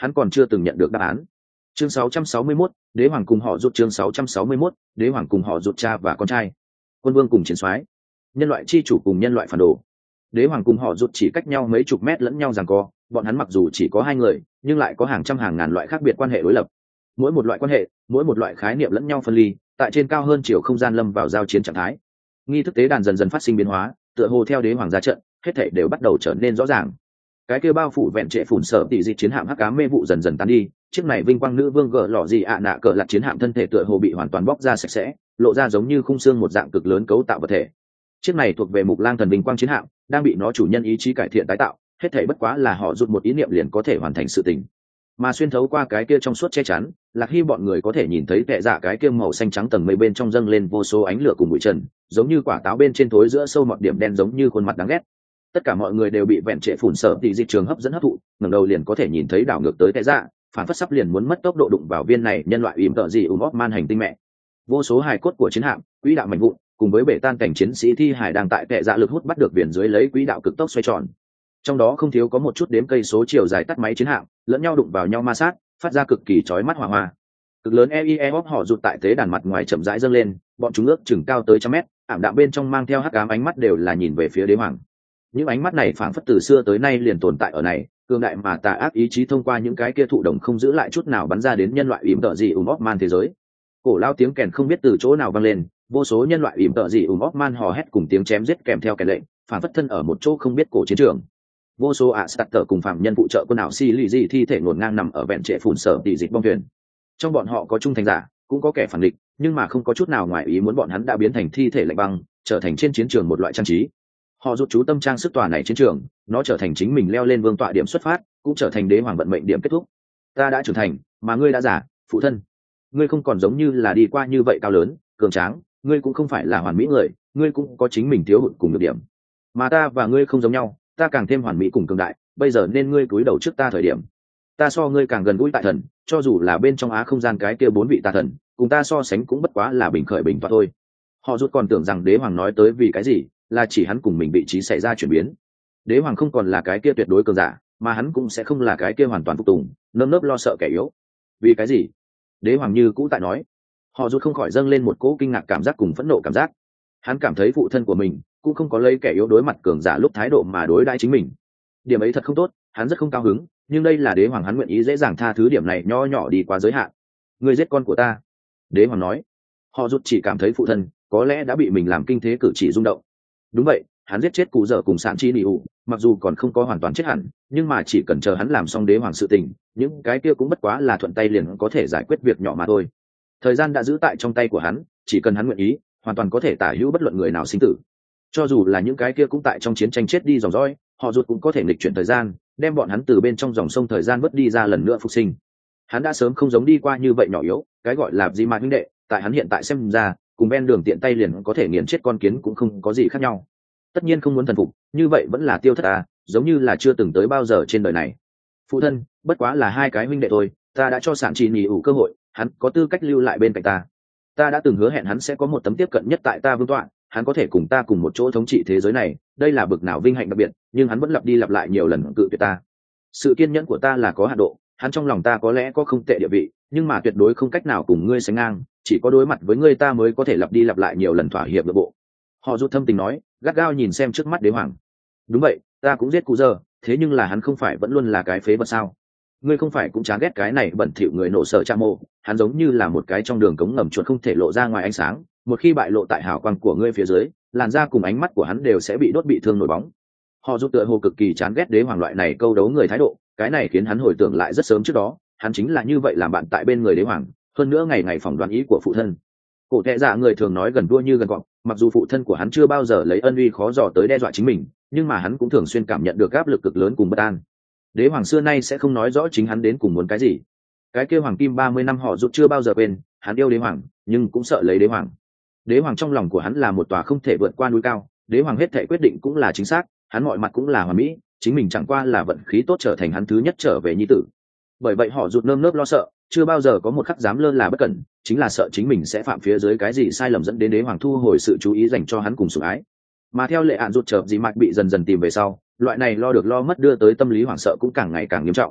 hắn còn chưa từng nhận được đáp án. Chương sáu trăm sáu mươi mốt, đế hoàng cùng họ rụt. Chương sáu trăm sáu mươi mốt, đế hoàng cùng họ rụt, cha và con trai, quân vương cùng chiến soái, nhân loại chi chủ cùng nhân loại phản đồ. Đế hoàng cùng họ rụt chỉ cách nhau mấy chục mét lẫn nhau giằng co, bọn hắn mặc dù chỉ có hai người nhưng lại có hàng trăm hàng ngàn loại khác biệt quan hệ đối lập. Mỗi một loại quan hệ, mỗi một loại khái niệm lẫn nhau phân ly, tại trên cao hơn chiều không gian lâm vào giao chiến trạng thái. Nghi thức tế đàn dần dần phát sinh biến hóa, tựa hồ theo đế hoàng ra trận, hết thảy đều bắt đầu trở nên rõ ràng. Cái kia bao phủ vẹn trệ phủn sở tỷ dị chiến hạm hắc ám mê vụ dần dần tan đi, chiếc này vinh quang nữ vương gở lọ gì ạ nạ cờ lật chiến hạm thân thể tựa hồ bị hoàn toàn bóc ra sạch sẽ, lộ ra giống như khung xương một dạng cực lớn cấu tạo vật thể. Chiếc này thuộc về mục lang thần vinh quang chiến hạm, đang bị nó chủ nhân ý chí cải thiện tái tạo, hết thảy bất quá là họ rụt một ý niệm liền có thể hoàn thành sự tình. Mà xuyên thấu qua cái kia trong suốt che chắn, Lạc Hy bọn người có thể nhìn thấy tệ dạ cái kia màu xanh trắng tầng mây bên trong dâng lên vô số ánh lửa cùng bụi trần, giống như quả táo bên trên thối giữa sâu mọt điểm đen, giống như khuôn mặt đáng ghét. Tất cả mọi người đều bị vẹn trệ phủn sở tỷ dị trường hấp dẫn hấp thụ, ngẩng đầu liền có thể nhìn thấy đảo ngược tới tệ dạ, phản phất sắp liền muốn mất tốc độ đụng vào viên này nhân loại ỉm tợ gì ùm óp man hành tinh mẹ. Vô số hài cốt của chiến hạm, quỹ đạo mảnh vụn, cùng với bể tan cảnh chiến sĩ thi hải đang tại tệ dạ lực hút bắt được biển dưới lấy quỹ đạo cực tốc xoay tròn. Trong đó không thiếu có một chút đếm cây số chiều dài tắt máy chiến hạm, lẫn nhau đụng vào nhau ma sát, phát ra cực kỳ chói mắt hỏa hoa. Cực lớn e i e óp họ rụt tại tế đàn mặt ngoài chậm rãi dâng lên, bọn chúng ước chừng cao tới trăm mét, ảm đạm bên trong mang theo hắc ám ánh mắt đều là nhìn về phía đế hoàng. Những ánh mắt này phảng phất từ xưa tới nay liền tồn tại ở này, cường đại mà tà ác ý chí thông qua những cái kia thụ động không giữ lại chút nào bắn ra đến nhân loại ỉm tợ gì ùm óp man thế giới. Cổ lao tiếng kèn không biết từ chỗ nào vang lên, vô số nhân loại ỉm tợ gì ùm óp man hò hét cùng tiếng chém giết kèm theo kèn lệnh, phảng phất thân ở một chỗ không biết cổ chiến trường. Vô số ạ sạt tờ cùng phạm nhân phụ trợ quân ảo xi lì gì thi thể ngổn ngang nằm ở vẹn trệ phủn sở tỷ dịch bong thuyền. Trong bọn họ có trung thành giả, cũng có kẻ phản địch, nhưng mà không có chút nào ngoài ý muốn bọn hắn đã biến thành thi thể lạnh băng, trở thành trên chiến trường một loại trang trí. Họ rút chú tâm trang sức tòa này chiến trường, nó trở thành chính mình leo lên vương tọa điểm xuất phát, cũng trở thành đế hoàng vận mệnh điểm kết thúc. Ta đã trưởng thành, mà ngươi đã già, phụ thân. Ngươi không còn giống như là đi qua như vậy cao lớn, cường tráng, ngươi cũng không phải là hoàn mỹ người, ngươi cũng có chính mình thiếu hụt cùng nhược điểm. Mà ta và ngươi không giống nhau, ta càng thêm hoàn mỹ cùng cường đại, bây giờ nên ngươi cúi đầu trước ta thời điểm. Ta so ngươi càng gần gũi tại thần, cho dù là bên trong á không gian cái kia bốn vị tà thần, cùng ta so sánh cũng bất quá là bình khởi bình toa thôi. Họ rút còn tưởng rằng đế hoàng nói tới vì cái gì, là chỉ hắn cùng mình vị trí xảy ra chuyển biến. Đế hoàng không còn là cái kia tuyệt đối cường giả, mà hắn cũng sẽ không là cái kia hoàn toàn phục tùng, nơm nớp lo sợ kẻ yếu. Vì cái gì? Đế hoàng như cũ tại nói. Họ rút không khỏi dâng lên một cỗ kinh ngạc cảm giác cùng phẫn nộ cảm giác. Hắn cảm thấy phụ thân của mình cũng không có lấy kẻ yếu đối mặt cường giả lúc thái độ mà đối đãi chính mình. Điểm ấy thật không tốt, hắn rất không cao hứng, nhưng đây là đế hoàng, hắn nguyện ý dễ dàng tha thứ điểm này nho nhỏ đi quá giới hạn. Ngươi giết con của ta, đế hoàng nói. Họ rút chỉ cảm thấy phụ thân có lẽ đã bị mình làm kinh thế cử chỉ rung động. Đúng vậy, hắn giết chết cụ dở cùng sản chi nỉ ủ, mặc dù còn không có hoàn toàn chết hẳn, nhưng mà chỉ cần chờ hắn làm xong đế hoàng sự tình, những cái kia cũng bất quá là thuận tay liền có thể giải quyết việc nhỏ mà thôi. Thời gian đã giữ tại trong tay của hắn, chỉ cần hắn nguyện ý, hoàn toàn có thể tả hữu bất luận người nào sinh tử. Cho dù là những cái kia cũng tại trong chiến tranh chết đi dòng dõi, họ rút cũng có thể nghịch chuyển thời gian, đem bọn hắn từ bên trong dòng sông thời gian vớt đi ra lần nữa phục sinh. Hắn đã sớm không giống đi qua như vậy nhỏ yếu, cái gọi là gì mà huynh đệ, tại hắn hiện tại xem ra, cùng ven đường tiện tay liền có thể nghiền chết con kiến cũng không có gì khác nhau. Tất nhiên không muốn thần phục, như vậy vẫn là tiêu thất à, giống như là chưa từng tới bao giờ trên đời này. Phụ thân, bất quá là hai cái huynh đệ thôi, ta đã cho sản trì nhì ủ cơ hội, hắn có tư cách lưu lại bên cạnh ta. Ta đã từng hứa hẹn hắn sẽ có một tấm tiếp cận nhất tại ta vương tọa, hắn có thể cùng ta cùng một chỗ thống trị thế giới này, đây là bực nào vinh hạnh đặc biệt, nhưng hắn vẫn lặp đi lặp lại nhiều lần cự tuyệt ta. Sự kiên nhẫn của ta là có hạn độ, hắn trong lòng ta có lẽ có không tệ địa vị, nhưng mà tuyệt đối không cách nào cùng ngươi sánh ngang, chỉ có đối mặt với ngươi ta mới có thể lặp đi lặp lại nhiều lần thỏa hiệp nội bộ. Họ rút thâm tình nói, gắt gao nhìn xem trước mắt đế hoàng. Đúng vậy, ta cũng giết cụ giờ, thế nhưng là hắn không phải vẫn luôn là cái phế vật sao? Ngươi không phải cũng chán ghét cái này bẩn thỉu người nổ sợ cha mô, hắn giống như là một cái trong đường cống ngầm chuột không thể lộ ra ngoài ánh sáng, một khi bại lộ tại hào quang của ngươi phía dưới, làn da cùng ánh mắt của hắn đều sẽ bị đốt bị thương nổi bóng. Họ rút tựa hồ cực kỳ chán ghét đế hoàng loại này câu đấu người thái độ, cái này khiến hắn hồi tưởng lại rất sớm trước đó, hắn chính là như vậy làm bạn tại bên người đế hoàng, hơn nữa ngày ngày phỏng đoán ý của phụ thân. Cổ tệ dạ người thường nói gần đua như gần cọp, mặc dù phụ thân của hắn chưa bao giờ lấy ân uy khó dò tới đe dọa chính mình, nhưng mà hắn cũng thường xuyên cảm nhận được áp lực cực lớn cùng bất an. Đế hoàng xưa nay sẽ không nói rõ chính hắn đến cùng muốn cái gì. Cái kêu hoàng kim ba mươi năm họ rút chưa bao giờ quên, hắn yêu đế hoàng, nhưng cũng sợ lấy đế hoàng. Đế hoàng trong lòng của hắn là một tòa không thể vượt qua núi cao, đế hoàng hết thảy quyết định cũng là chính xác, hắn mọi mặt cũng là hoàn mỹ, chính mình chẳng qua là vận khí tốt trở thành hắn thứ nhất trở về nhi tử. Bởi vậy họ rụt nơm nớp lo sợ, chưa bao giờ có một khắc dám lơ là bất cẩn, chính là sợ chính mình sẽ phạm phía dưới cái gì sai lầm dẫn đến đế hoàng thu hồi sự chú ý dành cho hắn cùng sủng ái. Mà theo lệ hạn rụt chợp gì mạch bị dần dần tìm về sau, loại này lo được lo mất đưa tới tâm lý hoảng sợ cũng càng ngày càng nghiêm trọng.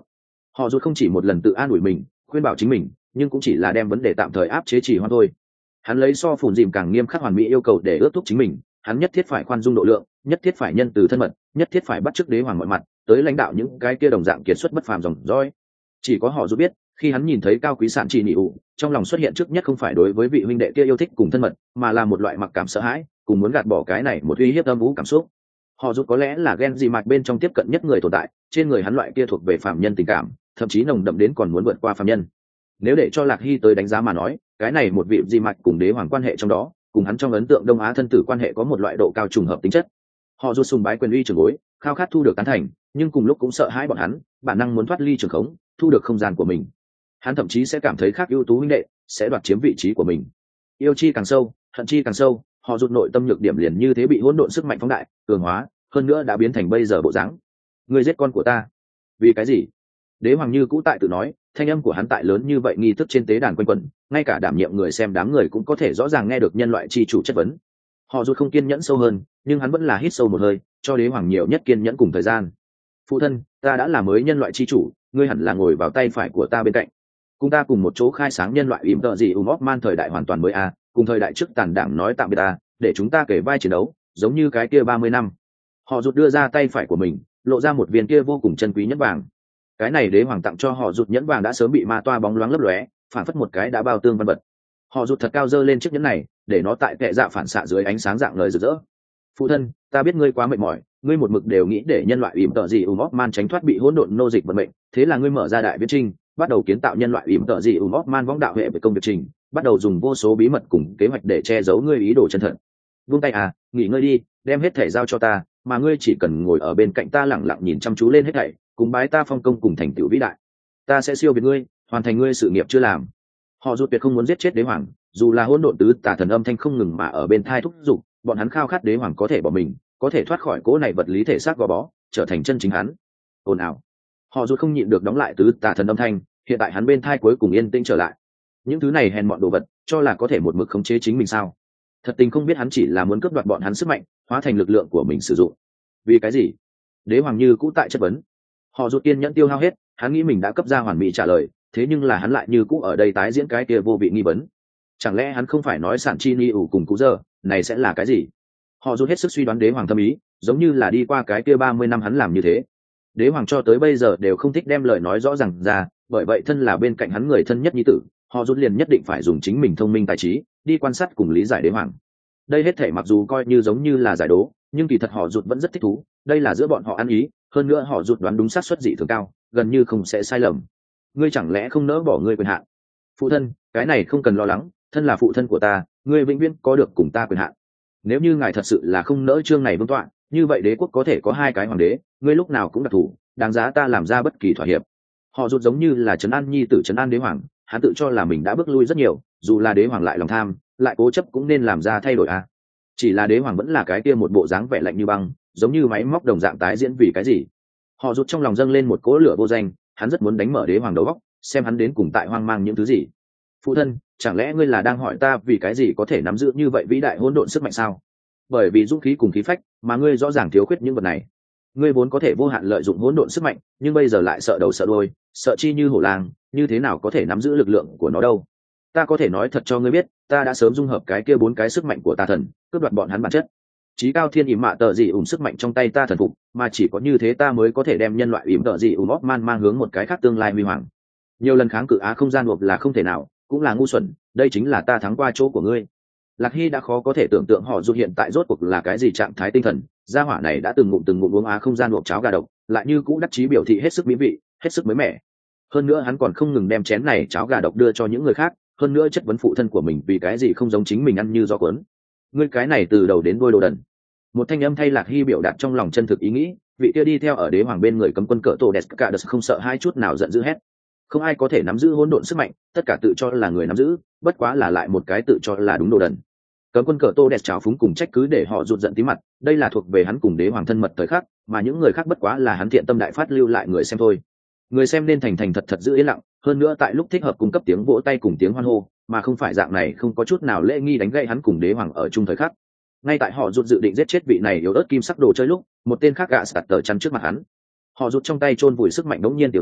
Họ rút không chỉ một lần tự an ủi mình, khuyên bảo chính mình, nhưng cũng chỉ là đem vấn đề tạm thời áp chế chỉ hoãn thôi. Hắn lấy so phủn dìm càng nghiêm khắc hoàn mỹ yêu cầu để ước thúc chính mình, hắn nhất thiết phải khoan dung độ lượng, nhất thiết phải nhân từ thân mật, nhất thiết phải bắt chước đế hoàng mọi mặt, tới lãnh đạo những cái kia đồng dạng kiệt xuất bất phàm dòng dõi. Chỉ có họ rút biết, khi hắn nhìn thấy cao quý sản chỉ nị ủ, trong lòng xuất hiện trước nhất không phải đối với vị huynh đệ kia yêu thích cùng thân mật, mà là một loại mặc cảm sợ hãi, cùng muốn gạt bỏ cái này một uy hiếp âm u cảm xúc. Họ rút có lẽ là ghen gì mạch bên trong tiếp cận nhất người tồn tại, trên người hắn loại kia thuộc về phàm nhân tình cảm, thậm chí nồng đậm đến còn muốn vượt qua phàm nhân. Nếu để cho Lạc Hy tới đánh giá mà nói, cái này một vị di mạch cùng đế hoàng quan hệ trong đó, cùng hắn trong ấn tượng Đông Á thân tử quan hệ có một loại độ cao trùng hợp tính chất. Họ rút sùng bái quyền uy trường bối, khao khát thu được tán thành, nhưng cùng lúc cũng sợ hãi bọn hắn, bản năng muốn thoát ly trường khống, thu được không gian của mình. Hắn thậm chí sẽ cảm thấy khác ưu tú huynh đệ sẽ đoạt chiếm vị trí của mình. Yêu chi càng sâu, hận chi càng sâu, họ rút nội tâm nhược điểm liền như thế bị hỗn độn sức mạnh phóng đại, cường hóa, hơn nữa đã biến thành bây giờ bộ dáng. Ngươi giết con của ta, vì cái gì? Đế hoàng như cũ tại tự nói, thanh âm của hắn tại lớn như vậy nghi thức trên tế đàn quanh quẩn, ngay cả đảm nhiệm người xem đám người cũng có thể rõ ràng nghe được nhân loại chi chủ chất vấn. Họ rút không kiên nhẫn sâu hơn, nhưng hắn vẫn là hít sâu một hơi, cho đế hoàng nhiều nhất kiên nhẫn cùng thời gian. Phụ thân, ta đã là mới nhân loại chi chủ, ngươi hẳn là ngồi vào tay phải của ta bên cạnh, cùng ta cùng một chỗ khai sáng nhân loại ỉm tợ gì ùm óp man thời đại hoàn toàn mới a, cùng thời đại trước tàn đảng nói tạm biệt ta, để chúng ta kể vai chiến đấu, giống như cái kia ba mươi năm. Họ rút đưa ra tay phải của mình, lộ ra một viên kia vô cùng chân quý nhẫn vàng. Cái này đế hoàng tặng cho họ rút nhẫn vàng đã sớm bị ma toa bóng loáng lấp lóe, phản phất một cái đã bao tương văn vật. Họ rút thật cao dơ lên chiếc nhẫn này, để nó tại kệ dạ phản xạ dưới ánh sáng dạng lời rực rỡ. Phụ thân, ta biết ngươi quá mệt mỏi, ngươi một mực đều nghĩ để nhân loại ỉm tợ gì ùm óp man tránh thoát bị hỗn độn nô dịch vận mệnh, thế là ngươi mở ra đại viễn trinh, bắt đầu kiến tạo nhân loại ỉm tợ gì ùm óp man võng đạo hệ về công việc trình, bắt đầu dùng vô số bí mật cùng kế hoạch để che giấu ngươi ý đồ chân thật. Buông tay à, nghỉ ngơi đi, đem hết thể giao cho ta, mà ngươi chỉ cần ngồi ở bên cạnh ta lẳng lặng nhìn chăm chú lên hết thảy, cùng bái ta phong công cùng thành tựu vĩ đại. Ta sẽ siêu việt ngươi, hoàn thành ngươi sự nghiệp chưa làm. Họ rút tuyệt không muốn giết chết đế hoàng, dù là hỗn độn tứ tà thần âm thanh không ngừng mà ở bên thai thúc giục, bọn hắn khao khát đế hoàng có thể bỏ mình, có thể thoát khỏi cố này vật lý thể xác gò bó, trở thành chân chính hắn. Ồn ào. Họ rút không nhịn được đóng lại tứ tà thần âm thanh, hiện tại hắn bên thai cuối cùng yên tĩnh trở lại. Những thứ này hèn mọn đồ vật, cho là có thể một mực khống chế chính mình sao? Thật tình không biết hắn chỉ là muốn cướp đoạt bọn hắn sức mạnh, hóa thành lực lượng của mình sử dụng. Vì cái gì? Đế hoàng như cũ tại chất vấn. Họ rút kiên nhẫn tiêu hao hết, hắn nghĩ mình đã cấp ra hoàn mỹ trả lời, thế nhưng là hắn lại như cũ ở đây tái diễn cái kia vô vị nghi vấn. Chẳng lẽ hắn không phải nói sản chi ni ủ cùng cú giờ, này sẽ là cái gì? Họ rút hết sức suy đoán đế hoàng thâm ý, giống như là đi qua cái kia ba mươi năm hắn làm như thế. Đế hoàng cho tới bây giờ đều không thích đem lời nói rõ ràng ra, bởi vậy thân là bên cạnh hắn người thân nhất nhi tử, họ rút liền nhất định phải dùng chính mình thông minh tài trí đi quan sát cùng lý giải đế hoàng. Đây hết thể mặc dù coi như giống như là giải đố, nhưng kỳ thật họ rút vẫn rất thích thú, đây là giữa bọn họ ăn ý, hơn nữa họ rút đoán đúng xác suất dị thường cao, gần như không sẽ sai lầm. Ngươi chẳng lẽ không nỡ bỏ ngươi quyền hạn? Phụ thân, cái này không cần lo lắng, thân là phụ thân của ta, ngươi vĩnh viễn có được cùng ta quyền hạn. Nếu như ngài thật sự là không nỡ chương này vương tọa, như vậy đế quốc có thể có hai cái hoàng đế, ngươi lúc nào cũng đặc thù, đáng giá ta làm ra bất kỳ thỏa hiệp. Họ rút giống như là trấn an nhi tử trấn an đế hoàng, hắn tự cho là mình đã bước lui rất nhiều, dù là đế hoàng lại lòng tham, lại cố chấp cũng nên làm ra thay đổi à. Chỉ là đế hoàng vẫn là cái kia một bộ dáng vẻ lạnh như băng, giống như máy móc đồng dạng tái diễn vì cái gì. Họ rút trong lòng dâng lên một cỗ lửa vô danh, hắn rất muốn đánh mở đế hoàng đầu óc, xem hắn đến cùng tại hoang mang những thứ gì. Phụ thân, chẳng lẽ ngươi là đang hỏi ta vì cái gì có thể nắm giữ như vậy vĩ đại hỗn độn sức mạnh sao? Bởi vì dũng khí cùng khí phách, mà ngươi rõ ràng thiếu khuyết những vật này. Ngươi vốn có thể vô hạn lợi dụng hỗn độn sức mạnh, nhưng bây giờ lại sợ đầu sợ đuôi, sợ chi như hổ lang, như thế nào có thể nắm giữ lực lượng của nó đâu? Ta có thể nói thật cho ngươi biết, ta đã sớm dung hợp cái kia bốn cái sức mạnh của ta thần, cướp đoạt bọn hắn bản chất. Chí cao thiên ỉm mạ tờ dị ủng sức mạnh trong tay ta thần phục, mà chỉ có như thế ta mới có thể đem nhân loại ỉm tờ dị ủng óp man mang hướng một cái khác tương lai huy hoàng. Nhiều lần kháng cự á không gian buộc là không thể nào, cũng là ngu xuẩn, đây chính là ta thắng qua chỗ của ngươi. Lạc Hy đã khó có thể tưởng tượng họ dù hiện tại rốt cuộc là cái gì trạng thái tinh thần, gia hỏa này đã từng ngụm từng ngụm uống á không gian buộc cháo gà độc, lại như cũ đắc chí biểu thị hết sức mỹ vị, hết sức mới mẻ. Hơn nữa hắn còn không ngừng đem chén này cháo gà độc đưa cho những người khác, hơn nữa chất vấn phụ thân của mình vì cái gì không giống chính mình ăn như gió cuốn. Ngươi cái này từ đầu đến đuôi đồ đần. Một thanh âm thay Lạc Hy biểu đạt trong lòng chân thực ý nghĩ, vị kia đi theo ở đế hoàng bên người cấm quân cỡ tổ đẹp cả đợt không sợ hai chút nào giận dữ hét. Không ai có thể nắm giữ hỗn độn sức mạnh, tất cả tự cho là người nắm giữ, bất quá là lại một cái tự cho là đúng đồ đần. Cấm quân cỡ tô đẹp trào phúng cùng trách cứ để họ rụt giận tí mặt, đây là thuộc về hắn cùng đế hoàng thân mật thời khắc, mà những người khác bất quá là hắn thiện tâm đại phát lưu lại người xem thôi. Người xem nên thành thành thật thật giữ yên lặng, hơn nữa tại lúc thích hợp cung cấp tiếng vỗ tay cùng tiếng hoan hô, mà không phải dạng này không có chút nào lễ nghi đánh gậy hắn cùng đế hoàng ở chung thời khắc. Ngay tại họ rụt dự định giết chết vị này yếu ớt kim sắc đồ chơi lúc, một tên khác gạ sạt tờ chắn trước mặt hắn. Họ rụt trong tay chôn vùi sức mạnh đống nhiên tiêu tán,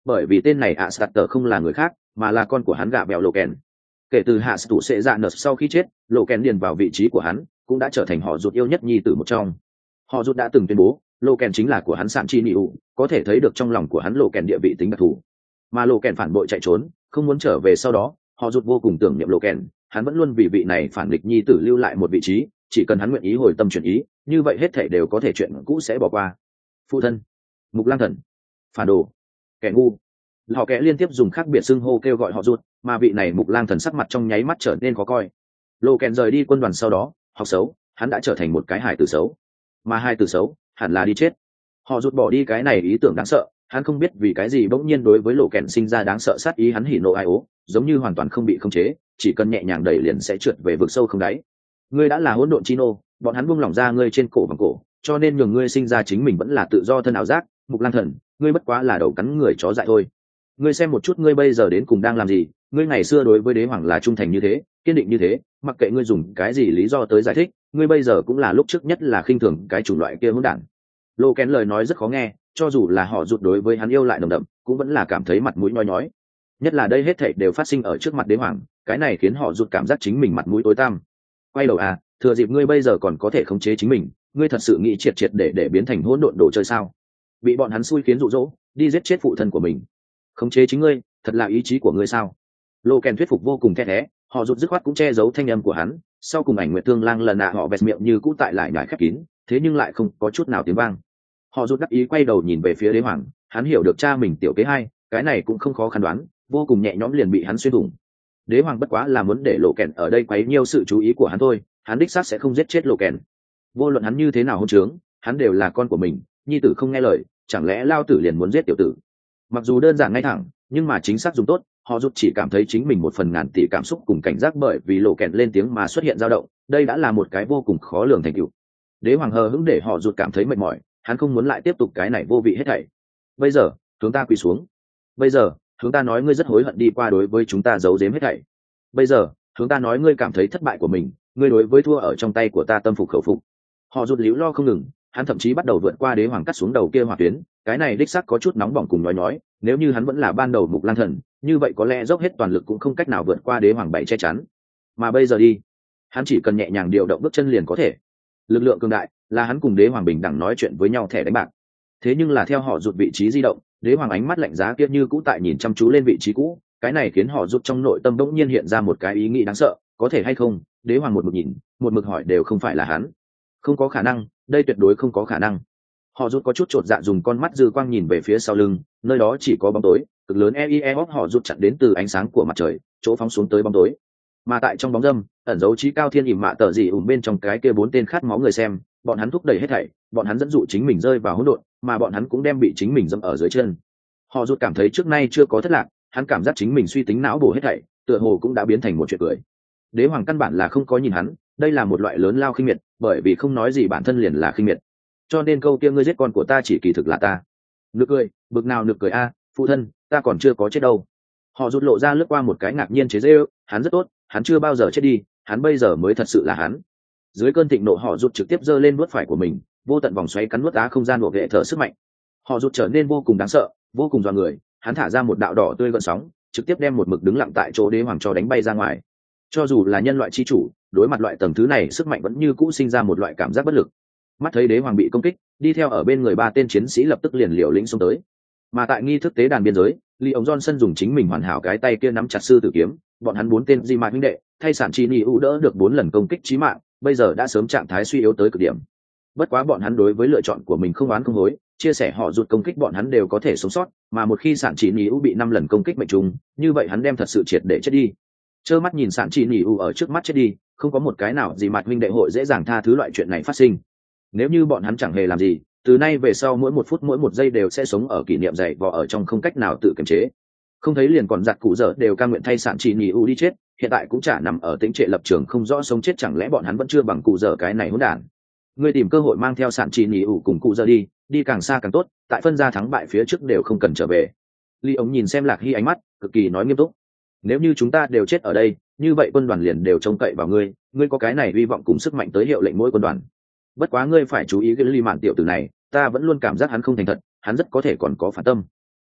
bởi vì tên này ạ sạt tờ không là người khác mà là con của hắn gạ bèo lộ kèn. Kể từ hạ tủ sệ dạ nợ sau khi chết, lộ kèn điền vào vị trí của hắn cũng đã trở thành họ ruột yêu nhất nhi tử một trong. Họ ruột đã từng tuyên bố lộ kèn chính là của hắn sản chi nị ụ, có thể thấy được trong lòng của hắn lộ kèn địa vị tính đặc thù. Mà lộ kèn phản bội chạy trốn không muốn trở về, sau đó họ ruột vô cùng tưởng niệm lộ kèn, hắn vẫn luôn vì vị này phản nghịch nhi tử lưu lại một vị trí, chỉ cần hắn nguyện ý hồi tâm chuyển ý, như vậy hết thảy đều có thể, chuyện cũ sẽ bỏ qua. Phụ thân, mục lang thần, phản đồ, kẻ ngu. Họ kẻ liên tiếp dùng khác biệt xưng hô kêu gọi họ ruột, mà vị này mục lang thần sắc mặt trong nháy mắt trở nên khó coi. Lộ kèn rời đi quân đoàn sau đó học xấu, hắn đã trở thành một cái hài tử xấu, mà hai tử xấu hẳn là đi chết. Họ rút bỏ đi cái này ý tưởng đáng sợ, hắn không biết vì cái gì bỗng nhiên đối với lộ kèn sinh ra đáng sợ sát ý, hắn hỉ nộ ai ố, giống như hoàn toàn không bị khống chế, chỉ cần nhẹ nhàng đẩy liền sẽ trượt về vực sâu không đáy. Ngươi đã là hỗn độn chi nô, bọn hắn buông lỏng ra ngươi trên cổ bằng cổ, cho nên nhường ngươi sinh ra chính mình vẫn là tự do thân ảo giác. Mục lang thần, ngươi bất quá là đầu cắn người chó dại thôi. Ngươi xem một chút ngươi bây giờ đến cùng đang làm gì, ngươi ngày xưa đối với đế hoàng là trung thành như thế, kiên định như thế, mặc kệ ngươi dùng cái gì lý do tới giải thích, ngươi bây giờ cũng là lúc trước nhất là khinh thường cái chủng loại kia hỗn đản. Lô Kén lời nói rất khó nghe, cho dù là họ rụt đối với hắn yêu lại nồng đậm, cũng vẫn là cảm thấy mặt mũi nhói nhói. Nhất là đây hết thảy đều phát sinh ở trước mặt đế hoàng, cái này khiến họ rụt cảm giác chính mình mặt mũi tối tăm. Quay đầu à, thừa dịp ngươi bây giờ còn có thể khống chế chính mình, ngươi thật sự nghĩ triệt triệt để để biến thành hỗn độn đồ chơi sao? Bị bọn hắn xui khiến dụ dỗ, đi giết chết phụ thân của mình. Khống chế chính ngươi, thật là ý chí của ngươi sao? Lô Kén thuyết phục vô cùng the thé, họ rụt dứt khoát cũng che giấu thanh âm của hắn. Sau cùng ảnh nguyệt thương lang lần nạ họ bẹt miệng như cũ tại lại nhải khép kín, thế nhưng lại không có chút nào tiếng vang. Họ rụt đắc ý quay đầu nhìn về phía đế hoàng, hắn hiểu được cha mình tiểu kế hai, cái này cũng không khó khăn đoán, vô cùng nhẹ nhõm liền bị hắn xuyên thủng. Đế hoàng bất quá là muốn để Lộ Kèn ở đây quấy nhiêu sự chú ý của hắn thôi, hắn đích xác sẽ không giết chết Lộ Kèn. Vô luận hắn như thế nào hôn trướng, hắn đều là con của mình, nhi tử không nghe lời, chẳng lẽ lao tử liền muốn giết tiểu tử? Mặc dù đơn giản ngay thẳng, nhưng mà chính xác dùng tốt, họ rút chỉ cảm thấy chính mình một phần ngàn tỷ cảm xúc cùng cảnh giác bởi vì Lộ Kèn lên tiếng mà xuất hiện dao động, đây đã là một cái vô cùng khó lường thành tựu. Đế hoàng hờ hững để họ rút cảm thấy mệt mỏi, hắn không muốn lại tiếp tục cái này vô vị hết thảy. Bây giờ chúng ta quỳ xuống, bây giờ chúng ta nói ngươi rất hối hận đi qua đối với chúng ta giấu giếm hết thảy, bây giờ chúng ta nói ngươi cảm thấy thất bại của mình, ngươi đối với thua ở trong tay của ta tâm phục khẩu phục. Họ rút líu lo không ngừng, hắn thậm chí bắt đầu vượt qua đế hoàng cắt xuống đầu kia hỏa tuyến, cái này đích xác có chút nóng bỏng cùng nói nói, nếu như hắn vẫn là ban đầu Mục Lang Thần, như vậy có lẽ dốc hết toàn lực cũng không cách nào vượt qua đế hoàng bảy che chắn. Mà bây giờ đi, hắn chỉ cần nhẹ nhàng điều động bước chân liền có thể. Lực lượng cường đại là hắn cùng đế hoàng bình đẳng nói chuyện với nhau thẻ đánh bạc. Thế nhưng là theo họ rụt vị trí di động, đế hoàng ánh mắt lạnh giá kia như cũ tại nhìn chăm chú lên vị trí cũ, cái này khiến họ rụt trong nội tâm bỗng nhiên hiện ra một cái ý nghĩ đáng sợ, có thể hay không? Đế hoàng một mực nhìn, một mực hỏi đều không phải là hắn. Không có khả năng, đây tuyệt đối không có khả năng. Họ rụt có chút chột dạ dùng con mắt dư quang nhìn về phía sau lưng, nơi đó chỉ có bóng tối cực lớn. e i e họ rụt chặn đến từ ánh sáng của mặt trời, chỗ phóng xuống tới bóng tối. Mà tại trong bóng râm ẩn dấu trí cao thiên ỉm mạ tờ gì ủng bên trong cái kia bốn tên khát máu người xem, bọn hắn thúc đẩy hết thảy, bọn hắn dẫn dụ chính mình rơi vào hỗn độn, mà bọn hắn cũng đem bị chính mình dẫm ở dưới chân. Họ rút cảm thấy trước nay chưa có thất lạc, hắn cảm giác chính mình suy tính não bổ hết thảy, tựa hồ cũng đã biến thành một chuyện cười. Đế hoàng căn bản là không có nhìn hắn, đây là một loại lớn lao khinh miệt, bởi vì không nói gì bản thân liền là khinh miệt. Cho nên câu kia ngươi giết con của ta chỉ kỳ thực là ta. Nực cười, bực nào nực cười a, à, phụ thân, ta còn chưa có chết đâu. Họ rút lộ ra lướt qua một cái ngạc nhiên chế giễu, hắn rất tốt, hắn chưa bao giờ chết đi, hắn bây giờ mới thật sự là hắn. Dưới cơn thịnh nộ họ rút trực tiếp giơ lên vuốt phải của mình, vô tận vòng xoáy cắn nuốt á không gian buộc hệ thở sức mạnh. Họ rút trở nên vô cùng đáng sợ, vô cùng dọa người, hắn thả ra một đạo đỏ tươi gợn sóng, trực tiếp đem một mực đứng lặng tại chỗ đế hoàng cho đánh bay ra ngoài. Cho dù là nhân loại chi chủ, đối mặt loại tầng thứ này sức mạnh vẫn như cũ sinh ra một loại cảm giác bất lực. Mắt thấy đế hoàng bị công kích, đi theo ở bên người ba tên chiến sĩ lập tức liền liều lĩnh xông tới. Mà tại nghi thức tế đàn biên giới, Lee ông Johnson dùng chính mình hoàn hảo cái tay kia nắm chặt sư tử kiếm, bọn hắn bốn tên di mại huynh đệ, thay sản chi ni u đỡ được bốn lần công kích chí mạng, bây giờ đã sớm trạng thái suy yếu tới cực điểm. Bất quá bọn hắn đối với lựa chọn của mình không oán không hối, chia sẻ họ rụt công kích bọn hắn đều có thể sống sót, mà một khi sản chỉ ni u bị năm lần công kích mệnh trùng, như vậy hắn đem thật sự triệt để chết đi. Trơ mắt nhìn sản chỉ ni u ở trước mắt chết đi, không có một cái nào gì mặt huynh đệ hội dễ dàng tha thứ loại chuyện này phát sinh. Nếu như bọn hắn chẳng hề làm gì, từ nay về sau mỗi một phút mỗi một giây đều sẽ sống ở kỷ niệm dày vò ở trong không cách nào tự kiềm chế. Không thấy liền còn giặt cụ dở đều ca nguyện thay sản chỉ ni u đi chết, hiện tại cũng chả nằm ở tĩnh trệ lập trường không rõ sống chết, chẳng lẽ bọn hắn vẫn chưa bằng cụ dở cái này hỗn đản. Ngươi tìm cơ hội mang theo sản chỉ ni u cùng cụ dở đi, đi càng xa càng tốt, tại phân ra thắng bại phía trước đều không cần trở về. Ly ống nhìn xem Lạc Hy ánh mắt cực kỳ nói nghiêm túc. Nếu như chúng ta đều chết ở đây, như vậy quân đoàn liền đều trông cậy vào ngươi, ngươi có cái này hy vọng cùng sức mạnh tới hiệu lệnh mỗi quân đoàn. Bất quá ngươi phải chú ý cái ly mạn tiểu tử này, ta vẫn luôn cảm giác hắn không thành thật, hắn rất có thể còn có phản tâm.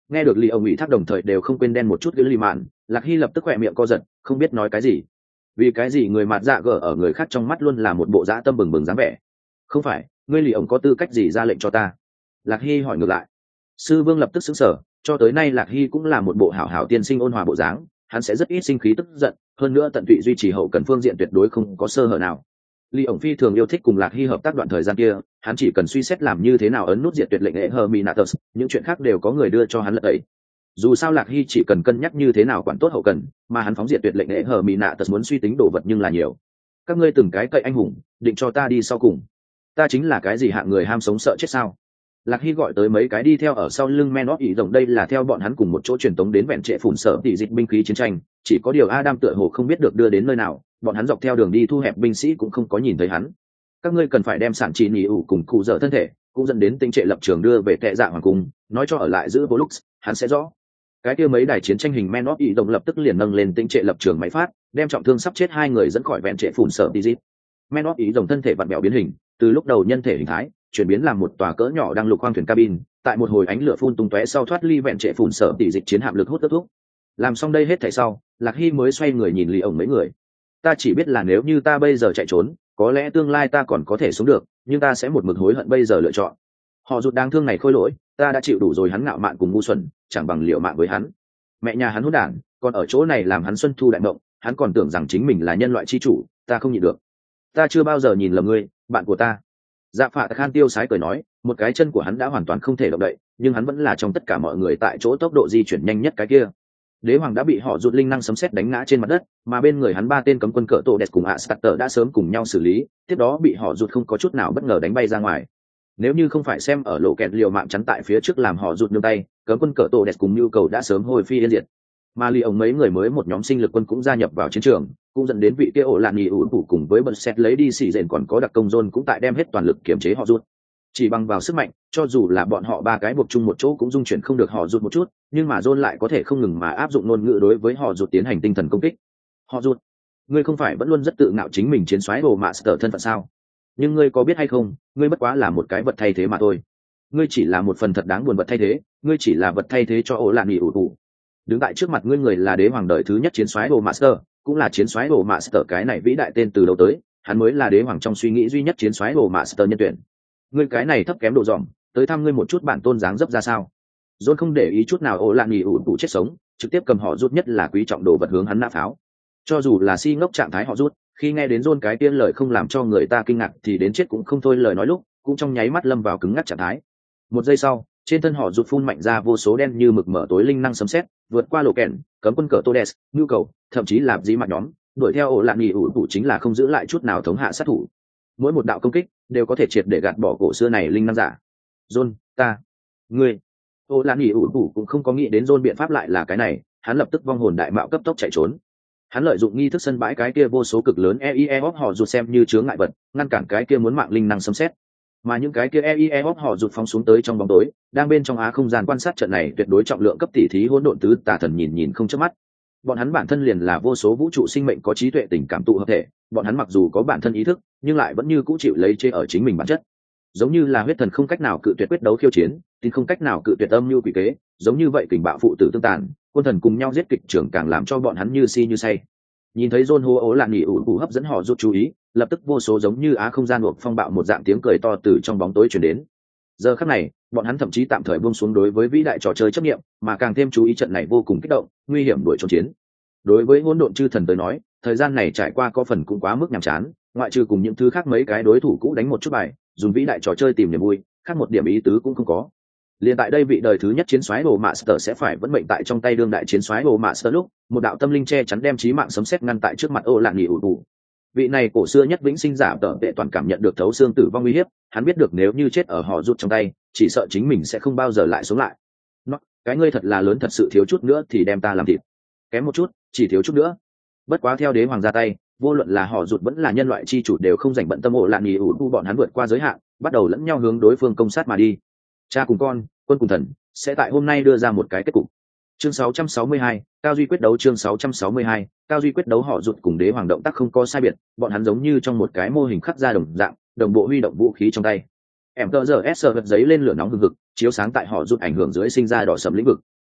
Nghe được Lý ông ủy thác đồng thời đều không quên đen một chút cái lì mạn, Lạc Hy lập tức khỏe miệng co giật, không biết nói cái gì. Vì cái gì người mặt dạ gở ở người khác trong mắt luôn là một bộ dã tâm bừng bừng dáng vẻ. Không phải, ngươi Lý ông có tư cách gì ra lệnh cho ta? Lạc Hy hỏi ngược lại. Sư Vương lập tức sững sờ, cho tới nay Lạc Hy cũng là một bộ hảo hảo tiên sinh ôn hòa bộ dáng, hắn sẽ rất ít sinh khí tức giận, hơn nữa tận tụy duy trì hậu cần phương diện tuyệt đối không có sơ hở nào. Lý ổng phi thường yêu thích cùng Lạc Hy hợp tác đoạn thời gian kia, hắn chỉ cần suy xét làm như thế nào ấn nút diệt tuyệt lệnh hệ Herminatus, những chuyện khác đều có người đưa cho hắn lật ấy. Dù sao Lạc Hy chỉ cần cân nhắc như thế nào quản tốt hậu cần, mà hắn phóng diệt tuyệt lệnh hệ Herminatus muốn suy tính đồ vật nhưng là nhiều. Các ngươi từng cái cậy anh hùng, định cho ta đi sau cùng. Ta chính là cái gì hạng người ham sống sợ chết sao? Lạc Hy gọi tới mấy cái đi theo ở sau lưng Men of ý rộng, đây là theo bọn hắn cùng một chỗ truyền tống đến vẹn trệ phủn sở tỷ dịch binh khí chiến tranh, chỉ có điều Adam tựa hồ không biết được đưa đến nơi nào, bọn hắn dọc theo đường đi thu hẹp binh sĩ cũng không có nhìn thấy hắn. Các ngươi cần phải đem sản trì nhị ủ cùng cụ dở thân thể, cũng dẫn đến tinh trệ lập trường đưa về tệ dạ hoàng cung, nói cho ở lại giữ Volux, hắn sẽ rõ. Cái kia mấy đài chiến tranh hình Men of ý rộng lập tức liền nâng lên tinh trệ lập trường máy phát, đem trọng thương sắp chết hai người dẫn khỏi vẹn trệ phủn sở tỷ dịch. Men of ý rộng thân thể vặn bèo biến hình, từ lúc đầu nhân thể hình thái chuyển biến làm một tòa cỡ nhỏ đang lục khoang thuyền cabin, tại một hồi ánh lửa phun tung tóe sau thoát ly vẹn trệ phủn sở tỷ dịch chiến hạm lực hút kết thúc. Làm xong đây hết thảy sau, Lạc Hy mới xoay người nhìn Lý ổng mấy người. Ta chỉ biết là nếu như ta bây giờ chạy trốn, có lẽ tương lai ta còn có thể sống được, nhưng ta sẽ một mực hối hận bây giờ lựa chọn. Họ rụt đáng thương này khôi lỗi, ta đã chịu đủ rồi, hắn ngạo mạn cùng ngu xuẩn, chẳng bằng liều mạng với hắn. Mẹ nhà hắn hỗn đản, còn ở chỗ này làm hắn xuân thu đại mộng, hắn còn tưởng rằng chính mình là nhân loại chi chủ, ta không nhịn được. Ta chưa bao giờ nhìn lầm ngươi, bạn của ta. Dạ Phạ Khan tiêu sái cười nói, một cái chân của hắn đã hoàn toàn không thể động đậy, nhưng hắn vẫn là trong tất cả mọi người tại chỗ tốc độ di chuyển nhanh nhất cái kia. Đế hoàng đã bị họ rụt linh năng sấm sét đánh ngã trên mặt đất, mà bên người hắn ba tên cấm quân cỡ tổ đẹp cùng ạ Starter đã sớm cùng nhau xử lý, tiếp đó bị họ rụt không có chút nào bất ngờ đánh bay ra ngoài. Nếu như không phải xem ở lộ kẹt liều mạng chắn tại phía trước làm họ rụt nương tay, cấm quân cỡ tổ đẹp cùng nhu cầu đã sớm hồi phi yên diệt. Mà Lý ông mấy người mới một nhóm sinh lực quân cũng gia nhập vào chiến trường, cũng dẫn đến vị kia ổ lạn nhì ủn phủ cùng với bật xét lấy đi xì rền còn có đặc công John cũng tại đem hết toàn lực kiểm chế họ rụt. Chỉ bằng vào sức mạnh, cho dù là bọn họ ba cái buộc chung một chỗ cũng dung chuyển không được họ rụt một chút, nhưng mà John lại có thể không ngừng mà áp dụng ngôn ngữ đối với họ rụt tiến hành tinh thần công kích. Họ rụt, ngươi không phải vẫn luôn rất tự ngạo chính mình chiến soái đồ master thân phận sao? Nhưng ngươi có biết hay không, ngươi bất quá là một cái vật thay thế mà thôi. Ngươi chỉ là một phần thật đáng buồn vật thay thế, ngươi chỉ là vật thay thế cho ổ lạn nhì ủn phủ. Đứng tại trước mặt ngươi người là đế hoàng đời thứ nhất chiến soái đồ master, cũng là chiến soái đồ master cái này vĩ đại tên từ đầu tới, hắn mới là đế hoàng trong suy nghĩ duy nhất chiến soái đồ master nhân tuyển. Ngươi cái này thấp kém độ dòm, tới thăm ngươi một chút bản tôn dáng dấp ra sao? John không để ý chút nào ổ lạn nhì ủn phủ chết sống, trực tiếp cầm họ rút nhất là quý trọng đồ vật hướng hắn nã pháo. Cho dù là si ngốc trạng thái họ rút, khi nghe đến John cái tiên lời không làm cho người ta kinh ngạc thì đến chết cũng không thôi lời nói lúc, cũng trong nháy mắt lâm vào cứng ngắc trạng thái. Một giây sau, trên thân họ rút phun mạnh ra vô số đen như mực mở tối linh năng sấm sét, vượt qua lộ kèn, cấm quân cờ Todes, nhu cầu, thậm chí là dĩ mặt nhóm, đuổi theo ổ lạn nhì ủn phủ chính là không giữ lại chút nào thống hạ sát thủ. Mỗi một đạo công kích đều có thể triệt để gạt bỏ cổ xưa này linh năng giả. John, ta, ngươi, ổ lạn nhì ủn phủ cũng không có nghĩ đến John biện pháp lại là cái này, hắn lập tức vong hồn đại mạo cấp tốc chạy trốn. Hắn lợi dụng nghi thức sân bãi cái kia vô số cực lớn e i e họ rụt xem như chướng ngại vật, ngăn cản cái kia muốn mạng linh năng sấm sét. Mà những cái kia e i e họ rụt phóng xuống tới trong bóng tối, đang bên trong á không gian quan sát trận này tuyệt đối trọng lượng cấp tỷ thí hỗn độn tứ tà thần nhìn nhìn không chớp mắt. Bọn hắn bản thân liền là vô số vũ trụ sinh mệnh có trí tuệ tình cảm tụ hợp thể, bọn hắn mặc dù có bản thân ý thức, nhưng lại vẫn như cũ chịu lấy chế ở chính mình bản chất. Giống như là huyết thần không cách nào cự tuyệt quyết đấu khiêu chiến, tin không cách nào cự tuyệt âm như quỷ kế, giống như vậy kình bạo phụ tử tương tàn, quân thần cùng nhau giết kịch trưởng càng làm cho bọn hắn như si như say. Nhìn thấy John hô ố lạn nhì ủn phủ hấp dẫn họ rút chú ý, lập tức vô số giống như á không gian buộc phong bạo một dạng tiếng cười to từ trong bóng tối truyền đến. Giờ khắc này, bọn hắn thậm chí tạm thời buông xuống đối với vĩ đại trò chơi chấp nghiệm, mà càng thêm chú ý trận này vô cùng kích động, nguy hiểm đuổi trốn chiến. Đối với hỗn độn chư thần tới nói, thời gian này trải qua có phần cũng quá mức nhàm chán, ngoại trừ cùng những thứ khác mấy cái đối thủ cũ đánh một chút bài, dùng vĩ đại trò chơi tìm niềm vui, khác một điểm ý tứ cũng không có. Liên tại đây vị đời thứ nhất chiến soái đồ master sẽ phải vẫn mệnh tại trong tay đương đại chiến soái đồ master lúc, một đạo tâm linh che chắn đem chí mạng sấm sét ngăn tại trước mặt ô lạn nghỉ ủ ủ. Vị này cổ xưa nhất vĩnh sinh giả tở tệ toàn cảm nhận được thấu xương tử vong uy hiếp, hắn biết được nếu như chết ở họ rút trong tay, chỉ sợ chính mình sẽ không bao giờ lại sống lại. Nó, cái ngươi thật là lớn, thật sự thiếu chút nữa thì đem ta làm thịt. Kém một chút, chỉ thiếu chút nữa. Bất quá theo đế hoàng ra tay, vô luận là họ rút vẫn là nhân loại chi chủ đều không dành bận tâm ổ lạn nghỉ ủ ủ, bọn hắn vượt qua giới hạn, bắt đầu lẫn nhau hướng đối phương công sát mà đi. Cha cùng con, quân cùng thần, sẽ tại hôm nay đưa ra một cái kết cục. Chương sáu trăm sáu mươi hai, Cao Duy quyết đấu. Chương sáu trăm sáu mươi hai, Cao Duy quyết đấu. Họ rụt cùng đế hoàng động tác không có sai biệt, bọn hắn giống như trong một cái mô hình khắc ra đồng dạng, đồng bộ huy động vũ khí trong tay. Em tờ giờ S vật giấy lên lửa nóng hừng hực, chiếu sáng tại họ rụt ảnh hưởng dưới sinh ra đỏ sẫm lĩnh vực,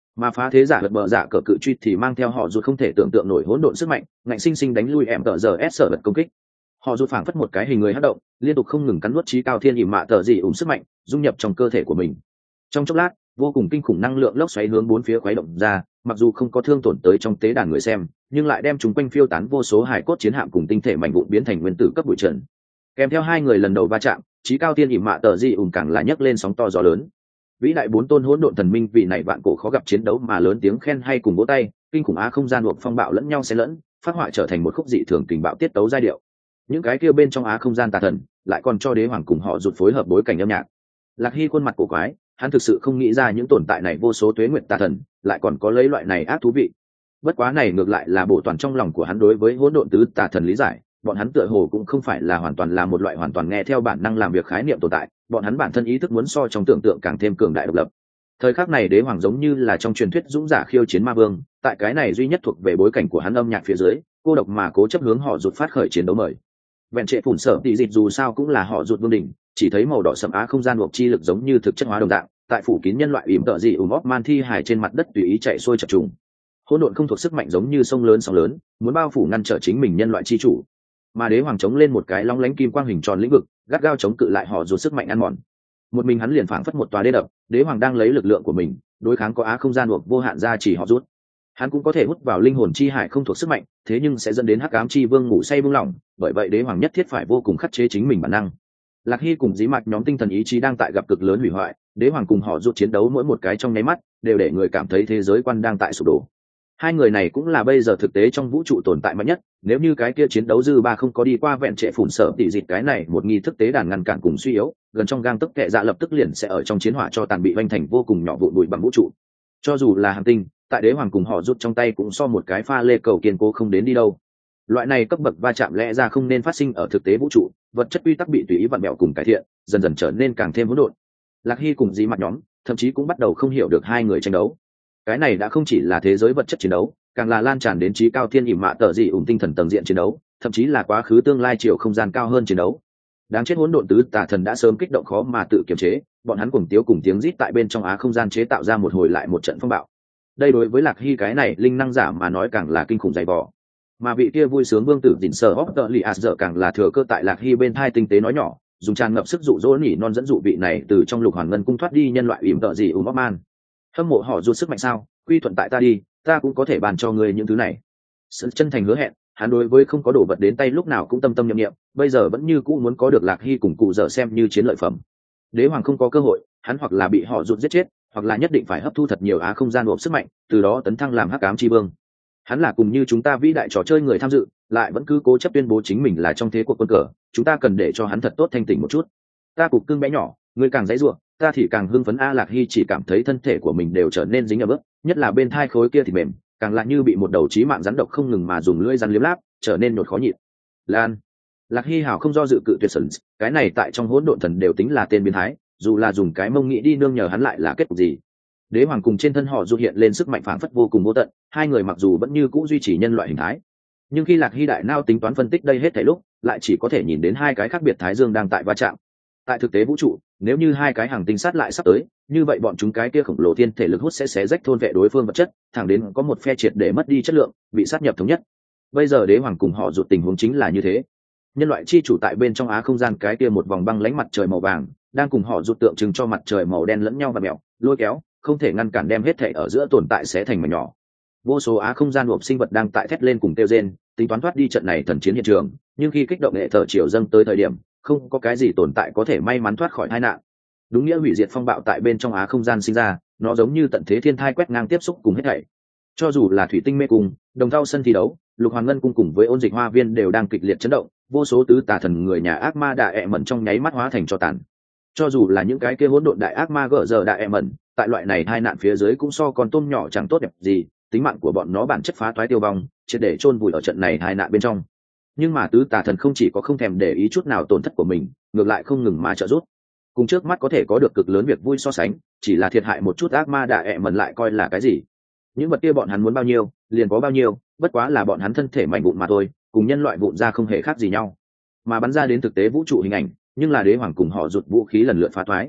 Mà phá thế giả lật bờ giả cờ cự truy thì mang theo họ rụt không thể tưởng tượng nổi hỗn độn sức mạnh, ngạnh sinh sinh đánh lui em tờ giờ s sở bật công kích. Họ rụt phảng phất một cái hình người hất động, liên tục không ngừng cắn nuốt trí cao thiên ỉm mạ tờ gì ủng sức mạnh dung nhập trong cơ thể của mình. Trong chốc lát, vô cùng kinh khủng năng lượng lốc xoáy hướng bốn phía khuấy động ra, mặc dù không có thương tổn tới trong tế đàn người xem, nhưng lại đem chúng quanh phiêu tán vô số hải cốt chiến hạm cùng tinh thể mảnh vụn biến thành nguyên tử cấp bụi trần. Kèm theo hai người lần đầu va chạm, trí cao thiên ỉm mạ tờ gì ủng càng là nhấc lên sóng to gió lớn. Vĩ đại bốn tôn hỗn độn thần minh vì này vạn cổ khó gặp chiến đấu mà lớn tiếng khen hay cùng vỗ tay, kinh khủng á không gian buộc phong bạo lẫn nhau xen lẫn, phát họa trở thành một khúc dị thường kình bạo tiết tấu giai điệu. Những cái kia bên trong á không gian tà thần lại còn cho đế hoàng cùng họ rụt phối hợp bối cảnh âm nhạc. Lạc Hy khuôn mặt cổ quái, hắn thực sự không nghĩ ra những tồn tại này vô số tuế nguyệt tà thần lại còn có lấy loại này ác thú vị. Bất quá này ngược lại là bổ toàn trong lòng của hắn đối với hỗn độn tứ tà thần lý giải, bọn hắn tựa hồ cũng không phải là hoàn toàn là một loại hoàn toàn nghe theo bản năng làm việc khái niệm tồn tại, bọn hắn bản thân ý thức muốn so trong tưởng tượng càng thêm cường đại độc lập. Thời khắc này đế hoàng giống như là trong truyền thuyết dũng giả khiêu chiến ma vương, tại cái này duy nhất thuộc về bối cảnh của hắn âm nhạc phía dưới, cô độc mà cố chấp hướng họ rụt phát khởi chiến đấu mời. Vẹn trệ phủn sở tỷ dịch dù sao cũng là họ rụt vương đỉnh, chỉ thấy màu đỏ sẫm á không gian buộc chi lực giống như thực chất hóa đồng dạng, tại phủ kín nhân loại ỉm tợ dị ùm óc man thi hài trên mặt đất tùy ý chạy xuôi chập trùng. Hỗn độn không thuộc sức mạnh giống như sông lớn sóng lớn, muốn bao phủ ngăn trở chính mình nhân loại chi chủ. Mà đế hoàng chống lên một cái long lánh kim quang hình tròn lĩnh vực, gắt gao chống cự lại họ rụt sức mạnh ăn mòn. Một mình hắn liền phảng phất một tòa đê đập, đế hoàng đang lấy lực lượng của mình đối kháng có á không gian buộc vô hạn ra chỉ họ rút. Hắn cũng có thể hút vào linh hồn chi hải không thuộc sức mạnh, thế nhưng sẽ dẫn đến hắc ám chi vương ngủ say buông lỏng, bởi vậy đế hoàng nhất thiết phải vô cùng khắc chế chính mình bản năng. Lạc Hy cùng dí mạch nhóm tinh thần ý chí đang tại gặp cực lớn hủy hoại, đế hoàng cùng họ rút chiến đấu mỗi một cái trong nháy mắt đều để người cảm thấy thế giới quan đang tại sụp đổ. Hai người này cũng là bây giờ thực tế trong vũ trụ tồn tại mạnh nhất, nếu như cái kia chiến đấu dư ba không có đi qua vẹn trệ phủn sở tỷ dịch cái này một nghi thức tế đàn ngăn cản cùng suy yếu, gần trong gang tấc kệ dạ lập tức liền sẽ ở trong chiến hỏa cho tàn bị vanh thành vô cùng nhỏ vụn bụi bằng vũ trụ. Cho dù là hành tinh, tại đế hoàng cùng họ rút trong tay cũng so một cái pha lê cầu kiên cố không đến đi đâu. Loại này cấp bậc va chạm lẽ ra không nên phát sinh ở thực tế vũ trụ, vật chất quy tắc bị tùy ý vặn mẹo cùng cải thiện, dần dần trở nên càng thêm hỗn độn. Lạc Hy cùng dí mặt nhóm thậm chí cũng bắt đầu không hiểu được hai người tranh đấu. Cái này đã không chỉ là thế giới vật chất chiến đấu, càng là lan tràn đến trí cao thiên ỉm mạ tờ dị ủng tinh thần tầng diện chiến đấu, thậm chí là quá khứ tương lai chiều không gian cao hơn chiến đấu. Đáng chết hỗn độn tứ tà thần đã sớm kích động khó mà tự kiềm chế, bọn hắn cùng tiếu cùng tiếng rít tại bên trong á không gian chế tạo ra một hồi lại một trận phong bạo. Đây đối với Lạc Hy cái này linh năng giả mà nói càng là kinh khủng dày vò. Mà vị kia vui sướng vương tử dịn sở hóc tợ lì ạt dở càng là thừa cơ tại Lạc Hy bên thai tinh tế nói nhỏ, dùng tràn ngập sức dụ dỗ nhỉ non dẫn dụ vị này từ trong lục hoàn ngân cung thoát đi nhân loại ỉm tợ gì ùm bóc man. Hâm mộ họ rút sức mạnh sao, quy thuận tại ta đi, ta cũng có thể bàn cho ngươi những thứ này. Sự chân thành hứa hẹn, hắn đối với không có đồ vật đến tay lúc nào cũng tâm tâm nhậm nghiệm, bây giờ vẫn như cũ muốn có được Lạc Hy cùng cụ dở xem như chiến lợi phẩm. Đế hoàng không có cơ hội, hắn hoặc là bị họ rút giết chết, hoặc là nhất định phải hấp thu thật nhiều á không gian ộp sức mạnh, từ đó tấn thăng làm hắc ám chi vương. Hắn là cùng như chúng ta vĩ đại trò chơi người tham dự, lại vẫn cứ cố chấp tuyên bố chính mình là trong thế cuộc quân cờ, chúng ta cần để cho hắn thật tốt thanh tỉnh một chút. Ta cục cưng bé nhỏ, ngươi càng dãy rủa, ta thì càng hưng phấn. A Lạc Hy chỉ cảm thấy thân thể của mình đều trở nên dính ở bước, nhất là bên thai khối kia thì mềm, càng lại như bị một đầu chí mạng rắn độc không ngừng mà dùng lưỡi rắn liếm láp, trở nên nhột khó nhịn. Lan, Lạc Hy hào không do dự cự tuyệt sẩn, cái này tại trong hỗn độn thần đều tính là tên biến thái, dù là dùng cái mông nghĩ đi nương nhờ hắn lại là kết cục gì. Đế hoàng cùng trên thân họ du hiện lên sức mạnh phảng phất vô cùng vô tận, hai người mặc dù vẫn như cũ duy trì nhân loại hình thái, nhưng khi Lạc Hy đại nao tính toán phân tích đây hết thảy lúc, lại chỉ có thể nhìn đến hai cái khác biệt thái dương đang tại va chạm. Tại thực tế vũ trụ, nếu như hai cái hàng tinh sát lại sắp tới, như vậy bọn chúng cái kia khổng lồ thiên thể lực hút sẽ xé rách thôn vệ đối phương vật chất, thẳng đến có một phe triệt để mất đi chất lượng, bị sát nhập thống nhất. Bây giờ đế hoàng cùng họ rụt tình huống chính là như thế. Nhân loại chi chủ tại bên trong á không gian cái kia một vòng băng lãnh mặt trời màu vàng, đang cùng họ rụt tượng trưng cho mặt trời màu đen lẫn nhau và mèo, lôi kéo, không thể ngăn cản đem hết thể ở giữa tồn tại sẽ thành mảnh nhỏ. Vô số á không gian hộp sinh vật đang tại thét lên cùng kêu rên, tính toán thoát đi trận này thần chiến hiện trường, nhưng khi kích động nghệ thở chiều dâng tới thời điểm, không có cái gì tồn tại có thể may mắn thoát khỏi tai nạn. Đúng nghĩa hủy diệt phong bạo tại bên trong á không gian sinh ra, nó giống như tận thế thiên thai quét ngang tiếp xúc cùng hết thảy. Cho dù là thủy tinh mê cung, đồng thau sân thi đấu, lục hoàng ngân cung cùng với ôn dịch hoa viên đều đang kịch liệt chấn động, vô số tứ tà thần người nhà ác ma đạ ẹ mẩn trong nháy mắt hóa thành tro tàn. Cho dù là những cái kia hỗn độn đại ác ma gở giờ đạ ẹ mẩn, tại loại này hai nạn phía dưới cũng so con tôm nhỏ chẳng tốt đẹp gì, tính mạng của bọn nó bản chất phá toái tiêu vong, triệt để chôn vùi ở trận này hai nạn bên trong. Nhưng mà tứ tà thần không chỉ có không thèm để ý chút nào tổn thất của mình, ngược lại không ngừng mà trợ giúp. Cùng trước mắt có thể có được cực lớn việc vui so sánh, chỉ là thiệt hại một chút ác ma đạ ẹ mẩn lại coi là cái gì. Những vật kia bọn hắn muốn bao nhiêu, liền có bao nhiêu, bất quá là bọn hắn thân thể mảnh vụn mà thôi, cùng nhân loại vụn ra không hề khác gì nhau. Mà bắn ra đến thực tế vũ trụ hình ảnh, nhưng là đế hoàng cùng họ rụt vũ khí lần lượt phá thoái.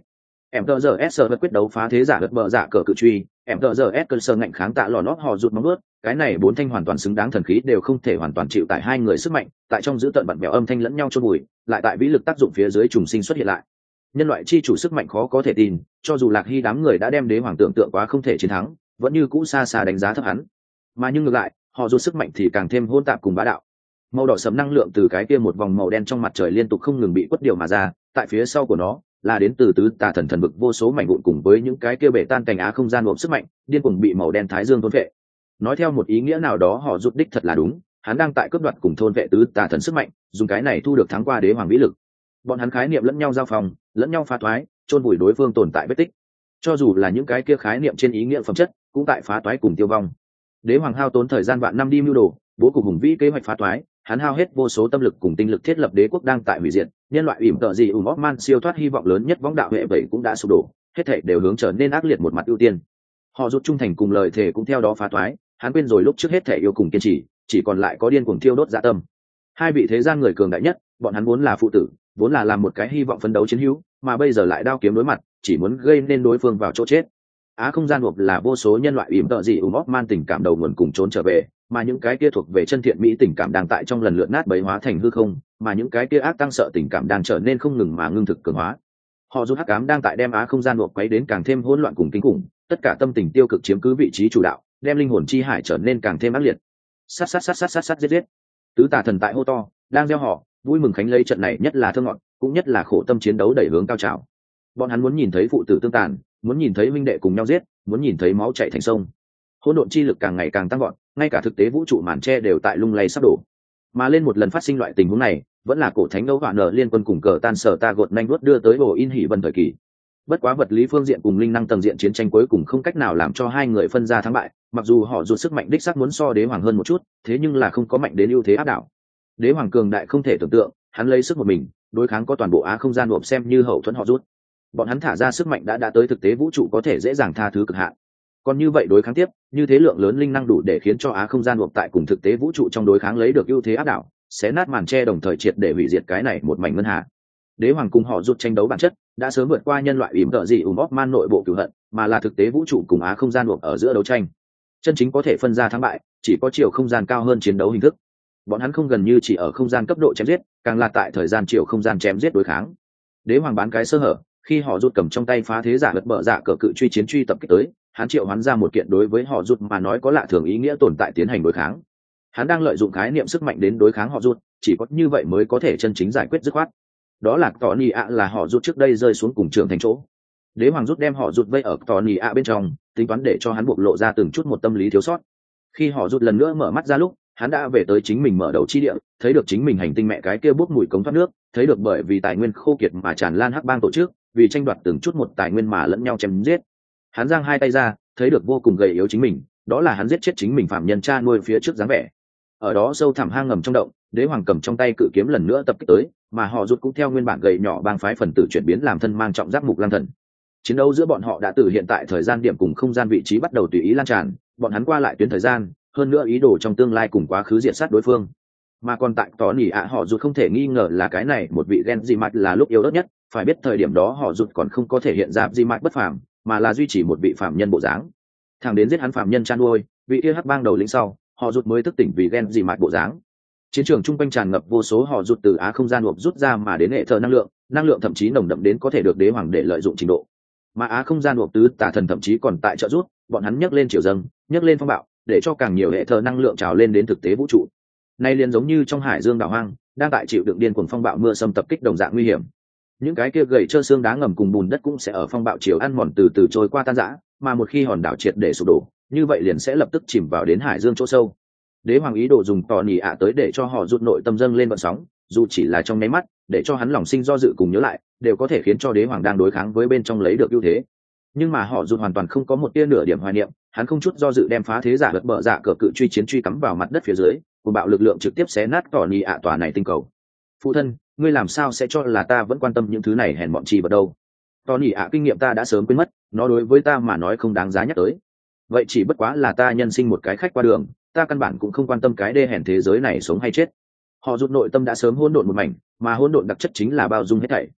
em tờ giờ s vật quyết đấu phá thế giả vật bờ giả cờ cự truy, em tờ giờ s cơ sơ ngạnh kháng tạ lò nót họ rụt móng ướt, cái này bốn thanh hoàn toàn xứng đáng thần khí đều không thể hoàn toàn chịu tải hai người sức mạnh, tại trong giữ tận bận bèo âm thanh lẫn nhau chôn bụi, lại tại vĩ lực tác dụng phía dưới trùng sinh xuất hiện lại. Nhân loại chi chủ sức mạnh khó có thể tin, cho dù Lạc Hy đám người đã đem đế hoàng tưởng tượng quá không thể chiến thắng, vẫn như cũ xa xa đánh giá thấp hắn. Mà nhưng ngược lại, họ rụt sức mạnh thì càng thêm hỗn tạp cùng bá đạo. Màu đỏ sẫm năng lượng từ cái kia một vòng màu đen trong mặt trời liên tục không ngừng bị quất điều mà ra, tại phía sau của nó là đến từ tứ tà thần thần bực vô số mảnh vụn cùng với những cái kia bể tan cành á không gian gộp sức mạnh, điên cuồng bị màu đen thái dương thôn vệ. Nói theo một ý nghĩa nào đó họ rút đích thật là đúng, hắn đang tại cướp đoạt cùng thôn vệ tứ tà thần sức mạnh, dùng cái này thu được thắng qua đế hoàng vĩ lực. Bọn hắn khái niệm lẫn nhau giao phòng, lẫn nhau phá thoái, chôn vùi đối phương tồn tại vết tích. Cho dù là những cái kia khái niệm trên ý nghĩa phẩm chất, cũng tại phá toái cùng tiêu vong. Đế hoàng hao tốn thời gian vạn năm đi mưu đồ, bố cục hùng vĩ kế hoạch phá toái, hắn hao hết vô số tâm lực cùng tinh lực thiết lập đế quốc đang tại hủy diệt, nhân loại ỉm tợ gì ủng Osman siêu thoát hy vọng lớn nhất võng đạo hệ vậy cũng đã sụp đổ, hết thảy đều hướng trở nên ác liệt một mặt ưu tiên. Họ rút trung thành cùng lời thề cũng theo đó phá toái, hắn quên rồi lúc trước hết thảy yêu cùng kiên trì, chỉ còn lại có điên cuồng thiêu đốt dạ tâm. Hai vị thế gian người cường đại nhất, bọn hắn vốn là phụ tử, vốn là làm một cái hy vọng phấn đấu chiến hữu, mà bây giờ lại đao kiếm đối mặt, chỉ muốn gây nên đối phương vào chỗ chết. Á không gian buộc là vô số nhân loại ỉm tợ gì ủng Osman tình cảm đầu nguồn cùng trốn trở về, mà những cái kia thuộc về chân thiện mỹ tình cảm đang tại trong lần lượt nát bấy hóa thành hư không, mà những cái kia ác tăng sợ tình cảm đang trở nên không ngừng mà ngưng thực cường hóa. Họ rút hắc ám đang tại đem á không gian buộc quấy đến càng thêm hỗn loạn cùng kinh khủng, tất cả tâm tình tiêu cực chiếm cứ vị trí chủ đạo, đem linh hồn chi hải trở nên càng thêm ác liệt. Sát sát sát sát sát sát giết giết. Tứ tà thần tại hô to, đang gieo họ, vui mừng khánh lấy trận này nhất là thơ ngọt, cũng nhất là khổ tâm chiến đấu đẩy hướng cao trào. Bọn hắn muốn nhìn thấy phụ tử tương tàn, muốn nhìn thấy huynh đệ cùng nhau giết, muốn nhìn thấy máu chảy thành sông. Hỗn độn chi lực càng ngày càng tăng vọt, ngay cả thực tế vũ trụ màn tre đều tại lung lay sắp đổ. Mà lên một lần phát sinh loại tình huống này, vẫn là cổ thánh đấu hoạn nở liên quân cùng cờ tan sở ta gột nhanh đuốt đưa tới bổ in hỉ vân thời kỳ. Bất quá vật lý phương diện cùng linh năng tầng diện chiến tranh cuối cùng không cách nào làm cho hai người phân ra thắng bại, mặc dù họ rút sức mạnh đích xác muốn so đế hoàng hơn một chút, thế nhưng là không có mạnh đến ưu thế áp đảo. Đế hoàng cường đại không thể tưởng tượng, hắn lấy sức một mình đối kháng có toàn bộ á không gian nộp xem như hậu thuẫn họ rút. Bọn hắn thả ra sức mạnh đã đã tới thực tế vũ trụ có thể dễ dàng tha thứ cực hạn. Còn như vậy đối kháng tiếp, như thế lượng lớn linh năng đủ để khiến cho á không gian nộp tại cùng thực tế vũ trụ trong đối kháng lấy được ưu thế áp đảo, xé nát màn tre đồng thời triệt để hủy diệt cái này một mảnh ngân hà. Đế hoàng cùng họ rút tranh đấu bản chất đã sớm vượt qua nhân loại ỉm tợ gì ủng Osman nội bộ cửu hận, mà là thực tế vũ trụ cùng á không gian nộp ở giữa đấu tranh. Chân chính có thể phân ra thắng bại, chỉ có chiều không gian cao hơn chiến đấu hình thức. Bọn hắn không gần như chỉ ở không gian cấp độ chém giết, càng là tại thời gian chiều không gian chém giết đối kháng. Đế hoàng bán cái sơ hở, khi họ rút cầm trong tay phá thế giả vật bờ giả cờ cự truy chiến truy tập kích tới, hắn triệu hoán ra một kiện đối với họ rút mà nói có lạ thường ý nghĩa tồn tại tiến hành đối kháng. Hắn đang lợi dụng khái niệm sức mạnh đến đối kháng họ rút, chỉ có như vậy mới có thể chân chính giải quyết dứt khoát. Đó là tỏ nì ạ là họ rút trước đây rơi xuống cùng trường thành chỗ. Đế hoàng rút đem họ rút vây ở tỏ nì ạ bên trong, tính toán để cho hắn bộc lộ ra từng chút một tâm lý thiếu sót. Khi họ rút lần nữa mở mắt ra lúc, hắn đã về tới chính mình mở đầu chi địa, thấy được chính mình hành tinh mẹ cái kia bốc mùi cống thoát nước, thấy được bởi vì tài nguyên khô kiệt mà tràn lan hắc bang tổ chức, vì tranh đoạt từng chút một tài nguyên mà lẫn nhau chém giết. Hắn giang hai tay ra, thấy được vô cùng gầy yếu chính mình, đó là hắn giết chết chính mình phạm nhân cha nuôi phía trước dáng vẻ. Ở đó sâu thẳm hang ngầm trong động, đế hoàng cầm trong tay cự kiếm lần nữa tập kích tới, mà họ rút cũng theo nguyên bản gầy nhỏ bang phái phần tử chuyển biến làm thân mang trọng giáp mục lang thần. Chiến đấu giữa bọn họ đã từ hiện tại thời gian điểm cùng không gian vị trí bắt đầu tùy ý lan tràn, bọn hắn qua lại tuyến thời gian, hơn nữa ý đồ trong tương lai cùng quá khứ diệt sát đối phương. Mà còn tại tỏ nỉ ạ họ rút không thể nghi ngờ là cái này một vị gen di mạch là lúc yếu ớt nhất, phải biết thời điểm đó họ rút còn không có thể hiện ra di mạch bất phàm, mà là duy trì một vị phạm nhân bộ dáng. Thằng đến giết hắn phạm nhân chăn nuôi, vị kia hắc bang đầu lĩnh sau, họ rút mới thức tỉnh vì gen di mạch bộ dáng. Chiến trường trung quanh tràn ngập vô số họ rút từ á không gian hộp rút ra mà đến hệ thờ năng lượng, năng lượng thậm chí nồng đậm đến có thể được đế hoàng để lợi dụng trình độ. Mà á không gian hộp tứ tà thần thậm chí còn tại trợ rút, bọn hắn nhấc lên chiều dâng, nhấc lên phong bạo, để cho càng nhiều hệ thờ năng lượng trào lên đến thực tế vũ trụ. Nay liền giống như trong hải dương đảo hoang, đang tại chịu đựng điên cuồng phong bạo mưa xâm tập kích đồng dạng nguy hiểm. Những cái kia gầy trơ xương đá ngầm cùng bùn đất cũng sẽ ở phong bạo chiều ăn mòn từ từ trôi qua tan rã, mà một khi hòn đảo triệt để sụp đổ, như vậy liền sẽ lập tức chìm vào đến hải dương chỗ sâu. Đế hoàng ý đồ dùng tò nỉ ạ tới để cho họ rút nội tâm dâng lên vận sóng, dù chỉ là trong nháy mắt, để cho hắn lòng sinh do dự cùng nhớ lại, đều có thể khiến cho đế hoàng đang đối kháng với bên trong lấy được ưu thế. Nhưng mà họ rút hoàn toàn không có một tia nửa điểm hoài niệm, hắn không chút do dự đem phá thế giả vật bờ dạ cờ cự truy chiến truy cắm vào mặt đất phía dưới, cùng bạo lực lượng trực tiếp xé nát tỏ nỉ ạ tòa này tinh cầu. Phụ thân, ngươi làm sao sẽ cho là ta vẫn quan tâm những thứ này hèn mọn chi vật đâu? Tỏ nỉ ạ kinh nghiệm ta đã sớm quên mất, nó đối với ta mà nói không đáng giá nhắc tới. Vậy chỉ bất quá là ta nhân sinh một cái khách qua đường, ta căn bản cũng không quan tâm cái đê hèn thế giới này sống hay chết. Họ rút nội tâm đã sớm hỗn độn một mảnh, mà hỗn độn đặc chất chính là bao dung hết thảy.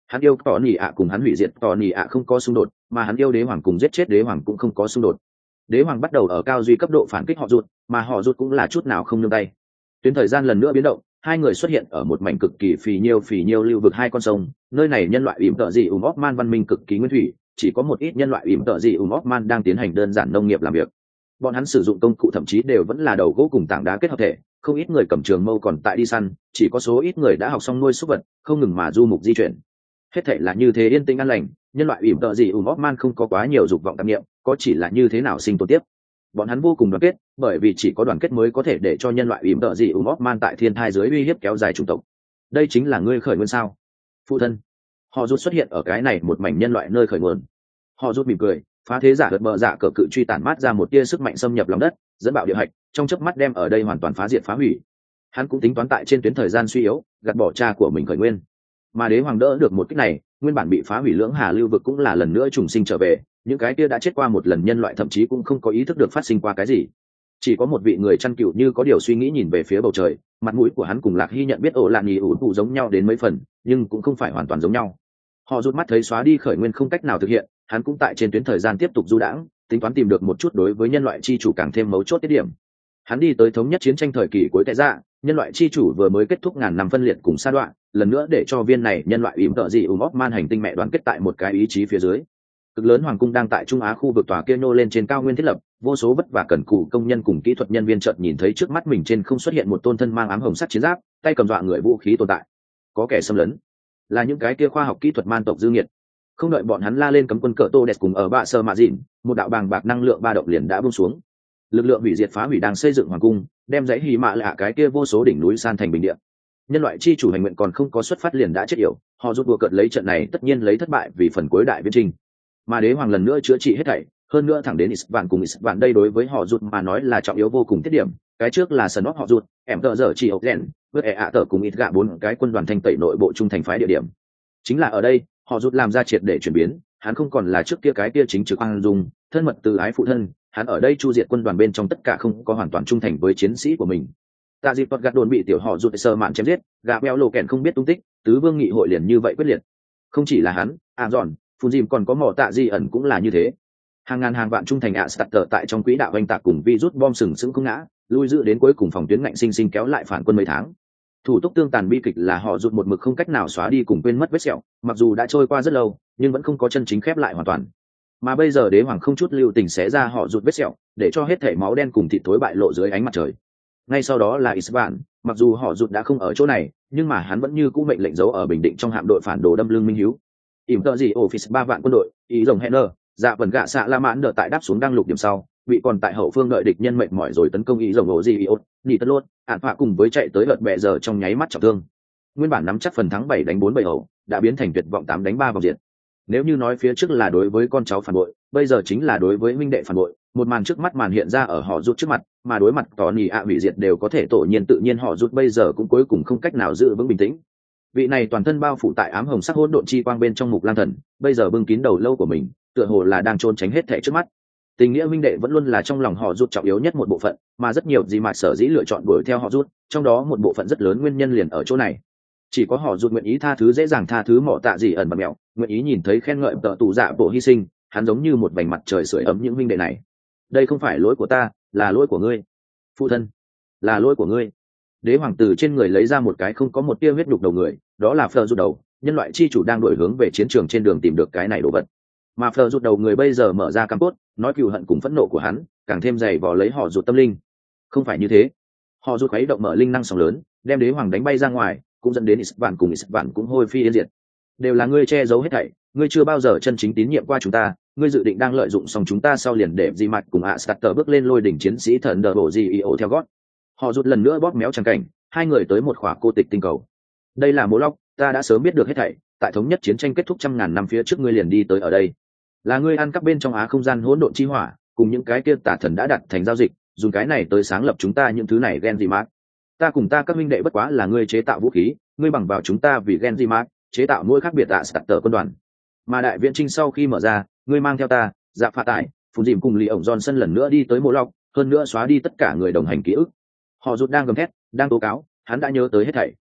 Hắn yêu tỏ nỉ ạ cùng hắn hủy diệt tỏ nỉ ạ không có xung đột, mà hắn yêu đế hoàng cùng giết chết đế hoàng cũng không có xung đột. Đế hoàng bắt đầu ở cao duy cấp độ phản kích họ rụt, mà họ rụt cũng là chút nào không nương tay. Tuyến thời gian lần nữa biến động, hai người xuất hiện ở một mảnh cực kỳ phì nhiêu phì nhiêu lưu vực hai con sông. Nơi này nhân loại ỉm tợ dị ùm óc man văn minh cực kỳ nguyên thủy, chỉ có một ít nhân loại ỉm tợ dị ùm óc man đang tiến hành đơn giản nông nghiệp làm việc. Bọn hắn sử dụng công cụ thậm chí đều vẫn là đầu gỗ cùng tảng đá kết hợp thể, không ít người cầm trường mâu còn tại đi săn, chỉ có số ít người đã học xong nuôi súc vật, không ngừng mà du mục di chuyển. Hết thảy là như thế yên tĩnh an lành, nhân loại ỉm tợ dị ùm óc man không có quá nhiều dục vọng tạp niệm, có chỉ là như thế nào sinh tồn tiếp. Bọn hắn vô cùng đoàn kết, bởi vì chỉ có đoàn kết mới có thể để cho nhân loại ỉm tợ dị ùm óc man tại thiên thai dưới uy hiếp kéo dài chủng tộc. Đây chính là ngươi khởi nguyên sao? Phụ thân. Họ rút xuất hiện ở cái này một mảnh nhân loại nơi khởi nguồn. Họ rút mỉm cười, phá thế giả gật bờ dạ cờ cự truy tản mát ra một tia sức mạnh xâm nhập lòng đất, dẫn bạo địa hạch, trong chớp mắt đem ở đây hoàn toàn phá diệt phá hủy. Hắn cũng tính toán tại trên tuyến thời gian suy yếu, gạt bỏ cha của mình khởi nguyên. Mà đế hoàng đỡ được một kích này, nguyên bản bị phá hủy lưỡng hà lưu vực cũng là lần nữa trùng sinh trở về, những cái kia đã chết qua một lần nhân loại thậm chí cũng không có ý thức được phát sinh qua cái gì. Chỉ có một vị người chăn cừu như có điều suy nghĩ nhìn về phía bầu trời, mặt mũi của hắn cùng Lạc Hy nhận biết ổ lạn nhì ủ cụ giống nhau đến mấy phần, nhưng cũng không phải hoàn toàn giống nhau. Họ rút mắt thấy xóa đi khởi nguyên không cách nào thực hiện, hắn cũng tại trên tuyến thời gian tiếp tục du đãng, tính toán tìm được một chút đối với nhân loại chi chủ càng thêm mấu chốt tiết điểm. Hắn đi tới thống nhất chiến tranh thời kỳ cuối tại dạ, nhân loại chi chủ vừa mới kết thúc ngàn năm phân liệt cùng sa đoạn, lần nữa để cho viên này nhân loại ỉm tợ dị ùm óc man hành tinh mẹ đoàn kết tại một cái ý chí phía dưới. Cực lớn hoàng cung đang tại Trung Á khu vực tòa kia nô lên trên cao nguyên thiết lập, vô số vất vả cần cù công nhân cùng kỹ thuật nhân viên chợt nhìn thấy trước mắt mình trên không xuất hiện một tôn thân mang ám hồng sắt chiến giáp, tay cầm dọa người vũ khí tồn tại. Có kẻ xâm lấn, là những cái kia khoa học kỹ thuật man tộc dư nghiệt. Không đợi bọn hắn la lên cấm quân cỡ tô đẹp cùng ở bạ sơ mạ dịn, một đạo bàng bạc năng lượng ba động liền đã buông xuống. Lực lượng hủy diệt phá hủy đang xây dựng hoàng cung, đem dãy hì mạ lạ cái kia vô số đỉnh núi san thành bình địa. Nhân loại chi chủ hành nguyện còn không có xuất phát liền đã chết yểu, họ rút đùa cợt lấy trận này tất nhiên lấy thất bại vì phần cuối đại viễn trình. Mà đế hoàng lần nữa chữa trị hết thảy, hơn nữa thẳng đến Isvan cùng Isvan đây đối với họ rút mà nói là trọng yếu vô cùng tiết điểm. Cái trước là sân họ rút, em tờ giờ chỉ ốc rèn, vượt ẹ ạ tờ cùng ít gạ bốn cái quân đoàn thanh tẩy nội bộ trung thành phái địa điểm. Chính là ở đây, họ rút làm ra triệt để chuyển biến, hắn không còn là trước kia cái kia chính trực khoan dung, thân mật từ ái phụ thân, hắn ở đây chu diệt quân đoàn bên trong tất cả không có hoàn toàn trung thành với chiến sĩ của mình. Tạ dịp vật gạt đồn bị tiểu họ rút sơ mạn chém giết, gà beo lộ kèn không biết tung tích, tứ vương nghị hội liền như vậy quyết liệt. Không chỉ là hắn, à giòn, phun dìm còn có mỏ tạ di ẩn cũng là như thế. Hàng ngàn hàng vạn trung thành ạ starter tại trong quỹ đạo oanh tạc cùng virus bom sừng sững không ngã, lui giữ đến cuối cùng phòng tuyến ngạnh sinh sinh kéo lại phản quân mấy tháng. Thủ tục tương tàn bi kịch là họ rút một mực không cách nào xóa đi cùng quên mất vết sẹo, mặc dù đã trôi qua rất lâu, nhưng vẫn không có chân chính khép lại hoàn toàn. Mà bây giờ đế hoàng không chút lưu tình xé ra họ rút vết sẹo, để cho hết thảy máu đen cùng thịt thối bại lộ dưới ánh mặt trời. Ngay sau đó là Isvan, mặc dù họ rút đã không ở chỗ này, nhưng mà hắn vẫn như cũ mệnh lệnh giấu ở bình định trong hạm đội phản đồ đâm lưng minh hiếu. Ỉm tợ gì office ba vạn quân đội, ý rồng Henner, dạ vần gạ xạ la mãn đợi tại đáp xuống đăng lục điểm sau, bị còn tại hậu phương đợi địch nhân mệt mỏi rồi tấn công ý rồng ổ gì iốt, nhị tất lốt, ản phạ cùng với chạy tới lợt bẹ giờ trong nháy mắt trọng thương. Nguyên bản nắm chắc phần thắng bảy đánh bốn bảy hậu, đã biến thành tuyệt vọng tám đánh ba vòng diện. Nếu như nói phía trước là đối với con cháu phản bội, bây giờ chính là đối với huynh đệ phản bội, một màn trước mắt màn hiện ra ở họ rút trước mặt, mà đối mặt tỏ nỉ ạ hủy diệt đều có thể tổ nhiên tự nhiên họ rút bây giờ cũng cuối cùng không cách nào giữ vững bình tĩnh. Vị này toàn thân bao phủ tại ám hồng sắc hỗn độn chi quang bên trong mục lang thần, bây giờ bưng kín đầu lâu của mình, tựa hồ là đang trốn tránh hết thảy trước mắt. Tình nghĩa huynh đệ vẫn luôn là trong lòng họ rút trọng yếu nhất một bộ phận, mà rất nhiều gì mà sở dĩ lựa chọn đuổi theo họ rút, trong đó một bộ phận rất lớn nguyên nhân liền ở chỗ này. Chỉ có họ rút nguyện ý tha thứ dễ dàng tha thứ mỏ tạ gì ẩn bật mẹo, nguyện ý nhìn thấy khen ngợi tợ tù dạ bộ hy sinh, hắn giống như một vành mặt trời sưởi ấm những huynh đệ này. Đây không phải lỗi của ta, là lỗi của ngươi. Phụ thân, là lỗi của ngươi. Đế hoàng tử trên người lấy ra một cái không có một tia huyết nhục đầu người, đó là Fleur rút đầu, nhân loại chi chủ đang đổi hướng về chiến trường trên đường tìm được cái này đồ vật. Mà Fleur rút đầu người bây giờ mở ra cam cốt, nói cừu hận cùng phẫn nộ của hắn, càng thêm dày vò lấy họ rút tâm linh. Không phải như thế. Họ rút khuấy động mở linh năng sóng lớn, đem đế hoàng đánh bay ra ngoài, cũng dẫn đến Isvan cùng Isvan cũng hôi phi yên diệt. Đều là ngươi che giấu hết thảy, ngươi chưa bao giờ chân chính tín nhiệm qua chúng ta, ngươi dự định đang lợi dụng xong chúng ta sau liền để di mạch cùng ạ starter bước lên lôi đỉnh chiến sĩ thần đờ bộ gì io theo gót. Họ rút lần nữa bóp méo trắng cảnh, hai người tới một khỏa cô tịch tinh cầu. Đây là Mộ Lóc, ta đã sớm biết được hết thảy, tại thống nhất chiến tranh kết thúc trăm ngàn năm phía trước ngươi liền đi tới ở đây. Là ngươi ăn cắp bên trong á không gian hỗn độn chi hỏa, cùng những cái kia tà thần đã đặt thành giao dịch, dùng cái này tới sáng lập chúng ta những thứ này gen gì mát. Ta cùng ta các huynh đệ bất quá là ngươi chế tạo vũ khí, ngươi bằng vào chúng ta vì gen gì mát, chế tạo mỗi khác biệt tạ starter quân đoàn. Mà đại viện trinh sau khi mở ra, ngươi mang theo ta, dạ pha tải, phun dìm cùng lì ổng Johnson lần nữa đi tới Mộ Lóc, hơn nữa xóa đi tất cả người đồng hành ký ức. Họ rút đang gầm thét, đang tố cáo, hắn đã nhớ tới hết thảy.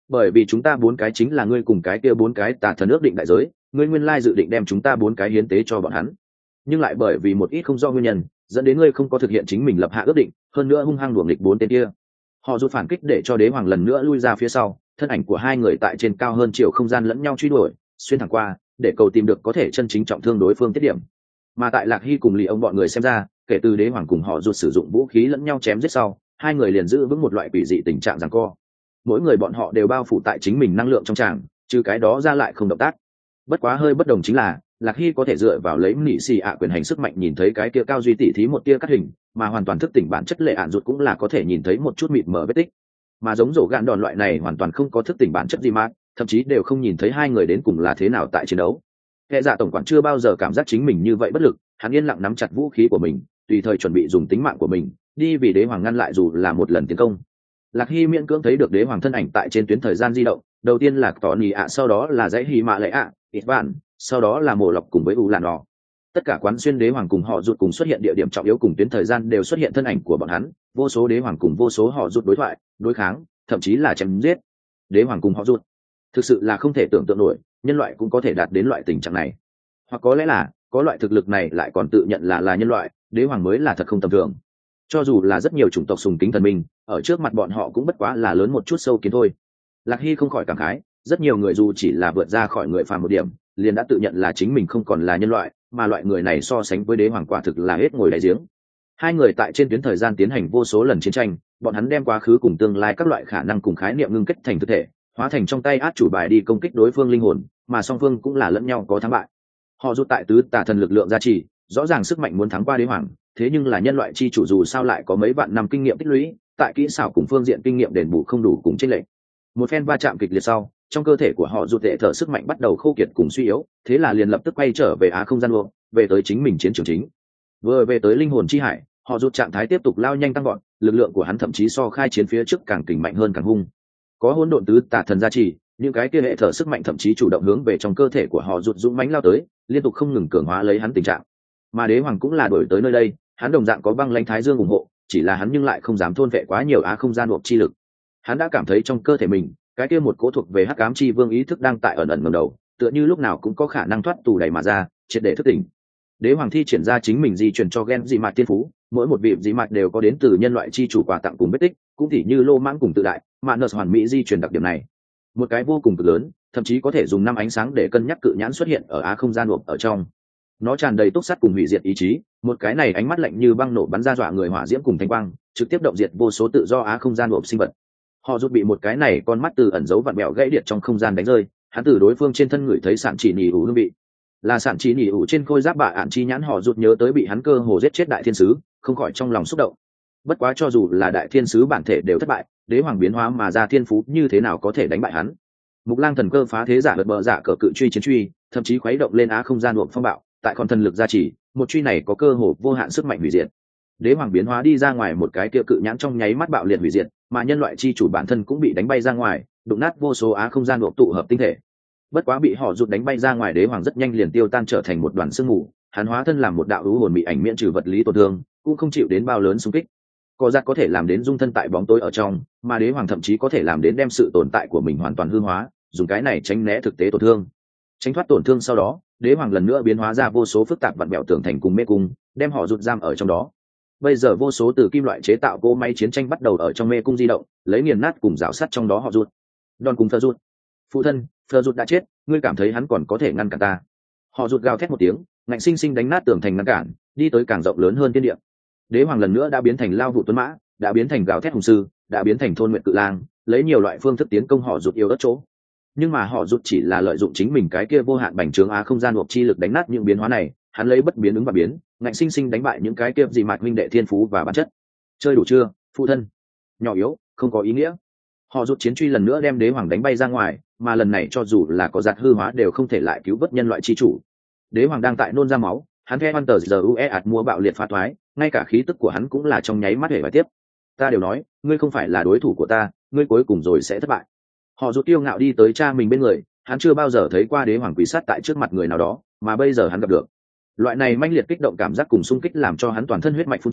bởi vì chúng ta bốn cái chính là ngươi cùng cái kia bốn cái tà thần ước định đại giới, ngươi nguyên lai dự định đem chúng ta bốn cái hiến tế cho bọn hắn, nhưng lại bởi vì một ít không do nguyên nhân dẫn đến ngươi không có thực hiện chính mình lập hạ ước định, hơn nữa hung hăng đuổi nghịch bốn tên kia. Họ rút phản kích để cho đế hoàng lần nữa lui ra phía sau, thân ảnh của hai người tại trên cao hơn chiều không gian lẫn nhau truy đuổi xuyên thẳng qua, để cầu tìm được có thể chân chính trọng thương đối phương tiết điểm. Mà tại Lạc Hy cùng Lý ông bọn người xem ra, kể từ đế hoàng cùng họ rút sử dụng vũ khí lẫn nhau chém giết sau, hai người liền giữ vững một loại quỷ dị tình trạng giằng co. Mỗi người bọn họ đều bao phủ tại chính mình năng lượng trong tràng, trừ cái đó ra lại không động tác. Bất quá hơi bất đồng chính là Lạc Hy có thể dựa vào lấy nị xì ạ quyền hành sức mạnh nhìn thấy cái kia cao duy tỷ thí một tia cắt hình, mà hoàn toàn thức tỉnh bản chất lệ ạn rụt cũng là có thể nhìn thấy một chút mịt mờ vết tích. Mà giống rổ gạn đòn loại này hoàn toàn không có thức tỉnh bản chất gì mà, thậm chí đều không nhìn thấy hai người đến cùng là thế nào tại chiến đấu. Hệ dạ tổng quản chưa bao giờ cảm giác chính mình như vậy bất lực, hắn yên lặng nắm chặt vũ khí của mình, tùy thời chuẩn bị dùng tính mạng của mình đi vì đế hoàng ngăn lại dù là một lần tiến công. Lạc Hy miễn cưỡng thấy được đế hoàng thân ảnh tại trên tuyến thời gian di động, đầu tiên là tỏ nì ạ, sau đó là dãy hy mạ lệ ạ, ít vạn, sau đó là mổ lọc cùng với u làn đỏ. Tất cả quán xuyên đế hoàng cùng họ rụt cùng xuất hiện địa điểm trọng yếu cùng tuyến thời gian đều xuất hiện thân ảnh của bọn hắn, vô số đế hoàng cùng vô số họ rụt đối thoại, đối kháng, thậm chí là chém giết. Đế hoàng cùng họ rụt, thực sự là không thể tưởng tượng nổi, nhân loại cũng có thể đạt đến loại tình trạng này. Hoặc có lẽ là, có loại thực lực này lại còn tự nhận là là nhân loại, đế hoàng mới là thật không tầm thường. Cho dù là rất nhiều chủng tộc sùng kính thần minh, ở trước mặt bọn họ cũng bất quá là lớn một chút sâu kiến thôi. Lạc Hy không khỏi cảm khái, rất nhiều người dù chỉ là vượt ra khỏi người phàm một điểm, liền đã tự nhận là chính mình không còn là nhân loại, mà loại người này so sánh với đế hoàng quả thực là hết ngồi đáy giếng. Hai người tại trên tuyến thời gian tiến hành vô số lần chiến tranh, bọn hắn đem quá khứ cùng tương lai các loại khả năng cùng khái niệm ngưng kết thành thực thể, hóa thành trong tay át chủ bài đi công kích đối phương linh hồn, mà song phương cũng là lẫn nhau có thắng bại. Họ rút tại tứ tà thần lực lượng gia trì, rõ ràng sức mạnh muốn thắng qua đế hoàng, thế nhưng là nhân loại chi chủ dù sao lại có mấy vạn năm kinh nghiệm tích lũy, tại kỹ xảo cùng phương diện kinh nghiệm đền bù không đủ cùng chênh lệch. Một phen va chạm kịch liệt sau, trong cơ thể của họ rụt tệ thở sức mạnh bắt đầu khô kiệt cùng suy yếu, thế là liền lập tức quay trở về á không gian luộc, về tới chính mình chiến trường chính. Vừa về tới linh hồn chi hải, họ rụt trạng thái tiếp tục lao nhanh tăng gọn, lực lượng của hắn thậm chí so khai chiến phía trước càng kình mạnh hơn càng hung. Có hỗn độn tứ tà thần gia trì, những cái kia hệ thở sức mạnh thậm chí chủ động hướng về trong cơ thể của họ rụt dũng mãnh lao tới, liên tục không ngừng cường hóa lấy hắn tình trạng. Mà đế hoàng cũng là đổi tới nơi đây, hắn đồng dạng có băng lãnh thái dương ủng hộ, chỉ là hắn nhưng lại không dám thôn vệ quá nhiều á không gian luộc chi lực. Hắn đã cảm thấy trong cơ thể mình cái kia một cố thuộc về hắc ám chi vương ý thức đang tại ẩn ẩn ngẩng đầu, tựa như lúc nào cũng có khả năng thoát tù đẩy mà ra, triệt để thức tỉnh. Đế hoàng thi triển ra chính mình di chuyển cho gen dị mạt tiên phú, mỗi một vị dị mạt đều có đến từ nhân loại chi chủ quà tặng cùng vết tích, cũng tỉ như lô mãng cùng tự đại, mà nợ hoàn mỹ di chuyển đặc điểm này. Một cái vô cùng cực lớn, thậm chí có thể dùng năm ánh sáng để cân nhắc cự nhãn xuất hiện ở á không gian luộc ở trong. Nó tràn đầy túc sắt cùng hủy diệt ý chí, một cái này ánh mắt lạnh như băng nổ bắn ra dọa người hỏa diễm cùng thanh quang, trực tiếp động diệt vô số tự do á không gian luộc sinh vật. Họ rút bị một cái này con mắt từ ẩn giấu vặn bẹo gãy điện trong không gian đánh rơi, hắn từ đối phương trên thân người thấy sản chỉ nỉ ủ hương vị, là sản chỉ nỉ ủ trên khôi giáp bạ ạn chi nhãn. Họ rút nhớ tới bị hắn cơ hồ giết chết đại thiên sứ, không khỏi trong lòng xúc động. Bất quá cho dù là đại thiên sứ bản thể đều thất bại, đế hoàng biến hóa mà ra thiên phú như thế nào có thể đánh bại hắn? Mục lang thần cơ phá thế giả lật bờ giả cờ cự truy chiến truy, thậm chí khuấy động lên á không gian luộc phong bạo, tại con thần lực gia trì, một truy này có cơ hồ vô hạn sức mạnh hủy diệt. Đế hoàng biến hóa đi ra ngoài một cái kia cự nhãn trong nháy mắt bạo liệt hủy diệt, mà nhân loại chi chủ bản thân cũng bị đánh bay ra ngoài, đụng nát vô số á không gian luộc tụ hợp tinh thể. Bất quá bị họ rụt đánh bay ra ngoài, đế hoàng rất nhanh liền tiêu tan trở thành một đoàn sương mù, hắn hóa thân làm một đạo hữu hồn bị ảnh miễn trừ vật lý tổn thương, cũng không chịu đến bao lớn xung kích. Có giặc có thể làm đến dung thân tại bóng tối ở trong, mà đế hoàng thậm chí có thể làm đến đem sự tồn tại của mình hoàn toàn hư hóa, dùng cái này tránh né thực tế tổn thương. Tránh thoát tổn thương sau đó, đế hoàng lần nữa biến hóa ra vô số phức tạp vặn bẹo tường thành cùng mê cung, đem họ rụt giam ở trong đó. Bây giờ vô số từ kim loại chế tạo cỗ máy chiến tranh bắt đầu ở trong mê cung di động, lấy nghiền nát cùng rào sắt trong đó họ rụt. Đòn cùng Phơ rụt. Phụ thân, Phơ rụt đã chết, ngươi cảm thấy hắn còn có thể ngăn cản ta? Họ rụt gào thét một tiếng, ngạnh sinh sinh đánh nát tường thành ngăn cản, đi tới càng rộng lớn hơn thiên địa. Đế hoàng lần nữa đã biến thành lao vụ tuấn mã, đã biến thành gào thét hùng sư, đã biến thành thôn nguyện cự lang, lấy nhiều loại phương thức tiến công họ rụt yếu đất chỗ. Nhưng mà họ rụt chỉ là lợi dụng chính mình cái kia vô hạn bành trướng á không gian luộc chi lực đánh nát những biến hóa này, hắn lấy bất biến ứng và biến, ngạnh sinh sinh đánh bại những cái kia dị mạt huynh đệ thiên phú và bản chất. Chơi đủ chưa, phụ thân? Nhỏ yếu, không có ý nghĩa. Họ rụt chiến truy lần nữa đem đế hoàng đánh bay ra ngoài, mà lần này cho dù là có giạt hư hóa đều không thể lại cứu vớt nhân loại chi chủ. Đế hoàng đang tại nôn ra máu, hắn theo ăn tờ giờ ue ạt mua bạo liệt phá thoái, ngay cả khí tức của hắn cũng là trong nháy mắt hể vải tiếp. Ta đều nói, ngươi không phải là đối thủ của ta, ngươi cuối cùng rồi sẽ thất bại. Họ rụt tiêu ngạo đi tới cha mình bên người, hắn chưa bao giờ thấy qua đế hoàng quỷ sát tại trước mặt người nào đó, mà bây giờ hắn gặp được. Loại này manh liệt kích động cảm giác cùng xung kích làm cho hắn toàn thân huyết mạch phun trương,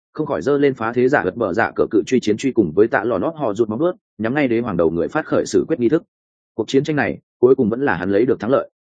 không khỏi dơ lên phá thế giả gật bờ dạ cờ cự truy chiến truy cùng với tạ lò nót họ rụt móng ướt nhắm ngay đế hoàng đầu người phát khởi xử quyết nghi thức. Cuộc chiến tranh này cuối cùng vẫn là hắn lấy được thắng lợi.